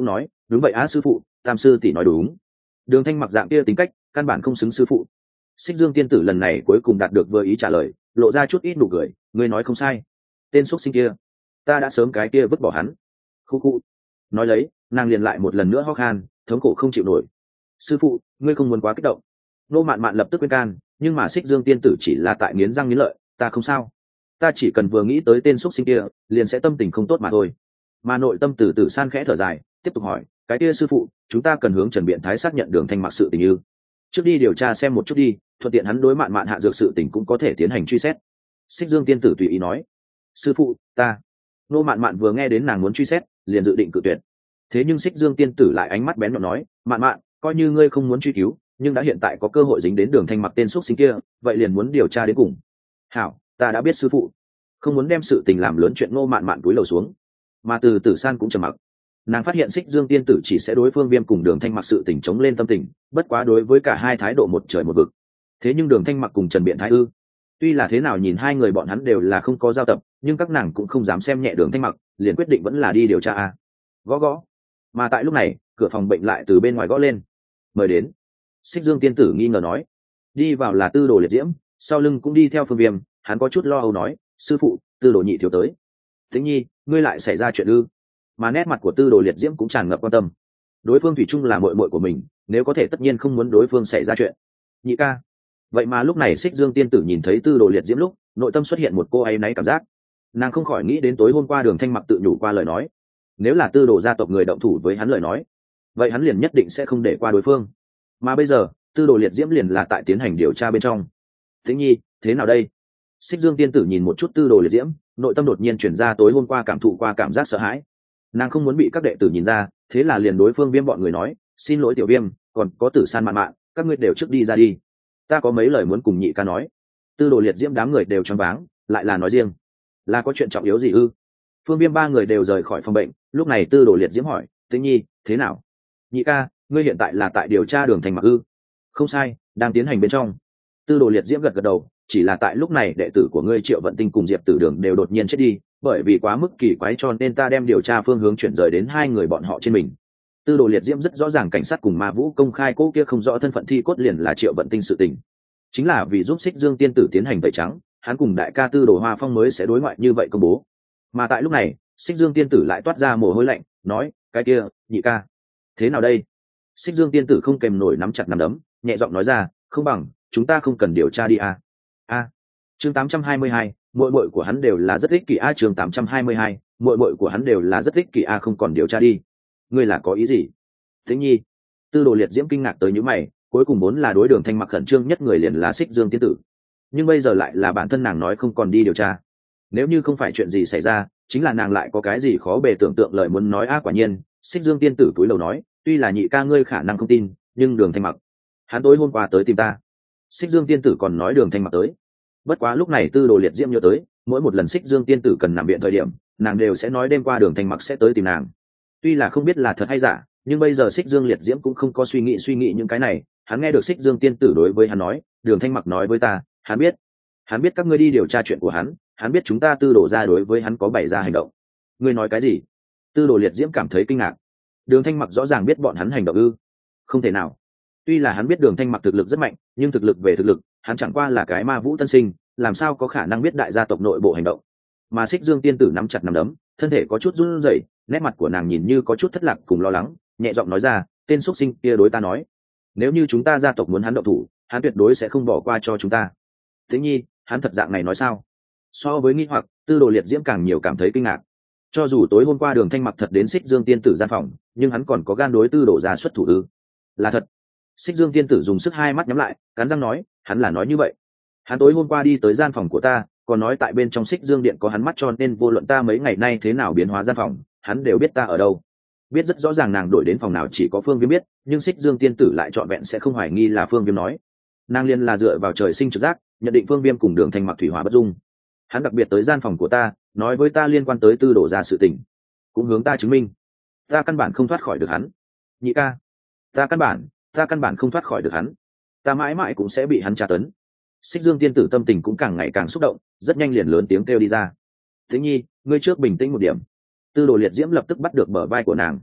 đúng vậy á sư phụ, tam sư tỷ nói đúng. Đường Thanh Mặc dạng kia tính cách căn bản không xứng sư phụ. Xích Dương tiên tử lần này cuối cùng đạt được vừa ý trả lời, lộ ra chút ít nụ cười, ngươi nói không sai. Tên xuất sinh kia, ta đã sớm cái kia vứt bỏ hắn. Khu khu. Nói lấy, nàng liền lại một lần nữa ho khan, thống khổ không chịu nổi. Sư phụ, ngươi không muốn quá kích động. Nô Mạn Mạn lập tức khuyên can, nhưng mà Xích Dương tiên tử chỉ là tại nghiến răng nghiến lợi, ta không sao, ta chỉ cần vừa nghĩ tới tên xuất sinh kia, liền sẽ tâm tình không tốt mà thôi. Mà nội tâm tử tử san khẽ thở dài, tiếp tục hỏi, cái kia sư phụ, chúng ta cần hướng Trần Biện Thái xác nhận Đường Thanh Mặc sự tình như. Trước đi điều tra xem một chút đi, thuận tiện hắn đối Mạn Mạn hạ dược sự tình cũng có thể tiến hành truy xét. Xích Dương tiên tử tùy ý nói, sư phụ, ta. Nô Mạn Mạn vừa nghe đến nàng muốn truy xét, liền dự định cự tuyệt. Thế nhưng Xích Dương tiên tử lại ánh mắt bén nhọn nói, Mạn Mạn, coi như ngươi không muốn truy cứu, nhưng đã hiện tại có cơ hội dính đến Đường Thanh Mặc tên xuất sinh kia, vậy liền muốn điều tra đến cùng. Hảo, ta đã biết sư phụ. Không muốn đem sự tình làm lớn chuyện. Ngô Mạn Mạn cúi đầu xuống, mà từ Tử San cũng trầm mặc. Nàng phát hiện Xích Dương tiên tử chỉ sẽ đối Phương Viêm cùng Đường Thanh Mặc sự tình chống lên tâm tình, bất quá đối với cả hai thái độ một trời một vực. Thế nhưng Đường Thanh Mặc cùng Trần Biện Thái ư? Tuy là thế nào nhìn hai người bọn hắn đều là không có giao tập, nhưng các nàng cũng không dám xem nhẹ Đường Thanh Mặc, liền quyết định vẫn là đi điều tra a. Gõ gõ. Mà tại lúc này, cửa phòng bệnh lại từ bên ngoài gõ lên. Mời đến. Xích Dương tiên tử nghi ngờ nói. Đi vào là Tư Đồ Liệt Diễm, sau lưng cũng đi theo Phương Viêm, hắn có chút lo âu nói, sư phụ, Tư Đồ nhị thiếu tới. Tĩnh Nhi, ngươi lại xảy ra chuyện ư? Mà nét mặt của Tư Đồ Liệt Diễm cũng tràn ngập quan tâm. Đối phương thủy chung là muội muội của mình, nếu có thể tất nhiên không muốn đối phương xảy ra chuyện. Nhị ca. Vậy mà lúc này Xích Dương tiên tử nhìn thấy Tư Đồ Liệt Diễm lúc, nội tâm xuất hiện một cô áy náy cảm giác. Nàng không khỏi nghĩ đến tối hôm qua Đường Thanh Mặc tự nhủ qua lời nói, nếu là Tư Đồ gia tộc người động thủ với hắn lời nói, vậy hắn liền nhất định sẽ không để qua đối phương. Mà bây giờ, Tư Đồ Liệt Diễm liền là tại tiến hành điều tra bên trong. Tĩnh Nhi, thế nào đây? Xích Dương tiên tử nhìn một chút Tư Đồ Liệt Diễm, nội tâm đột nhiên chuyển ra tối hôm qua cảm thụ qua cảm giác sợ hãi. Nàng không muốn bị các đệ tử nhìn ra, thế là liền đối Phương Viêm bọn người nói, xin lỗi tiểu Viêm, còn có Tử San Mạn Mạn, các ngươi đều trước đi ra đi, ta có mấy lời muốn cùng nhị ca nói. Tư Đồ Liệt Diễm đám người đều choáng váng, lại là nói riêng, là có chuyện trọng yếu gì ư? Phương Viêm ba người đều rời khỏi phòng bệnh, lúc này Tư Đồ Liệt Diễm hỏi, Tĩnh Nhi, thế nào? Nhị ca, ngươi hiện tại là tại điều tra Đường Thanh Mặc ư? Không sai, đang tiến hành bên trong. Tư Đồ Liệt Diễm gật gật đầu, chỉ là tại lúc này đệ tử của ngươi Triệu Vận Tinh cùng Diệp Tử Đường đều đột nhiên chết đi, bởi vì quá mức kỳ quái cho nên ta đem điều tra phương hướng chuyển rời đến hai người bọn họ trên mình. Tư Đồ Liệt Diễm rất rõ ràng cảnh sát cùng Ma Vũ công khai cô kia không rõ thân phận thi cốt liền là Triệu Vận Tinh sự tình, chính là vì giúp Xích Dương tiên tử tiến hành tẩy trắng, hắn cùng đại ca Tư Đồ Hoa Phong mới sẽ đối ngoại như vậy công bố. Mà tại lúc này, Xích Dương tiên tử lại toát ra mồ hôi lạnh, nói, cái kia, nhị ca, thế nào đây? Xích Dương tiên tử không kèm nổi nắm chặt nắm đấm, nhẹ giọng nói ra, không bằng chúng ta không cần điều tra đi a. A. Chương tám trăm hai mươi hai, muội muội của hắn đều là rất ích kỷ a. Chương tám trăm hai mươi hai, muội muội của hắn đều là rất ích kỷ a, không còn điều tra đi. Ngươi là có ý gì? Tĩnh Nhi. Tư Đồ Liệt Diễm kinh ngạc tới nhíu mày, cuối cùng vốn là đối Đường Thanh Mặc khẩn trương nhất người liền là Xích Dương tiên tử, nhưng bây giờ lại là bản thân nàng nói không còn đi điều tra. Nếu như không phải chuyện gì xảy ra, chính là nàng lại có cái gì khó bề tưởng tượng lời muốn nói a. Quả nhiên, Xích Dương tiên tử cúi đầu nói, tuy là nhị ca ngươi khả năng không tin, nhưng Đường Thanh Mặc, hắn tối hôm qua tới tìm ta. Xích Dương tiên tử còn nói Đường Thanh Mặc tới. Bất quá lúc này Tư Đồ Liệt Diễm nhớ tới, mỗi một lần Xích Dương tiên tử cần nằm viện thời điểm, nàng đều sẽ nói đêm qua Đường Thanh Mặc sẽ tới tìm nàng. Tuy là không biết là thật hay giả, nhưng bây giờ Xích Dương Liệt Diễm cũng không có suy nghĩ suy nghĩ những cái này, hắn nghe được Xích Dương tiên tử đối với hắn nói, Đường Thanh Mặc nói với ta, hắn biết, hắn biết các ngươi đi điều tra chuyện của hắn, hắn biết chúng ta Tư Đồ ra đối với hắn có bày ra hành động. Ngươi nói cái gì? Tư Đồ Liệt Diễm cảm thấy kinh ngạc. Đường Thanh Mặc rõ ràng biết bọn hắn hành động ư? Không thể nào. Tuy là hắn biết Đường Thanh Mặc thực lực rất mạnh, nhưng thực lực về thực lực, hắn chẳng qua là cái ma vũ tân sinh, làm sao có khả năng biết đại gia tộc nội bộ hành động. Mà Xích Dương tiên tử nắm chặt nắm đấm, thân thể có chút run rẩy, nét mặt của nàng nhìn như có chút thất lạc cùng lo lắng, nhẹ giọng nói ra, tên xuất sinh kia đối ta nói, nếu như chúng ta gia tộc muốn hắn động thủ, hắn tuyệt đối sẽ không bỏ qua cho chúng ta. Tĩnh Nhi, hắn thật dạng này nói sao? So với nghi hoặc, Tư Đồ Liệt Diễm càng nhiều cảm thấy kinh ngạc. Cho dù tối hôm qua Đường Thanh Mặc thật đến Xích Dương tiên tử gian phòng, nhưng hắn còn có gan đối Tư Đồ ra xuất thủ ư? Là thật. Xích Dương tiên tử dùng sức hai mắt nhắm lại, cắn răng nói, hắn là nói như vậy. Hắn tối hôm qua đi tới gian phòng của ta, còn nói tại bên trong Xích Dương điện có hắn mắt, cho nên vô luận ta mấy ngày nay thế nào biến hóa gian phòng, hắn đều biết ta ở đâu. Biết rất rõ ràng nàng đổi đến phòng nào chỉ có Phương Viêm biết, nhưng Xích Dương tiên tử lại trọn vẹn sẽ không hoài nghi là Phương Viêm nói. Nàng liên là dựa vào trời sinh trực giác, nhận định Phương Viêm cùng Đường Thanh Mặc thủy hỏa bất dung. Hắn đặc biệt tới gian phòng của ta, nói với ta liên quan tới Tư Đồ ra sự tình, cũng hướng ta chứng minh ta căn bản không thoát khỏi được hắn. Nhị ca, ta căn bản ta căn bản không thoát khỏi được hắn, ta mãi mãi cũng sẽ bị hắn tra tấn. Xích Dương tiên tử tâm tình cũng càng ngày càng xúc động, rất nhanh liền lớn tiếng kêu đi ra, Tĩnh Nhi, ngươi trước bình tĩnh một điểm. Tư Đồ Liệt Diễm lập tức bắt được bờ vai của nàng.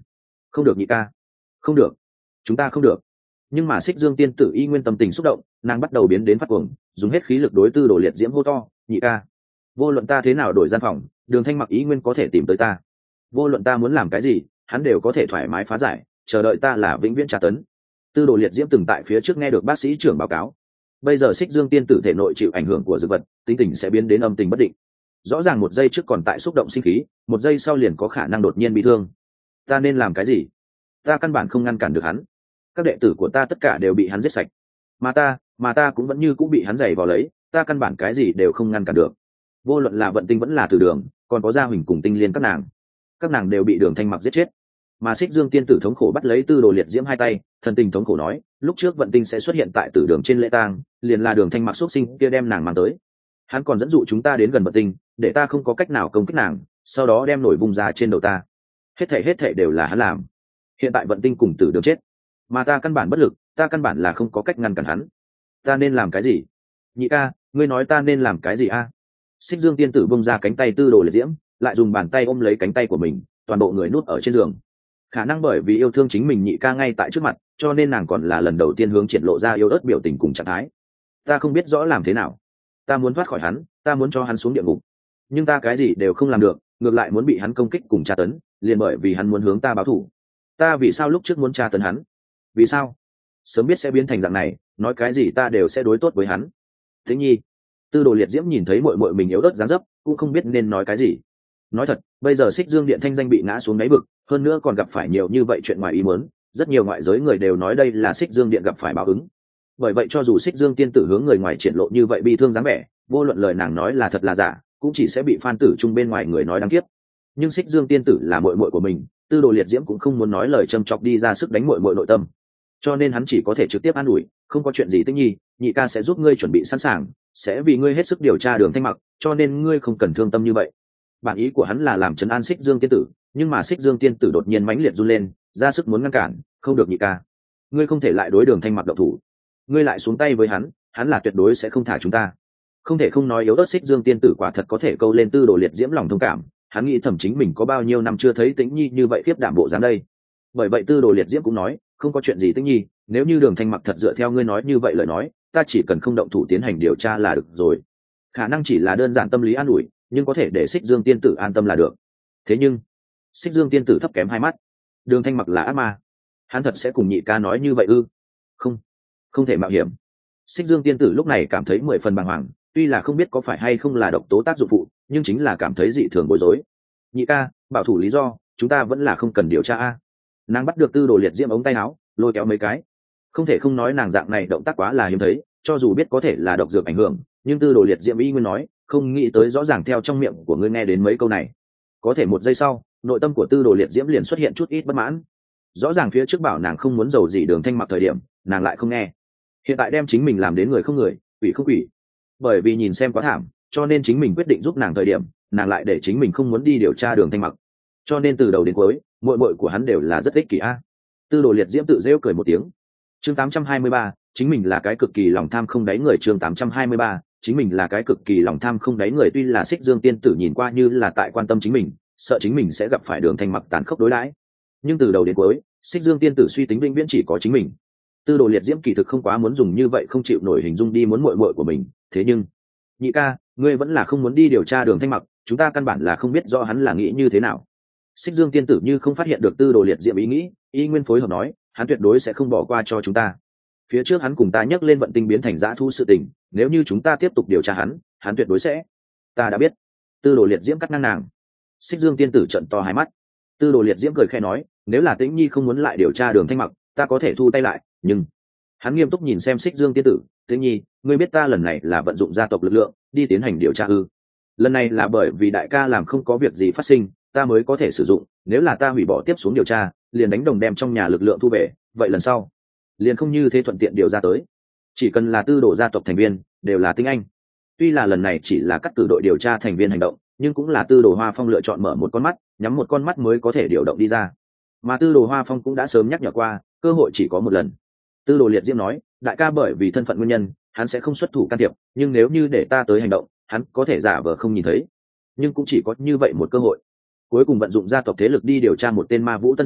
không được nhị ca, không được, chúng ta không được. Nhưng mà Xích Dương tiên tử y nguyên tâm tình xúc động, nàng bắt đầu biến đến phát cuồng, dùng hết khí lực đối Tư Đồ Liệt Diễm hô to, nhị ca, vô luận ta thế nào đổi gian phòng, Đường Thanh Mặc ý nguyên có thể tìm tới ta. Vô luận ta muốn làm cái gì, hắn đều có thể thoải mái phá giải, chờ đợi ta là vĩnh viễn tra tấn. Tư Đồ Liệt Diễm từng tại phía trước nghe được bác sĩ trưởng báo cáo, bây giờ Xích Dương tiên tử thể nội chịu ảnh hưởng của dược vật, tính tình sẽ biến đến âm tình bất định. Rõ ràng một giây trước còn tại xúc động sinh khí, một giây sau liền có khả năng đột nhiên bị thương. Ta nên làm cái gì? Ta căn bản không ngăn cản được hắn. Các đệ tử của ta tất cả đều bị hắn giết sạch, mà ta, mà ta cũng vẫn như cũng bị hắn giày vào lấy, ta căn bản cái gì đều không ngăn cản được. Vô luận là Vận Tinh vẫn là Từ Đường, còn có Gia Huỳnh cùng Tinh Liên các nàng, các nàng đều bị Đường Thanh Mặc giết chết. Mà Xích Dương tiên tử thống khổ bắt lấy Tư Đồ Liệt Diễm hai tay, thần tình thống khổ nói, lúc trước Vận Tinh sẽ xuất hiện tại Tử Đường trên lễ tang, liền là Đường Thanh Mặc xuất sinh kia đem nàng mang tới. Hắn còn dẫn dụ chúng ta đến gần Vận Tinh, để ta không có cách nào công kích nàng, sau đó đem nổi vùng ra trên đầu ta. Hết thảy hết thảy đều là hắn làm. Hiện tại Vận Tinh cùng Tử Đường chết, mà ta căn bản bất lực, ta căn bản là không có cách ngăn cản hắn. Ta nên làm cái gì? Nhị ca, ngươi nói ta nên làm cái gì a? À? Xích Dương tiên tử bung ra cánh tay Tư Đồ Liệt Diễm, lại dùng bàn tay ôm lấy cánh tay của mình, toàn bộ người nuốt ở trên giường. Khả năng bởi vì yêu thương chính mình nhị ca ngay tại trước mặt, cho nên nàng còn là lần đầu tiên hướng triển lộ ra yêu ớt biểu tình cùng trạng thái. Ta không biết rõ làm thế nào, ta muốn thoát khỏi hắn, ta muốn cho hắn xuống địa ngục, nhưng ta cái gì đều không làm được, ngược lại muốn bị hắn công kích cùng tra tấn, liền bởi vì hắn muốn hướng ta báo thù. Ta vì sao lúc trước muốn tra tấn hắn? Vì sao? Sớm biết sẽ biến thành dạng này, nói cái gì ta đều sẽ đối tốt với hắn. Tĩnh Nhi. Tư Đồ Liệt Diễm nhìn thấy muội muội mình yếu ớt dáng dấp, cũng không biết nên nói cái gì. Nói thật, bây giờ Xích Dương điện thanh danh bị ngã xuống đáy vực, hơn nữa còn gặp phải nhiều như vậy chuyện ngoài ý muốn, rất nhiều ngoại giới người đều nói đây là Xích Dương điện gặp phải báo ứng. Bởi vậy cho dù Xích Dương tiên tử hướng người ngoài triển lộ như vậy bi thương dáng vẻ, vô luận lời nàng nói là thật là giả, cũng chỉ sẽ bị phan tử chung bên ngoài người nói đáng kiếp. Nhưng Xích Dương tiên tử là muội muội của mình, Tư Đồ Liệt Diễm cũng không muốn nói lời châm chọc đi ra sức đánh muội muội nội tâm, cho nên hắn chỉ có thể trực tiếp an ủi, không có chuyện gì Tĩnh Nhi, nhị ca sẽ giúp ngươi chuẩn bị sẵn sàng, sẽ vì ngươi hết sức điều tra Đường Thanh Mặc, cho nên ngươi không cần thương tâm như vậy. Bản ý của hắn là làm trấn an Xích Dương tiên tử, nhưng mà Xích Dương tiên tử đột nhiên mãnh liệt run lên, ra sức muốn ngăn cản, không được nhị ca, ngươi không thể lại đối Đường Thanh Mặc động thủ, ngươi lại xuống tay với hắn, hắn là tuyệt đối sẽ không thả chúng ta. Không thể không nói yếu ớt Xích Dương tiên tử quả thật có thể câu lên Tư Đồ Liệt Diễm lòng thông cảm, hắn nghĩ thầm chính mình có bao nhiêu năm chưa thấy Tĩnh Nhi như vậy khiếp đảm bộ dáng đây. Bởi vậy Tư Đồ Liệt Diễm cũng nói, không có chuyện gì Tĩnh Nhi, nếu như Đường Thanh Mặc thật dựa theo ngươi nói như vậy lời nói, ta chỉ cần không động thủ tiến hành điều tra là được rồi. Khả năng chỉ là đơn giản tâm lý an ủi, nhưng có thể để Xích Dương tiên tử an tâm là được. Thế nhưng Xích Dương tiên tử thấp kém hai mắt, Đường Thanh Mặc là ác ma, hắn thật sẽ cùng nhị ca nói như vậy ư? Không, không thể mạo hiểm. Xích Dương tiên tử lúc này cảm thấy mười phần bàng hoàng, tuy là không biết có phải hay không là độc tố tác dụng phụ, nhưng chính là cảm thấy dị thường bối rối. Nhị ca, bảo thủ lý do, chúng ta vẫn là không cần điều tra a. Nàng bắt được Tư Đồ Liệt Diễm ống tay áo, lôi kéo mấy cái. Không thể không nói nàng dạng này động tác quá là hiếm thấy, cho dù biết có thể là độc dược ảnh hưởng, nhưng Tư Đồ Liệt Diễm y nguyên nói, không nghĩ tới rõ ràng theo trong miệng của ngươi nghe đến mấy câu này. Có thể một giây sau, nội tâm của Tư Đồ Liệt Diễm liền xuất hiện chút ít bất mãn. Rõ ràng phía trước bảo nàng không muốn giàu gì Đường Thanh Mặc thời điểm, nàng lại không nghe. Hiện tại đem chính mình làm đến người không người, quỷ không quỷ. Bởi vì nhìn xem quá thảm, cho nên chính mình quyết định giúp nàng thời điểm, nàng lại để chính mình không muốn đi điều tra Đường Thanh Mặc. Cho nên từ đầu đến cuối, muội muội của hắn đều là rất ích kỷ a. Tư Đồ Liệt Diễm tự rêu cười một tiếng. Chương tám trăm hai mươi ba, chính mình là cái cực kỳ lòng tham không đáy người. Chương tám trăm hai mươi ba, chính mình là cái cực kỳ lòng tham không đáy người. Tuy là Xích Dương tiên tử nhìn qua như là tại quan tâm chính mình, sợ chính mình sẽ gặp phải Đường Thanh Mặc tàn khốc đối đãi, nhưng từ đầu đến cuối, Xích Dương tiên tử suy tính vĩnh viễn chỉ có chính mình. Tư Đồ Liệt Diễm kỳ thực không quá muốn dùng như vậy không chịu nổi hình dung đi muốn muội muội của mình, thế nhưng nhị ca, ngươi vẫn là không muốn đi điều tra Đường Thanh Mặc, chúng ta căn bản là không biết rõ hắn là nghĩ như thế nào. Xích Dương tiên tử như không phát hiện được Tư Đồ Liệt Diễm ý nghĩ, y nguyên phối hợp nói, hắn tuyệt đối sẽ không bỏ qua cho chúng ta. Phía trước hắn cùng ta nhắc lên Vận Tinh biến thành dã thú sự tình, nếu như chúng ta tiếp tục điều tra hắn, hắn tuyệt đối sẽ. Ta đã biết. Tư Đồ Liệt Diễm cắt ngang nàng. Xích Dương tiên tử trợn to hai mắt. Tư Đồ Liệt Diễm cười khẽ nói, nếu là Tĩnh Nhi không muốn lại điều tra Đường Thanh Mặc, ta có thể thu tay lại, nhưng hắn nghiêm túc nhìn xem Xích Dương tiên tử, Tĩnh Nhi, ngươi biết ta lần này là vận dụng gia tộc lực lượng đi tiến hành điều tra ư? Lần này là bởi vì đại ca làm không có việc gì phát sinh, ta mới có thể sử dụng, nếu là ta hủy bỏ tiếp xuống điều tra, liền đánh đồng đem trong nhà lực lượng thu về, vậy lần sau liền không như thế thuận tiện điều ra tới. Chỉ cần là Tư Đồ gia tộc thành viên đều là tinh anh. Tuy là lần này chỉ là cắt cử đội điều tra thành viên hành động, nhưng cũng là Tư Đồ Hoa Phong lựa chọn mở một con mắt, nhắm một con mắt mới có thể điều động đi ra. Mà Tư Đồ Hoa Phong cũng đã sớm nhắc nhở qua, cơ hội chỉ có một lần. Tư Đồ Liệt Diễm nói, đại ca bởi vì thân phận nguyên nhân, hắn sẽ không xuất thủ can thiệp, nhưng nếu như để ta tới hành động, hắn có thể giả vờ không nhìn thấy. Nhưng cũng chỉ có như vậy một cơ hội. Cuối cùng vận dụng gia tộc thế lực đi điều tra một tên ma vũ tân sinh,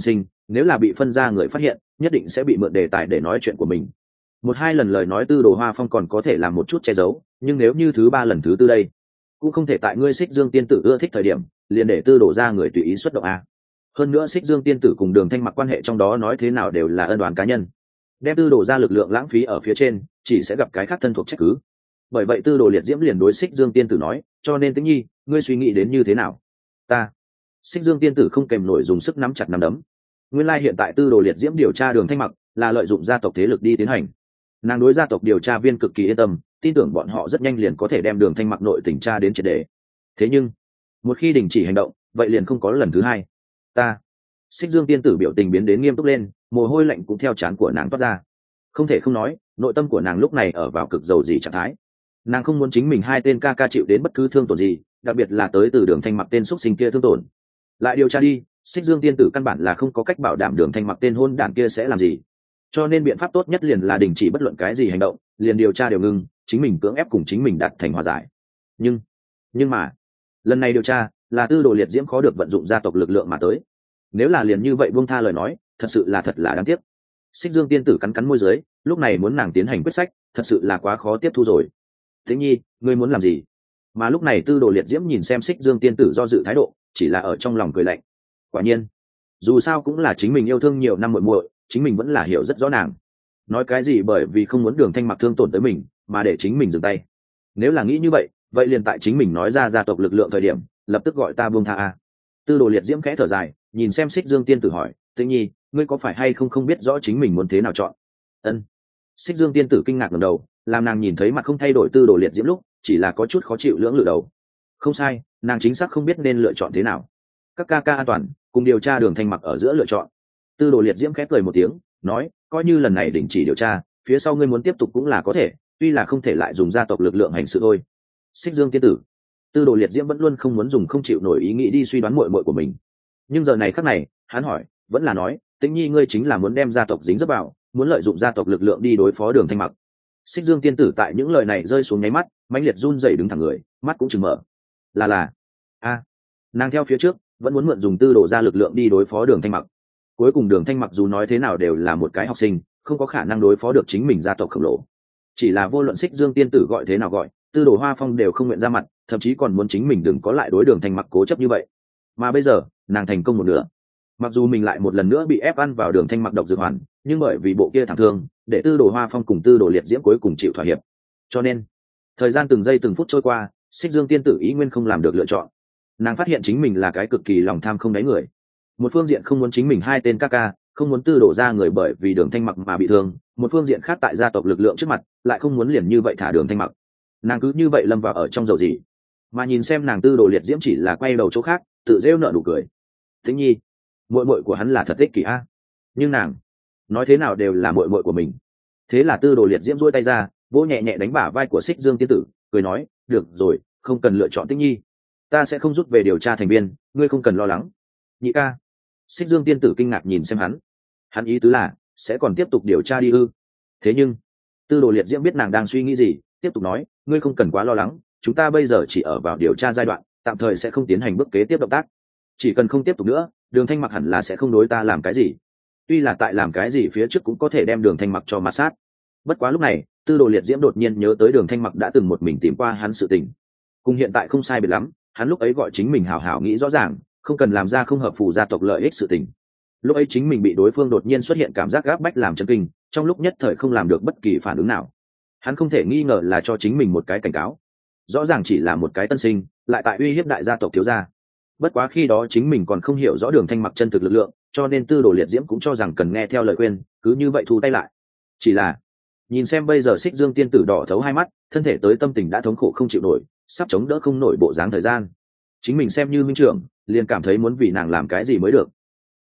nếu là bị phân ra người phát hiện nhất định sẽ bị mượn đề tài để nói chuyện của mình. Một hai lần lời nói Tư Đồ Hoa Phong còn có thể làm một chút che giấu, nhưng nếu như thứ ba lần thứ tư đây, cũng không thể tại ngươi Xích Dương tiên tử ưa thích thời điểm liền để Tư Đồ ra người tùy ý xuất động a. Hơn nữa Xích Dương tiên tử cùng Đường Thanh Mặc quan hệ trong đó nói thế nào đều là ân oán cá nhân, đem Tư Đồ ra lực lượng lãng phí ở phía trên chỉ sẽ gặp cái khác thân thuộc trách cứ. Bởi vậy Tư Đồ Liệt Diễm liền đối Xích Dương tiên tử nói, cho nên Tĩnh Nhi, ngươi suy nghĩ đến như thế nào? Ta. Xích Dương tiên tử không kèm nổi dùng sức nắm chặt nắm đấm. Nguyên lai hiện tại Tư Đồ Liệt Diễm điều tra Đường Thanh Mặc là lợi dụng gia tộc thế lực đi tiến hành. Nàng đối gia tộc điều tra viên cực kỳ yên tâm, tin tưởng bọn họ rất nhanh liền có thể đem Đường Thanh Mặc nội tình tra đến triệt để. Thế nhưng một khi đình chỉ hành động vậy liền không có lần thứ hai. Ta. Xích Dương tiên tử biểu tình biến đến nghiêm túc lên, mồ hôi lạnh cũng theo trán của nàng toát ra. Không thể không nói, nội tâm của nàng lúc này ở vào cực dầu gì trạng thái. Nàng không muốn chính mình hai tên ca ca chịu đến bất cứ thương tổn gì, đặc biệt là tới từ Đường Thanh Mặc tên xúc sinh kia thương tổn. Lại điều tra đi, Xích Dương tiên tử căn bản là không có cách bảo đảm Đường Thanh Mặc tên hôn đản kia sẽ làm gì, cho nên biện pháp tốt nhất liền là đình chỉ bất luận cái gì hành động, liền điều tra đều ngưng, chính mình cưỡng ép cùng chính mình đạt thành hòa giải. Nhưng, nhưng mà, lần này điều tra là Tư Đồ Liệt Diễm khó được vận dụng gia tộc lực lượng mà tới. Nếu là liền như vậy buông tha lời nói, thật sự là thật là đáng tiếc. Xích Dương tiên tử cắn cắn môi dưới, lúc này muốn nàng tiến hành quyết sách, thật sự là quá khó tiếp thu rồi. Tĩnh Nhi, ngươi muốn làm gì? Mà lúc này Tư Đồ Liệt Diễm nhìn xem Xích Dương tiên tử do dự thái độ, chỉ là ở trong lòng cười lạnh. Quả nhiên, dù sao cũng là chính mình yêu thương nhiều năm muội muội, chính mình vẫn là hiểu rất rõ nàng. Nói cái gì bởi vì không muốn Đường Thanh Mặc thương tổn tới mình, mà để chính mình dừng tay. Nếu là nghĩ như vậy, vậy liền tại chính mình nói ra gia tộc lực lượng thời điểm, lập tức gọi ta buông tha a. Tư Đồ Liệt Diễm khẽ thở dài, nhìn xem Xích Dương tiên tử hỏi, Tĩnh Nhi, ngươi có phải hay không không biết rõ chính mình muốn thế nào chọn? Ân. Xích Dương tiên tử kinh ngạc ngẩng đầu, làm nàng nhìn thấy mặt không thay đổi Tư Đồ Liệt Diễm lúc, chỉ là có chút khó chịu lưỡng lự đầu. Không sai, nàng chính xác không biết nên lựa chọn thế nào. Các ca ca an toàn, cùng điều tra Đường Thanh Mặc ở giữa lựa chọn. Tư Đồ Liệt Diễm khẽ cười một tiếng, nói, coi như lần này đình chỉ điều tra, phía sau ngươi muốn tiếp tục cũng là có thể, tuy là không thể lại dùng gia tộc lực lượng hành sự thôi. Xích Dương tiên tử. Tư Đồ Liệt Diễm vẫn luôn không muốn dùng không chịu nổi ý nghĩ đi suy đoán muội muội của mình. Nhưng giờ này khắc này, hắn hỏi, vẫn là nói, Tĩnh Nhi ngươi chính là muốn đem gia tộc dính dấp vào, muốn lợi dụng gia tộc lực lượng đi đối phó Đường Thanh Mặc. Xích Dương tiên tử tại những lời này rơi xuống nháy mắt, mãnh liệt run rẩy đứng thẳng người, mắt cũng chừng mở. Là là, a, nàng theo phía trước, vẫn muốn mượn dùng Tư Đồ ra lực lượng đi đối phó Đường Thanh Mặc. Cuối cùng Đường Thanh Mặc dù nói thế nào đều là một cái học sinh, không có khả năng đối phó được chính mình gia tộc khổng lồ. Chỉ là vô luận Xích Dương tiên tử gọi thế nào gọi, Tư Đồ Hoa Phong đều không nguyện ra mặt, thậm chí còn muốn chính mình đừng có lại đối Đường Thanh Mặc cố chấp như vậy. Mà bây giờ, nàng thành công một nửa. Mặc dù mình lại một lần nữa bị ép ăn vào Đường Thanh Mặc độc dược hoàn, nhưng bởi vì bộ kia thảm thương, để Tư Đồ Hoa Phong cùng Tư Đồ Liệt Diễm cuối cùng chịu thỏa hiệp. Cho nên, thời gian từng giây từng phút trôi qua, Xích Dương tiên tử ý nguyên không làm được lựa chọn. Nàng phát hiện chính mình là cái cực kỳ lòng tham không đáy người. Một phương diện không muốn chính mình hai tên ca ca, không muốn Tư Đồ ra người bởi vì Đường Thanh Mặc mà bị thương, một phương diện khác tại gia tộc lực lượng trước mặt, lại không muốn liền như vậy thả Đường Thanh Mặc. Nàng cứ như vậy lâm vào ở trong dầu gì. Mà nhìn xem nàng Tư Đồ Liệt Diễm chỉ là quay đầu chỗ khác, tự rêu nợ nụ cười. Tĩnh Nhi, muội muội của hắn là thật ích kỷ a. Nhưng nàng, nói thế nào đều là muội muội của mình. Thế là Tư Đồ Liệt Diễm duỗi tay ra, vỗ nhẹ nhẹ đánh bả vai của Xích Dương tiên tử, cười nói, được rồi, không cần lựa chọn Tĩnh Nhi, ta sẽ không rút về điều tra thành viên, ngươi không cần lo lắng. Nhị ca. Xích Dương tiên tử kinh ngạc nhìn xem hắn, hắn ý tứ là sẽ còn tiếp tục điều tra đi ư? Thế nhưng Tư Đồ Liệt Diễm biết nàng đang suy nghĩ gì, tiếp tục nói, ngươi không cần quá lo lắng, chúng ta bây giờ chỉ ở vào điều tra giai đoạn, tạm thời sẽ không tiến hành bước kế tiếp động tác. Chỉ cần không tiếp tục nữa, Đường Thanh Mặc hẳn là sẽ không đối ta làm cái gì. Tuy là tại làm cái gì phía trước cũng có thể đem Đường Thanh Mặc cho ma sát. Bất quá lúc này, Tư Đồ Liệt Diễm đột nhiên nhớ tới Đường Thanh Mặc đã từng một mình tìm qua hắn sự tình, cùng hiện tại không sai biệt lắm, hắn lúc ấy gọi chính mình hảo hảo nghĩ rõ ràng, không cần làm ra không hợp phù gia tộc lợi ích sự tình. Lúc ấy chính mình bị đối phương đột nhiên xuất hiện cảm giác gáp bách làm chấn kinh, trong lúc nhất thời không làm được bất kỳ phản ứng nào. Hắn không thể nghi ngờ là cho chính mình một cái cảnh cáo. Rõ ràng chỉ là một cái tân sinh, lại tại uy hiếp đại gia tộc thiếu gia. Bất quá khi đó chính mình còn không hiểu rõ Đường Thanh Mặc chân thực lực lượng, cho nên Tư Đồ Liệt Diễm cũng cho rằng cần nghe theo lời khuyên, cứ như vậy thu tay lại. Chỉ là nhìn xem bây giờ Xích Dương tiên tử đỏ thấu hai mắt, thân thể tới tâm tình đã thống khổ không chịu nổi, sắp chống đỡ không nổi bộ dáng thời gian, chính mình xem như minh trưởng, liền cảm thấy muốn vì nàng làm cái gì mới được.